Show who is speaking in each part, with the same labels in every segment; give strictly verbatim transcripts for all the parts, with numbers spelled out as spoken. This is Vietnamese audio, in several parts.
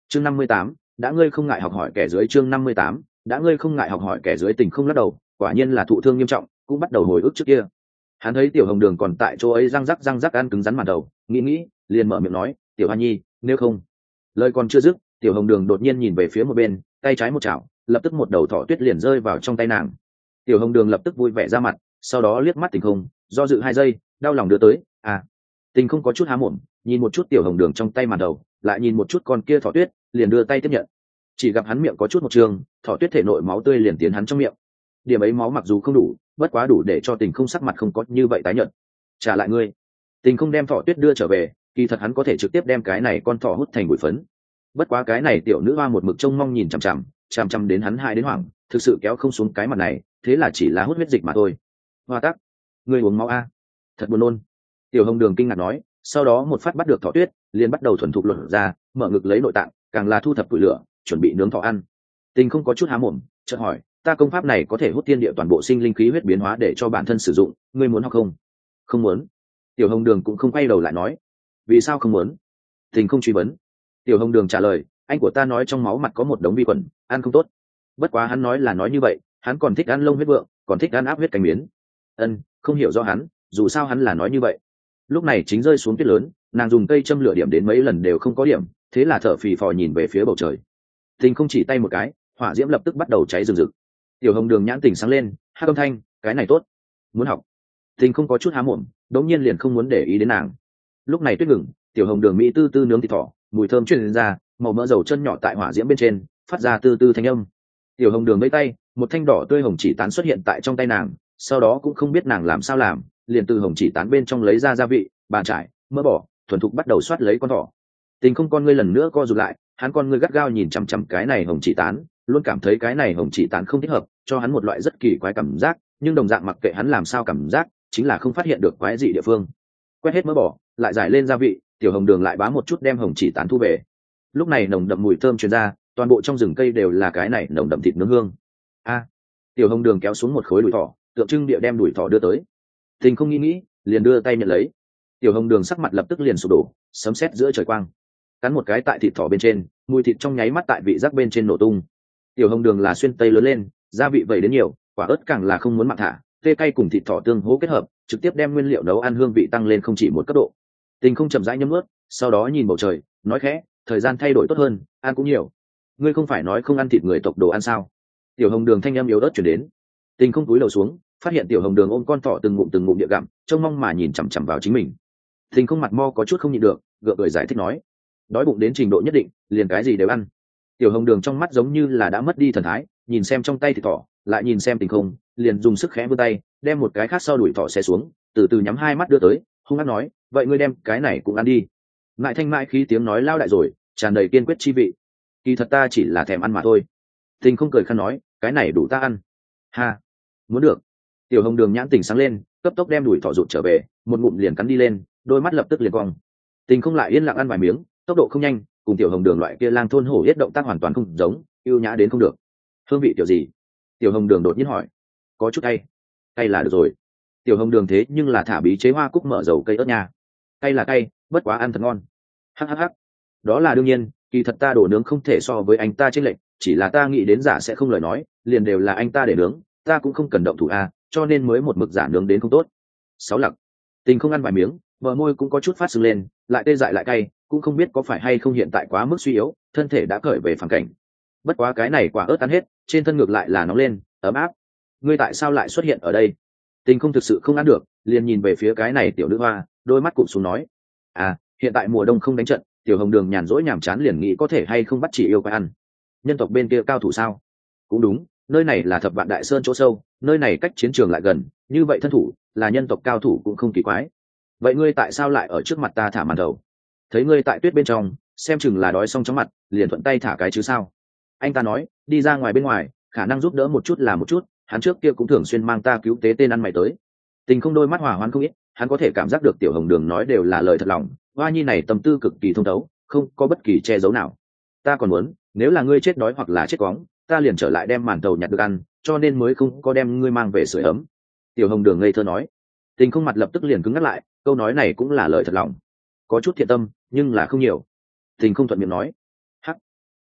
Speaker 1: chương năm mươi tám, đã ngươi không ngại học hỏi kẻ dưới. Chương năm mươi tám, đã ngươi không ngại học hỏi kẻ dưới. Tình không lắc đầu, quả nhiên là thụ thương nghiêm trọng, cũng bắt đầu hồi ức trước kia. Hắn thấy tiểu hồng đường còn tại chỗ ấy răng rắc răng rắc ăn cứng rắn màn đầu, nghĩ nghĩ liền mở miệng nói, tiểu hoa nhi, nếu không. Lời còn chưa dứt, tiểu hồng đường đột nhiên nhìn về phía một bên, tay trái một chảo, lập tức một đầu thỏ tuyết liền rơi vào trong tay nàng. Tiểu hồng đường lập tức vui vẻ ra mặt, sau đó liếc mắt tình không, do dự hai giây, đau lòng đưa tới. À, tình không có chút há mồm, nhìn một chút tiểu hồng đường trong tay màn đầu, lại nhìn một chút con kia thỏ tuyết, liền đưa tay tiếp nhận. Chỉ gặp hắn miệng có chút một trường, thỏ tuyết thể nội máu tươi liền tiến hắn trong miệng. Điểm ấy máu mặc dù không đủ, bất quá đủ để cho tình không sắc mặt không có như vậy tái nhợt. Trả lại ngươi. Tình không đem thỏ tuyết đưa trở về, kỳ thật hắn có thể trực tiếp đem cái này con thỏ hút thành bụi phấn. Bất quá cái này tiểu nữ hoa một mực trông mong nhìn chằm chằm, chằm chằm đến hắn hại đến hoảng, thực sự kéo không xuống cái mặt này, thế là chỉ là hút huyết dịch mà thôi. Hoa tắc, ngươi uống máu a? Thật buồn nôn. Tiểu hồng đường kinh ngạc nói, sau đó một phát bắt được thỏ tuyết, liền bắt đầu thuần thục luận ra, mở ngực lấy nội tạng, càng là thu thập củi lửa, chuẩn bị nướng thỏ ăn. Tình không có chút há mồm, chợt hỏi, ta công pháp này có thể hút thiên địa toàn bộ sinh linh khí huyết biến hóa để cho bản thân sử dụng, ngươi muốn học không? Không muốn. Tiểu hồng đường cũng không quay đầu lại nói, vì sao không muốn? Tình không truy vấn. Tiểu hồng đường trả lời, anh của ta nói trong máu mặt có một đống vi khuẩn, ăn không tốt. Bất quá hắn nói là nói như vậy, hắn còn thích ăn lông huyết vượng, còn thích ăn áp huyết cánh biến. Ân, không hiểu do hắn, dù sao hắn là nói như vậy. Lúc này chính rơi xuống tuyết lớn, nàng dùng cây châm lửa điểm đến mấy lần đều không có điểm, thế là thở phì phò nhìn về phía bầu trời. Tình không chỉ tay một cái, hỏa diễm lập tức bắt đầu cháy rừng rực. Tiểu hồng đường nhãn tỉnh sáng lên, hát âm thanh, cái này tốt, muốn học. Tình không có chút há mồm, đống nhiên liền không muốn để ý đến nàng. Lúc này tuyết ngừng, tiểu hồng đường mỹ tư tư nướng thịt thỏ, mùi thơm truyền ra, màu mỡ dầu chân nhỏ tại hỏa diễm bên trên phát ra tư tư thanh âm. Tiểu hồng đường lấy tay, một thanh đỏ tươi hồng chỉ tán xuất hiện tại trong tay nàng, sau đó cũng không biết nàng làm sao làm, liền từ hồng chỉ tán bên trong lấy ra gia vị, bàn trải, mỡ bỏ, thuần thục bắt đầu xoát lấy con thỏ. Tình không con ngươi lần nữa co rụt lại, hắn con ngươi gắt gao nhìn chằm chằm cái này hồng chỉ tán, luôn cảm thấy cái này hồng chỉ tán không thích hợp, cho hắn một loại rất kỳ quái cảm giác, nhưng đồng dạng mặc kệ hắn làm sao cảm giác, chính là không phát hiện được quái dị địa phương. Quét hết mỡ bỏ, lại giải lên gia vị, tiểu hồng đường lại bám một chút đem hồng chỉ tán thu về. Lúc này nồng đậm mùi thơm truyền ra, toàn bộ trong rừng cây đều là cái này nồng đậm thịt nướng hương. A, tiểu hồng đường kéo xuống một khối đùi thỏ, tượng trưng địa đem đùi thỏ đưa tới. Tình không nghĩ nghĩ, liền đưa tay nhận lấy. Tiểu hồng đường sắc mặt lập tức liền sụp đổ, sấm sét giữa trời quang. Cắn một cái tại thịt thỏ bên trên, mùi thịt trong nháy mắt tại vị giác bên trên nổ tung. Tiểu hồng đường là xuyên tây lớn lên, gia vị vẩy đến nhiều, quả ớt càng là không muốn mạng thả, tê cay cùng thịt thỏ tương hỗ kết hợp, trực tiếp đem nguyên liệu nấu ăn hương vị tăng lên không chỉ một cấp độ. Tình không chậm rãi nhấm nuốt, sau đó nhìn bầu trời, nói khẽ, thời gian thay đổi tốt hơn, ăn cũng nhiều. Ngươi không phải nói không ăn thịt người tộc đồ ăn sao? Tiểu hồng đường thanh âm yếu ớt chuyển đến. Tình không cúi đầu xuống, phát hiện tiểu hồng đường ôm con thỏ từng ngụm từng ngụm địa gặm, trông mong mà nhìn chằm chằm vào chính mình. Tình không mặt mo có chút không nhịn được, gượng cười giải thích nói, đói bụng đến trình độ nhất định, liền cái gì đều ăn. Tiểu hồng đường trong mắt giống như là đã mất đi thần thái, nhìn xem trong tay thịt thỏ, lại nhìn xem tình không, liền dùng sức khẽ vươn tay, đem một cái khác sau đuổi thỏ xé xuống, từ từ nhắm hai mắt đưa tới, hung hăng nói, vậy ngươi đem cái này cũng ăn đi. Ngại thanh mại khí tiếng nói lao đại rồi, tràn đầy kiên quyết chi vị. Kỳ thật ta chỉ là thèm ăn mà thôi. Tình không cười khăn nói, cái này đủ ta ăn. Ha, muốn được. Tiểu hồng đường nhãn tỉnh sáng lên, cấp tốc đem đuổi thỏ rụt trở về, một ngụm liền cắn đi lên, đôi mắt lập tức liền cong. Tình không lại yên lặng ăn vài miếng, tốc độ không nhanh, cùng tiểu hồng đường loại kia lang thôn hổ yết động tác hoàn toàn không giống, yêu nhã đến không được. Hương vị kiểu gì? Tiểu hồng đường đột nhiên hỏi. Có chút cay. Cay là được rồi. Tiểu hồng đường thế nhưng là thả bí chế hoa cúc mở dầu cây ớt nha. Cay là cay, bất quá ăn thật ngon. Hắc hắc hắc. Đó là đương nhiên, kỳ thật ta đổ nướng không thể so với anh ta trên lệnh, chỉ là ta nghĩ đến giả sẽ không lời nói, liền đều là anh ta để nướng, ta cũng không cần động thủ a, cho nên mới một mực giả nướng đến không tốt. Sáu lặc. Tình không ăn vài miếng, bờ môi cũng có chút phát sưng lên, lại tê dại lại cay, cũng không biết có phải hay không hiện tại quá mức suy yếu, thân thể đã cởi về phản cảnh. Bất quá cái này quả ớt ăn hết, trên thân ngược lại là nóng lên, ấm áp. Ngươi tại sao lại xuất hiện ở đây? Tình không thực sự không ăn được, liền nhìn về phía cái này tiểu nữ hoa, đôi mắt cụp xuống nói, à, hiện tại mùa đông không đánh trận, tiểu hồng đường nhàn rỗi nhàm chán liền nghĩ có thể hay không bắt chỉ yêu quái ăn. Nhân tộc bên kia cao thủ sao? Cũng đúng, nơi này là thập vạn đại sơn chỗ sâu, nơi này cách chiến trường lại gần, như vậy thân thủ là nhân tộc cao thủ cũng không kỳ quái. Vậy ngươi tại sao lại ở trước mặt ta thả màn đầu? Thấy ngươi tại tuyết bên trong, xem chừng là đói xong chóng mặt, liền thuận tay thả cái chứ sao? Anh ta nói, đi ra ngoài bên ngoài, khả năng giúp đỡ một chút là một chút, hắn trước kia cũng thường xuyên mang ta cứu tế tên ăn mày tới. Tình không đôi mắt hỏa hoạn không ít, hắn có thể cảm giác được tiểu hồng đường nói đều là lời thật lòng, hoa nhi này tâm tư cực kỳ thông thấu, không có bất kỳ che giấu nào. Ta còn muốn, nếu là ngươi chết đói hoặc là chết cóng, ta liền trở lại đem màn tàu nhặt được ăn, cho nên mới không có đem ngươi mang về sưởi ấm. Tiểu hồng đường ngây thơ nói. Tình không mặt lập tức liền cứng ngắt lại, câu nói này cũng là lời thật lòng, có chút thiện tâm nhưng là không nhiều. Tình không thuận miệng nói, hắc,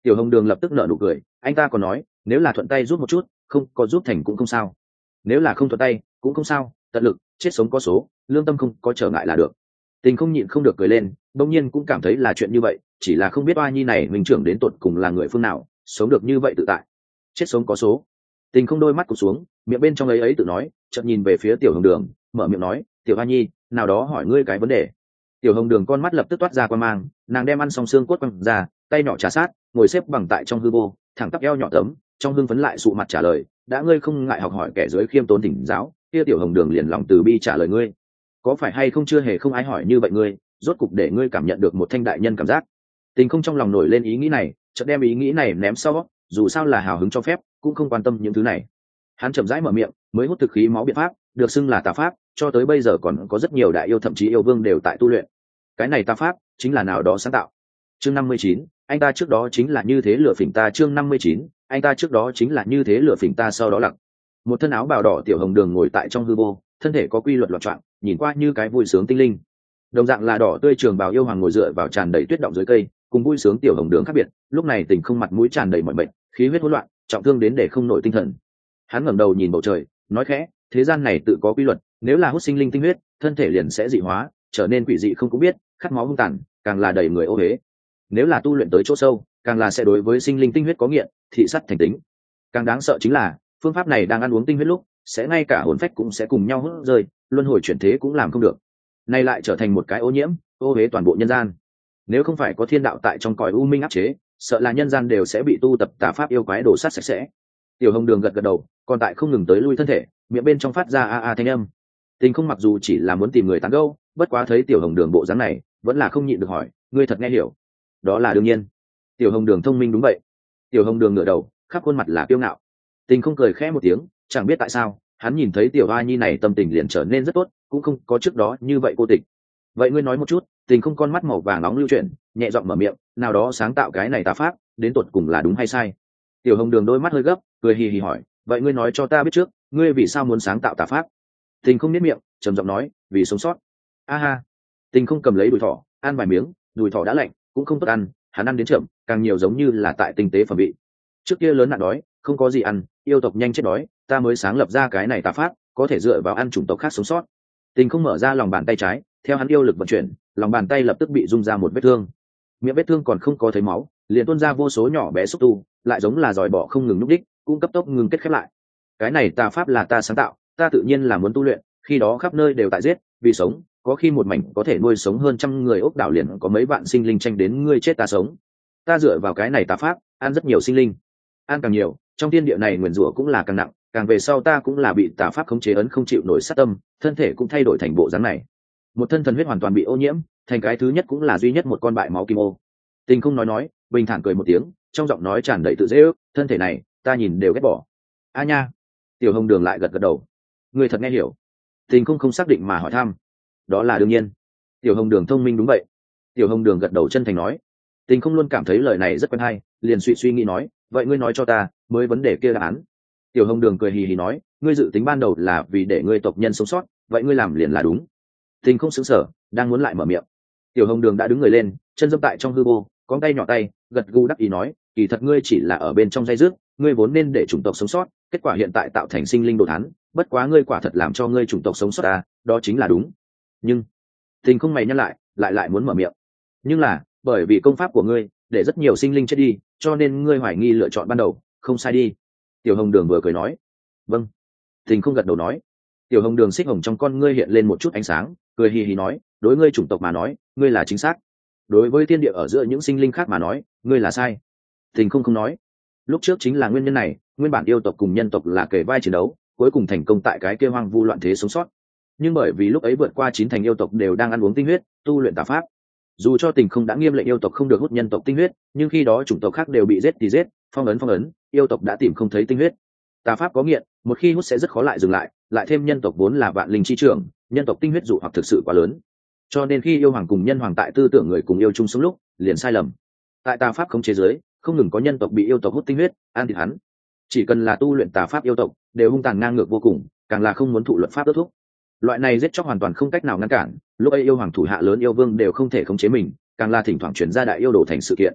Speaker 1: Tiểu Hồng Đường lập tức nở nụ cười, anh ta còn nói nếu là thuận tay giúp một chút, không có giúp thành cũng không sao, nếu là không thuận tay cũng không sao, tận lực, chết sống có số, lương tâm không có trở ngại là được. Tình không nhịn không được cười lên, đông nhiên cũng cảm thấy là chuyện như vậy, chỉ là không biết oa nhi này mình trưởng đến tột cùng là người phương nào, sống được như vậy tự tại, chết sống có số. Tình không đôi mắt cụp xuống, miệng bên trong ấy ấy tự nói, chợt nhìn về phía Tiểu Hồng Đường, mở miệng nói, Tiểu Oa nhi, nào đó hỏi ngươi cái vấn đề. Tiểu Hồng Đường con mắt lập tức toát ra quan mang, nàng đem ăn xong xương cốt quăng ra, tay nhỏ trà sát, ngồi xếp bằng tại trong hư vô, thẳng tắp eo nhỏ tấm, trong hương phấn lại sụ mặt trả lời, đã ngươi không ngại học hỏi kẻ dưới khiêm tốn thỉnh giáo, kia Tiểu Hồng Đường liền lòng từ bi trả lời ngươi, có phải hay không chưa hề không ai hỏi như vậy ngươi, rốt cục để ngươi cảm nhận được một thanh đại nhân cảm giác. Tình không trong lòng nổi lên ý nghĩ này, chợt đem ý nghĩ này ném sau, dù sao là hào hứng cho phép, cũng không quan tâm những thứ này. Hắn chậm rãi mở miệng, mới hút thực khí máu biện pháp, được xưng là tà pháp, cho tới bây giờ còn có rất nhiều đại yêu thậm chí yêu vương đều tại tu luyện. Cái này tà pháp chính là nào đó sáng tạo. Chương năm mươi chín, anh ta trước đó chính là như thế lừa phỉnh ta. Chương năm mươi chín, anh ta trước đó chính là như thế lừa phỉnh ta. Sau đó lặng, một thân áo bào đỏ Tiểu Hồng Đường ngồi tại trong hư vô, thân thể có quy luật loạn trọn, nhìn qua như cái vui sướng tinh linh. Đồng dạng là đỏ tươi trường bào yêu hoàng ngồi dựa vào tràn đầy tuyết động dưới cây, cùng vui sướng Tiểu Hồng Đường khác biệt, lúc này Tình không mặt mũi tràn đầy mọi bệnh, khí huyết hỗn loạn, trọng thương đến để không nổi tinh thần. Hắn ngẩng đầu nhìn bầu trời, nói khẽ, thế gian này tự có quy luật, nếu là hút sinh linh tinh huyết, thân thể liền sẽ dị hóa, trở nên quỷ dị không cũng biết, khát máu hung tàn, càng là đầy người ô uế. Nếu là tu luyện tới chỗ sâu, càng là sẽ đối với sinh linh tinh huyết có nghiện, thị sắt thành tính. Càng đáng sợ chính là, phương pháp này đang ăn uống tinh huyết lúc, sẽ ngay cả hồn phách cũng sẽ cùng nhau hút rơi, luân hồi chuyển thế cũng làm không được. Nay lại trở thành một cái ô nhiễm, ô uế toàn bộ nhân gian. Nếu không phải có thiên đạo tại trong cõi u minh áp chế, sợ là nhân gian đều sẽ bị tu tập tà pháp yêu quái đổ sát sạch sẽ. Tiểu Hồng Đường gật gật đầu, còn tại không ngừng tới lui thân thể, miệng bên trong phát ra a a thanh âm. Tình không mặc dù chỉ là muốn tìm người tán gẫu, bất quá thấy Tiểu Hồng Đường bộ dáng này, vẫn là không nhịn được hỏi, ngươi thật nghe hiểu? Đó là đương nhiên. Tiểu Hồng Đường thông minh đúng vậy. Tiểu Hồng Đường ngửa đầu, khắp khuôn mặt là kiêu ngạo. Tình không cười khẽ một tiếng, chẳng biết tại sao, hắn nhìn thấy Tiểu Hoa Nhi này tâm tình liền trở nên rất tốt, cũng không có trước đó như vậy cô tịch. Vậy ngươi nói một chút. Tình không con mắt màu vàng nóng lưu chuyển, nhẹ giọng mở miệng, nào đó sáng tạo cái này tà pháp, đến tột cùng là đúng hay sai? Tiểu Hồng Đường đôi mắt hơi gấp, cười hì hì hỏi, vậy ngươi nói cho ta biết trước, ngươi vì sao muốn sáng tạo tà pháp? Tình không biết miệng, trầm giọng nói, vì sống sót. A ha. Tình không cầm lấy đùi thỏ, ăn vài miếng, đùi thỏ đã lạnh, cũng không tốt ăn, hắn ăn đến chậm, càng nhiều giống như là tại tinh tế phẩm vị. Trước kia lớn nạn đói, không có gì ăn, yêu tộc nhanh chết đói, ta mới sáng lập ra cái này tà pháp, có thể dựa vào ăn chủng tộc khác sống sót. Tình không mở ra lòng bàn tay trái, theo hắn yêu lực vận chuyển, lòng bàn tay lập tức bị rung ra một vết thương. Miệng vết thương còn không có thấy máu, liền tuôn ra vô số nhỏ bé xúc tu, lại giống là dòi bọ không ngừng núp đích, cũng cấp tốc ngừng kết khép lại. Cái này tà pháp là ta sáng tạo, ta tự nhiên là muốn tu luyện, khi đó khắp nơi đều tại giết, vì sống, có khi một mảnh có thể nuôi sống hơn trăm người ốc đảo liền có mấy vạn sinh linh tranh đến ngươi chết ta sống. Ta dựa vào cái này tà pháp, ăn rất nhiều sinh linh, ăn càng nhiều, trong thiên địa này nguyền rủa cũng là càng nặng, càng về sau ta cũng là bị tà pháp khống chế ấn không chịu nổi sát tâm, thân thể cũng thay đổi thành bộ dáng này. Một thân thần huyết hoàn toàn bị ô nhiễm, thành cái thứ nhất cũng là duy nhất một con bại máu kim ô. Tình không nói nói, bình thản cười một tiếng, trong giọng nói tràn đầy tự dễ ước, thân thể này, ta nhìn đều ghét bỏ. A nha. Tiểu Hồng Đường lại gật gật đầu. Ngươi thật nghe hiểu. Tình không không xác định mà hỏi thăm. Đó là đương nhiên. Tiểu Hồng Đường thông minh đúng vậy. Tiểu Hồng Đường gật đầu chân thành nói. Tình không luôn cảm thấy lời này rất quen hay, liền suy suy nghĩ nói, vậy ngươi nói cho ta, mới vấn đề kia đáp án. Tiểu Hồng Đường cười hì hì nói, ngươi dự tính ban đầu là vì để ngươi tộc nhân sống sót, vậy ngươi làm liền là đúng. Tình không sững sờ, đang muốn lại mở miệng. Tiểu Hồng Đường đã đứng người lên, chân dẫm tại trong hư vô, con tay nhỏ tay, gật gù đắc ý nói, kỳ thật ngươi chỉ là ở bên trong dây dứt, ngươi vốn nên để chủng tộc sống sót, kết quả hiện tại tạo thành sinh linh đồ thán, bất quá ngươi quả thật làm cho ngươi chủng tộc sống sót à, đó chính là đúng. Nhưng Tình không mày nhắc lại, lại lại muốn mở miệng. Nhưng là, bởi vì công pháp của ngươi, để rất nhiều sinh linh chết đi, cho nên ngươi hoài nghi lựa chọn ban đầu, không sai đi. Tiểu Hồng Đường vừa cười nói, vâng. Tình không gật đầu nói. Tiểu Hồng Đường xích hồng trong con ngươi hiện lên một chút ánh sáng, cười hì hì nói, đối ngươi chủng tộc mà nói, ngươi là chính xác. Đối với thiên địa ở giữa những sinh linh khác mà nói, ngươi là sai. Tình không không nói. Lúc trước chính là nguyên nhân này, nguyên bản yêu tộc cùng nhân tộc là kề vai chiến đấu, cuối cùng thành công tại cái kia hoang vu loạn thế sống sót. Nhưng bởi vì lúc ấy vượt qua chín thành yêu tộc đều đang ăn uống tinh huyết, tu luyện tà pháp. Dù cho Tình không đã nghiêm lệnh yêu tộc không được hút nhân tộc tinh huyết, nhưng khi đó chủng tộc khác đều bị giết thì giết, phong ấn phong ấn, yêu tộc đã tìm không thấy tinh huyết. Tà pháp có nghiện, một khi hút sẽ rất khó lại dừng lại, lại thêm nhân tộc vốn là vạn linh chi trưởng, nhân tộc tinh huyết dụ hoặc thực sự quá lớn. Cho nên khi yêu hoàng cùng nhân hoàng tại tư tưởng người cùng yêu chung sống lúc, liền sai lầm. Tại tà pháp khống chế giới, không ngừng có nhân tộc bị yêu tộc hút tinh huyết, ăn thịt hắn. Chỉ cần là tu luyện tà pháp yêu tộc, đều hung tàn ngang ngược vô cùng, càng là không muốn thụ luật pháp ước thúc. Loại này giết chóc hoàn toàn không cách nào ngăn cản, lúc ấy yêu hoàng thủ hạ lớn yêu vương đều không thể khống chế mình, càng là thỉnh thoảng chuyển ra đại yêu đồ thành sự kiện.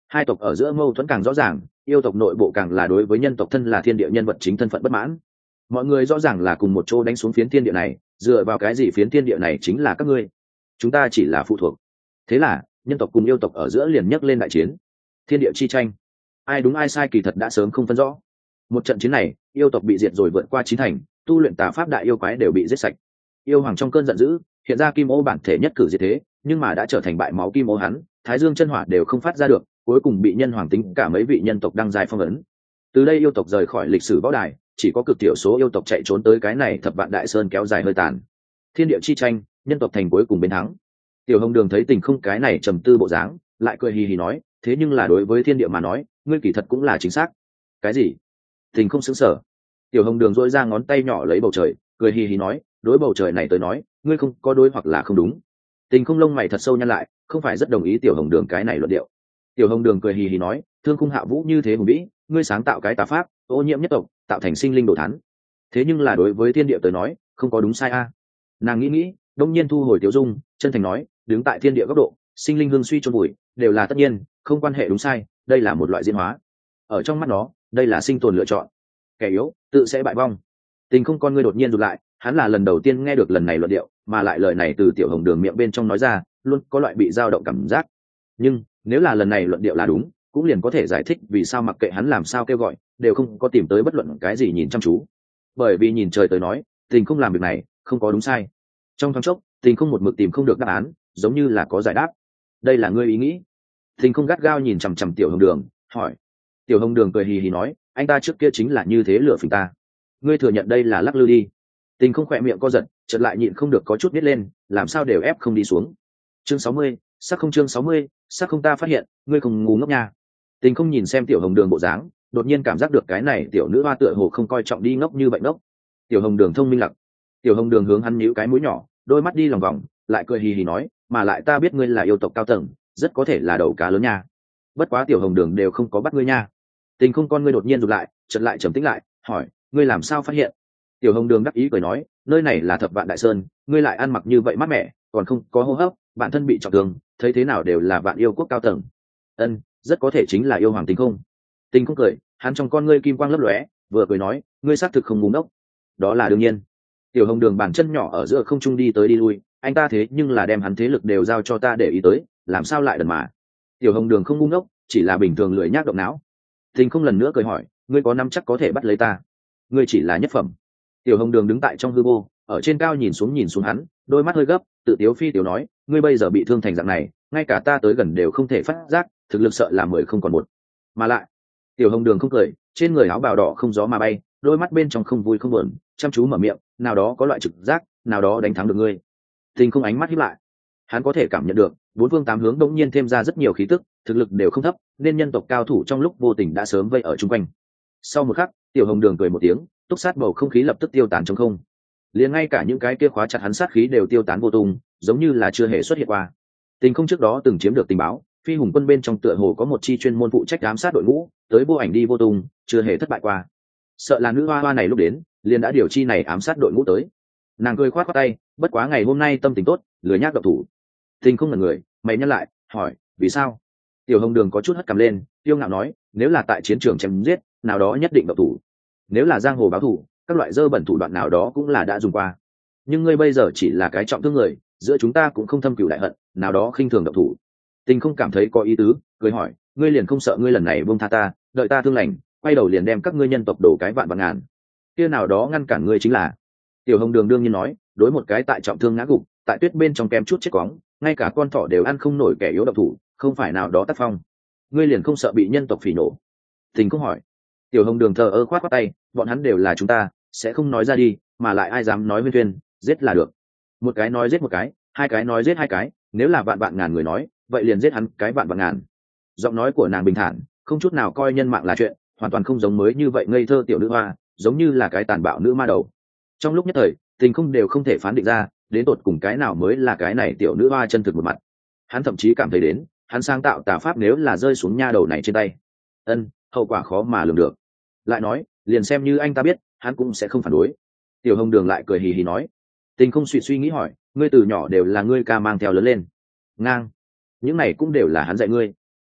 Speaker 1: hai tộc ở giữa mâu thuẫn càng rõ ràng, yêu tộc nội bộ càng là đối với nhân tộc thân là thiên địa nhân vật chính thân phận bất mãn. Mọi người rõ ràng là cùng một chỗ đánh xuống phiến thiên địa này, dựa vào cái gì phiến thiên địa này chính là các ngươi, chúng ta chỉ là phụ thuộc. Thế là nhân tộc cùng yêu tộc ở giữa liền nhấc lên đại chiến, thiên địa chi tranh, ai đúng ai sai kỳ thật đã sớm không phân rõ. Một trận chiến này, yêu tộc bị diệt rồi vượt qua chín thành, tu luyện tà pháp đại yêu quái đều bị giết sạch. Yêu hoàng trong cơn giận dữ, hiện ra kim ô bản thể nhất cử diệt thế, nhưng mà đã trở thành bại máu kim ô hắn, thái dương chân hỏa đều không phát ra được, cuối cùng bị nhân hoàng tính cả mấy vị nhân tộc đăng dài phong ấn. Từ đây yêu tộc rời khỏi lịch sử võ đài, chỉ có cực thiểu số yêu tộc chạy trốn tới cái này thập vạn đại sơn kéo dài hơi tàn. Thiên địa chi tranh, nhân tộc thành cuối cùng bên thắng. Tiểu Hồng Đường thấy Tình Không cái này trầm tư bộ dáng, lại cười hì hì nói, thế nhưng là đối với thiên địa mà nói, ngươi kỳ thật cũng là chính xác. Cái gì? Tình Không sững sờ. Tiểu Hồng Đường duỗi ra ngón tay nhỏ lấy bầu trời, cười hì hì nói, đối bầu trời này tới nói, ngươi không có đối hoặc là không đúng. Tình Không lông mày thật sâu nhăn lại, không phải rất đồng ý Tiểu Hồng Đường cái này luận điệu. Tiểu Hồng Đường cười hì hì nói, thương khung hạ vũ như thế hùng vĩ, ngươi sáng tạo cái tà pháp, ô nhiễm nhất tộc, tạo thành sinh linh đồ thán. Thế nhưng là đối với thiên địa tới nói, không có đúng sai a. Nàng nghĩ nghĩ, đông nhiên thu hồi Tiểu Dung, chân thành nói, đứng tại thiên địa góc độ, sinh linh hương suy chôn bụi, đều là tất nhiên, không quan hệ đúng sai, đây là một loại diễn hóa. Ở trong mắt nó, đây là sinh tồn lựa chọn. Kẻ yếu, tự sẽ bại vong. Tình Không con ngươi đột nhiên rụt lại, hắn là lần đầu tiên nghe được lần này luận điệu, mà lại lời này từ Tiểu Hồng Đường miệng bên trong nói ra, luôn có loại bị dao động cảm giác. Nhưng nếu là lần này luận điệu là đúng, cũng liền có thể giải thích vì sao mặc kệ hắn làm sao kêu gọi, đều không có tìm tới bất luận cái gì nhìn chăm chú. Bởi vì nhìn trời tới nói, Tình Không làm việc này, không có đúng sai. Trong thoáng chốc, Tình Không một mực tìm không được đáp án, giống như là có giải đáp. Đây là ngươi ý nghĩ? Tình Không gắt gao nhìn chằm chằm Tiểu Hồng Đường, hỏi. Tiểu Hồng Đường cười hì hì nói, anh ta trước kia chính là như thế lừa phỉnh ta. Ngươi thừa nhận đây là lắc lư đi. Tình Không khỏe miệng co giật, chợt lại nhịn không được có chút biết lên, làm sao đều ép không đi xuống. Chương sáu mươi, sắc không chương sáu mươi, sắc không ta phát hiện, ngươi không ngu ngốc nha. Tình Không nhìn xem Tiểu Hồng Đường bộ dáng, đột nhiên cảm giác được cái này tiểu nữ hoa tựa hồ không coi trọng đi ngốc như vậy ngốc. Tiểu Hồng Đường thông minh lặc. Tiểu Hồng Đường hướng hắn nhíu cái mũi nhỏ, đôi mắt đi lòng vòng, lại cười hì hì nói, mà lại ta biết ngươi là yêu tộc cao tầng, rất có thể là đầu cá lớn nha. Bất quá Tiểu Hồng Đường đều không có bắt ngươi nha. Tình Không con ngươi đột nhiên rụt lại, chợt lại trầm tĩnh lại, hỏi, ngươi làm sao phát hiện? Tiểu Hồng Đường đắc ý cười nói, nơi này là thập vạn đại sơn, ngươi lại ăn mặc như vậy mát mẻ, còn không có hô hấp, bản thân bị trọng thương, thấy thế nào đều là vạn yêu quốc cao tầng. Ân, rất có thể chính là yêu hoàng Tình Không. Tình Không cười, hắn trong con ngươi kim quang lấp lóe, vừa cười nói, ngươi xác thực không ngu ngốc. Đó là đương nhiên. Tiểu Hồng Đường bàn chân nhỏ ở giữa không trung đi tới đi lui, anh ta thế nhưng là đem hắn thế lực đều giao cho ta để ý tới, làm sao lại đần mà. Tiểu Hồng Đường không ngu ngốc, chỉ là bình thường lười nhác động não. Tình Không lần nữa cười hỏi, ngươi có nắm chắc có thể bắt lấy ta? Ngươi chỉ là nhất phẩm. Tiểu Hồng Đường đứng tại trong hư vô, ở trên cao nhìn xuống nhìn xuống hắn, đôi mắt hơi gấp, tự tiếu phi tiểu nói, ngươi bây giờ bị thương thành dạng này, ngay cả ta tới gần đều không thể phát giác, thực lực sợ là mười không còn một. Mà lại, Tiểu Hồng Đường không cười, trên người áo bào đỏ không gió mà bay, đôi mắt bên trong không vui không buồn, chăm chú mở miệng, nào đó có loại trực giác, nào đó đánh thắng được ngươi. Tình Không ánh mắt híp lại, hắn có thể cảm nhận được, bốn phương tám hướng đột nhiên thêm ra rất nhiều khí tức, thực lực đều không thấp, nên nhân tộc cao thủ trong lúc vô tình đã sớm vây ở chung quanh. Sau một khắc, Tiểu Hồng Đường cười một tiếng, túc sát bầu không khí lập tức tiêu tán trong không. Liền ngay cả những cái kia khóa chặt hắn sát khí đều tiêu tán vô tung, giống như là chưa hề xuất hiện qua. Tình Không trước đó từng chiếm được tình báo, phi hùng quân bên trong tựa hồ có một chi chuyên môn phụ trách ám sát đội ngũ, tới vô ảnh đi vô tung, chưa hề thất bại qua. Sợ là nữ hoa hoa này lúc đến, liền đã điều chi này ám sát đội ngũ tới. Nàng cười khoát khoát tay, bất quá ngày hôm nay tâm tình tốt, lười nhác độc thủ. Tình Không ngẩn người, mày nhắc lại, hỏi, vì sao? Tiểu Hồng Đường có chút hất cằm lên, tiêu ngạo nói, nếu là tại chiến trường chém giết, nào đó nhất định độc thủ. Nếu là giang hồ báo thù, các loại dơ bẩn thủ đoạn nào đó cũng là đã dùng qua. Nhưng ngươi bây giờ chỉ là cái trọng thương người, giữa chúng ta cũng không thâm cửu đại hận, nào đó khinh thường độc thủ. Tình Không cảm thấy có ý tứ, cười hỏi, ngươi liền không sợ ngươi lần này buông tha ta, đợi ta thương lành, quay đầu liền đem các ngươi nhân tộc đổ cái vạn vạn ngàn. Kia nào đó ngăn cản ngươi chính là. Tiểu Hồng Đường đương nhiên nói, đối một cái tại trọng thương ngã gục, tại tuyết bên trong kem chút chết quóng, ngay cả con thỏ đều ăn không nổi kẻ yếu độc thủ, không phải nào đó tác phong. Ngươi liền không sợ bị nhân tộc phỉ nổ? Tình Không hỏi. Tiểu Hồng Đường thờ ơ khoát khoát tay, bọn hắn đều là chúng ta, sẽ không nói ra đi, mà lại ai dám nói huyên thuyên, giết là được. Một cái nói giết một cái, hai cái nói giết hai cái, nếu là vạn vạn ngàn người nói, vậy liền giết hắn cái vạn vạn ngàn. Giọng nói của nàng bình thản, không chút nào coi nhân mạng là chuyện, hoàn toàn không giống mới như vậy ngây thơ tiểu nữ hoa, giống như là cái tàn bạo nữ ma đầu. Trong lúc nhất thời, Tình Không đều không thể phán định ra, đến tột cùng cái nào mới là cái này tiểu nữ hoa chân thực một mặt. Hắn thậm chí cảm thấy đến, hắn sáng tạo tà pháp nếu là rơi xuống nha đầu này trên tay, ân, hậu quả khó mà lường được. Lại nói, liền xem như anh ta biết, hắn cũng sẽ không phản đối. Tiểu Hồng Đường lại cười hì hì nói. Tình Không suy suy nghĩ hỏi, ngươi từ nhỏ đều là ngươi ca mang theo lớn lên? Ngang, những này cũng đều là hắn dạy ngươi.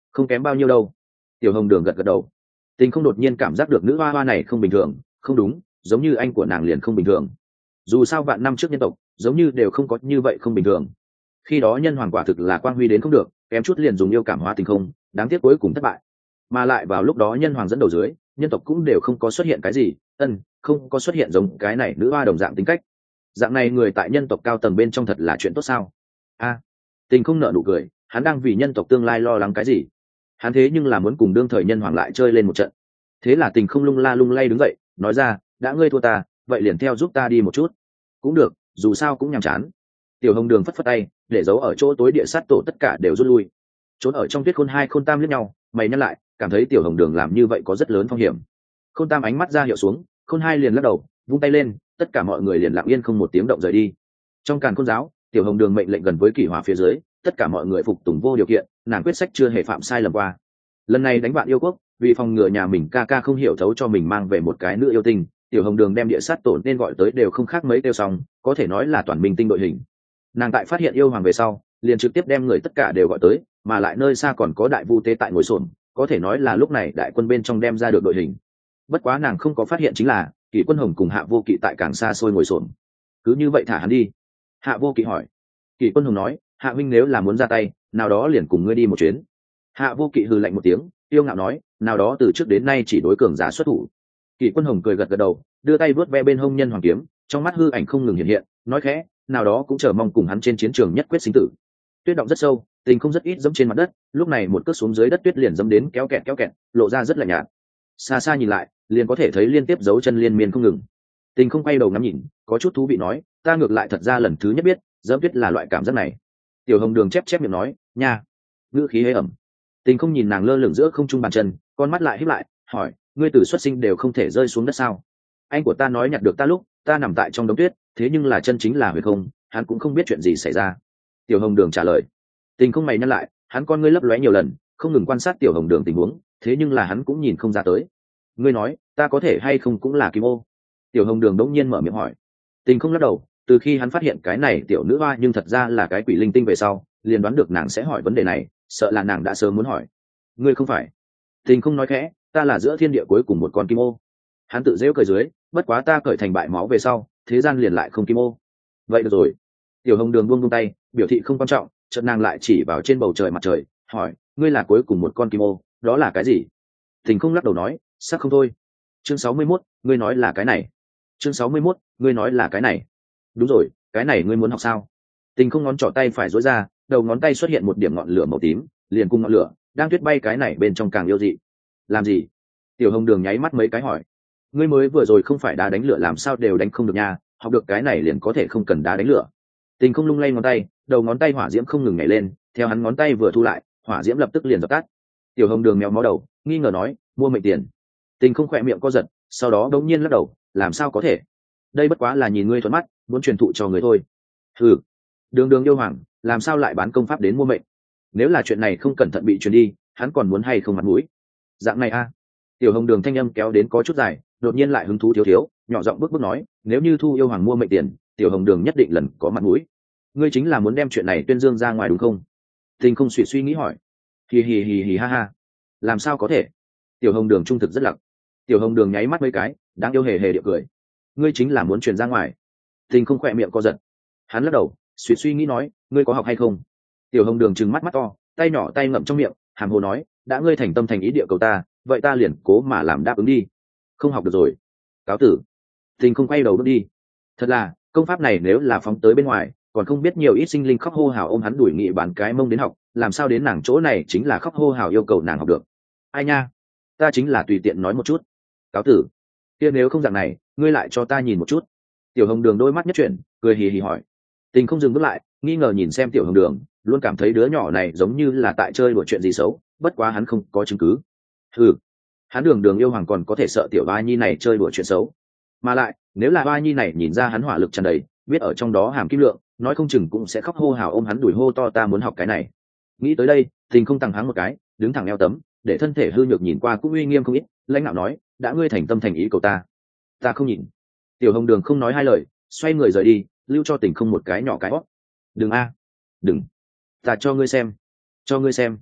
Speaker 1: Không kém bao nhiêu đâu. Tiểu hồng đường gật gật đầu. Tình không đột nhiên cảm giác được nữ hoa hoa này không bình thường, không đúng, giống như anh của nàng liền không bình thường. Dù sao vạn năm trước nhân tộc giống như đều không có như vậy không bình thường. Khi đó nhân hoàng quả thực là quang huy đến không được, kém chút liền dùng yêu cảm hóa tình không, đáng tiếc cuối cùng thất bại. Mà lại vào lúc đó nhân hoàng dẫn đầu dưới, nhân tộc cũng đều không có xuất hiện cái gì, ân, không có xuất hiện giống cái này nữ hoa đồng dạng tính cách. Dạng này người tại nhân tộc cao tầng bên trong thật là chuyện tốt sao? A, tình không nợ nụ cười, hắn đang vì nhân tộc tương lai lo lắng cái gì? Hắn thế nhưng là muốn cùng đương thời nhân hoàng lại chơi lên một trận. Thế là tình không lung la lung lay đứng dậy, nói ra, đã ngươi thua ta, vậy liền theo giúp ta đi một chút. Cũng được, dù sao cũng nhàm chán. Tiểu hồng đường phất phất tay, để giấu ở chỗ tối địa sát tổ tất cả đều rút lui. Trốn ở trong tuyết khôn hai khôn tam liếc nhau, mày nhắc lại, cảm thấy tiểu hồng đường làm như vậy có rất lớn phong hiểm. Khôn tam ánh mắt ra hiệu xuống, khôn hai liền lắc đầu, vung tay lên, tất cả mọi người liền lặng yên không một tiếng động rời đi. Trong càn khôn giáo, tiểu hồng đường mệnh lệnh gần với kỷ hỏa phía dưới, tất cả mọi người phục tùng vô điều kiện, nàng quyết sách chưa hề phạm sai lầm qua. Lần này đánh bạn yêu quốc, vì phòng ngừa nhà mình ca ca không hiểu thấu cho mình mang về một cái nữ yêu tinh, tiểu hồng đường đem địa sát tổ nên gọi tới đều không khác mấy tiêu xong, có thể nói là toàn minh tinh đội hình. Nàng tại phát hiện yêu hoàng về sau, liền trực tiếp đem người tất cả đều gọi tới, mà lại nơi xa còn có đại vu tế tại ngồi xổm, có thể nói là lúc này đại quân bên trong đem ra được đội hình. Bất quá nàng không có phát hiện chính là kỷ quân hồng cùng hạ vô kỵ tại càng xa xôi ngồi xổm. Cứ như vậy thả hắn đi. Hạ vô kỵ hỏi. Kỷ quân hồng nói, hạ huynh nếu là muốn ra tay, nào đó liền cùng ngươi đi một chuyến. Hạ vô kỵ hừ lạnh một tiếng, yêu ngạo nói, nào đó từ trước đến nay chỉ đối cường giả xuất thủ. Kỷ quân hồng cười gật gật đầu, đưa tay vuốt ve bên hông nhân hoàng kiếm, trong mắt hư ảnh không ngừng hiện hiện, nói khẽ, nào đó cũng chờ mong cùng hắn trên chiến trường nhất quyết sinh tử. Tuyết động rất sâu, tình không rất ít dẫm trên mặt đất, lúc này một cước xuống dưới đất tuyết liền dẫm đến kéo kẹt kéo kẹt, lộ ra rất là nhạt. Xa xa nhìn lại, liền có thể thấy liên tiếp dấu chân liên miên không ngừng. Tình không quay đầu ngắm nhìn, có chút thú vị nói, ta ngược lại thật ra lần thứ nhất biết, dẫm tuyết là loại cảm giác này. Tiểu hồng đường chép chép miệng nói, nha, ngữ khí hế ẩm. Tình không nhìn nàng lơ lửng giữa không trung bàn chân, con mắt lại híp lại, hỏi, ngươi từ xuất sinh đều không thể rơi xuống đất sao? Anh của ta nói nhặt được ta lúc ta nằm tại trong đống tuyết, thế nhưng là chân chính là huyền không, hắn cũng không biết chuyện gì xảy ra. Tiểu hồng đường trả lời. Tình không mày nhăn lại, hắn con ngươi lấp lóe nhiều lần, không ngừng quan sát tiểu hồng đường tình huống, thế nhưng là hắn cũng nhìn không ra tới. Ngươi nói, ta có thể hay không cũng là kim ô? Tiểu hồng đường đống nhiên mở miệng hỏi. Tình không lắc đầu, từ khi hắn phát hiện cái này tiểu nữ hoa nhưng thật ra là cái quỷ linh tinh về sau, liền đoán được nàng sẽ hỏi vấn đề này, sợ là nàng đã sớm muốn hỏi. Ngươi không phải. Tình không nói khẽ, ta là giữa thiên địa cuối cùng một con kim ô. Hắn tự rêu cười dưới, bất quá ta cởi thành bại máu về sau, thế gian liền lại không kim ô. Vậy được rồi. Tiểu hồng đường buông buông tay, biểu thị không quan trọng, chợt nàng lại chỉ vào trên bầu trời mặt trời, hỏi, ngươi là cuối cùng một con kim ô, đó là cái gì? Tình không lắc đầu nói, sắc không thôi. Chương sáu mươi mốt, ngươi nói là cái này. Chương sáu mươi mốt, ngươi nói là cái này. Đúng rồi, cái này ngươi muốn học sao? Tình không ngón trỏ tay phải duỗi ra, đầu ngón tay xuất hiện một điểm ngọn lửa màu tím, liền cùng ngọn lửa đang tuyết bay cái này bên trong càng yêu dị. Làm gì? Tiểu hồng đường nháy mắt mấy cái hỏi. Ngươi mới vừa rồi không phải đá đánh lửa làm sao đều đánh không được nha, học được cái này liền có thể không cần đá đánh lửa. Tình không lung lay ngón tay, đầu ngón tay hỏa diễm không ngừng nhảy lên, theo hắn ngón tay vừa thu lại, hỏa diễm lập tức liền dập tắt. Tiểu hồng đường méo mó đầu, nghi ngờ nói, mua mệnh tiền. Tình không khỏe miệng co giật, sau đó đống nhiên lắc đầu, làm sao có thể? Đây bất quá là nhìn ngươi thuận mắt, muốn truyền thụ cho người thôi. Ừ, đường đường yêu hoàng, làm sao lại bán công pháp đến mua mệnh? Nếu là chuyện này không cẩn thận bị truyền đi, hắn còn muốn hay không mặt mũi? Dạng này a. Tiểu hồng đường thanh âm kéo đến có chút dài, đột nhiên lại hứng thú thiếu thiếu, nhỏ giọng bước bước nói, nếu như thu yêu hoàng mua mệnh tiền, tiểu hồng đường nhất định lần có mặt mũi. Ngươi chính là muốn đem chuyện này tuyên dương ra ngoài đúng không? Tình không suy suy nghĩ hỏi. Hì hì hì hì ha ha. Làm sao có thể? Tiểu hồng đường trung thực rất lặng. Tiểu hồng đường nháy mắt mấy cái, đang yêu hề hề điệu cười. Ngươi chính là muốn truyền ra ngoài. Tình không khỏe miệng co giật. Hắn lắc đầu, suy suy nghĩ nói, ngươi có học hay không? Tiểu hồng đường trừng mắt mắt to, tay nhỏ tay ngậm trong miệng, hàm hồ nói, đã ngươi thành tâm thành ý địa cầu ta, vậy ta liền cố mà làm đáp ứng đi. Không học được rồi, cáo tử. Tình không quay đầu bước đi. Thật là, công pháp này nếu là phóng tới bên ngoài, còn không biết nhiều ít sinh linh khóc hô hào ôm hắn đuổi nghị bàn cái mông đến học, làm sao đến nàng chỗ này chính là khóc hô hào yêu cầu nàng học được. Ai nha, ta chính là tùy tiện nói một chút. Cáo tử. Kia nếu không dạng này, ngươi lại cho ta nhìn một chút. Tiểu hồng đường đôi mắt nhất chuyển, cười hì hì hỏi. Tình không dừng bước lại, nghi ngờ nhìn xem tiểu hồng đường, luôn cảm thấy đứa nhỏ này giống như là tại chơi đùa chuyện gì xấu, bất quá hắn không có chứng cứ. Ừ, hắn đường đường yêu hoàng còn có thể sợ tiểu ba nhi này chơi đùa chuyện xấu? Mà lại, nếu là ba nhi này nhìn ra hắn hỏa lực tràn đầy, biết ở trong đó hàm kim lượng, nói không chừng cũng sẽ khóc hô hào ôm hắn đuổi hô to ta muốn học cái này. Nghĩ tới đây, Tình không tăng hắng một cái, đứng thẳng eo tấm, để thân thể hư nhược nhìn qua cũng uy nghiêm không ít, lãnh đạo nói, đã ngươi thành tâm thành ý cầu ta, ta không nhìn. Tiểu hồng đường không nói hai lời, xoay người rời đi, lưu cho Tình không một cái nhỏ cái hót. Đừng a, đừng, ta cho ngươi xem, cho ngươi xem.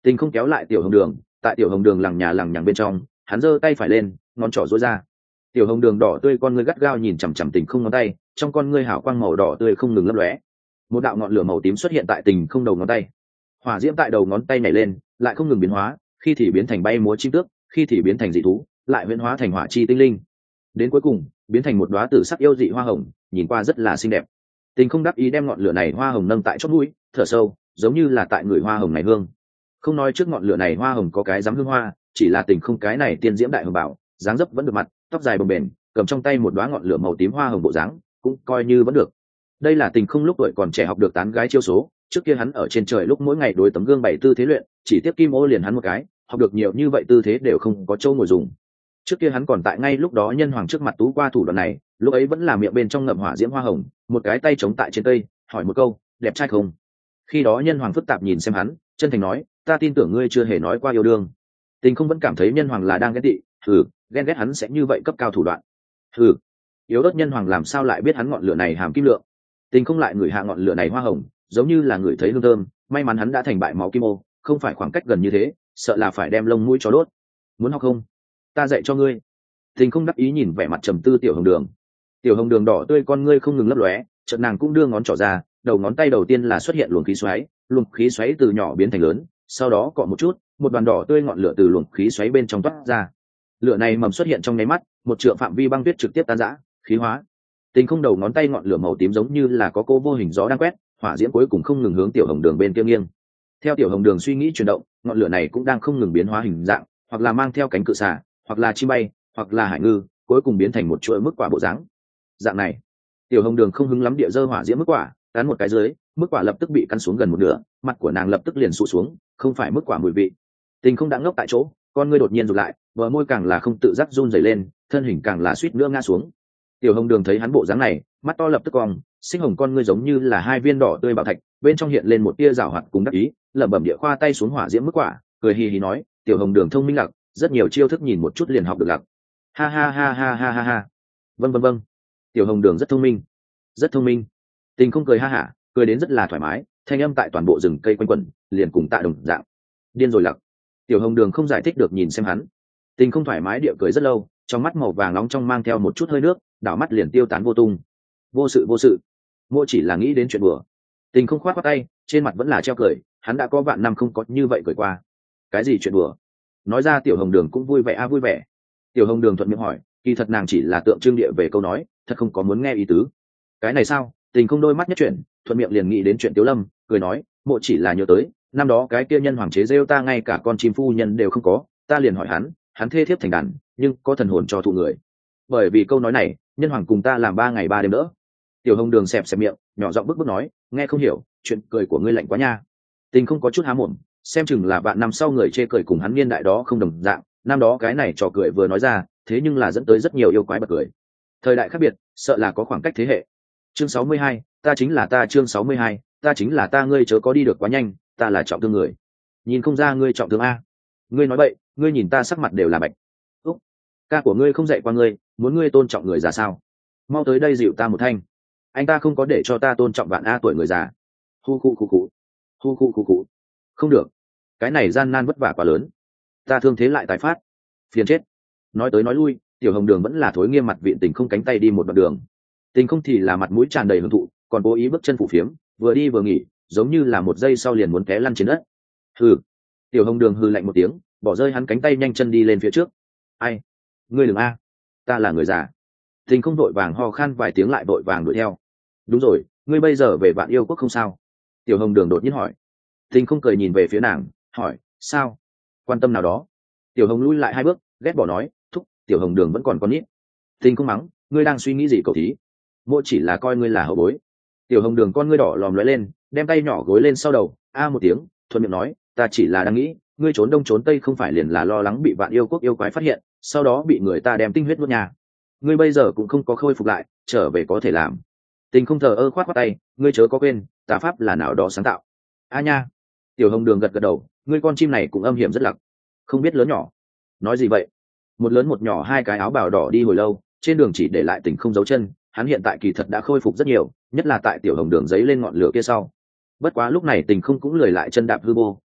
Speaker 1: Tình không kéo lại tiểu hồng đường, tại tiểu hồng đường lằng nhà lằng nhằng bên trong, hắn giơ tay phải lên, ngón trỏ dối ra. Tiểu hồng đường đỏ tươi con ngươi gắt gao nhìn chằm chằm tình không ngón tay, trong con ngươi hào quang màu đỏ tươi không ngừng lấp lóe. Một đạo ngọn lửa màu tím xuất hiện tại tình không đầu ngón tay. Hỏa diễm tại đầu ngón tay nhảy lên, lại không ngừng biến hóa, khi thì biến thành bay múa chim tước, khi thì biến thành dị thú, lại huyễn hóa thành hỏa chi tinh linh. Đến cuối cùng, biến thành một đóa tử sắc yêu dị hoa hồng, nhìn qua rất là xinh đẹp. Tình không đắc ý đem ngọn lửa này hoa hồng nâng tại chót mũi, thở sâu, giống như là tại người hoa hồng này hương. Không nói trước ngọn lửa này hoa hồng có cái dám hương hoa, chỉ là tình không cái này tiên diễm đại hồng bảo, dáng dấp vẫn được mặt, tóc dài bồng bềnh, cầm trong tay một đóa ngọn lửa màu tím hoa hồng bộ dáng, cũng coi như vẫn được. Đây là tình không lúc tuổi còn trẻ học được tán gái chiêu số, trước kia hắn ở trên trời lúc mỗi ngày đối tấm gương bảy tư thế luyện, chỉ tiếp kim ô liền hắn một cái, học được nhiều như vậy tư thế đều không có chỗ ngồi dùng. Trước kia hắn còn tại ngay lúc đó nhân hoàng trước mặt tú qua thủ đoạn này, lúc ấy vẫn là miệng bên trong ngậm hỏa diễm hoa hồng, một cái tay chống tại trên cây, hỏi một câu, đẹp trai không? Khi đó nhân hoàng phức tạp nhìn xem hắn, chân thành nói, ta tin tưởng ngươi chưa hề nói qua yêu đương. Tình không vẫn cảm thấy nhân hoàng là đang ghen tị, thử ghen ghét hắn sẽ như vậy cấp cao thủ đoạn. Thử yếu ớt nhân hoàng làm sao lại biết hắn ngọn lửa này hàm kim lượng? Tình không lại ngửi hạ ngọn lửa này hoa hồng, giống như là ngửi thấy hương thơm, may mắn hắn đã thành bại máu kim ô, không phải khoảng cách gần như thế, sợ là phải đem lông mũi cho đốt. Muốn học không? Ta dạy cho ngươi. Tình không đắc ý nhìn vẻ mặt trầm tư tiểu hồng đường. Tiểu hồng đường đỏ tươi con ngươi không ngừng lấp lóe, chợt nàng cũng đưa ngón trỏ ra, đầu ngón tay đầu tiên là xuất hiện luồng khí xoáy, luồng khí xoáy từ nhỏ biến thành lớn, sau đó cọ một chút, một đoàn đỏ tươi ngọn lửa từ luồng khí xoáy bên trong toát ra. Lửa này mầm xuất hiện trong nháy mắt, một trượng phạm vi băng tuyết trực tiếp tan rã, khí hóa. Tình không đầu ngón tay ngọn lửa màu tím giống như là có cô vô hình gió đang quét, hỏa diễm cuối cùng không ngừng hướng tiểu hồng đường bên kia nghiêng. Theo tiểu hồng đường suy nghĩ chuyển động, ngọn lửa này cũng đang không ngừng biến hóa hình dạng, hoặc là mang theo cánh cự xà, hoặc là chim bay, hoặc là hải ngư, cuối cùng biến thành một chuỗi mức quả bộ dáng. Dạng này, tiểu hồng đường không hứng lắm địa dơ hỏa diễm mức quả, cắn một cái dưới, mức quả lập tức bị cắn xuống gần một nửa, mặt của nàng lập tức liền sụ xuống, không phải mức quả mùi vị. Tình không đã ngốc tại chỗ, con ngươi đột nhiên rụt lại, bờ môi càng là không tự giác run rẩy lên, thân hình càng là suýt nữa ngã xuống. Tiểu hồng đường thấy hắn bộ dáng này, mắt to lập tức cong, sinh hồng con ngươi giống như là hai viên đỏ tươi bảo thạch, bên trong hiện lên một tia rào hoạt cùng đắc ý, lẩm bẩm địa khoa tay xuống hỏa diễm mức quả, cười hì hì nói, tiểu hồng đường thông minh lặc, rất nhiều chiêu thức nhìn một chút liền học được lặc. Ha ha ha ha ha ha ha. Vâng vâng vâng. Tiểu hồng đường rất thông minh, rất thông minh. Tình không cười ha hả, cười đến rất là thoải mái, thanh âm tại toàn bộ rừng cây quanh quẩn, liền cùng tạ đồng dạng. Điên rồi lặc. Tiểu hồng đường không giải thích được nhìn xem hắn. Tình không thoải mái địa cười rất lâu, trong mắt màu vàng nóng trong mang theo một chút hơi nước, đảo mắt liền tiêu tán vô tung. Vô sự vô sự. Mộ chỉ là nghĩ đến chuyện đùa. Tình không khoát khoát tay, trên mặt vẫn là treo cười, hắn đã có vạn năm không có như vậy cười qua. Cái gì chuyện đùa? Nói ra tiểu hồng đường cũng vui vẻ a à vui vẻ. Tiểu hồng đường thuận miệng hỏi, kỳ thật nàng chỉ là tượng trưng địa về câu nói, thật không có muốn nghe ý tứ. Cái này sao? Tình không đôi mắt nhất chuyển, thuận miệng liền nghĩ đến chuyện Tiếu Lâm, cười nói, mộ chỉ là nhớ tới, năm đó cái kia nhân hoàng chế rêu ta ngay cả con chim phu nhân đều không có, ta liền hỏi hắn, hắn thê thiếp thành đàn, nhưng có thần hồn cho thụ người. Bởi vì câu nói này, nhân hoàng cùng ta làm ba ngày ba đêm đỡ. Tiểu hồng đường xẹp xẹp miệng, nhỏ giọng bức bức nói, nghe không hiểu, chuyện cười của ngươi lạnh quá nha. Tình không có chút há mồm, xem chừng là bạn năm sau người chê cười cùng hắn niên đại đó không đồng dạng, năm đó cái này trò cười vừa nói ra, thế nhưng là dẫn tới rất nhiều yêu quái bật cười. Thời đại khác biệt, sợ là có khoảng cách thế hệ. Chương sáu mươi hai, ta chính là ta chương sáu mươi hai, ta chính là ta ngươi chớ có đi được quá nhanh, ta là trọng thương người. Nhìn không ra ngươi trọng thương a. Ngươi nói bậy, ngươi nhìn ta sắc mặt đều là bạch. Úc, ca của ngươi không dạy qua ngươi, muốn ngươi tôn trọng người già sao? Mau tới đây dịu ta một thanh. Anh ta không có để cho ta tôn trọng bạn a tuổi người già. Hu khu khu khu. Hu khu khu khu. Không được, cái này gian nan vất vả quá lớn. Ta thương thế lại tái phát. Phiền chết. Nói tới nói lui, tiểu hồng đường vẫn là thối nghiêm mặt viện tình không cánh tay đi một đoạn đường. Tình không thì là mặt mũi tràn đầy hưởng thụ, còn cố ý bước chân phủ phiếm, vừa đi vừa nghỉ, giống như là một giây sau liền muốn té lăn trên đất. Hừ. Tiểu hồng đường hừ lạnh một tiếng, bỏ rơi hắn cánh tay nhanh chân đi lên phía trước. Ai? Ngươi đừng a, ta là người già. Tình không vội vàng ho khan vài tiếng lại vội vàng đuổi theo. Đúng rồi, ngươi bây giờ về Vạn Yêu Quốc không sao? Tiểu hồng đường đột nhiên hỏi. Tình không cười nhìn về phía nàng, hỏi, sao? Quan tâm nào đó? Tiểu hồng lui lại hai bước, ghét bỏ nói, thúc, tiểu hồng đường vẫn còn con nít. Tình không mắng, ngươi đang suy nghĩ gì cậu thí? Mộ chỉ là coi ngươi là hậu bối. Tiểu hồng đường con ngươi đỏ lòm lóe lên, đem tay nhỏ gối lên sau đầu, a một tiếng, thuận miệng nói, ta chỉ là đang nghĩ, ngươi trốn đông trốn tây không phải liền là lo lắng bị Vạn Yêu Quốc yêu quái phát hiện, sau đó bị người ta đem tinh huyết nuốt nhà. Ngươi bây giờ cũng không có khôi phục lại, trở về có thể làm. Tình không thờ ơ khoát khoát tay, ngươi chớ có quên, tà pháp là nào đó sáng tạo. A nha. Tiểu hồng đường gật gật đầu, ngươi con chim này cũng âm hiểm rất lặc, không biết lớn nhỏ. Nói gì vậy? Một lớn một nhỏ hai cái áo bào đỏ đi hồi lâu, trên đường chỉ để lại Tình không dấu chân, hắn hiện tại kỳ thật đã khôi phục rất nhiều, nhất là tại tiểu hồng đường giấy lên ngọn lửa kia sau. Bất quá lúc này Tình không cũng lười lại chân đạp hư vô,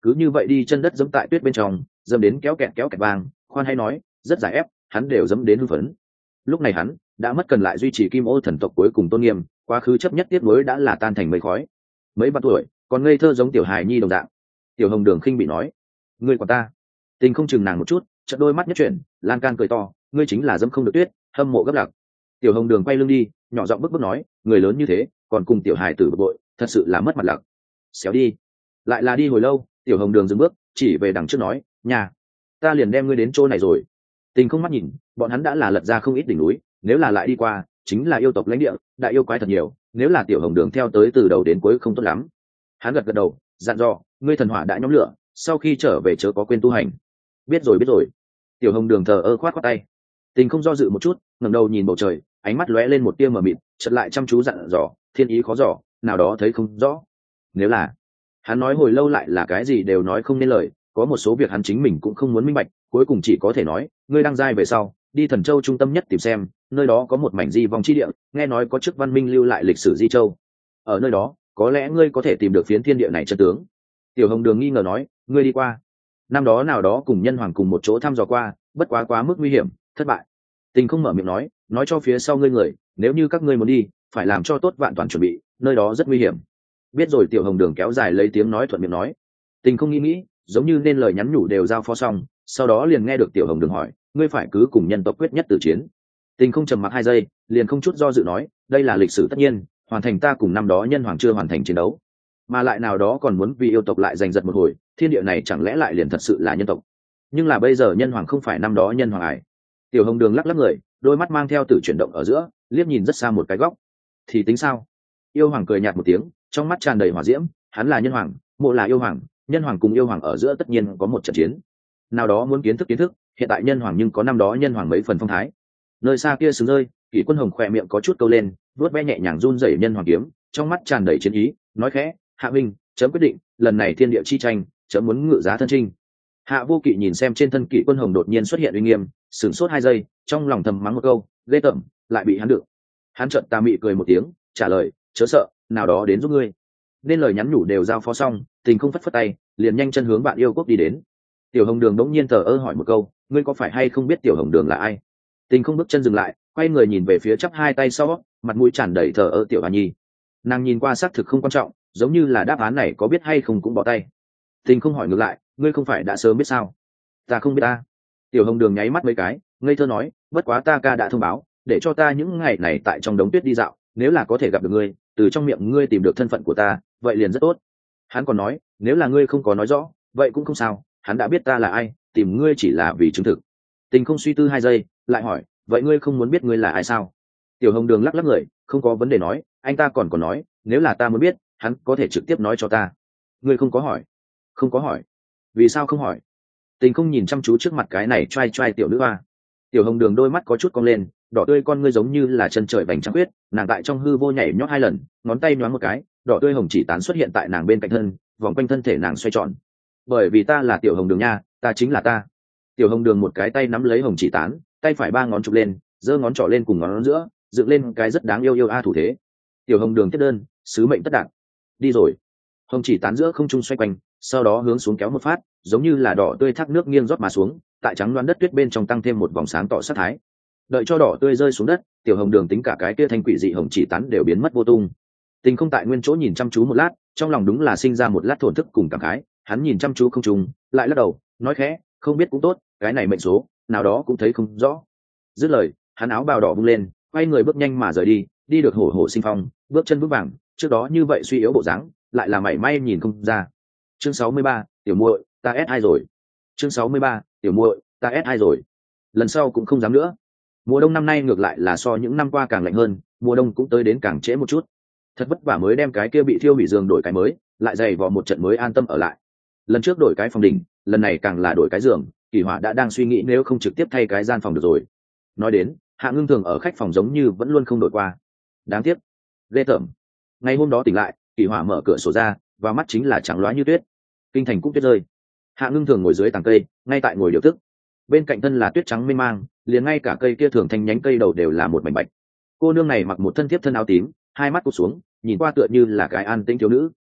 Speaker 1: cứ như vậy đi chân đất dẫm tại tuyết bên trong, dẫm đến kéo kẹt kéo kẹt vang, khoan hay nói rất giải ép, hắn đều dẫm đến hưng phấn. Lúc này hắn đã mất cần lại duy trì kim ô thần tộc cuối cùng tôn nghiêm, quá khứ chấp nhất tiếp nối đã là tan thành mây khói. Mấy vạn tuổi còn ngây thơ giống tiểu hài nhi đồng dạng. Tiểu hồng đường khinh bị nói, ngươi quản ta. Tình không chừng nàng một chút, chợt đôi mắt nhất chuyển, lan can cười to, ngươi chính là dẫm không được tuyết, hâm mộ gấp lạc. Tiểu hồng đường quay lưng đi, nhỏ giọng bức bức nói, người lớn như thế còn cùng tiểu hài tử bực bội, thật sự là mất mặt lạc. Xéo đi. Lại là đi hồi lâu, tiểu hồng đường dừng bước, chỉ về đằng trước nói, nhà ta liền đem ngươi đến chỗ này rồi. Tình không mắt nhìn, bọn hắn đã là lật ra không ít đỉnh núi, nếu là lại đi qua chính là yêu tộc lãnh địa, đại yêu quái thật nhiều, nếu là tiểu hồng đường theo tới từ đầu đến cuối không tốt lắm. Hắn gật gật đầu, dặn dò, ngươi thần hỏa đã nhóm lửa, sau khi trở về chớ có quên tu hành. Biết rồi biết rồi. Tiểu hồng đường thờ ơ khoát khoát tay. Tình không do dự một chút, ngẩng đầu nhìn bầu trời, ánh mắt lóe lên một tia mờ mịt, chợt lại chăm chú dặn dò, thiên ý khó dò, nào đó thấy không rõ. Nếu là hắn nói hồi lâu lại là cái gì đều nói không nên lời, có một số việc hắn chính mình cũng không muốn minh bạch, cuối cùng chỉ có thể nói, ngươi đang giai về sau đi Thần Châu trung tâm nhất tìm xem, nơi đó có một mảnh di vong chi địa, nghe nói có chức văn minh lưu lại lịch sử di châu, ở nơi đó có lẽ ngươi có thể tìm được phiến thiên địa này chân tướng. Tiểu hồng đường nghi ngờ nói, ngươi đi qua năm đó nào đó cùng nhân hoàng cùng một chỗ thăm dò qua, bất quá quá mức nguy hiểm, thất bại. Tình không mở miệng nói, nói cho phía sau ngươi người, nếu như các ngươi muốn đi phải làm cho tốt vạn toàn chuẩn bị, nơi đó rất nguy hiểm. Biết rồi. Tiểu hồng đường kéo dài lấy tiếng nói thuận miệng nói. Tình không nghĩ nghĩ, giống như nên lời nhắn nhủ đều giao phó xong, sau đó liền nghe được tiểu hồng đường hỏi, ngươi phải cứ cùng nhân tộc quyết nhất tử chiến. Tình không trầm mặc hai giây, liền không chút do dự nói, đây là lịch sử tất nhiên, hoàn thành ta cùng năm đó nhân hoàng chưa hoàn thành chiến đấu, mà lại nào đó còn muốn vì yêu tộc lại giành giật một hồi, thiên địa này chẳng lẽ lại liền thật sự là nhân tộc? Nhưng là bây giờ nhân hoàng không phải năm đó nhân hoàng ải. Tiểu hồng đường lắc lắc người, đôi mắt mang theo tử chuyển động ở giữa, liếc nhìn rất xa một cái góc. Thì tính sao? Yêu hoàng cười nhạt một tiếng, trong mắt tràn đầy hỏa diễm, hắn là nhân hoàng, mộ là yêu hoàng, nhân hoàng cùng yêu hoàng ở giữa tất nhiên có một trận chiến. Nào đó muốn kiến thức kiến thức, hiện tại nhân hoàng nhưng có năm đó nhân hoàng mấy phần phong thái. Nơi xa kia sướng rơi, Kỷ Quân Hồng khỏe miệng có chút câu lên, vuốt ve nhẹ nhàng run rẩy nhân hoàng kiếm, trong mắt tràn đầy chiến ý, nói khẽ, hạ minh, chấm quyết định, lần này thiên địa chi tranh, chấm muốn ngự giá thân trinh. Hạ Vô Kỵ nhìn xem trên thân Kỷ Quân Hồng đột nhiên xuất hiện uy nghiêm, sửng sốt hai giây, trong lòng thầm mắng một câu, ghê tởm, lại bị hắn được. Hắn chợt tà mị cười một tiếng, trả lời, chớ sợ, nào đó đến giúp ngươi. Nên lời nhắn nhủ đều giao phó xong, Tình không phất phất tay, liền nhanh chân hướng Vạn Yêu Quốc đi đến. Tiểu hồng đường đống nhiên thờ ơ hỏi một câu, ngươi có phải hay không biết tiểu hồng đường là ai? Tình không bước chân dừng lại, quay người nhìn về phía chắp hai tay sau, mặt mũi tràn đầy thờ ơ tiểu hoa nhi. Nàng nhìn qua xác thực không quan trọng, giống như là đáp án này có biết hay không cũng bỏ tay. Tình không hỏi ngược lại, ngươi không phải đã sớm biết sao? Ta không biết ta. Tiểu hồng đường nháy mắt mấy cái, ngây thơ nói, bất quá ta ca đã thông báo, để cho ta những ngày này tại trong đống tuyết đi dạo, nếu là có thể gặp được ngươi, từ trong miệng ngươi tìm được thân phận của ta, vậy liền rất tốt. Hắn còn nói, nếu là ngươi không có nói rõ, vậy cũng không sao, hắn đã biết ta là ai, tìm ngươi chỉ là vì chứng thực. Tình không suy tư hai giây, lại hỏi, vậy ngươi không muốn biết ngươi là ai sao? Tiểu hồng đường lắc lắc người, không có vấn đề nói, anh ta còn còn nói, nếu là ta muốn biết, hắn có thể trực tiếp nói cho ta. Ngươi không có hỏi? Không có hỏi. Vì sao không hỏi? Tình không nhìn chăm chú trước mặt cái này trai trai tiểu nữ hoa. Tiểu hồng đường đôi mắt có chút cong lên, đỏ tươi con ngươi giống như là chân trời vành trăng khuyết, nàng tại trong hư vô nhảy nhót hai lần, ngón tay nhoáng một cái, đỏ tươi hồng chỉ tán xuất hiện tại nàng bên cạnh thân, vòng quanh thân thể nàng xoay tròn. Bởi vì ta là tiểu hồng đường nha, ta chính là ta. Tiểu hồng đường một cái tay nắm lấy hồng chỉ tán, tay phải ba ngón chụp lên, giơ ngón trỏ lên cùng ngón giữa, dựng lên cái rất đáng yêu yêu a thủ thế. Tiểu hồng đường tiếp đơn, sứ mệnh tất đạt. Đi rồi. Hồng chỉ tán giữa không trung xoay quanh, sau đó hướng xuống kéo một phát, giống như là đỏ tươi thác nước nghiêng rót mà xuống, tại trắng loáng đất tuyết bên trong tăng thêm một vòng sáng tỏ sát thái. Đợi cho đỏ tươi rơi xuống đất, tiểu hồng đường tính cả cái kia thanh quỷ dị hồng chỉ tán đều biến mất vô tung. Tình không tại nguyên chỗ nhìn chăm chú một lát, trong lòng đúng là sinh ra một lát thổn thức cùng cảm khái. Hắn nhìn chăm chú không trùng, lại lắc đầu, nói khẽ, không biết cũng tốt, cái này mệnh số, nào đó cũng thấy không rõ. Dứt lời, hắn áo bào đỏ vung lên, quay người bước nhanh mà rời đi, đi được hổ hổ sinh phong, bước chân vững vàng, trước đó như vậy suy yếu bộ dáng, lại là mảy may nhìn không ra. Chương sáu mươi ba, tiểu muội, ta ét hai rồi. Chương sáu mươi ba, tiểu muội, ta ét hai rồi. Lần sau cũng không dám nữa. Mùa đông năm nay ngược lại là so những năm qua càng lạnh hơn, mùa đông cũng tới đến càng trễ một chút. Thật vất vả mới đem cái kia bị thiêu hủy giường đổi cái mới, lại dày vò một trận mới an tâm ở lại. Lần trước đổi cái phòng đỉnh, lần này càng là đổi cái giường, Kỳ Hỏa đã đang suy nghĩ nếu không trực tiếp thay cái gian phòng được rồi. Nói đến, Hạ Ngưng Thường ở khách phòng giống như vẫn luôn không đổi qua. Đáng tiếc, ghê tởm. Ngày hôm đó tỉnh lại, Kỳ Hỏa mở cửa sổ ra, và mắt chính là trắng loá như tuyết. Kinh thành cũng tuyết rơi. Hạ Ngưng Thường ngồi dưới tàng cây, ngay tại ngồi điều tức. Bên cạnh thân là tuyết trắng mênh mang, liền ngay cả cây kia thường thanh nhánh cây đầu đều là một mảnh bạch. Cô nương này mặc một thân thiếp thân áo tím, hai mắt cụp xuống, nhìn qua tựa như là cái an tĩnh thiếu nữ.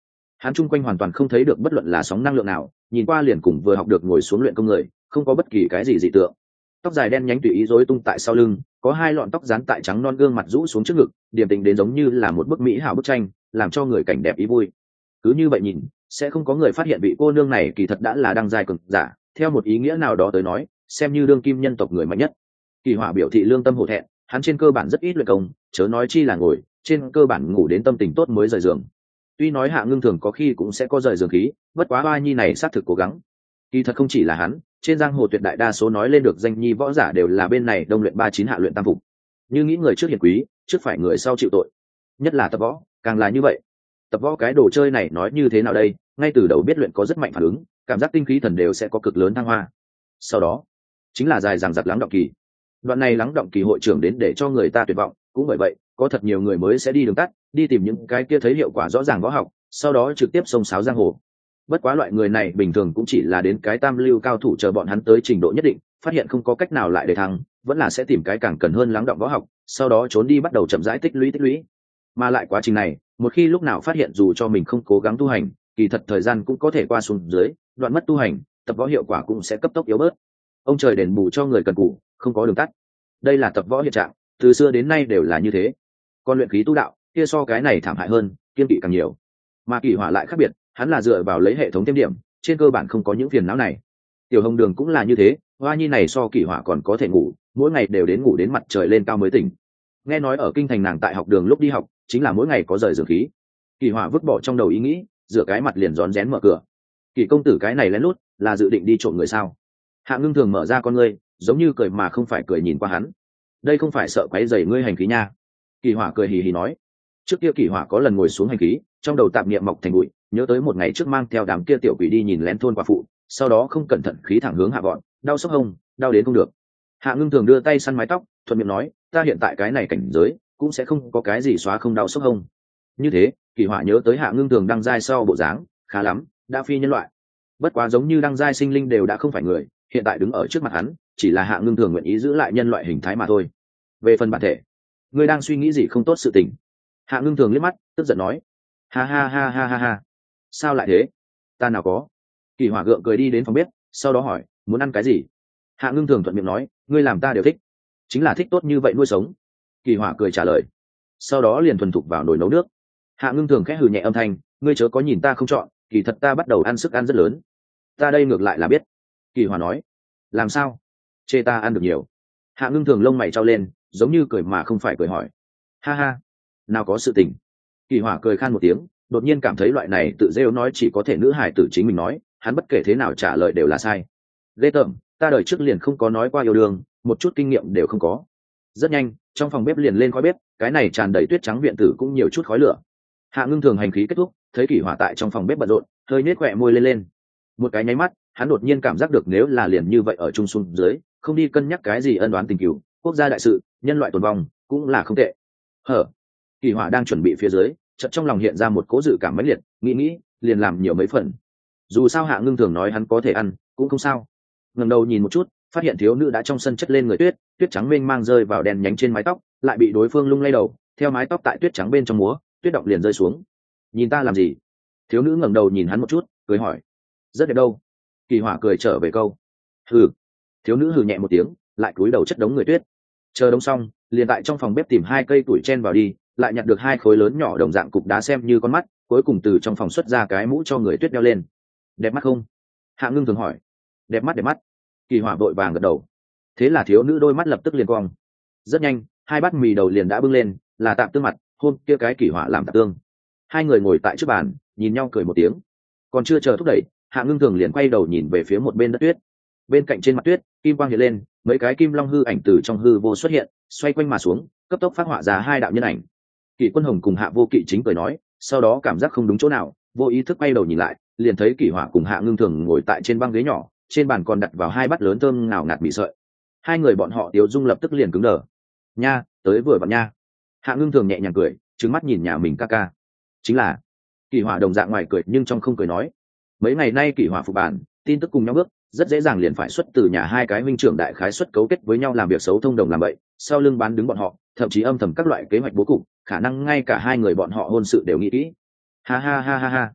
Speaker 1: hắn chung quanh hoàn toàn không thấy được bất luận là sóng năng lượng nào, nhìn qua liền cùng vừa học được ngồi xuống luyện công người, không có bất kỳ cái gì dị tượng. Tóc dài đen nhánh tùy ý rối tung tại sau lưng, có hai lọn tóc dán tại trắng non gương mặt rũ xuống trước ngực, điềm tĩnh đến giống như là một bức mỹ hảo bức tranh, làm cho người cảnh đẹp ý vui. Cứ như vậy nhìn, sẽ không có người phát hiện vị cô nương này kỳ thật đã là đăng giai cường giả, theo một ý nghĩa nào đó tới nói, xem như đương kim nhân tộc người mạnh nhất. Kỳ Hỏa biểu thị lương tâm hổ thẹn, hắn trên cơ bản rất ít luyện công, chớ nói chi là ngồi, trên cơ bản ngủ đến tâm tình tốt mới rời giường. Tuy nói Hạ Ngưng thường có khi cũng sẽ có rời giường khí, bất quá Hoa Nhi này xác thực cố gắng. Kỳ thật không chỉ là hắn, trên giang hồ tuyệt đại đa số nói lên được danh nhi võ giả đều là bên này đông luyện ba chín hạ luyện tam phục. Như nghĩ người trước hiền quý, trước phải người sau chịu tội. Nhất là tập võ, càng là như vậy. Tập võ cái đồ chơi này nói như thế nào đây, ngay từ đầu biết luyện có rất mạnh phản ứng, cảm giác tinh khí thần đều sẽ có cực lớn thăng hoa. Sau đó, chính là dài dằng dặc lắng động kỳ. Đoạn này lắng động kỳ hội trưởng đến để cho người ta tuyệt vọng, cũng bởi vậy, có thật nhiều người mới sẽ đi đường tắt, đi tìm những cái kia thấy hiệu quả rõ ràng võ học, sau đó trực tiếp xông xáo giang hồ. Bất quá loại người này bình thường cũng chỉ là đến cái tam lưu cao thủ chờ bọn hắn tới trình độ nhất định, phát hiện không có cách nào lại để thắng, vẫn là sẽ tìm cái càng cần hơn lắng động võ học, sau đó trốn đi bắt đầu chậm rãi tích lũy tích lũy. Mà lại quá trình này, một khi lúc nào phát hiện dù cho mình không cố gắng tu hành, kỳ thật thời gian cũng có thể qua xuống dưới, đoạn mất tu hành, tập võ hiệu quả cũng sẽ cấp tốc yếu bớt. Ông trời đền bù cho người cần cù, không có đường tắt. Đây là tập võ hiện trạng, từ xưa đến nay đều là như thế. Còn luyện khí tu đạo, kia so cái này thảm hại hơn, kiên kỵ càng nhiều. Mà Kỳ Hỏa lại khác biệt, hắn là dựa vào lấy hệ thống thêm điểm, trên cơ bản không có những phiền não này. Tiểu Hồng Đường cũng là như thế, Hoa Nhi này so Kỳ Hỏa còn có thể ngủ, mỗi ngày đều đến ngủ đến mặt trời lên cao mới tỉnh. Nghe nói ở kinh thành nàng tại học đường lúc đi học, chính là mỗi ngày có rời giường khí. Kỳ Hỏa vứt bỏ trong đầu ý nghĩ, rửa cái mặt liền rón rén mở cửa. Kỳ công tử cái này lén lút, là dự định đi trộm người sao? Hạ Ngưng thường mở ra con ngươi, giống như cười mà không phải cười nhìn qua hắn. Đây không phải sợ quấy rầy ngươi hành khí nha. Kỳ Hỏa cười hì hì nói. Trước kia Kỳ Hỏa có lần ngồi xuống hành khí, trong đầu tạp niệm mọc thành bụi, nhớ tới một ngày trước mang theo đám kia tiểu quỷ đi nhìn lén thôn quả phụ, sau đó không cẩn thận khí thẳng hướng hạ bọn, đau sốc hông, đau đến không được. Hạ Ngưng thường đưa tay săn mái tóc, thuận miệng nói, ta hiện tại cái này cảnh giới, cũng sẽ không có cái gì xóa không đau sốc hông. Như thế, Kỳ Hỏa nhớ tới Hạ Ngưng thường đăng giai sau bộ dáng, khá lắm, đã phi nhân loại. Bất quá giống như đăng giai sinh linh đều đã không phải người, hiện tại đứng ở trước mặt hắn, chỉ là Hạ Ngưng thường nguyện ý giữ lại nhân loại hình thái mà thôi. Về phần bản thể, ngươi đang suy nghĩ gì không tốt sự tình? Hạ Ngưng thường liếc mắt, tức giận nói, ha ha ha ha ha ha, sao lại thế? Ta nào có? Kỳ Hỏa gượng cười đi đến phòng bếp, sau đó hỏi, muốn ăn cái gì? Hạ Ngưng thường thuận miệng nói, ngươi làm ta đều thích, chính là thích tốt như vậy nuôi sống. Kỳ Hỏa cười trả lời, sau đó liền thuần thục vào nồi nấu nước. Hạ Ngưng thường khẽ hừ nhẹ âm thanh, ngươi chớ có nhìn ta không chọn, kỳ thật ta bắt đầu ăn sức ăn rất lớn. Ta đây ngược lại là biết. Kỳ Hỏa nói, làm sao? Chê ta ăn được nhiều? Hạ Ngưng thường lông mày trao lên, giống như cười mà không phải cười hỏi, ha ha, nào có sự tình. Kỳ Hỏa cười khan một tiếng, đột nhiên cảm thấy loại này tự rêu nói chỉ có thể nữ hài tử chính mình nói, hắn bất kể thế nào trả lời đều là sai. Ghê tởm, ta đời trước liền không có nói qua yêu đương, một chút kinh nghiệm đều không có. Rất nhanh, trong phòng bếp liền lên khói bếp, cái này tràn đầy tuyết trắng viện tử cũng nhiều chút khói lửa. Hạ Ngưng thường hành khí kết thúc, thấy Kỳ Hỏa tại trong phòng bếp bận rộn, hơi nhếch khóe môi lên lên. Một cái nháy mắt, hắn đột nhiên cảm giác được nếu là liền như vậy ở trung xuống dưới, không đi cân nhắc cái gì ân oán tình cừu, quốc gia đại sự, nhân loại tồn vong, cũng là không tệ. Hở? Kỳ Hỏa đang chuẩn bị phía dưới, chợt trong lòng hiện ra một cố dự cảm mãnh liệt, nghĩ nghĩ, liền làm nhiều mấy phần. Dù sao Hạ Ngưng thường nói hắn có thể ăn, cũng không sao. Ngẩng đầu nhìn một chút, phát hiện thiếu nữ đã trong sân chất lên người tuyết, tuyết trắng mênh mang rơi vào đèn nhánh trên mái tóc, lại bị đối phương lung lay đầu, theo mái tóc tại tuyết trắng bên trong múa, tuyết động liền rơi xuống. Nhìn ta làm gì? Thiếu nữ ngẩng đầu nhìn hắn một chút, cười hỏi. Rất đẹp đâu. Kỳ Hỏa cười trở về câu. Hừ. Thiếu nữ hừ nhẹ một tiếng, lại cúi đầu chất đống người tuyết. Chờ đống xong, liền tại trong phòng bếp tìm hai cây tuổi chen vào đi, lại nhặt được hai khối lớn nhỏ đồng dạng cục đá xem như con mắt, cuối cùng từ trong phòng xuất ra cái mũ cho người tuyết đeo lên. Đẹp mắt không? Hạ Ngưng thường hỏi. Đẹp mắt đẹp mắt. Kỳ Hỏa vội vàng gật đầu. Thế là thiếu nữ đôi mắt lập tức liền cong. Rất nhanh, hai bát mì đầu liền đã bưng lên, là tạm tương mặt, hôm kia cái Kỳ Hỏa làm tạm tương. Hai người ngồi tại trước bàn, nhìn nhau cười một tiếng. Còn chưa chờ thúc đẩy, Hạ Ngưng thường liền quay đầu nhìn về phía một bên đất tuyết. Bên cạnh trên mặt tuyết, kim quang hiện lên, mấy cái kim long hư ảnh từ trong hư vô xuất hiện, xoay quanh mà xuống, cấp tốc phát họa ra hai đạo nhân ảnh. Kỷ Quân Hồng cùng Hạ Vô Kỵ chính cười nói, sau đó cảm giác không đúng chỗ nào, vô ý thức quay đầu nhìn lại, liền thấy Kỷ Hỏa cùng Hạ Ngưng thường ngồi tại trên băng ghế nhỏ, trên bàn còn đặt vào hai bát lớn thơm ngào ngạt mì sợi. Hai người bọn họ Tiếu Dung lập tức liền cứng đờ. Nha, tới vừa vặn nha. Hạ Ngưng thường nhẹ nhàng cười, trừng mắt nhìn nhà mình ca ca. Chính là. Kỷ Hỏa đồng dạng ngoài cười nhưng trong không cười nói. Mấy ngày nay Kỷ Hỏa phục bản, tin tức cùng nhau bước, rất dễ dàng liền phải xuất từ nhà hai cái huynh trưởng đại khái xuất cấu kết với nhau làm việc xấu thông đồng làm vậy, sau lưng bán đứng bọn họ, thậm chí âm thầm các loại kế hoạch bố cục, khả năng ngay cả hai người bọn họ hôn sự đều nghĩ kỹ. Ha ha ha ha ha.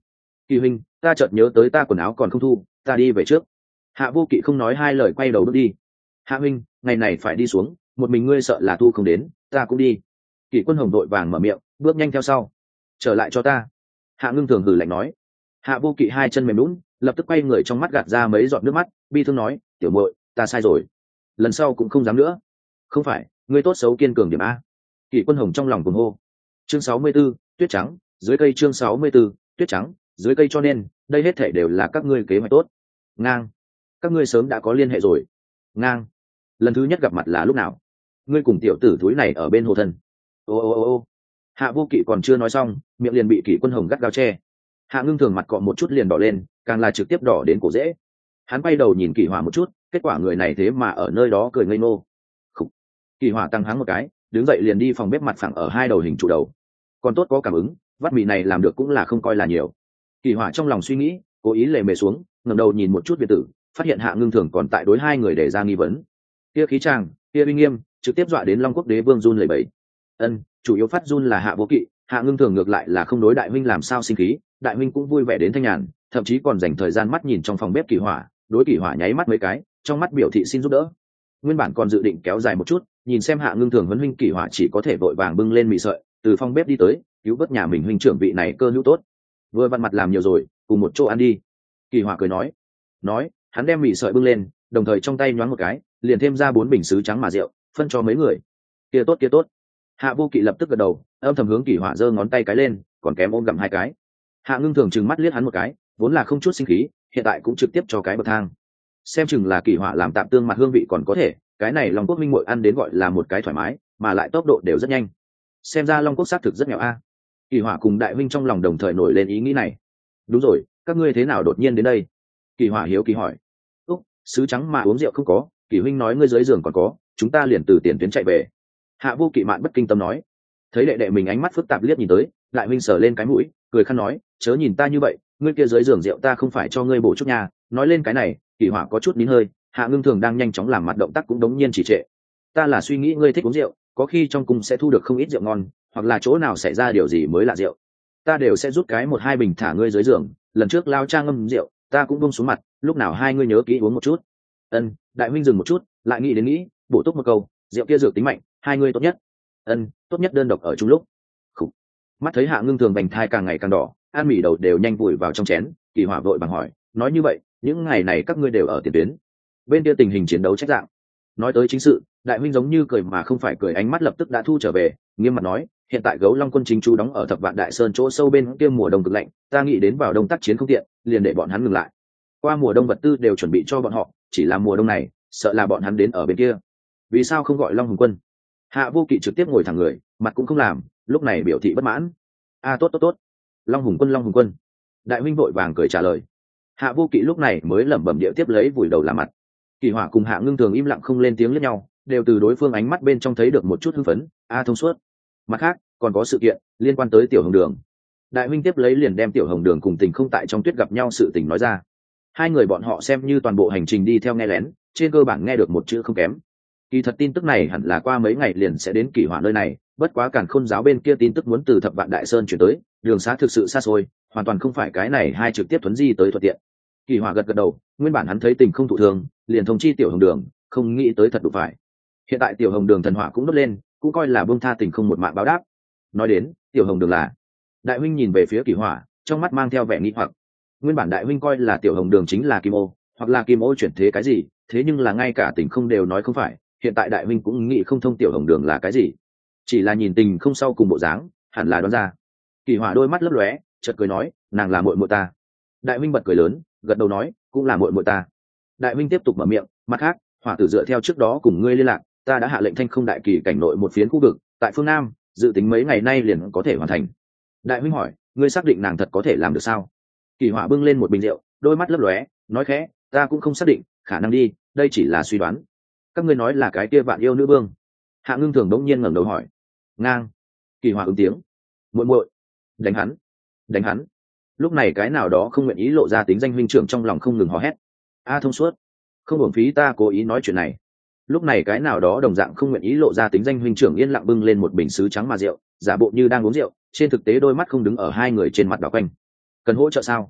Speaker 1: Kỳ huynh, ta chợt nhớ tới ta quần áo còn không thu, ta đi về trước. Hạ Vô Kỵ không nói hai lời quay đầu bước đi. Hạ huynh, ngày này phải đi xuống, một mình ngươi sợ là thu không đến, ta cũng đi. Kỷ Quân Hồng đội vàng mở miệng, bước nhanh theo sau. Trở lại cho ta. Hạ Ngưng Thường hừ lạnh nói. Hạ Vô Kỵ hai chân mềm lún, lập tức quay người, trong mắt gạt ra mấy giọt nước mắt, bi thương nói, tiểu muội, ta sai rồi, lần sau cũng không dám nữa. Không phải, ngươi tốt xấu kiên cường điểm a. Kỷ Quân Hồng trong lòng cuồng hô. Chương sáu mươi 64, tuyết trắng, dưới cây. Chương sáu mươi 64, tuyết trắng, dưới cây. Cho nên đây hết thể đều là các ngươi kế hoạch tốt. Ngang, các ngươi sớm đã có liên hệ rồi. Ngang, lần thứ nhất gặp mặt là lúc nào? Ngươi cùng tiểu tử thúi này ở bên hồ thân. Ô ô ô ô. Hạ Vô Kỵ còn chưa nói xong, miệng liền bị Kỷ Quân Hồng gắt gao che. Hạ Ngưng Thường mặt cọ một chút liền đỏ lên, càng là trực tiếp đỏ đến cổ rễ. Hắn quay đầu nhìn Kỷ Hỏa một chút, kết quả người này thế mà ở nơi đó cười ngây ngô. Khủ. Kỷ Hỏa tăng háng một cái, đứng dậy liền đi phòng bếp mặt phẳng ở hai đầu hình trụ đầu. Còn tốt có cảm ứng, vắt mì này làm được cũng là không coi là nhiều. Kỷ Hỏa trong lòng suy nghĩ, cố ý lề mề xuống, ngẩng đầu nhìn một chút biệt tử, phát hiện Hạ Ngưng Thường còn tại đối hai người để ra nghi vấn. Kia khí chàng, kia uy nghiêm, trực tiếp dọa đến Long Quốc Đế Vương run lẩy bẩy. Ân, chủ yếu phát run là Hạ Vô Kỵ, Hạ Ngưng Thường ngược lại là không đối đại huynh làm sao sinh khí, đại huynh cũng vui vẻ đến thanh nhàn, thậm chí còn dành thời gian mắt nhìn trong phòng bếp Kỷ Hỏa, đối Kỷ Hỏa nháy mắt mấy cái, trong mắt biểu thị xin giúp đỡ. Nguyên bản còn dự định kéo dài một chút, nhìn xem Hạ Ngưng Thường huấn huynh Kỷ Hỏa chỉ có thể vội vàng bưng lên mì sợi, từ phòng bếp đi tới, cứu vớt nhà mình huynh trưởng vị này cơ hữu tốt. Vừa vặn mặt làm nhiều rồi, cùng một chỗ ăn đi. Kỷ Hỏa cười nói. Nói, hắn đem mì sợi bưng lên, đồng thời trong tay nhoáng một cái, liền thêm ra bốn bình sứ trắng mà rượu, phân cho mấy người. Kia tốt kia tốt. Hạ Vô Kỵ lập tức gật đầu, âm thầm hướng Kỷ Hỏa giơ ngón tay cái lên, còn kém ôm gặm hai cái. Hạ Ngưng Thường trừng mắt liếc hắn một cái, vốn là không chút sinh khí, hiện tại cũng trực tiếp cho cái bậc thang. Xem chừng là Kỷ Hỏa làm tạm tương mặt hương vị còn có thể, cái này Long Quốc minh muội ăn đến gọi là một cái thoải mái, mà lại tốc độ đều rất nhanh. Xem ra Long Quốc xác thực rất nghèo a. Kỷ Hỏa cùng đại huynh trong lòng đồng thời nổi lên ý nghĩ này. Đúng rồi, các ngươi thế nào đột nhiên đến đây? Kỷ Hỏa hiếu kỳ hỏi. Úc, sứ trắng mà uống rượu không có, Kỷ huynh nói ngươi dưới giường còn có, chúng ta liền từ tiền tuyến chạy về. Hạ Vô Kỵ mạn bất kinh tâm nói. Thấy đệ đệ mình ánh mắt phức tạp liếc nhìn tới, đại huynh sờ lên cái mũi, cười khăn nói, chớ nhìn ta như vậy, ngươi kia dưới giường rượu ta không phải cho ngươi bổ chút nhà. Nói lên cái này, Kỷ Hỏa có chút nín hơi, Hạ Ngưng Thường đang nhanh chóng làm mặt động tác cũng đống nhiên chỉ trệ. Ta là suy nghĩ ngươi thích uống rượu, có khi trong cung sẽ thu được không ít rượu ngon, hoặc là chỗ nào xảy ra điều gì mới là rượu, ta đều sẽ rút cái một hai bình thả ngươi dưới giường. Lần trước lao cha ngâm rượu, ta cũng buông xuống mặt, lúc nào hai ngươi nhớ kỹ uống một chút. Ân, đại huynh dừng một chút, lại nghĩ đến nghĩ, bổ túc một câu, rượu kia dược tính mạnh, hai ngươi tốt nhất. Ân, tốt nhất đơn độc ở chung lúc. Khủ. Mắt thấy Hạ Ngưng Thường bành thai càng ngày càng đỏ, ăn mì đầu đều nhanh vùi vào trong chén, Kỷ Hỏa vội bằng hỏi, nói như vậy, những ngày này các ngươi đều ở tiền tuyến, bên kia tình hình chiến đấu trách dạng. Nói tới chính sự, đại huynh giống như cười mà không phải cười, ánh mắt lập tức đã thu trở về, nghiêm mặt nói, hiện tại Gấu Long quân chính chú đóng ở Thập Vạn Đại Sơn chỗ sâu bên kia, mùa đông cực lạnh, ta nghĩ đến vào đông tác chiến không tiện, liền để bọn hắn ngừng lại. Qua mùa đông vật tư đều chuẩn bị cho bọn họ, chỉ là mùa đông này, sợ là bọn hắn đến ở bên kia. Vì sao không gọi Long Hùng quân? Hạ Vô Kỵ trực tiếp ngồi thẳng người, mặt cũng không làm, lúc này biểu thị bất mãn. A tốt tốt tốt, Long Hùng quân Long Hùng quân. Đại huynh vội vàng cười trả lời. Hạ Vô Kỵ lúc này mới lẩm bẩm điệu tiếp lấy vùi đầu làm mặt. Kỷ Hỏa cùng Hạ Ngưng Thường im lặng không lên tiếng lẫn nhau, đều từ đối phương ánh mắt bên trong thấy được một chút hưng phấn. A thông suốt. Mặt khác, còn có sự kiện liên quan tới Tiểu Hồng Đường. Đại huynh tiếp lấy liền đem Tiểu Hồng Đường cùng Tình Không tại trong tuyết gặp nhau sự tình nói ra. Hai người bọn họ xem như toàn bộ hành trình đi theo nghe lén, trên cơ bản nghe được một chữ không kém. Kỳ thật tin tức này hẳn là qua mấy ngày liền sẽ đến Kỷ Hỏa nơi này, bất quá Càn Khôn giáo bên kia tin tức muốn từ Thập Vạn Đại Sơn chuyển tới, đường xá thực sự xa xôi, hoàn toàn không phải cái này hai trực tiếp thuấn di tới thuận tiện. Kỷ Hỏa gật gật đầu, nguyên bản hắn thấy Tình Không thụ thương, liền thông chi Tiểu Hồng Đường, không nghĩ tới thật đủ phải. Hiện tại Tiểu Hồng Đường thần hỏa cũng đốt lên, cũng coi là buông tha Tình Không một mạng báo đáp. Nói đến, Tiểu Hồng Đường là, đại huynh nhìn về phía Kỷ Hỏa, trong mắt mang theo vẻ nghi hoặc. Nguyên bản đại huynh coi là Tiểu Hồng Đường chính là Kim Ô, hoặc là Kim Ô chuyển thế cái gì, thế nhưng là ngay cả Tình Không đều nói không phải, hiện tại đại huynh cũng nghĩ không thông Tiểu Hồng Đường là cái gì. Chỉ là nhìn Tình Không sau cùng bộ dáng, hẳn là đoán ra. Kỷ Hỏa đôi mắt lấp lóe, chợt cười nói, nàng là muội muội ta. Đại huynh bật cười lớn, gật đầu nói, cũng là muội muội ta. Đại huynh tiếp tục mở miệng, mặt khác, Hỏa tử dựa theo trước đó cùng ngươi liên lạc, ta đã hạ lệnh Thanh Không đại kỳ cảnh nội một phiến khu vực, tại phương Nam, dự tính mấy ngày nay liền có thể hoàn thành. Đại huynh hỏi, ngươi xác định nàng thật có thể làm được sao? Kỷ Hỏa bưng lên một bình rượu, đôi mắt lấp lóe, nói khẽ, ta cũng không xác định, khả năng đi, đây chỉ là suy đoán. Các ngươi nói là cái kia Vạn Yêu nữ vương? Hạ Ngưng Thường đống nhiên ngẩng đầu hỏi. Ngang. Kỷ Hỏa ứng tiếng. Muội muội, đánh hắn, đánh hắn. Lúc này cái nào đó không nguyện ý lộ ra tính danh huynh trưởng trong lòng không ngừng hò hét. A thông suốt, không uổng phí ta cố ý nói chuyện này. Lúc này cái nào đó đồng dạng không nguyện ý lộ ra tính danh huynh trưởng yên lặng bưng lên một bình sứ trắng mà rượu, giả bộ như đang uống rượu, trên thực tế đôi mắt không đứng ở hai người trên mặt đỏ quanh. Cần hỗ trợ sao?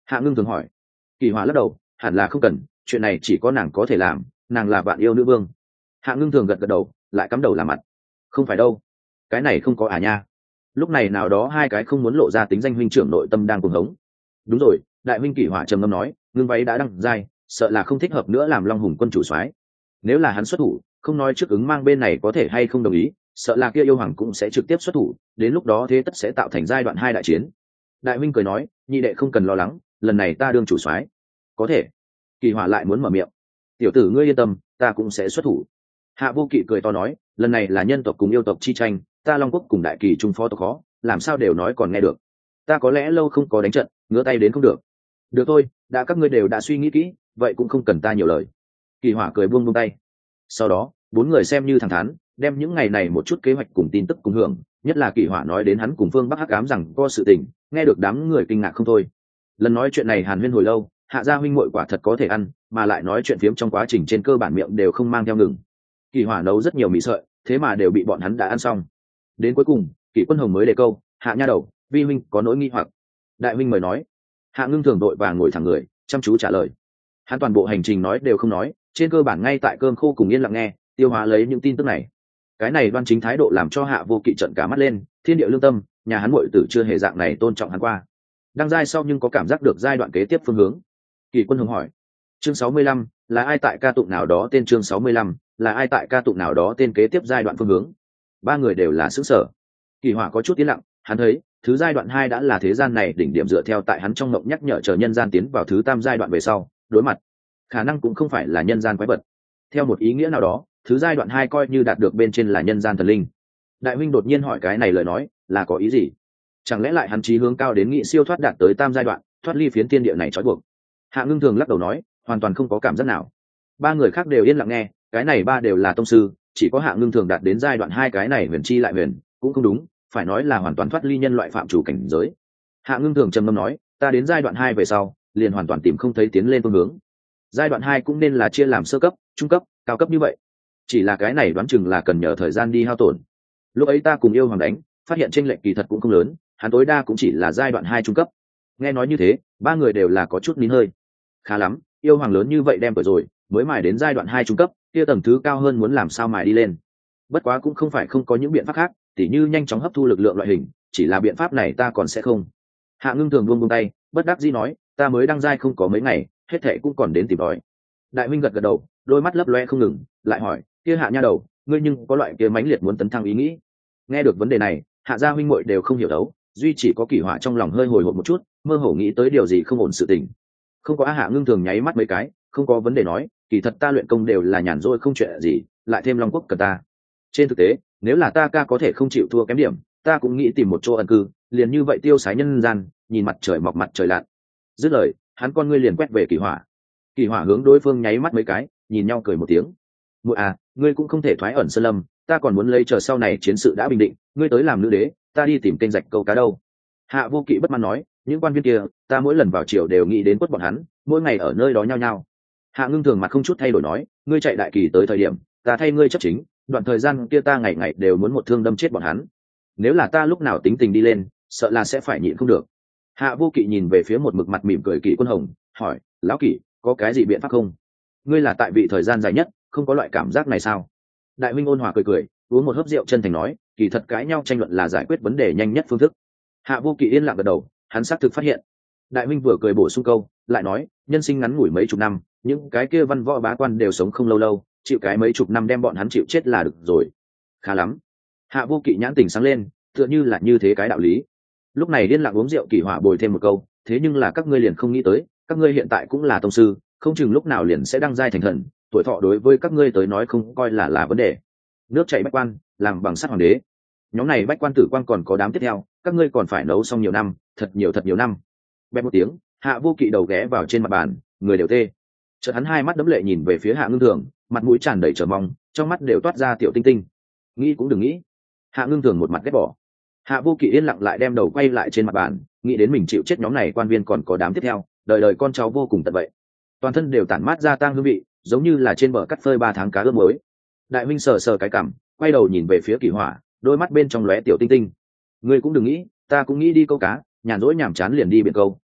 Speaker 1: Hạ Ngưng Thường hỏi. Kỳ Hỏa lắc đầu, hẳn là không cần, chuyện này chỉ có nàng có thể làm, nàng là vạn yêu nữ vương. Hạ Ngưng Thường gật gật đầu, lại cắm đầu làm mặt. Không phải đâu, cái này không có à nha. Lúc này nào đó hai cái không muốn lộ ra tính danh huynh trưởng nội tâm đang cuồng hống. Đúng rồi, đại huynh Kỳ Hỏa trầm ngâm nói, ngưng váy đã đăng giai, sợ là không thích hợp nữa làm Long Hùng quân chủ soái. Nếu là hắn xuất thủ, không nói trước ứng mang bên này có thể hay không đồng ý, sợ là kia yêu hoàng cũng sẽ trực tiếp xuất thủ, đến lúc đó thế tất sẽ tạo thành giai đoạn hai đại chiến. Đại huynh cười nói, nhị đệ không cần lo lắng, lần này ta đương chủ soái. Có thể. Kỳ Hỏa lại muốn mở miệng. Tiểu tử ngươi yên tâm, ta cũng sẽ xuất thủ. Hạ Vô Kỵ cười to nói, lần này là nhân tộc cùng yêu tộc chi tranh, ta Long Quốc cùng đại kỳ trung phó tộc khó, làm sao đều nói còn nghe được. Ta có lẽ lâu không có đánh trận, ngứa tay đến không được. Được thôi, đã các ngươi đều đã suy nghĩ kỹ, vậy cũng không cần ta nhiều lời. Kỳ Hỏa cười buông buông tay. Sau đó, bốn người xem như thẳng thắn, đem những ngày này một chút kế hoạch cùng tin tức cùng hưởng, nhất là Kỳ Hỏa nói đến hắn cùng Phương Bắc Hắc Ám rằng có sự tình, nghe được đám người kinh ngạc không thôi. Lần nói chuyện này hàn huyên hồi lâu, Hạ gia huynh muội quả thật có thể ăn, mà lại nói chuyện phiếm trong quá trình trên cơ bản miệng đều không mang theo ngừng. Kỳ Hỏa nấu rất nhiều mì sợi, thế mà đều bị bọn hắn đã ăn xong. Đến cuối cùng, Kỷ Quân Hồng mới đề câu, Hạ nha đầu, vi huynh có nỗi nghi hoặc. Đại huynh mời nói. Hạ Ngưng Thường đội và ngồi thẳng người, chăm chú trả lời. Hắn toàn bộ hành trình nói đều không nói, trên cơ bản ngay tại cơm khô cùng yên lặng nghe, tiêu hóa lấy những tin tức này. Cái này đoan chính thái độ làm cho Hạ Vô Kỵ trợn cả mắt lên, thiên địa lương tâm, nhà hắn muội tử chưa hề dạng này tôn trọng hắn qua. Đang giai sau nhưng có cảm giác được giai đoạn kế tiếp phương hướng. Kỷ Quân Hồng hỏi. Chương sáu mươi lăm, là ai tại ca tụng nào đó tên chương sáu mươi lăm, là ai tại ca tụng nào đó tên kế tiếp giai đoạn phương hướng. Ba người đều là xứng sở. Kỳ Hỏa có chút tiến lặng, hắn thấy thứ giai đoạn hai đã là thế gian này đỉnh điểm dựa theo tại hắn trong mộng nhắc nhở chờ nhân gian tiến vào thứ tam giai đoạn về sau, đối mặt khả năng cũng không phải là nhân gian quái vật. Theo một ý nghĩa nào đó, thứ giai đoạn hai coi như đạt được bên trên là nhân gian thần linh. Đại huynh đột nhiên hỏi cái này lời nói là có ý gì? Chẳng lẽ lại hắn chí hướng cao đến nghị siêu thoát đạt tới tam giai đoạn, thoát ly phiến thiên địa này trói buộc? Hạ Ngưng Thường lắc đầu nói, hoàn toàn không có cảm giác nào. Ba người khác đều yên lặng nghe, cái này ba đều là tông sư, chỉ có Hạ Ngưng Thường đạt đến giai đoạn hai cái này huyền chi lại huyền, cũng không đúng, phải nói là hoàn toàn thoát ly nhân loại phạm chủ cảnh giới. Hạ Ngưng Thường trầm ngâm nói, ta đến giai đoạn hai về sau, liền hoàn toàn tìm không thấy tiến lên phương hướng. Giai đoạn hai cũng nên là chia làm sơ cấp, trung cấp, cao cấp như vậy. Chỉ là cái này đoán chừng là cần nhờ thời gian đi hao tổn. Lúc ấy ta cùng yêu hoàng đánh, phát hiện chênh lệch kỳ thật cũng không lớn, hắn tối đa cũng chỉ là giai đoạn hai trung cấp. Nghe nói như thế, ba người đều là có chút nín hơi. Khá lắm, yêu hoàng lớn như vậy đem tuổi rồi, mới mài đến giai đoạn hai trung cấp, kia tầng thứ cao hơn muốn làm sao mài đi lên. Bất quá cũng không phải không có những biện pháp khác, tỉ như nhanh chóng hấp thu lực lượng loại hình, chỉ là biện pháp này ta còn sẽ không. Hạ Ngưng Thường buông buông tay, bất đắc dĩ nói, ta mới đăng giai không có mấy ngày, hết thệ cũng còn đến tìm đói. Đại huynh gật gật đầu, đôi mắt lấp loe không ngừng, lại hỏi, kia Hạ nha đầu, ngươi nhưng có loại kia mãnh liệt muốn tấn thăng ý nghĩ? Nghe được vấn đề này, Hạ gia huynh muội đều không hiểu đấu, duy chỉ có Kỷ Hỏa trong lòng hơi hồi hộp một chút, mơ hồ nghĩ tới điều gì không ổn sự tình. Không có. Hạ Ngưng Thường nháy mắt mấy cái, không có vấn đề nói, kỳ thật ta luyện công đều là nhàn rỗi không chuyện gì, lại thêm Long Quốc cần ta. Trên thực tế, nếu là ta ca có thể không chịu thua kém điểm, ta cũng nghĩ tìm một chỗ ẩn cư, liền như vậy tiêu sái nhân gian, nhìn mặt trời mọc mặt trời lặn. Dứt lời, hắn con ngươi liền quét về Kỳ Hỏa. Kỳ Hỏa hướng đối phương nháy mắt mấy cái, nhìn nhau cười một tiếng. Muội à, ngươi cũng không thể thoái ẩn sơn lâm, ta còn muốn lấy chờ sau này chiến sự đã bình định, ngươi tới làm nữ đế, ta đi tìm kênh rạch câu cá đâu. Hạ Vô Kỵ bất mãn nói, những quan viên kia, ta mỗi lần vào triều đều nghĩ đến quất bọn hắn, mỗi ngày ở nơi đó nhao nhao. Hạ Ngưng Thường mặt không chút thay đổi nói, ngươi chạy đại kỳ tới thời điểm, ta thay ngươi chấp chính, đoạn thời gian kia ta ngày ngày đều muốn một thương đâm chết bọn hắn. Nếu là ta lúc nào tính tình đi lên, sợ là sẽ phải nhịn không được. Hạ Vô Kỵ nhìn về phía một mực mặt mỉm cười Kỷ Quân Hồng, hỏi, lão Kỷ, có cái gì biện pháp không? Ngươi là tại vị thời gian dài nhất, không có loại cảm giác này sao? Đại huynh ôn hòa cười cười, uống một hớp rượu chân thành nói, kỳ thật cãi nhau tranh luận là giải quyết vấn đề nhanh nhất phương thức. Hạ Vô Kỵ yên lặng gật đầu, hắn xác thực phát hiện. Đại huynh vừa cười bổ sung câu, lại nói, nhân sinh ngắn ngủi mấy chục năm, những cái kia văn võ bá quan đều sống không lâu lâu, chịu cái mấy chục năm đem bọn hắn chịu chết là được rồi. Khá lắm. Hạ Vô Kỵ nhãn tình sáng lên, tựa như là như thế cái đạo lý. Lúc này điên lặng uống rượu, Kỷ Hỏa bồi thêm một câu, thế nhưng là các ngươi liền không nghĩ tới, các ngươi hiện tại cũng là tông sư, không chừng lúc nào liền sẽ đăng giai thành thần, tuổi thọ đối với các ngươi tới nói không coi là là vấn đề. Nước chảy bách quan, làm bằng sắt hoàng đế. Nhóm này bách quan tử quan còn có đám tiếp theo, các ngươi còn phải nấu xong nhiều năm, thật nhiều thật nhiều năm. Bẹp một tiếng, Hạ Vô Kỵ đầu ghé vào trên mặt bàn, người đều tê. Chợt hắn hai mắt đẫm lệ nhìn về phía Hạ Ngưng Thường, mặt mũi tràn đầy chờ mong, trong mắt đều toát ra tiểu tinh tinh. Nghĩ cũng đừng nghĩ. Hạ Ngưng Thường một mặt ghét bỏ. Hạ Vô Kỵ yên lặng lại đem đầu quay lại trên mặt bàn, nghĩ đến mình chịu chết nhóm này quan viên còn có đám tiếp theo, đời đời con cháu vô cùng tận vậy. Toàn thân đều tản mát ra tang hương vị, giống như là trên bờ cắt phơi ba tháng cá ướp mới. Đại huynh sờ sờ cái cằm, quay đầu nhìn về phía Kỷ Hỏa, đôi mắt bên trong lóe tiểu tinh tinh. Ngươi cũng đừng nghĩ, ta cũng nghĩ đi câu cá, nhàn rỗi nhàm chán liền đi biển câu,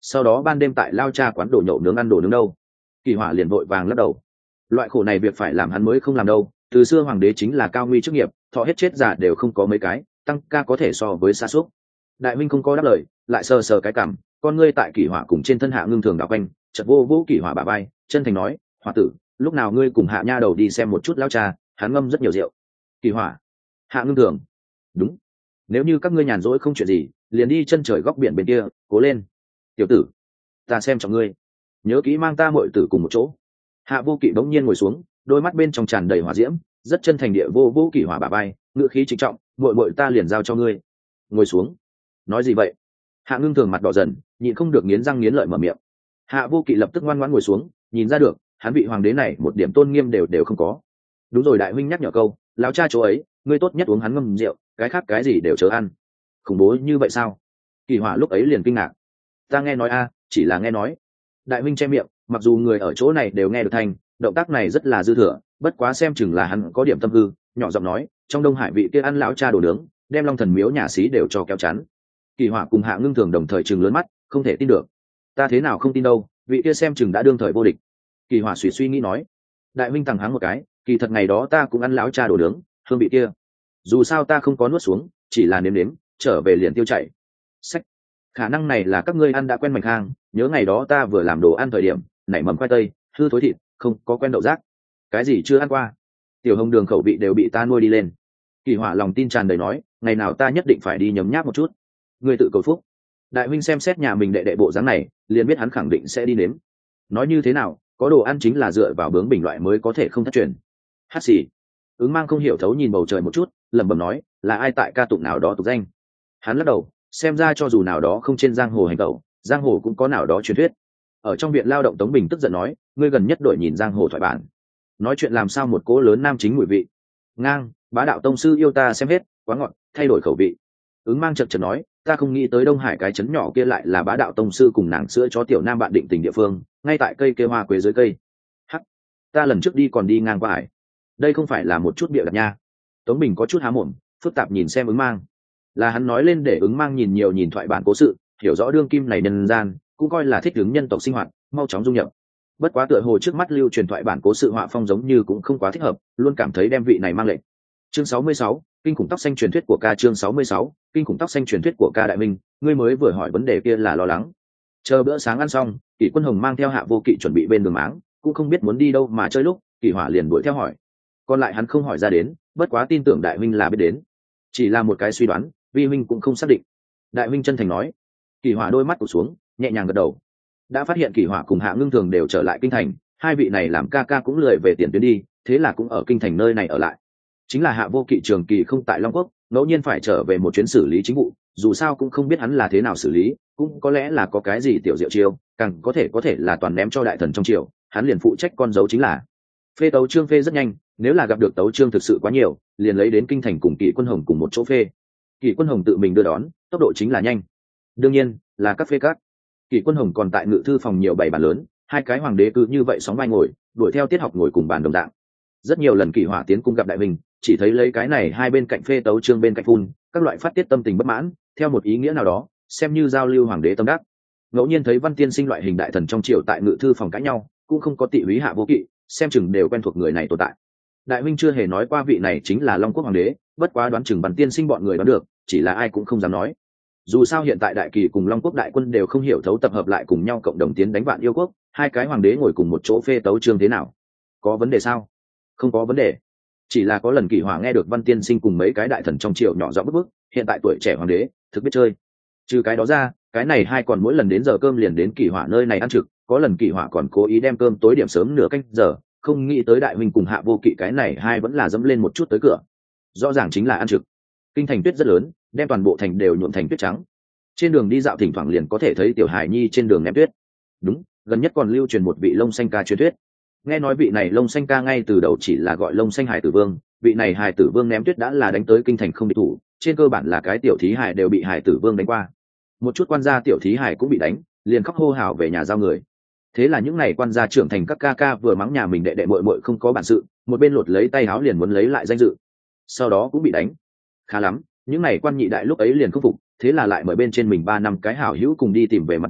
Speaker 1: sau đó ban đêm tại lao cha quán đồ nhậu nướng ăn đồ nướng đâu. Kỳ Hỏa liền vội vàng lắc đầu. Loại khổ này việc phải làm hắn mới không làm đâu, từ xưa hoàng đế chính là cao nguy chức nghiệp, thọ hết chết giả đều không có mấy cái, tăng ca có thể so với xa xúc. Đại minh không có đáp lời, lại sờ sờ cái cằm, con ngươi tại Kỳ Hỏa cùng trên thân Hạ Ngưng Thường đảo quanh, chợt vô vô Kỳ Hỏa bả vai, chân thành nói, "Hỏa tử, lúc nào ngươi cùng Hạ nha đầu đi xem một chút lão cha, hắn ngâm rất nhiều rượu." Kỳ Hỏa, Hạ Ngưng Thường, "Đúng, nếu như các ngươi nhàn rỗi không chuyện gì, liền đi chân trời góc biển bên kia, cố lên. Tiểu tử, ta xem trọng ngươi, nhớ kỹ mang ta muội tử cùng một chỗ." Hạ Vô Kỵ bỗng nhiên ngồi xuống, đôi mắt bên trong tràn đầy hỏa diễm, rất chân thành địa vô vô Kỳ Hỏa bả vai, ngữ khí trịnh trọng, "Muội muội ta liền giao cho ngươi." Ngồi xuống. Nói gì vậy? Hạ Ngưng Thường mặt đỏ dần, nhịn không được nghiến răng nghiến lợi mở miệng. Hạ Vô Kỵ lập tức ngoan ngoãn ngồi xuống, nhìn ra được, hắn vị hoàng đế này một điểm tôn nghiêm đều đều không có. Đúng rồi, đại huynh nhắc nhở câu, lão cha chỗ ấy, ngươi tốt nhất uống hắn ngâm rượu, cái khác cái gì đều chớ ăn. Khủng bố như vậy sao? Kỳ Hỏa lúc ấy liền kinh ngạc. Ta nghe nói a, chỉ là nghe nói. Đại huynh che miệng, mặc dù người ở chỗ này đều nghe được thành, động tác này rất là dư thừa, bất quá xem chừng là hắn có điểm tâm hư, nhỏ giọng nói, trong Đông Hải vị kia ăn lão cha đồ nướng, đem Long Thần miếu nhà xí đều cho kéo chắn. Kỳ Hỏa cùng Hạ Ngưng Thường đồng thời trừng lớn mắt, không thể tin được. Ta thế nào không tin đâu, vị kia xem chừng đã đương thời vô địch. Kỳ Hỏa suy suy nghĩ nói. Đại huynh thẳng hắng một cái, kỳ thật ngày đó ta cũng ăn lão cha đồ nướng, hương vị kia. Dù sao ta không có nuốt xuống, chỉ là nếm nếm, trở về liền tiêu chảy. Sách, khả năng này là các ngươi ăn đã quen mạch hang, nhớ ngày đó ta vừa làm đồ ăn thời điểm, nảy mầm khoai tây, hư thối thịt, không có quen đậu rác. Cái gì chưa ăn qua? Tiểu Hồng Đường khẩu vị đều bị ta nuôi đi lên. Kỳ Hỏa lòng tin tràn đầy nói, ngày nào ta nhất định phải đi nhấm nháp một chút. Ngươi tự cầu phúc. Đại huynh xem xét nhà mình đệ đệ bộ dáng này, liền biết hắn khẳng định sẽ đi nếm. Nói như thế nào, có đồ ăn chính là dựa vào bướng bình loại mới có thể không thất truyền. Hát xì. Ứng Mang không hiểu thấu nhìn bầu trời một chút, lẩm bẩm nói, là ai tại ca tụng nào đó tục danh. Hắn lắc đầu, xem ra cho dù nào đó không trên giang hồ hành tẩu, giang hồ cũng có nào đó truyền thuyết. Ở trong viện lao động Tống Bình tức giận nói, ngươi gần nhất đổi nhìn giang hồ thoại bản. Nói chuyện làm sao một cỗ lớn nam chính mùi vị. Ngang, bá đạo tông sư yêu ta xem hết, quá ngọt, thay đổi khẩu vị. Ứng Mang chợt chợt nói, ta không nghĩ tới Đông Hải cái trấn nhỏ kia lại là bá đạo tông sư cùng nàng sữa chó tiểu nam bạn định tình địa phương, ngay tại cây kê hoa quế dưới cây. Hắc, ta lần trước đi còn đi ngang qua hải. Đây không phải là một chút bịa đặt nha. Tống Bình có chút há mồm, phức tạp nhìn xem Ứng Mang. Là hắn nói lên để Ứng Mang nhìn nhiều nhìn thoại bản cố sự, hiểu rõ đương kim này nhân gian, cũng coi là thích ứng nhân tộc sinh hoạt, mau chóng dung nhập. Bất quá tựa hồ trước mắt lưu truyền thoại bản cố sự họa phong giống như cũng không quá thích hợp, luôn cảm thấy đem vị này mang lệnh. Chương sáu mươi sáu, kinh khủng tóc xanh truyền thuyết của ca. Chương sáu mươi sáu, kinh khủng tóc xanh truyền thuyết của ca. Đại minh, ngươi mới vừa hỏi vấn đề kia là lo lắng. Chờ bữa sáng ăn xong, Kỷ Quân Hồng mang theo Hạ Vô Kỵ chuẩn bị bên đường máng, cũng không biết muốn đi đâu mà chơi lúc, Kỷ Hỏa liền đuổi theo hỏi. Còn lại hắn không hỏi ra đến, bất quá tin tưởng đại huynh là biết đến. Chỉ là một cái suy đoán, vi huynh cũng không xác định. Đại huynh chân thành nói. Kỷ Hỏa đôi mắt cụp xuống, nhẹ nhàng gật đầu. Đã phát hiện Kỷ Hỏa cùng Hạ Ngưng Thường đều trở lại kinh thành, hai vị này làm ca ca cũng lười về tiền tuyến đi, thế là cũng ở kinh thành nơi này ở lại. Chính là Hạ Vô Kỵ trường kỳ không tại Long Quốc, ngẫu nhiên phải trở về một chuyến xử lý chính vụ, dù sao cũng không biết hắn là thế nào xử lý, cũng có lẽ là có cái gì tiểu diệu chiêu, càng có thể có thể là toàn ném cho đại thần trong triều, hắn liền phụ trách con dấu chính là. Phê tấu chương phê rất nhanh, nếu là gặp được tấu chương thực sự quá nhiều, liền lấy đến kinh thành cùng Kỷ Quân Hồng cùng một chỗ phê. Kỷ Quân Hồng tự mình đưa đón, tốc độ chính là nhanh. Đương nhiên, là các phê các. Kỷ Quân Hồng còn tại ngự thư phòng nhiều bảy bàn lớn, hai cái hoàng đế cứ như vậy sóng vai ngồi, đuổi theo tiết học ngồi cùng bàn đồng dạng. Rất nhiều lần Kỷ Hỏa tiến cung gặp đại minh, chỉ thấy lấy cái này hai bên cạnh phê tấu chương bên cạnh phun, các loại phát tiết tâm tình bất mãn, theo một ý nghĩa nào đó, xem như giao lưu hoàng đế tâm đắc. Ngẫu nhiên thấy Văn Tiên Sinh loại hình đại thần trong triều tại ngự thư phòng cãi nhau, cũng không có tị húy Hạ Vô Kỵ, xem chừng đều quen thuộc người này tồn tại. Đại minh chưa hề nói qua vị này chính là Long Quốc hoàng đế, bất quá đoán chừng Văn Tiên Sinh bọn người đoán được, chỉ là ai cũng không dám nói. Dù sao hiện tại đại kỳ cùng Long Quốc đại quân đều không hiểu thấu tập hợp lại cùng nhau cộng đồng tiến đánh vạn yêu quốc, hai cái hoàng đế ngồi cùng một chỗ phê tấu chương thế nào? Có vấn đề sao? Không có vấn đề. Chỉ là có lần Kỷ Hỏa nghe được Văn Tiên Sinh cùng mấy cái đại thần trong triều nhỏ giọng bức bức, hiện tại tuổi trẻ hoàng đế thực biết chơi. Trừ cái đó ra, cái này hai còn mỗi lần đến giờ cơm liền đến Kỷ Hỏa nơi này ăn trực, có lần Kỷ Hỏa còn cố ý đem cơm tối điểm sớm nửa canh giờ, không nghĩ tới đại huynh cùng Hạ Vô Kỵ cái này hai vẫn là dẫm lên một chút tới cửa. Rõ ràng chính là ăn trực. Kinh thành tuyết rất lớn, đem toàn bộ thành đều nhuộm thành tuyết trắng. Trên đường đi dạo thỉnh thoảng liền có thể thấy tiểu hài nhi trên đường ném tuyết. Đúng, gần nhất còn lưu truyền một vị lông xanh ca truyền thuyết. Nghe nói vị này lông xanh ca ngay từ đầu chỉ là gọi lông xanh hải tử vương, vị này hải tử vương ném tuyết đã là đánh tới kinh thành không địch thủ, trên cơ bản là cái tiểu thí hải đều bị hải tử vương đánh qua. Một chút quan gia tiểu thí hải cũng bị đánh, liền khóc hô hào về nhà giao người. Thế là những ngày quan gia trưởng thành các ca ca vừa mắng nhà mình đệ đệ muội muội không có bản sự, một bên lột lấy tay áo liền muốn lấy lại danh dự, sau đó cũng bị đánh. Khá lắm, những ngày quan nhị đại lúc ấy liền không phục, thế là lại mời bên trên mình ba năm cái hảo hữu cùng đi tìm về mặt mũi,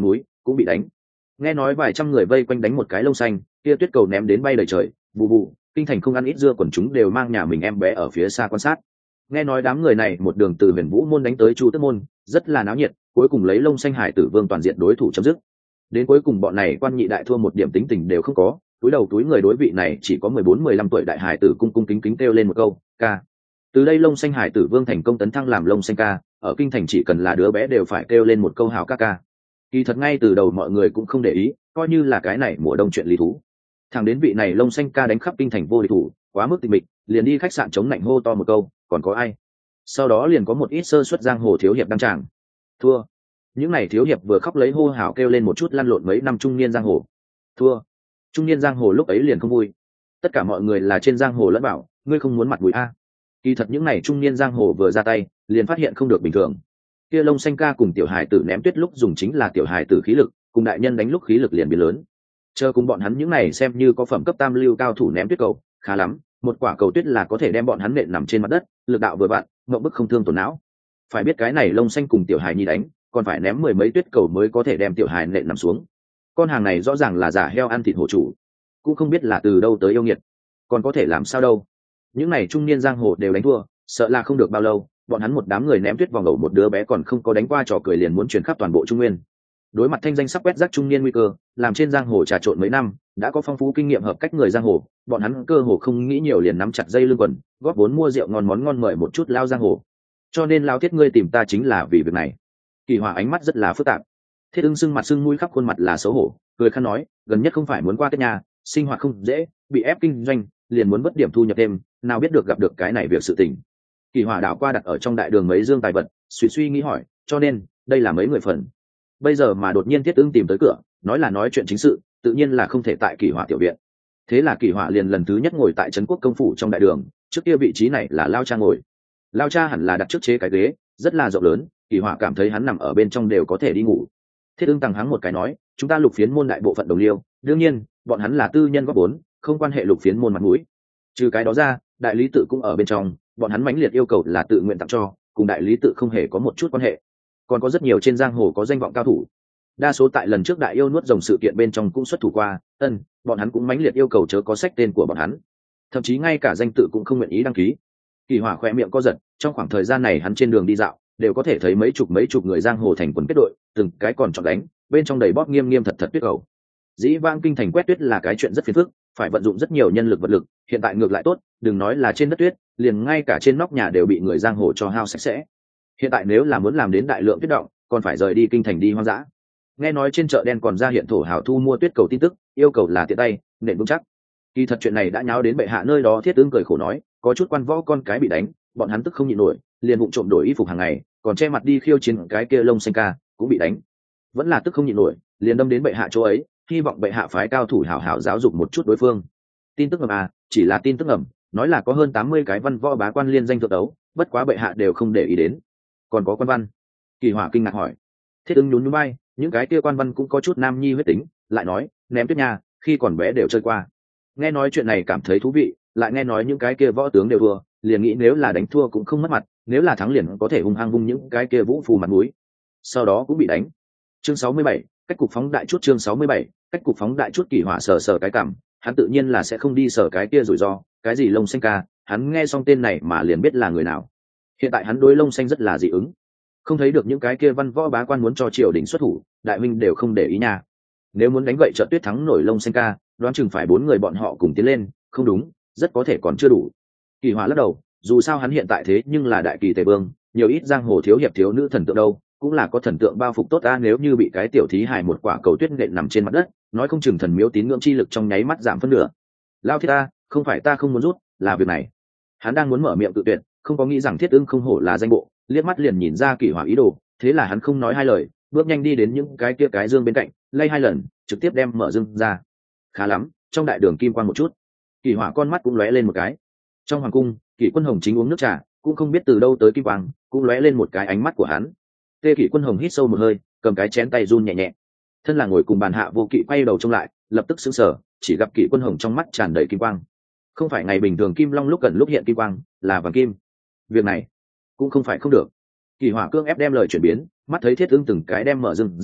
Speaker 1: cũng bị đánh. Nghe nói vài trăm người vây quanh đánh một cái lông xanh, kia tuyết cầu ném đến bay đầy trời, bù bù, kinh thành không ăn ít dưa quần chúng đều mang nhà mình em bé ở phía xa quan sát. Nghe nói đám người này một đường từ Huyền Vũ môn đánh tới Chu Tước môn, rất là náo nhiệt, cuối cùng lấy lông xanh hải tử vương toàn diện đối thủ chấm dứt. Đến cuối cùng bọn này quan nhị đại thua một điểm tính tình đều không có, túi đầu túi người đối vị này chỉ có mười bốn mười lăm tuổi đại hải tử cung cung kính kính kêu lên một câu ca. Từ đây lông xanh hải tử vương thành công tấn thăng làm lông xanh ca, ở kinh thành chỉ cần là đứa bé đều phải kêu lên một câu hào ca ca. Kỳ thật ngay từ đầu mọi người cũng không để ý, coi như là cái này mùa đông chuyện lý thú. Thằng đến vị này lông xanh ca đánh khắp kinh thành vô địch thủ, quá mức tịch mịch, liền đi khách sạn chống lạnh hô to một câu, còn có ai? Sau đó liền có một ít sơ suất giang hồ thiếu hiệp đăng tràng. Thua. Những này thiếu hiệp vừa khóc lấy hô hào kêu lên một chút lăn lộn mấy năm trung niên giang hồ. Thua. Trung niên giang hồ lúc ấy liền không vui. Tất cả mọi người là trên giang hồ lẫn bảo, ngươi không muốn mặt mũi a. Kỳ thật những này trung niên giang hồ vừa ra tay, liền phát hiện không được bình thường. Kia lông xanh ca cùng tiểu hải tử ném tuyết lúc dùng chính là tiểu hải tử khí lực, cùng đại nhân đánh lúc khí lực liền biến lớn. Chờ cùng bọn hắn những này xem như có phẩm cấp tam lưu cao thủ ném tuyết cầu, khá lắm, một quả cầu tuyết là có thể đem bọn hắn nện nằm trên mặt đất, lực đạo vừa vặn, ngậm bức không thương tổn não. Phải biết cái này lông xanh cùng tiểu hải nhi đánh, còn phải ném mười mấy tuyết cầu mới có thể đem tiểu hải nện nằm xuống. Con hàng này rõ ràng là giả heo ăn thịt hổ chủ, cũng không biết là từ đâu tới yêu nghiệt, còn có thể làm sao đâu. Những này trung niên giang hồ đều đánh thua, sợ là không được bao lâu, bọn hắn một đám người ném tuyết vòng đầu một đứa bé còn không có đánh qua trò cười liền muốn truyền khắp toàn bộ Trung Nguyên. Đối mặt thanh danh sắp quét rác trung niên nguy cơ, làm trên giang hồ trà trộn mấy năm, đã có phong phú kinh nghiệm hợp cách người giang hồ, bọn hắn cơ hồ không nghĩ nhiều liền nắm chặt dây lưng quần, góp vốn mua rượu ngon món ngon mời một chút lao giang hồ. Cho nên lao thiết ngươi tìm ta chính là vì việc này. Kỳ Hỏa ánh mắt rất là phức tạp. Thiết Ưng sưng mặt sưng mũi khắp khuôn mặt là xấu hổ, cười khăn nói, gần nhất không phải muốn qua Tết nhà, sinh hoạt không dễ, bị ép kinh doanh, liền muốn bất điểm thu nhập thêm, nào biết được gặp được cái này việc sự tình. Kỳ Hỏa đảo qua đặt ở trong đại đường mấy dương tài vật, suy suy nghĩ hỏi, cho nên đây là mấy người phần. Bây giờ mà đột nhiên Thiết Ưng tìm tới cửa, nói là nói chuyện chính sự, tự nhiên là không thể tại Kỳ Hỏa tiểu viện. Thế là Kỳ Hỏa liền lần thứ nhất ngồi tại trấn quốc công phủ trong đại đường, trước kia vị trí này là lao cha ngồi. Lao cha hẳn là đặt trước chế cái ghế, rất là rộng lớn, Kỳ Hỏa cảm thấy hắn nằm ở bên trong đều có thể đi ngủ. Thiết Ưng tăng hắng một cái nói, chúng ta lục phiến môn đại bộ phận đồng liêu, đương nhiên, bọn hắn là tư nhân góp vốn, không quan hệ lục phiến môn mặt mũi. Trừ cái đó ra, đại lý tự cũng ở bên trong, bọn hắn mãnh liệt yêu cầu là tự nguyện tặng cho, cùng đại lý tự không hề có một chút quan hệ. Còn có rất nhiều trên giang hồ có danh vọng cao thủ, đa số tại lần trước đại yêu nuốt rồng sự kiện bên trong cũng xuất thủ qua, ân, bọn hắn cũng mãnh liệt yêu cầu chớ có sách tên của bọn hắn, thậm chí ngay cả danh tự cũng không nguyện ý đăng ký. Kỳ Hỏa khỏe miệng co giật, trong khoảng thời gian này hắn trên đường đi dạo, đều có thể thấy mấy chục mấy chục người giang hồ thành quần kết đội, từng cái còn chọn đánh, bên trong đầy bóp nghiêm nghiêm thật thật tuyết cầu. Dĩ vãng kinh thành quét tuyết là cái chuyện rất phiền phức, phải vận dụng rất nhiều nhân lực vật lực, hiện tại ngược lại tốt, đừng nói là trên đất tuyết, liền ngay cả trên nóc nhà đều bị người giang hồ cho hao sạch sẽ. Hiện tại nếu là muốn làm đến đại lượng tuyết động, còn phải rời đi kinh thành đi hoang dã. Nghe nói trên chợ đen còn ra hiện thổ hào thu mua tuyết cầu tin tức, yêu cầu là tiện tay, nện vững chắc. Kỳ thật chuyện này đã nháo đến bệ hạ nơi đó. Thiết Ưng cười khổ nói, có chút quan võ con cái bị đánh, bọn hắn tức không nhịn nổi, liền vụng trộm đổi y phục hàng ngày, còn che mặt đi khiêu chiến cái kia lông xanh ca, cũng bị đánh. Vẫn là tức không nhịn nổi, liền đâm đến bệ hạ chỗ ấy, hy vọng bệ hạ phái cao thủ hảo hảo giáo dục một chút đối phương. Tin tức ngầm à, chỉ là tin tức ngầm, nói là có hơn tám mươi cái văn võ bá quan liên danh thượng đấu, bất quá bệ hạ đều không để ý đến. Còn có quan văn? Kỳ Hỏa kinh ngạc hỏi. Thiết Ưng nhún nhún vai, những cái kia quan văn cũng có chút nam nhi huyết tính, lại nói, ném tuyết nha, khi còn bé đều chơi qua. Nghe nói chuyện này cảm thấy thú vị, lại nghe nói những cái kia võ tướng đều thua, liền nghĩ nếu là đánh thua cũng không mất mặt, nếu là thắng liền có thể hung hăng vung những cái kia vũ phù mặt mũi. Sau đó cũng bị đánh. Chương sáu mươi bảy, cách cục phóng đại chút. Chương sáu mươi bảy, cách cục phóng đại chút. Kỳ Hỏa sờ sờ cái cằm, hắn tự nhiên là sẽ không đi sờ cái kia rủi ro, cái gì lông xanh ca, hắn nghe xong tên này mà liền biết là người nào. Hiện tại hắn đối lông xanh rất là dị ứng, không thấy được những cái kia văn võ bá quan muốn cho triều đình xuất thủ, đại huynh đều không để ý nha. Nếu muốn đánh vậy trận tuyết thắng nổi lông xanh ca, đoán chừng phải bốn người bọn họ cùng tiến lên, không đúng, rất có thể còn chưa đủ. Kỳ Hỏa lắc đầu, dù sao hắn hiện tại thế nhưng là đại kỳ tề vương, nhiều ít giang hồ thiếu hiệp thiếu nữ thần tượng đâu, cũng là có thần tượng bao phục tốt ta. Nếu như bị cái tiểu thí hài một quả cầu tuyết nện nằm trên mặt đất, nói không chừng thần miếu tín ngưỡng chi lực trong nháy mắt giảm phân nửa. Lao thiết ta, không phải ta không muốn rút, là việc này. Hắn đang muốn mở miệng tự tuyệt, không có nghĩ rằng Thiết Ưng không hổ là danh bộ, liếc mắt liền nhìn ra Kỳ Hỏa ý đồ, thế là hắn không nói hai lời, bước nhanh đi đến những cái kia cái dương bên cạnh, lay hai lần, trực tiếp đem mở dương ra. Khá lắm, trong đại đường kim quang một chút. Kỳ Hỏa con mắt cũng lóe lên một cái. Trong hoàng cung, Kỷ Quân Hồng chính uống nước trà, cũng không biết từ đâu tới kim quang, cũng lóe lên một cái ánh mắt của hắn. Tê Kỷ Quân Hồng hít sâu một hơi, cầm cái chén tay run nhẹ nhẹ. Thân là ngồi cùng bàn Hạ Vô Kỵ quay đầu trông lại, lập tức sững sờ, chỉ gặp Kỷ Quân Hồng trong mắt tràn đầy kim quang. Không phải ngày bình thường kim long lúc gần lúc hiện kim quang, là vàng kim. Việc này cũng không phải không được. Kỳ Hỏa cương ép đem lời chuyển biến, mắt thấy Thiết Ưng từng cái đem mở rừng ra,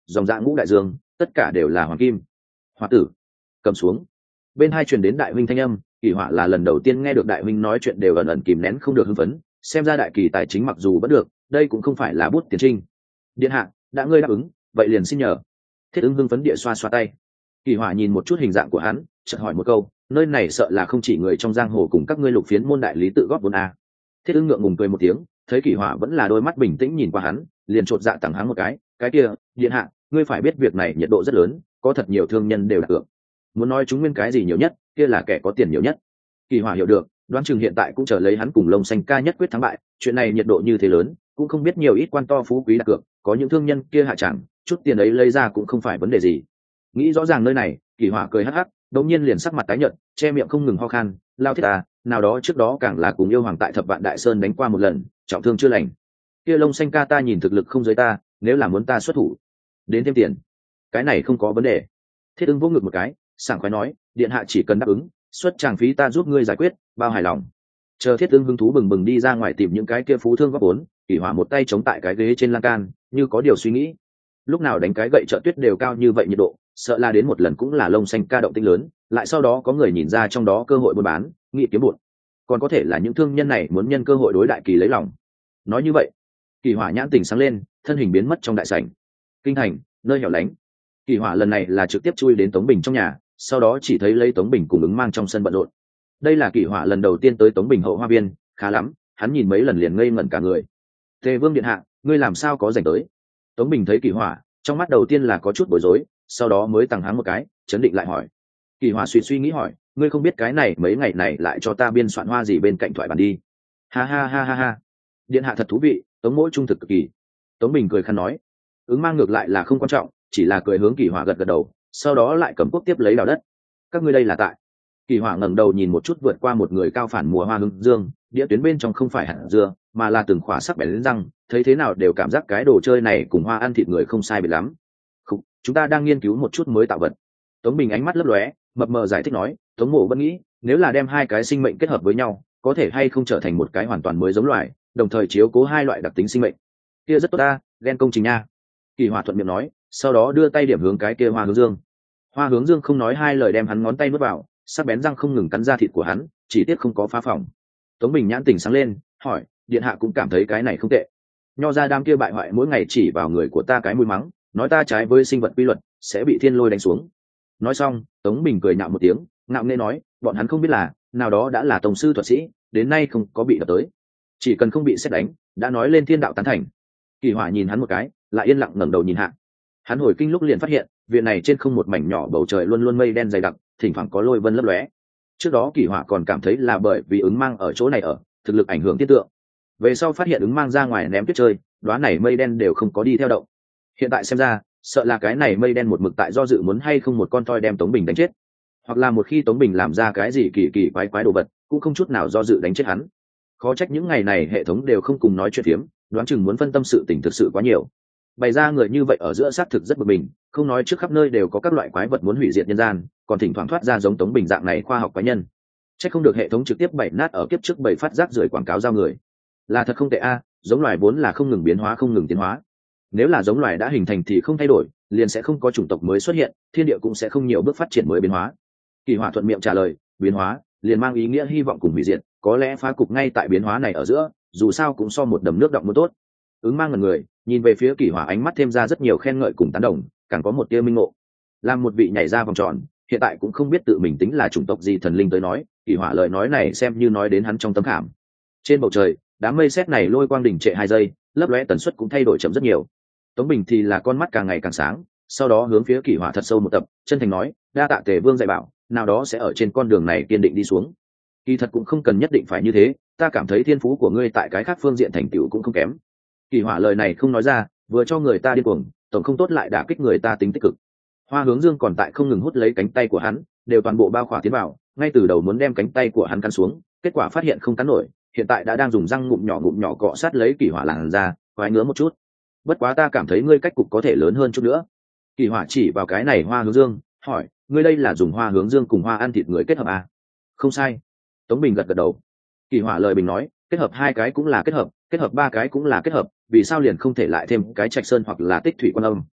Speaker 1: dòng dạ ngũ đại dương tất cả đều là hoàng kim. Hoa tử, cầm xuống. Bên hai truyền đến đại huynh thanh âm, Kỳ Hỏa là lần đầu tiên nghe được đại huynh nói chuyện đều ẩn ẩn kìm nén không được hưng phấn, xem ra đại kỳ tài chính mặc dù vẫn được, đây cũng không phải là bút tiền trinh. Điện hạ, đã ngươi đáp ứng, vậy liền xin nhờ. Thiết Ứng hưng phấn địa xoa xoa tay. Kỳ Hỏa nhìn một chút hình dạng của hắn, chợt hỏi một câu, nơi này sợ là không chỉ người trong giang hồ cùng các ngươi lục phiến môn đại lý tự góp vốn à. Thiết Ứng ngượng ngùng cười một tiếng, thấy Kỳ Hỏa vẫn là đôi mắt bình tĩnh nhìn qua hắn, liền chột dạ tặng hắn một cái, cái kia, điện hạ, ngươi phải biết việc này nhiệt độ rất lớn, có thật nhiều thương nhân đều đặt cược. Muốn nói chúng nguyên cái gì nhiều nhất, kia là kẻ có tiền nhiều nhất. Kỳ Hỏa hiểu được, đoán chừng hiện tại cũng chờ lấy hắn cùng Lông Xanh ca nhất quyết thắng bại, chuyện này nhiệt độ như thế lớn, cũng không biết nhiều ít quan to phú quý đặt cược, có những thương nhân kia hạ chẳng, chút tiền ấy lấy ra cũng không phải vấn đề gì. Nghĩ rõ ràng nơi này, Kỳ Hỏa cười hắc hắc, đột nhiên liền sắc mặt tái nhợt, che miệng không ngừng ho khan, lao thiết à, nào đó trước đó càng là cùng yêu hoàng tại Thập Vạn Đại Sơn đánh qua một lần, trọng thương chưa lành. Kia Lông Xanh ca ta nhìn thực lực không giới ta, nếu là muốn ta xuất thủ, đến thêm tiền, cái này không có vấn đề. Thiết Ứng vỗ ngực một cái, sảng khoái nói, điện hạ chỉ cần đáp ứng, xuất tràng phí ta giúp ngươi giải quyết, bao hài lòng. Chờ Thiết Ứng hứng thú bừng bừng đi ra ngoài tìm những cái kia phú thương góp vốn, Kỳ Hỏa một tay chống tại cái ghế trên lan can, như có điều suy nghĩ. Lúc nào đánh cái gậy trợ tuyết đều cao như vậy nhiệt độ, sợ là đến một lần cũng là Lông Xanh ca động tĩnh lớn, lại sau đó có người nhìn ra trong đó cơ hội buôn bán, nghị kiếm bụn. Còn có thể là những thương nhân này muốn nhân cơ hội đối đại kỳ lấy lòng. Nói như vậy, Kỳ Hỏa nhãn tỉnh sáng lên, thân hình biến mất trong đại sảnh. Kinh thành, nơi hẻo lánh. Kỳ Hỏa lần này là trực tiếp chui đến Tống Bình trong nhà, sau đó chỉ thấy lấy Tống Bình cùng Ứng Mang trong sân bận rộn. Đây là Kỳ Hỏa lần đầu tiên tới Tống Bình hậu hoa viên, khá lắm, hắn nhìn mấy lần liền ngây ngẩn cả người. Tề Vương điện hạ, ngươi làm sao có rảnh tới? Tống Bình thấy Kỳ Hỏa, trong mắt đầu tiên là có chút bối rối, sau đó mới tăng háng một cái, chấn định lại hỏi. Kỳ Hỏa suy suy nghĩ hỏi, ngươi không biết cái này mấy ngày này lại cho ta biên soạn hoa gì bên cạnh thoại bản đi? Ha ha ha ha ha. Điện hạ thật thú vị, Tống mỗ trung thực cực kỳ. Tống Bình cười khăn nói. Ứng Mang ngược lại là không quan trọng, chỉ là cười hướng Kỳ Hỏa gật gật đầu, sau đó lại cầm cuốc tiếp lấy đào đất. Các ngươi đây là tại? Kỳ Hỏa ngẩng đầu nhìn một chút vượt qua một người cao phản mùa hoa hương dương, đĩa tuyến bên trong không phải hạt dưa, mà là từng khỏa sắc bén lên răng, thấy thế nào đều cảm giác cái đồ chơi này cùng hoa ăn thịt người không sai biệt lắm. Không, chúng ta đang nghiên cứu một chút mới tạo vật. Tống Bình ánh mắt lấp lóe, mập mờ giải thích nói, Tống Mộ vẫn nghĩ, nếu là đem hai cái sinh mệnh kết hợp với nhau, có thể hay không trở thành một cái hoàn toàn mới giống loài, đồng thời chiếu cố hai loại đặc tính sinh mệnh. Kia rất tốt ta, ghen công trình nha. Kỳ Hỏa thuận miệng nói, sau đó đưa tay điểm hướng cái kia hoa hướng dương. Hoa hướng dương không nói hai lời đem hắn ngón tay nuốt vào, sắc bén răng không ngừng cắn ra thịt của hắn, chỉ tiếc không có phá phỏng. Tống Bình nhãn tỉnh sáng lên, hỏi, điện hạ cũng cảm thấy cái này không tệ. Nho ra đám kia bại hoại mỗi ngày chỉ vào người của ta cái mũi mắng, nói ta trái với sinh vật quy luật, sẽ bị thiên lôi đánh xuống. Nói xong, Tống Bình cười nhạo một tiếng, ngạo nghễ nói, bọn hắn không biết là, nào đó đã là tổng sư thuật sĩ, đến nay không có bị đập tới. Chỉ cần không bị xét đánh, đã nói lên thiên đạo tán thành. Kỳ Hỏa nhìn hắn một cái, lại yên lặng ngẩng đầu nhìn hạ. Hắn hồi kinh lúc liền phát hiện, viện này trên không một mảnh nhỏ bầu trời luôn luôn mây đen dày đặc, thỉnh thoảng có lôi vân lấp lóe. Trước đó Kỳ Hỏa còn cảm thấy là bởi vì Ứng Mang ở chỗ này ở, thực lực ảnh hưởng tiết tượng. Về sau phát hiện Ứng Mang ra ngoài ném tuyết chơi, đoán này mây đen đều không có đi theo động. Hiện tại xem ra, sợ là cái này mây đen một mực tại do dự muốn hay không một con toi đem Tống Bình đánh chết, hoặc là một khi Tống Bình làm ra cái gì kỳ kỳ quái quái đồ vật, cũng không chút nào do dự đánh chết hắn. Khó trách những ngày này hệ thống đều không cùng nói chuyện phiếm, đoán chừng muốn phân tâm sự tình thực sự quá nhiều. Bày ra người như vậy ở giữa xác thực rất bực mình, không nói trước khắp nơi đều có các loại quái vật muốn hủy diệt nhân gian, còn thỉnh thoảng thoát ra giống Tống Bình dạng này khoa học quái nhân. Chắc không được hệ thống trực tiếp bày nát ở kiếp trước bày phát rác rưởi quảng cáo giao người. Là thật không tệ a, giống loài vốn là không ngừng biến hóa không ngừng tiến hóa. Nếu là giống loài đã hình thành thì không thay đổi, liền sẽ không có chủng tộc mới xuất hiện, thiên địa cũng sẽ không nhiều bước phát triển mới biến hóa. Kỳ Hỏa thuận miệng trả lời, biến hóa liền mang ý nghĩa hy vọng cùng hủy diệt, có lẽ phá cục ngay tại biến hóa này ở giữa, dù sao cũng so một đầm nước động muốn tốt. Ứng Mang ngẩn người, nhìn về phía Kỳ Hỏa ánh mắt thêm ra rất nhiều khen ngợi cùng tán đồng, càng có một tia minh ngộ. Làm một vị nhảy ra vòng tròn, hiện tại cũng không biết tự mình tính là chủng tộc gì thần linh tới nói, Kỳ Hỏa lời nói này xem như nói đến hắn trong tâm khảm. Trên bầu trời, đám mây sét này lôi quang đỉnh trệ hai giây, lấp lóe tần suất cũng thay đổi chậm rất nhiều. Tống Bình thì là con mắt càng ngày càng sáng, sau đó hướng phía Kỳ Hỏa thật sâu một tập, chân thành nói, đa tạ Tề Vương dạy bảo, nào đó sẽ ở trên con đường này kiên định đi xuống. Kỳ thật cũng không cần nhất định phải như thế, ta cảm thấy thiên phú của ngươi tại cái khác phương diện thành tựu cũng không kém. Kỳ Hỏa lời này không nói ra, vừa cho người ta điên cuồng, tổng không tốt lại đả kích người ta tính tích cực. Hoa Hướng Dương còn tại không ngừng hút lấy cánh tay của hắn, đều toàn bộ bao khỏa tiến vào, ngay từ đầu muốn đem cánh tay của hắn cắn xuống, kết quả phát hiện không cắn nổi, hiện tại đã đang dùng răng ngụm nhỏ ngụm nhỏ cọ sát lấy Kỳ Hỏa làn ra, quái ngứa một chút. Bất quá ta cảm thấy ngươi cách cục có thể lớn hơn chút nữa. Kỳ Hỏa chỉ vào cái này Hoa Hướng Dương, hỏi, ngươi đây là dùng Hoa Hướng Dương cùng hoa ăn thịt người kết hợp à? Không sai. Tống Bình gật gật đầu. Kỳ Hỏa lời bình nói, kết hợp hai cái cũng là kết hợp, kết hợp ba cái cũng là kết hợp, vì sao liền không thể lại thêm cái Trạch Sơn hoặc là Tích Thủy Quan Âm?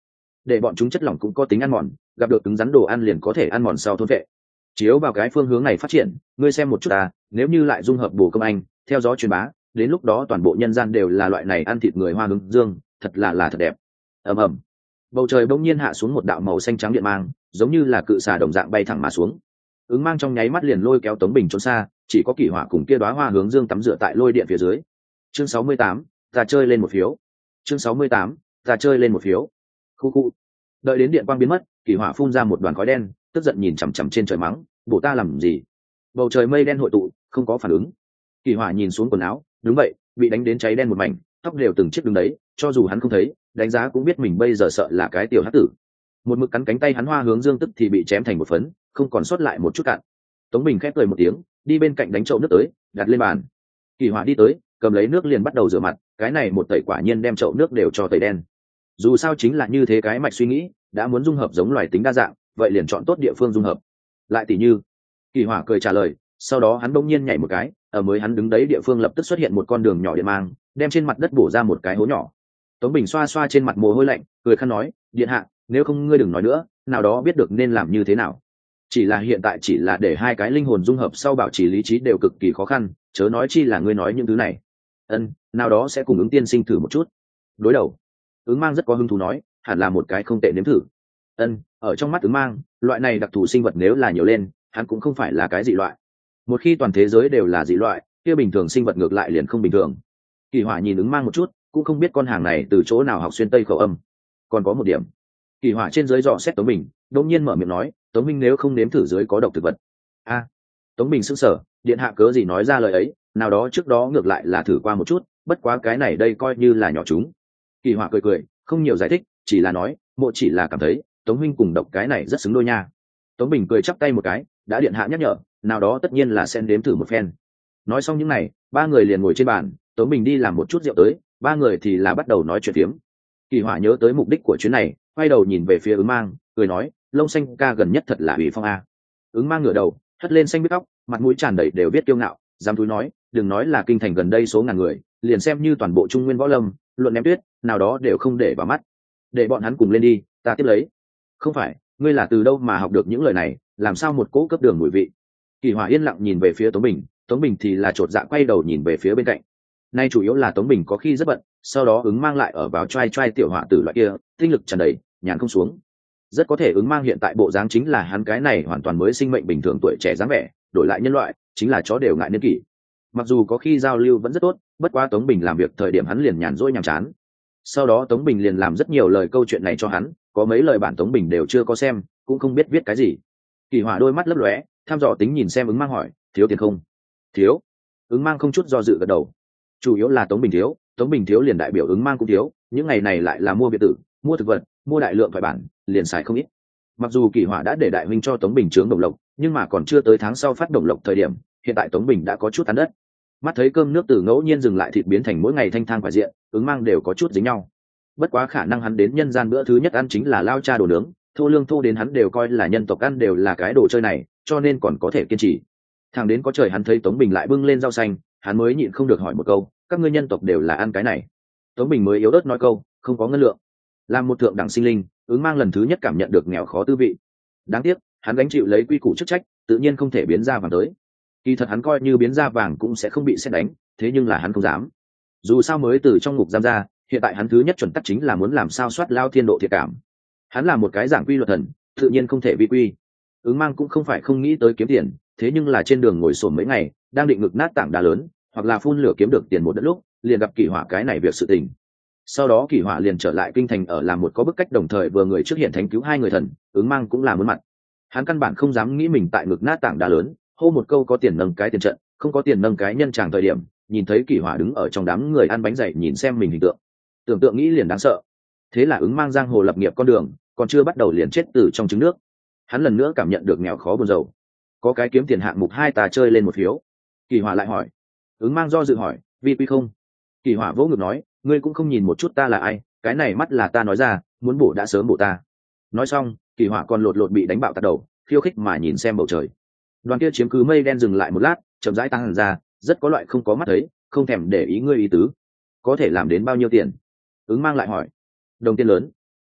Speaker 1: để bọn chúng chất lỏng cũng có tính ăn mòn, gặp được cứng rắn đồ ăn liền có thể ăn mòn sau thôn vệ. Chiếu vào cái phương hướng này phát triển, ngươi xem một chút ta, nếu như lại dung hợp bổ công anh, theo gió truyền bá, đến lúc đó toàn bộ nhân gian đều là loại này ăn thịt người hoa hướng dương, thật là là thật đẹp. Ầm ầm. Bầu trời bỗng nhiên hạ xuống một đạo màu xanh trắng điện mang, giống như là cự xà đồng dạng bay thẳng mà xuống. Ứng Mang trong nháy mắt liền lôi kéo Tống Bình trốn xa, chỉ có Kỷ Hỏa cùng kia đóa hoa hướng dương tắm rửa tại lôi điện phía dưới. Chương sáu mươi tám, ta chơi lên một phiếu. Chương sáu mươi tám, ta chơi lên một phiếu. Khu khu. Đợi đến điện quang biến mất, Kỷ Hỏa phun ra một đoàn khói đen, tức giận nhìn chằm chằm trên trời mắng, "Bổ ta làm gì?" Bầu trời mây đen hội tụ, không có phản ứng. Kỷ Hỏa nhìn xuống quần áo, đúng vậy, bị đánh đến cháy đen một mảnh, tóc đều từng chiếc đứng đấy, cho dù hắn không thấy, đánh giá cũng biết mình bây giờ sợ là cái tiểu hắc tử. Một mực cắn cánh tay hắn hoa hướng dương tức thì bị chém thành một phấn, không còn sót lại một chút cạn. Tống Bình khép cười một tiếng, đi bên cạnh đánh chậu nước tới, đặt lên bàn. Kỷ Hỏa đi tới, cầm lấy nước liền bắt đầu rửa mặt, cái này một tẩy quả nhiên đem chậu nước đều cho tẩy đen. Dù sao chính là như thế cái mạch suy nghĩ, đã muốn dung hợp giống loài tính đa dạng, vậy liền chọn tốt địa phương dung hợp. Lại tỷ như, Kỷ Hỏa cười trả lời, sau đó hắn bỗng nhiên nhảy một cái, ở mới hắn đứng đấy địa phương lập tức xuất hiện một con đường nhỏ điện mang, đem trên mặt đất bổ ra một cái hố nhỏ. Tống Bình xoa xoa trên mặt mồ hôi lạnh, cười khăn nói, điện hạ, nếu không ngươi đừng nói nữa, nào đó biết được nên làm như thế nào. Chỉ là hiện tại chỉ là để hai cái linh hồn dung hợp sau bảo trì lý trí đều cực kỳ khó khăn, chớ nói chi là ngươi nói những thứ này. Ân, nào đó sẽ cùng Ứng tiên sinh thử một chút. Đối đầu. Ứng Mang rất có hứng thú nói, hẳn là một cái không tệ nếm thử. Ân, ở trong mắt Ứng Mang, loại này đặc thù sinh vật nếu là nhiều lên, hắn cũng không phải là cái dị loại. Một khi toàn thế giới đều là dị loại, kia bình thường sinh vật ngược lại liền không bình thường. Kỷ Hỏa nhìn Ứng Mang một chút, cũng không biết con hàng này từ chỗ nào học xuyên tây khẩu âm. Còn có một điểm, Kỷ Hỏa trên dưới dò xét Tống Bình, đột nhiên mở miệng nói, Tống Bình nếu không nếm thử dưới có độc thực vật. A, à, Tống Bình sững sờ, điện hạ cớ gì nói ra lời ấy, nào đó trước đó ngược lại là thử qua một chút, bất quá cái này đây coi như là nhỏ chúng. Kỷ Hỏa cười cười, không nhiều giải thích, chỉ là nói, mộ chỉ là cảm thấy Tống Minh cùng độc cái này rất xứng đôi nha. Tống Bình cười chắp tay một cái, đã điện hạ nhắc nhở, nào đó tất nhiên là sẽ nếm thử một phen. Nói xong những này, ba người liền ngồi trên bàn, Tống Bình đi làm một chút rượu tới, ba người thì là bắt đầu nói chuyện phiếm. Kỷ Hỏa nhớ tới mục đích của chuyến này, quay đầu nhìn về phía Ứng Mang, cười nói, lông xanh ca gần nhất thật là ủy phong a. Ứng Mang ngửa đầu, hất lên xanh biết tóc, mặt mũi tràn đầy đều biết kiêu ngạo, dám túi nói, đừng nói là kinh thành gần đây số ngàn người, liền xem như toàn bộ Trung Nguyên võ lâm, luận ném tuyết, nào đó đều không để vào mắt. Để bọn hắn cùng lên đi, ta tiếp lấy. Không phải, ngươi là từ đâu mà học được những lời này, làm sao một cỗ cấp đường mùi vị. Kỷ Hỏa yên lặng nhìn về phía Tống Bình, Tống Bình thì là chột dạ quay đầu nhìn về phía bên cạnh. Nay chủ yếu là Tống Bình có khi rất bận, sau đó Ứng Mang lại ở vào trai trai tiểu hỏa tử loại kia, tinh lực tràn đầy, nhàn không xuống. Rất có thể Ứng Mang hiện tại bộ dáng chính là hắn cái này hoàn toàn mới sinh mệnh bình thường tuổi trẻ dáng vẻ, đổi lại nhân loại, chính là chó đều ngại niên kỷ. Mặc dù có khi giao lưu vẫn rất tốt, bất quá Tống Bình làm việc thời điểm hắn liền nhàn rỗi nhàm chán. Sau đó Tống Bình liền làm rất nhiều lời câu chuyện này cho hắn, có mấy lời bản Tống Bình đều chưa có xem, cũng không biết viết cái gì. Kỷ Hỏa đôi mắt lấp lóe, tham dò tính nhìn xem Ứng Mang hỏi, thiếu tiền không? Thiếu. Ứng Mang không chút do dự gật đầu. Chủ yếu là Tống Bình thiếu, Tống Bình thiếu liền đại biểu Ứng Mang cũng thiếu, những ngày này lại là mua biệt tử, mua thực vật, mua đại lượng thoại bản, liền xài không ít. Mặc dù Kỷ Hỏa đã để đại huynh cho Tống Bình chướng đồng lộc, nhưng mà còn chưa tới tháng sau phát đồng lộc thời điểm, hiện tại Tống Bình đã có chút tán đất. Mắt thấy cơm nước từ ngẫu nhiên dừng lại thịt biến thành mỗi ngày thanh thang quả diện, Ứng Mang đều có chút dính nhau. Bất quá khả năng hắn đến nhân gian bữa thứ nhất ăn chính là lao cha đồ nướng, thô lương thô đến hắn đều coi là nhân tộc ăn đều là cái đồ chơi này, cho nên còn có thể kiên trì. Thằng đến có trời hắn thấy Tống Bình lại bưng lên rau xanh, hắn mới nhịn không được hỏi một câu, các ngươi nhân tộc đều là ăn cái này. Tống Bình mới yếu ớt nói câu, không có ngân lượng. Làm một thượng đẳng sinh linh, Ứng Mang lần thứ nhất cảm nhận được nghèo khó tư vị. Đáng tiếc, hắn gánh chịu lấy quy củ chức trách, tự nhiên không thể biến ra vàng tới. Kỳ thật hắn coi như biến ra vàng cũng sẽ không bị xét đánh, thế nhưng là hắn không dám. Dù sao mới từ trong ngục giam ra, hiện tại hắn thứ nhất chuẩn tắc chính là muốn làm sao soát lao thiên độ thiệt cảm. Hắn là một cái giảng quy luật thần, tự nhiên không thể vi quy. Ứng Mang cũng không phải không nghĩ tới kiếm tiền, thế nhưng là trên đường ngồi xổm mấy ngày, đang định ngực nát tảng đá lớn, hoặc là phun lửa kiếm được tiền một đất lúc, liền gặp Kỷ Hỏa cái này việc sự tình. Sau đó Kỷ Hỏa liền trở lại kinh thành ở làm một có bức cách đồng thời vừa người trước hiện thánh cứu hai người thần, Ứng Mang cũng là muốn mặt. Hắn căn bản không dám nghĩ mình tại ngực nát tảng đá lớn, hô một câu có tiền nâng cái tiền trận, không có tiền nâng cái nhân tràng thời điểm, nhìn thấy Kỷ Hỏa đứng ở trong đám người ăn bánh dày nhìn xem mình hình tượng. Tưởng tượng nghĩ liền đáng sợ. Thế là Ứng Mang giang hồ lập nghiệp con đường, còn chưa bắt đầu liền chết từ trong trứng nước. Hắn lần nữa cảm nhận được nghèo khó buồn rầu. Có cái kiếm tiền hạng mục hai ta chơi lên một phiếu. Kỷ Hỏa lại hỏi. Ứng Mang do dự hỏi, vi quy không? Kỷ Hỏa vỗ ngực nói, ngươi cũng không nhìn một chút ta là ai, cái này mắt là ta nói ra, muốn bổ đã sớm bổ ta. Nói xong, Kỷ Hỏa còn lột lột bị đánh bạo tạt đầu, khiêu khích mà nhìn xem bầu trời. Đoàn kia chiếm cứ mây đen dừng lại một lát, chậm rãi tăng hẳn ra, rất có loại không có mắt thấy, không thèm để ý ngươi ý tứ. Có thể làm đến bao nhiêu tiền? Ứng Mang lại hỏi. Đồng tiền lớn.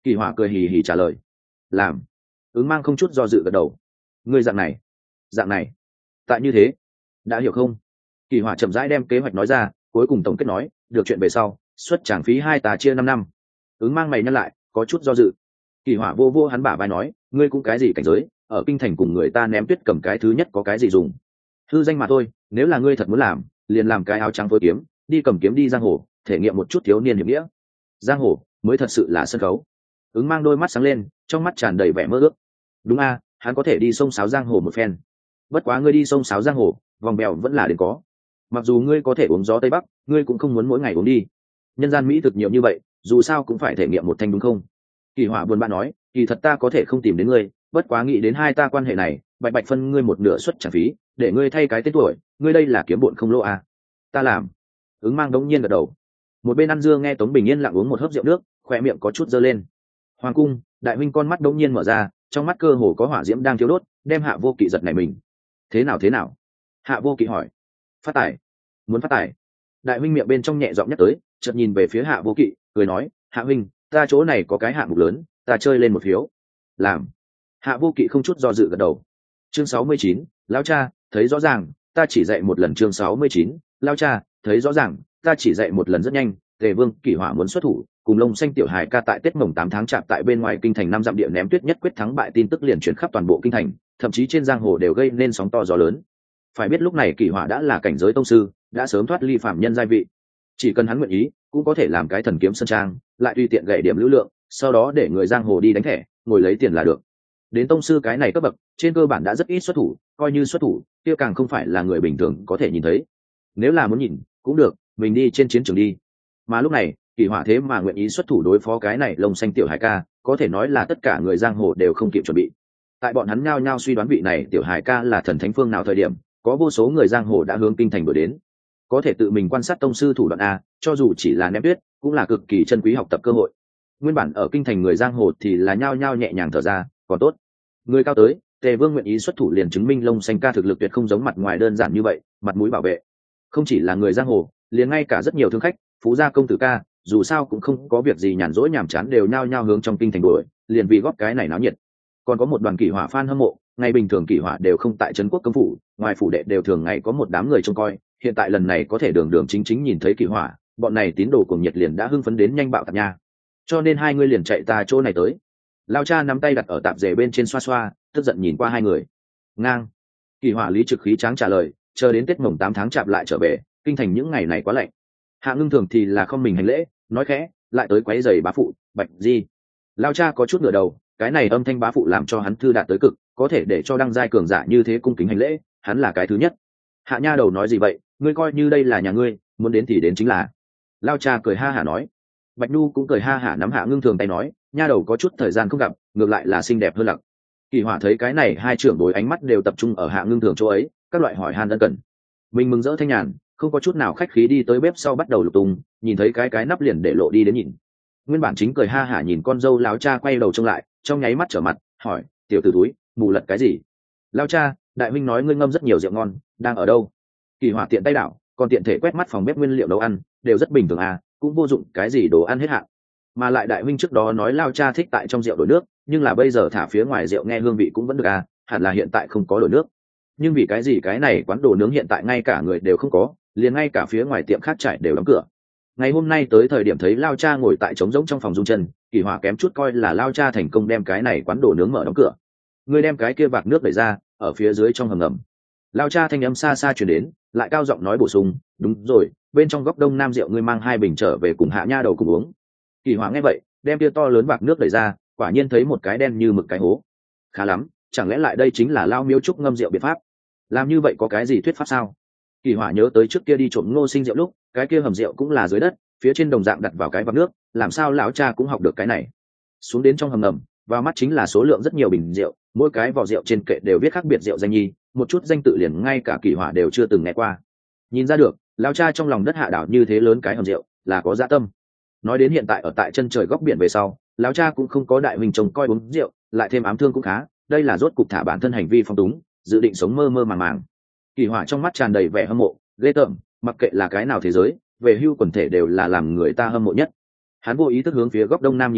Speaker 1: Kỳ hỏa cười hì hì trả lời. Làm. Ứng mang không chút do dự gật đầu. Ngươi dạng này, dạng này, tại như thế, đã hiểu không? Kỳ hỏa chậm rãi đem kế hoạch nói ra, cuối cùng tổng kết nói, được chuyện về sau, xuất tràng phí hai ta chia năm năm. Ứng mang mày nhăn lại, có chút do dự. Kỳ hỏa vô vô hắn bả vai nói, ngươi cũng cái gì cảnh giới, ở kinh thành cùng người ta ném tuyết cầm cái thứ nhất có cái gì dùng? Hư danh mà thôi, nếu là ngươi thật muốn làm, liền làm cái áo trắng phối kiếm, đi cầm kiếm đi giang hồ, thể nghiệm một chút thiếu niên hiệp nghĩa. Giang hồ mới thật sự là sân khấu. Ứng mang đôi mắt sáng lên, trong mắt tràn đầy vẻ mơ ước. Đúng a, hắn có thể đi sông sáo giang hồ một phen. Bất quá ngươi đi sông sáo giang hồ, vòng bèo vẫn là đến có. Mặc dù ngươi có thể uống gió tây bắc, ngươi cũng không muốn mỗi ngày uống đi. Nhân gian mỹ thực nhiều như vậy, dù sao cũng phải thể nghiệm một thanh đúng không? Kỳ hỏa buồn bã nói, kỳ thật ta có thể không tìm đến ngươi, bất quá nghĩ đến hai ta quan hệ này, bạch bạch phân ngươi một nửa suất trả phí, để ngươi thay cái tên tuổi, ngươi đây là kiếm bộn không lỗ à? Ta làm. Ứng mang đống nhiên gật đầu. Một bên ăn dưa nghe Tống Bình Yên lặng uống một hớp rượu nước, khóe miệng có chút dơ lên. Hoàng cung, đại huynh con mắt đống nhiên mở ra, trong mắt cơ hồ có hỏa diễm đang thiêu đốt, đem Hạ Vô Kỵ giật nảy mình. Thế nào thế nào? Hạ Vô Kỵ hỏi. Phát tài. Muốn phát tài. Đại huynh miệng bên trong nhẹ giọng nhắc tới, chợt nhìn về phía Hạ Vô Kỵ, cười nói, Hạ huynh, ta chỗ này có cái hạng mục lớn, ta chơi lên một phiếu. Làm. Hạ Vô Kỵ không chút do dự gật đầu. Chương sáu mươi chín, lão cha, thấy rõ ràng, ta chỉ dạy một lần. Chương sáu mươi chín, lão cha, thấy rõ ràng, ta chỉ dạy một lần rất nhanh. Tề Vương Kỷ Hỏa muốn xuất thủ, cùng Lông Xanh tiểu hài ca tại Tết Mồng tám tháng chạp tại bên ngoài kinh thành năm dặm địa ném tuyết nhất quyết thắng bại tin tức liền truyền khắp toàn bộ kinh thành, thậm chí trên giang hồ đều gây nên sóng to gió lớn. Phải biết lúc này Kỷ Hỏa đã là cảnh giới tông sư, đã sớm thoát ly phạm nhân giai vị. Chỉ cần hắn nguyện ý, cũng có thể làm cái thần kiếm sơn trang, lại tùy tiện gậy điểm lưu lượng, sau đó để người giang hồ đi đánh thẻ, ngồi lấy tiền là được. Đến tông sư cái này cấp bậc, trên cơ bản đã rất ít xuất thủ, coi như xuất thủ, kia càng không phải là người bình thường có thể nhìn thấy. Nếu là muốn nhìn, cũng được, mình đi trên chiến trường đi. Mà lúc này, Kỷ Hỏa thế mà nguyện ý xuất thủ đối phó cái này Lông Xanh tiểu hải ca, có thể nói là tất cả người giang hồ đều không kịp chuẩn bị. Tại bọn hắn nhao nhao suy đoán vị này tiểu hải ca là thần thánh phương nào thời điểm, có vô số người giang hồ đã hướng kinh thành đuổi đến. Có thể tự mình quan sát tông sư thủ đoạn a, cho dù chỉ là ném tuyết, cũng là cực kỳ chân quý học tập cơ hội. Nguyên bản ở kinh thành người giang hồ thì là nhao nhao nhẹ nhàng thở ra, còn tốt. Người cao tới, Tề Vương nguyện ý xuất thủ liền chứng minh Lông Xanh ca thực lực tuyệt không giống mặt ngoài đơn giản như vậy, mặt mũi bảo vệ. Không chỉ là người giang hồ, liền ngay cả rất nhiều thương khách, phú gia công tử ca, dù sao cũng không có việc gì nhàn rỗi nhàm chán đều nhao nhao hướng trong kinh thành đuổi, liền vì góp cái này náo nhiệt. Còn có một đoàn Kỷ Hỏa fan hâm mộ, ngày bình thường Kỷ Hỏa đều không tại trấn quốc công phủ, ngoài phủ đệ đều thường ngày có một đám người trông coi, hiện tại lần này có thể đường đường chính chính nhìn thấy Kỷ Hỏa, bọn này tín đồ cuồng nhiệt liền đã hưng phấn đến nhanh bạo tạc nha. Cho nên hai người liền chạy ta chỗ này tới. Lao cha nắm tay đặt ở tạp dề bên trên xoa xoa, tức giận nhìn qua hai người. Ngang. Kỷ Hỏa lý trực khí tráng trả lời, chờ đến Tết Mồng tám tháng chạp lại trở về, kinh thành những ngày này quá lạnh. Hạ Ngưng Thường thì là không mình hành lễ, nói khẽ, lại tới quấy giày bá phụ, Bạch Di. Lao cha có chút ngửa đầu, cái này âm thanh bá phụ làm cho hắn thư đạt tới cực, có thể để cho đăng giai cường giả như thế cung kính hành lễ, hắn là cái thứ nhất. Hạ nha đầu nói gì vậy, ngươi coi như đây là nhà ngươi, muốn đến thì đến chính là. Lao cha cười ha hả nói. Bạch Nhu cũng cười ha hả nắm Hạ Ngưng Thường tay nói, nha đầu có chút thời gian không gặp, ngược lại là xinh đẹp hơn lặc. Kỷ Hỏa thấy cái này hai trưởng đối ánh mắt đều tập trung ở Hạ Ngưng Thường chỗ ấy, các loại hỏi han ân cần. Mình mừng rỡ thanh nhàn, không có chút nào khách khí đi tới bếp sau bắt đầu lục tung, nhìn thấy cái cái nắp liền để lộ đi đến nhìn. Nguyên bản chính cười ha hả nhìn con dâu lão cha quay đầu trông lại, trong nháy mắt trở mặt, hỏi, tiểu tử túi, mù lật cái gì? Lão cha, đại huynh nói ngươi ngâm rất nhiều rượu ngon, đang ở đâu? Kỷ Hỏa tiện tay đảo, còn tiện thể quét mắt phòng bếp nguyên liệu nấu ăn, đều rất bình thường à, cũng vô dụng cái gì đồ ăn hết hạn. Mà lại đại huynh trước đó nói lão cha thích tại trong rượu đổi nước, nhưng là bây giờ thả phía ngoài rượu nghe hương vị cũng vẫn được à, hẳn là hiện tại không có đổi nước. Nhưng vì cái gì cái này quán đồ nướng hiện tại ngay cả người đều không có, liền ngay cả phía ngoài tiệm khác trải đều đóng cửa. Ngày hôm nay tới thời điểm thấy lao cha ngồi tại trống rỗng trong phòng dung chân, Kỷ Hỏa kém chút coi là lao cha thành công đem cái này quán đồ nướng mở đóng cửa. Ngươi đem cái kia vạc nước đẩy ra, ở phía dưới trong hầm ngầm. Lao cha thanh âm xa xa truyền đến, lại cao giọng nói bổ sung, đúng rồi, bên trong góc đông nam rượu ngươi mang hai bình trở về cùng Hạ nha đầu cùng uống. Kỷ Hỏa nghe vậy, đem kia to lớn vạc nước đẩy ra, quả nhiên thấy một cái đen như mực cái hố. Khá lắm, chẳng lẽ lại đây chính là lao miếu trúc ngâm rượu biện pháp? Làm như vậy có cái gì thuyết pháp sao? Kỷ Hỏa nhớ tới trước kia đi trộm Ngô Sinh rượu lúc, cái kia hầm rượu cũng là dưới đất, phía trên đồng dạng đặt vào cái vạc nước, làm sao lão cha cũng học được cái này? Xuống đến trong hầm ngầm, vào mắt chính là số lượng rất nhiều bình rượu, mỗi cái vỏ rượu trên kệ đều viết khác biệt rượu danh nhi, một chút danh tự liền ngay cả Kỷ Hỏa đều chưa từng nghe qua. Nhìn ra được, lão cha trong lòng đất hạ đảo như thế lớn cái hầm rượu, là có dạ tâm. Nói đến hiện tại ở tại chân trời góc biển về sau, lão cha cũng không có đại huynh chồng coi uống rượu, lại thêm ám thương cũng khá, đây là rốt cục thả bản thân hành vi phong túng, dự định sống mơ mơ màng màng. Kỷ Hỏa trong mắt tràn đầy vẻ hâm mộ, ghê tởm, mặc kệ là cái nào thế giới, về hưu quần thể đều là làm người ta hâm mộ nhất. Hắn vô ý thức hướng phía góc đông nam nhìn lại,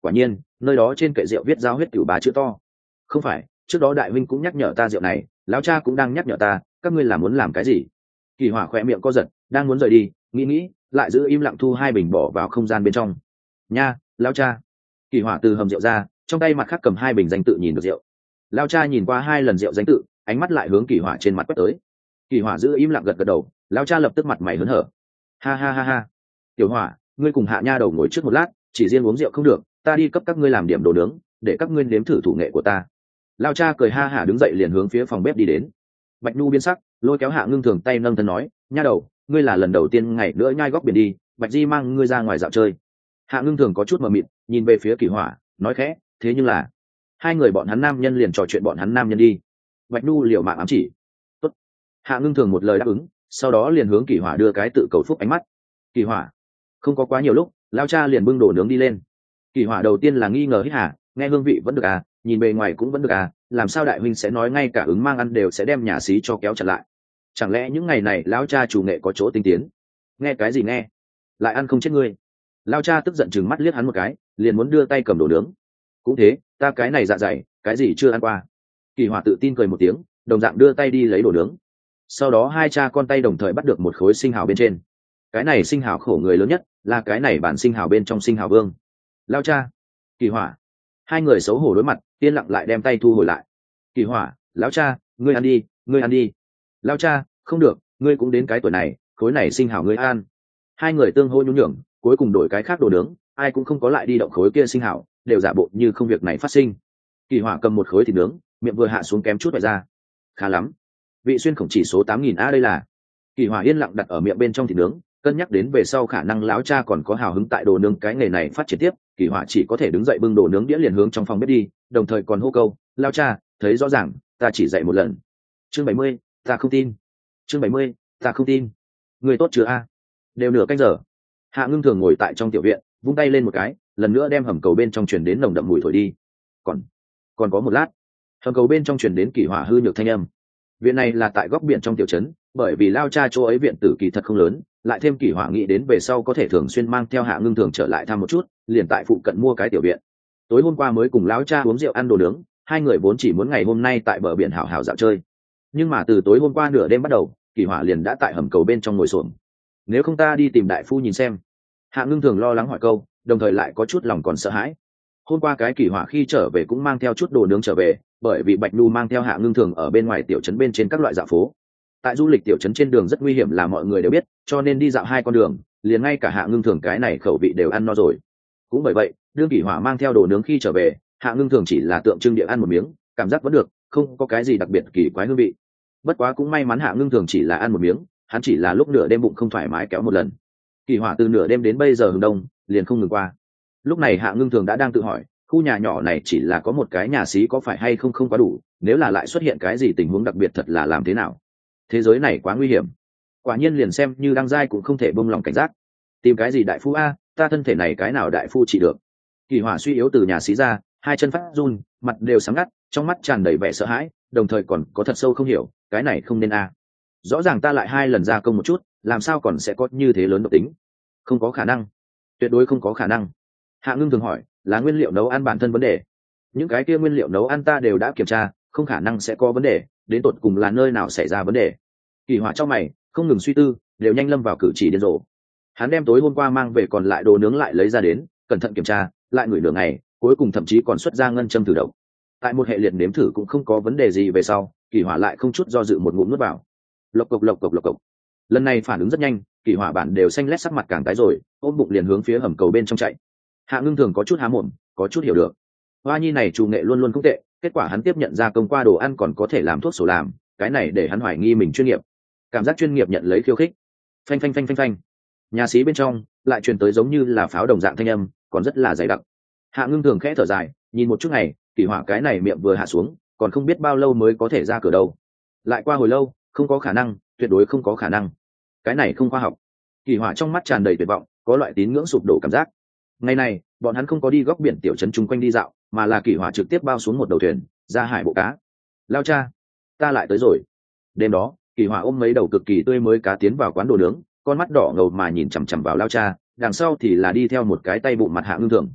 Speaker 1: quả nhiên nơi đó trên kệ rượu viết giao huyết cửu bà chữ to. Không phải, trước đó đại huynh cũng nhắc nhở ta rượu này, lão cha cũng đang nhắc nhở ta, các ngươi là muốn làm cái gì? Kỳ Hỏa khỏe miệng co giật, đang muốn rời đi, nghĩ nghĩ lại giữ im lặng thu hai bình bỏ vào không gian bên trong. Nha, lão cha. Kỳ Hỏa từ hầm rượu ra, trong tay mặt khác cầm hai bình danh tự nhìn được rượu. Lão cha nhìn qua hai lần rượu danh tự, ánh mắt lại hướng Kỳ Hỏa trên mặt quét tới. Kỳ Hỏa giữ im lặng gật gật đầu, lão cha lập tức mặt mày hớn hở. Ha ha ha ha. Tiểu Hỏa, ngươi cùng Hạ Nha đầu ngồi trước một lát, chỉ riêng uống rượu không được, ta đi cấp các ngươi làm điểm đồ nướng, để các ngươi nếm thử thủ nghệ của ta. Lão cha cười ha hả đứng dậy liền hướng phía phòng bếp đi đến. Bạch Nhu biến sắc, lôi kéo Hạ Ngưng Thường tay nâng thân nói, Nha đầu, ngươi là lần đầu tiên ngày nữa nhai góc biển đi, Bạch Di mang ngươi ra ngoài dạo chơi. Hạ Ngưng Thường có chút mờ mịt, nhìn về phía Kỳ Hỏa, nói khẽ, thế nhưng là hai người bọn hắn nam nhân liền trò chuyện bọn hắn nam nhân đi. Bạch Nhu liều mạng ám chỉ. Tốt. Hạ Ngưng Thường một lời đáp ứng, sau đó liền hướng Kỳ Hỏa đưa cái tự cầu phúc ánh mắt. Kỳ Hỏa, không có quá nhiều lúc, lão cha liền bưng đồ nướng đi lên. Kỳ Hỏa đầu tiên là nghi ngờ hít hà, nghe hương vị vẫn được à, nhìn bề ngoài cũng vẫn được à, làm sao đại huynh sẽ nói ngay cả ứng mang ăn đều sẽ đem nhà xí cho kéo chặt lại? Chẳng lẽ những ngày này lão cha chủ nghệ có chỗ tinh tiến? Nghe cái gì nghe? Lại ăn không chết ngươi. Lão cha tức giận chừng mắt liếc hắn một cái, liền muốn đưa tay cầm đồ nướng. Cũng thế, ta cái này dạ dày, cái gì chưa ăn qua. Kỳ Hỏa tự tin cười một tiếng, đồng dạng đưa tay đi lấy đồ nướng. Sau đó hai cha con tay đồng thời bắt được một khối sinh hào bên trên. Cái này sinh hào khổ người lớn nhất, là cái này bản sinh hào bên trong sinh hào vương. Lão cha, Kỳ Hỏa. Hai người xấu hổ đối mặt, yên lặng lại đem tay thu hồi lại. Kỳ Hỏa, lão cha, ngươi ăn đi, ngươi ăn đi. Lão cha, không được, ngươi cũng đến cái tuổi này, khối này sinh hào ngươi ăn. Hai người tương hô nhún nhường, cuối cùng đổi cái khác đồ nướng, ai cũng không có lại đi động khối kia sinh hào, đều giả bộ như không việc này phát sinh. Kỳ Hỏa cầm một khối thịt nướng, miệng vừa hạ xuống kém chút vải ra. Khá lắm. Vị xuyên khổng chỉ số tám nghìn a đây là. Kỳ Hỏa yên lặng đặt ở miệng bên trong thịt nướng, cân nhắc đến về sau khả năng lão cha còn có hào hứng tại đồ nướng cái nghề này phát triển tiếp, Kỳ Hỏa chỉ có thể đứng dậy bưng đồ nướng đĩa liền hướng trong phòng bếp đi, đồng thời còn hô câu, lão cha, thấy rõ ràng, ta chỉ dạy một lần. Chương bảy mươi, ta không tin. Chương bảy mươi, ta không tin. Người tốt chưa a? Đều nửa canh giờ. Hạ Ngưng Thường ngồi tại trong tiểu viện, vung tay lên một cái, lần nữa đem hầm cầu bên trong truyền đến nồng đậm mùi thổi đi. Còn, còn có một lát, hầm cầu bên trong truyền đến Kỳ Hỏa hư nhược thanh âm. Viện này là tại góc biển trong tiểu trấn, bởi vì lao cha chỗ ấy viện tử kỳ thật không lớn, lại thêm Kỳ Hỏa nghĩ đến về sau có thể thường xuyên mang theo Hạ Ngưng Thường trở lại thăm một chút, liền tại phụ cận mua cái tiểu viện. Tối hôm qua mới cùng lão cha uống rượu ăn đồ nướng, hai người vốn chỉ muốn ngày hôm nay tại bờ biển hảo hảo dạo chơi, nhưng mà từ tối hôm qua nửa đêm bắt đầu, Kỳ Hỏa liền đã tại hầm cầu bên trong ngồi xổm. Nếu không ta đi tìm đại phu nhìn xem. Hạ Ngưng Thường lo lắng hỏi câu, đồng thời lại có chút lòng còn sợ hãi. Hôm qua cái Kỳ Hỏa khi trở về cũng mang theo chút đồ nướng trở về, bởi vì Bạch Nhu mang theo Hạ Ngưng Thường ở bên ngoài tiểu trấn bên trên các loại dạo phố. Tại du lịch tiểu trấn trên đường rất nguy hiểm là mọi người đều biết, cho nên đi dạo hai con đường, liền ngay cả Hạ Ngưng Thường cái này khẩu vị đều ăn no rồi. Cũng bởi vậy, đương Kỳ Hỏa mang theo đồ nướng khi trở về, Hạ Ngưng Thường chỉ là tượng trưng địa ăn một miếng, cảm giác vẫn được, không có cái gì đặc biệt kỳ quái hương vị. Bất quá cũng may mắn Hạ Ngưng Thường chỉ là ăn một miếng, hắn chỉ là lúc nửa đêm bụng không thoải mái kéo một lần. Kỳ Hỏa từ nửa đêm đến bây giờ hừng đông, liền không ngừng qua. Lúc này Hạ Ngưng Thường đã đang tự hỏi, khu nhà nhỏ này chỉ là có một cái nhà xí có phải hay không không quá đủ, nếu là lại xuất hiện cái gì tình huống đặc biệt thật là làm thế nào? Thế giới này quá nguy hiểm. Quả nhiên liền xem như đang giai cũng không thể buông lòng cảnh giác. Tìm cái gì đại phu a, ta thân thể này cái nào đại phu trị được? Kỳ Hỏa suy yếu từ nhà xí ra, hai chân phát run, mặt đều sáng ngắt, trong mắt tràn đầy vẻ sợ hãi, đồng thời còn có thật sâu không hiểu, cái này không nên a. Rõ ràng ta lại hai lần ra công một chút, làm sao còn sẽ có như thế lớn độc tính? Không có khả năng, tuyệt đối không có khả năng. Hạ Ngưng Thường hỏi, là nguyên liệu nấu ăn bản thân vấn đề? Những cái kia nguyên liệu nấu ăn ta đều đã kiểm tra, không khả năng sẽ có vấn đề, đến tột cùng là nơi nào xảy ra vấn đề? Kỳ Hỏa trong mày không ngừng suy tư, đều nhanh lâm vào cử chỉ điên rồ. Hắn đem tối hôm qua mang về còn lại đồ nướng lại lấy ra đến, cẩn thận kiểm tra, lại ngửi nửa ngày, cuối cùng thậm chí còn xuất ra ngân châm thử độc. Tại một hệ liệt nếm thử cũng không có vấn đề gì về sau, Kỳ Hỏa lại không chút do dự một ngụm nuốt vào. Lộc cộc lộc cộc lộc cộc. Lần này phản ứng rất nhanh, Kỳ Hỏa bản đều xanh lét sắc mặt càng tái rồi, ôm bụng liền hướng phía hầm cầu bên trong chạy. Hạ Ngưng Thường có chút há mồm, có chút hiểu được. Hoa nhi này chủ nghệ luôn luôn không tệ, kết quả hắn tiếp nhận ra công qua đồ ăn còn có thể làm thuốc sổ làm, cái này để hắn hoài nghi mình chuyên nghiệp. Cảm giác chuyên nghiệp nhận lấy khiêu khích. Phanh phanh phanh phanh phanh. Nhà xí bên trong lại truyền tới giống như là pháo đồng dạng thanh âm, còn rất là dày đặc. Hạ Ngưng Thường khẽ thở dài, nhìn một chút ngày, Kỳ Hỏa cái này miệng vừa hạ xuống, còn không biết bao lâu mới có thể ra cửa đâu. Lại qua hồi lâu, không có khả năng, tuyệt đối không có khả năng. Cái này không khoa học. Kỳ Hỏa trong mắt tràn đầy tuyệt vọng, có loại tín ngưỡng sụp đổ cảm giác. Ngày này, bọn hắn không có đi góc biển tiểu trấn chung quanh đi dạo, mà là Kỳ Hỏa trực tiếp bao xuống một đầu thuyền, ra hải bộ cá. Lao cha, ta lại tới rồi. Đêm đó, Kỳ Hỏa ôm mấy đầu cực kỳ tươi mới cá tiến vào quán đồ nướng, con mắt đỏ ngầu mà nhìn chằm chằm vào Lao cha, đằng sau thì là đi theo một cái tay bụng mặt Hạ Ngưng Thường.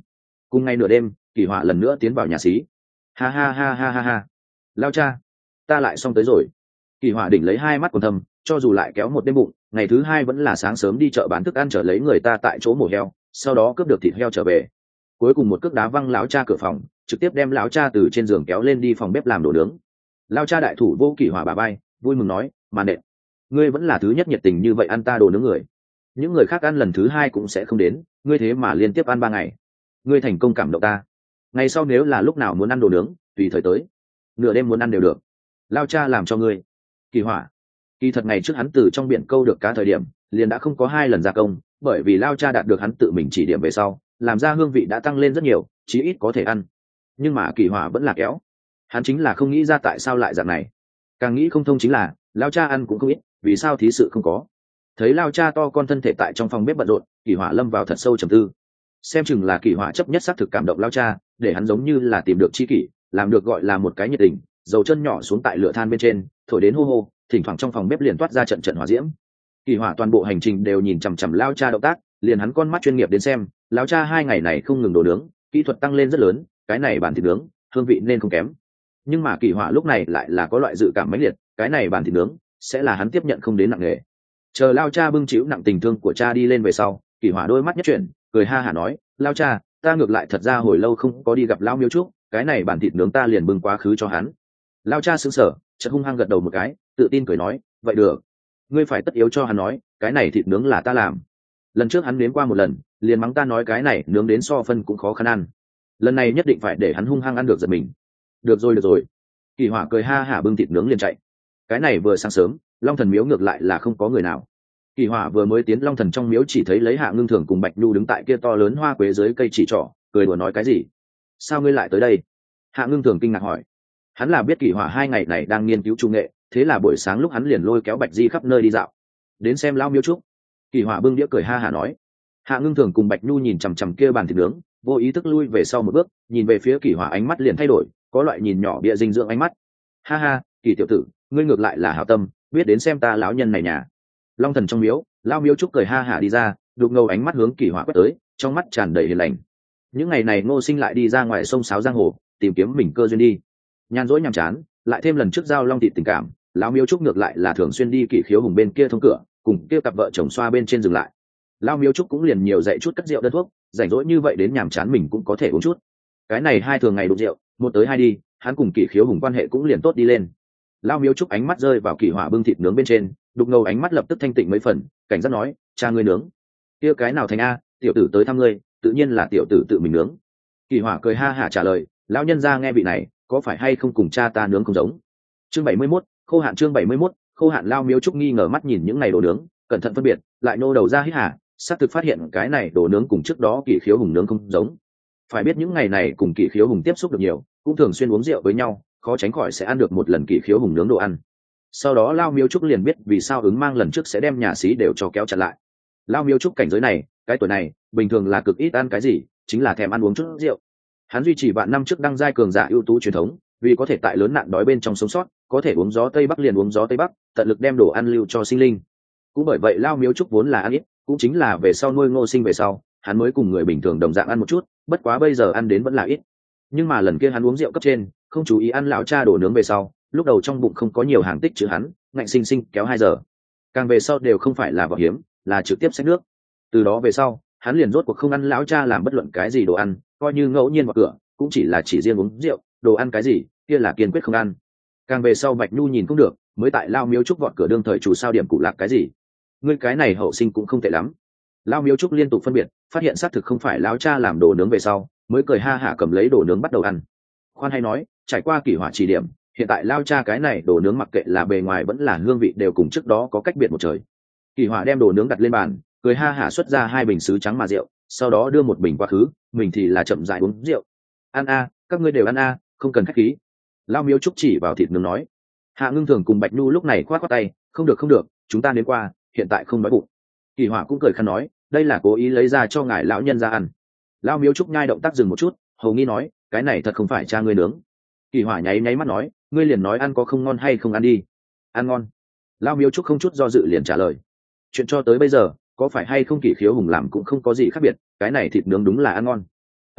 Speaker 1: Cùng ngày nửa đêm, Kỳ Hỏa lần nữa tiến vào nhà xí. Ha ha ha ha ha ha. Lao cha, ta lại xong tới rồi. Kỳ Hỏa đỉnh lấy hai mắt còn thầm, cho dù lại kéo một đêm bụng, ngày thứ hai vẫn là sáng sớm đi chợ bán thức ăn trở lấy người ta tại chỗ mổ heo, sau đó cướp được thịt heo trở về. Cuối cùng một cước đá văng lão cha cửa phòng, trực tiếp đem lão cha từ trên giường kéo lên đi phòng bếp làm đồ nướng. Lão cha đại thủ vô Kỳ Hỏa bà bay, vui mừng nói, mà nệ, ngươi vẫn là thứ nhất nhiệt tình như vậy ăn ta đồ nướng người. Những người khác ăn lần thứ hai cũng sẽ không đến, ngươi thế mà liên tiếp ăn ba ngày, ngươi thành công cảm động ta. Ngày sau nếu là lúc nào muốn ăn đồ nướng, tùy thời tới, nửa đêm muốn ăn đều được, Lão cha làm cho ngươi. Kỳ Hỏa, kỳ thật ngày trước hắn từ trong biển câu được cá thời điểm, liền đã không có hai lần gia công, bởi vì Lão cha đạt được hắn tự mình chỉ điểm về sau, làm ra hương vị đã tăng lên rất nhiều, chí ít có thể ăn. Nhưng mà Kỳ Hỏa vẫn là kéo, hắn chính là không nghĩ ra tại sao lại dạng này, càng nghĩ không thông chính là Lão cha ăn cũng không ít, vì sao thí sự không có. Thấy Lão cha to con thân thể tại trong phòng bếp bận rộn, Kỳ Hỏa lâm vào thật sâu trầm tư. Xem chừng là Kỳ Hỏa chấp nhất xác thực cảm động Lão cha, để hắn giống như là tìm được chi kỷ, làm được gọi là một cái nhiệt tình, dầu chân nhỏ xuống tại lửa than bên trên, thổi đến hô hô, thỉnh thoảng trong phòng bếp liền toát ra trận trận hỏa diễm. Kỳ Hỏa toàn bộ hành trình đều nhìn chằm chằm Lão cha động tác, liền hắn con mắt chuyên nghiệp đến xem, Lão cha hai ngày này không ngừng đồ nướng, kỹ thuật tăng lên rất lớn, cái này bàn thịt nướng, hương vị nên không kém. Nhưng mà Kỳ Hỏa lúc này lại là có loại dự cảm mãnh liệt, cái này bàn thịt nướng sẽ là hắn tiếp nhận không đến nặng nghề. Chờ Lão cha bưng chịu nặng tình thương của cha đi lên về sau, Kỳ Hỏa đôi mắt nhất chuyển, cười ha hả nói, Lão cha, ta ngược lại thật ra hồi lâu không có đi gặp Lão Miêu Trúc, cái này bàn thịt nướng ta liền bưng quá khứ cho hắn. Lão cha sững sờ, chợt hung hăng gật đầu một cái, tự tin cười nói, vậy được, ngươi phải tất yếu cho hắn nói, cái này thịt nướng là ta làm. Lần trước hắn nếm qua một lần, liền mắng ta nói cái này nướng đến so phân cũng khó khăn ăn, lần này nhất định phải để hắn hung hăng ăn được giật mình. Được rồi được rồi. Kỳ Hỏa cười ha hả bưng thịt nướng liền chạy. Cái này vừa sáng sớm, Long Thần miếu ngược lại là không có người nào. Kỳ Hỏa vừa mới tiến Long Thần trong miếu chỉ thấy lấy Hạ Ngưng Thường cùng Bạch Nhu đứng tại kia to lớn hoa quế dưới cây chỉ trỏ, cười đùa nói cái gì. Sao ngươi lại tới đây? Hạ Ngưng Thường kinh ngạc hỏi. Hắn là biết Kỳ Hỏa hai ngày này đang nghiên cứu trung nghệ, thế là buổi sáng lúc hắn liền lôi kéo Bạch Di khắp nơi đi dạo, đến xem Lão Miếu Trúc. Kỳ Hỏa bưng đĩa cười ha hả nói. Hạ Ngưng Thường cùng Bạch Nhu nhìn chằm chằm kia bàn thịt nướng, vô ý thức lui về sau một bước, nhìn về phía Kỳ Hỏa ánh mắt liền thay đổi, có loại nhìn nhỏ bịa dinh dưỡng ánh mắt. Ha ha, Kỳ tiểu tử, ngươi ngược lại là hảo tâm, biết đến xem ta lão nhân này nhà. Long Thần trong miếu, Lão Miếu Trúc cười ha hả đi ra, đục ngầu ánh mắt hướng Kỳ Hỏa quét tới, trong mắt tràn đầy hiền lành. Những ngày này Ngô Sinh lại đi ra ngoài sông sáo giang hồ, tìm kiếm mình cơ duyên đi. Nhàn rỗi nhàm chán, lại thêm lần trước giao long thịt tình cảm, Lão Miếu Trúc ngược lại là thường xuyên đi Kỷ Khiếu Hùng bên kia thông cửa, cùng kia cặp vợ chồng xoa bên trên dừng lại. Lão Miếu Trúc cũng liền nhiều dạy chút cất rượu đơn thuốc, rảnh rỗi như vậy đến nhàm chán mình cũng có thể uống chút. Cái này hai thường ngày đụng rượu, một tới hai đi, hắn cùng Kỷ Khiếu Hùng quan hệ cũng liền tốt đi lên. Lão Miếu Trúc ánh mắt rơi vào Kỳ Hỏa bưng thịt nướng bên trên, đục ngầu ánh mắt lập tức thanh tịnh mấy phần, cảnh giác nói, cha ngươi nướng. Kia cái nào thành a, tiểu tử tới thăm ngươi, tự nhiên là tiểu tử tự mình nướng. Kỳ Hỏa cười ha hả trả lời, lão nhân gia nghe vị này, có phải hay không cùng cha ta nướng không giống. Chương bảy mươi mốt, khô hạn chương bảy mươi mốt, khô hạn. Lão Miếu Trúc nghi ngờ mắt nhìn những ngày đồ nướng, cẩn thận phân biệt, lại nô đầu ra hít hà, xác thực phát hiện cái này đồ nướng cùng trước đó Kỷ Khiếu Hùng nướng không giống. Phải biết những ngày này cùng Kỷ Khiếu Hùng tiếp xúc được nhiều, cũng thường xuyên uống rượu với nhau, khó tránh khỏi sẽ ăn được một lần Kỷ Khiếu Hùng nướng đồ ăn. Sau đó Lão Miếu Trúc liền biết vì sao ứng mang lần trước sẽ đem nhà xí đều cho kéo chặt lại. Lão Miếu Trúc cảnh giới này, cái tuổi này, bình thường là cực ít ăn cái gì, chính là thèm ăn uống chút rượu. Hắn duy trì vạn năm trước đăng giai cường giả ưu tú truyền thống, vì có thể tại lớn nạn đói bên trong sống sót, có thể uống gió tây bắc liền uống gió tây bắc, tận lực đem đồ ăn lưu cho sinh linh. Cũng bởi vậy Lão Miếu Trúc vốn là ăn ít, cũng chính là về sau nuôi Ngô Sinh về sau, hắn mới cùng người bình thường đồng dạng ăn một chút, bất quá bây giờ ăn đến vẫn là ít. Nhưng mà lần kia hắn uống rượu cấp trên, không chú ý ăn lão cha đồ nướng về sau, lúc đầu trong bụng không có nhiều hàng tích chữ hắn, ngạnh sinh sinh kéo hai giờ. Càng về sau đều không phải là bảo hiểm, là trực tiếp xách nước. Từ đó về sau, hắn liền rốt cuộc không ăn lão cha làm bất luận cái gì đồ ăn, coi như ngẫu nhiên vào cửa, cũng chỉ là chỉ riêng uống rượu, đồ ăn cái gì, kia là kiên quyết không ăn. Càng về sau Bạch Nhu nhìn không được, mới tại Lão Miếu Trúc vọt cửa đương thời chủ sao điểm cụ lạc cái gì. Ngươi cái này hậu sinh cũng không tệ lắm. Lão Miếu Trúc liên tục phân biệt, phát hiện xác thực không phải lão cha làm đồ nướng về sau, mới cười ha hả cầm lấy đồ nướng bắt đầu ăn. Khoan hay nói, trải qua Kỷ Hỏa chỉ điểm, hiện tại lão cha cái này đồ nướng mặc kệ là bề ngoài vẫn là hương vị đều cùng trước đó có cách biệt một trời. Kỷ Hỏa đem đồ nướng đặt lên bàn, cười ha hả xuất ra hai bình sứ trắng mà rượu, sau đó đưa một bình qua khứ, mình thì là chậm rãi uống rượu. Ăn a, các ngươi đều ăn a, không cần khách khí. Lão Miếu Trúc chỉ vào thịt nướng nói. Hạ Ngưng Thường cùng Bạch Nhu lúc này khoát khoát tay, không được không được, chúng ta đến qua, hiện tại không đói bụng. Kỷ Hỏa cũng cười khăn nói, đây là cố ý lấy ra cho ngài lão nhân ra ăn. Lão Miếu Trúc nhai động tác dừng một chút, hầu nghi nói, cái này thật không phải cha ngươi nướng. Kỷ Hỏa nháy nháy mắt nói, ngươi liền nói ăn có không ngon hay không ăn đi. Ăn ngon. Lão Miếu Trúc không chút do dự liền trả lời. Chuyện cho tới bây giờ, có phải hay không Kỷ Khiếu Hùng làm cũng không có gì khác biệt, cái này thịt nướng đúng là ăn ngon. Ân,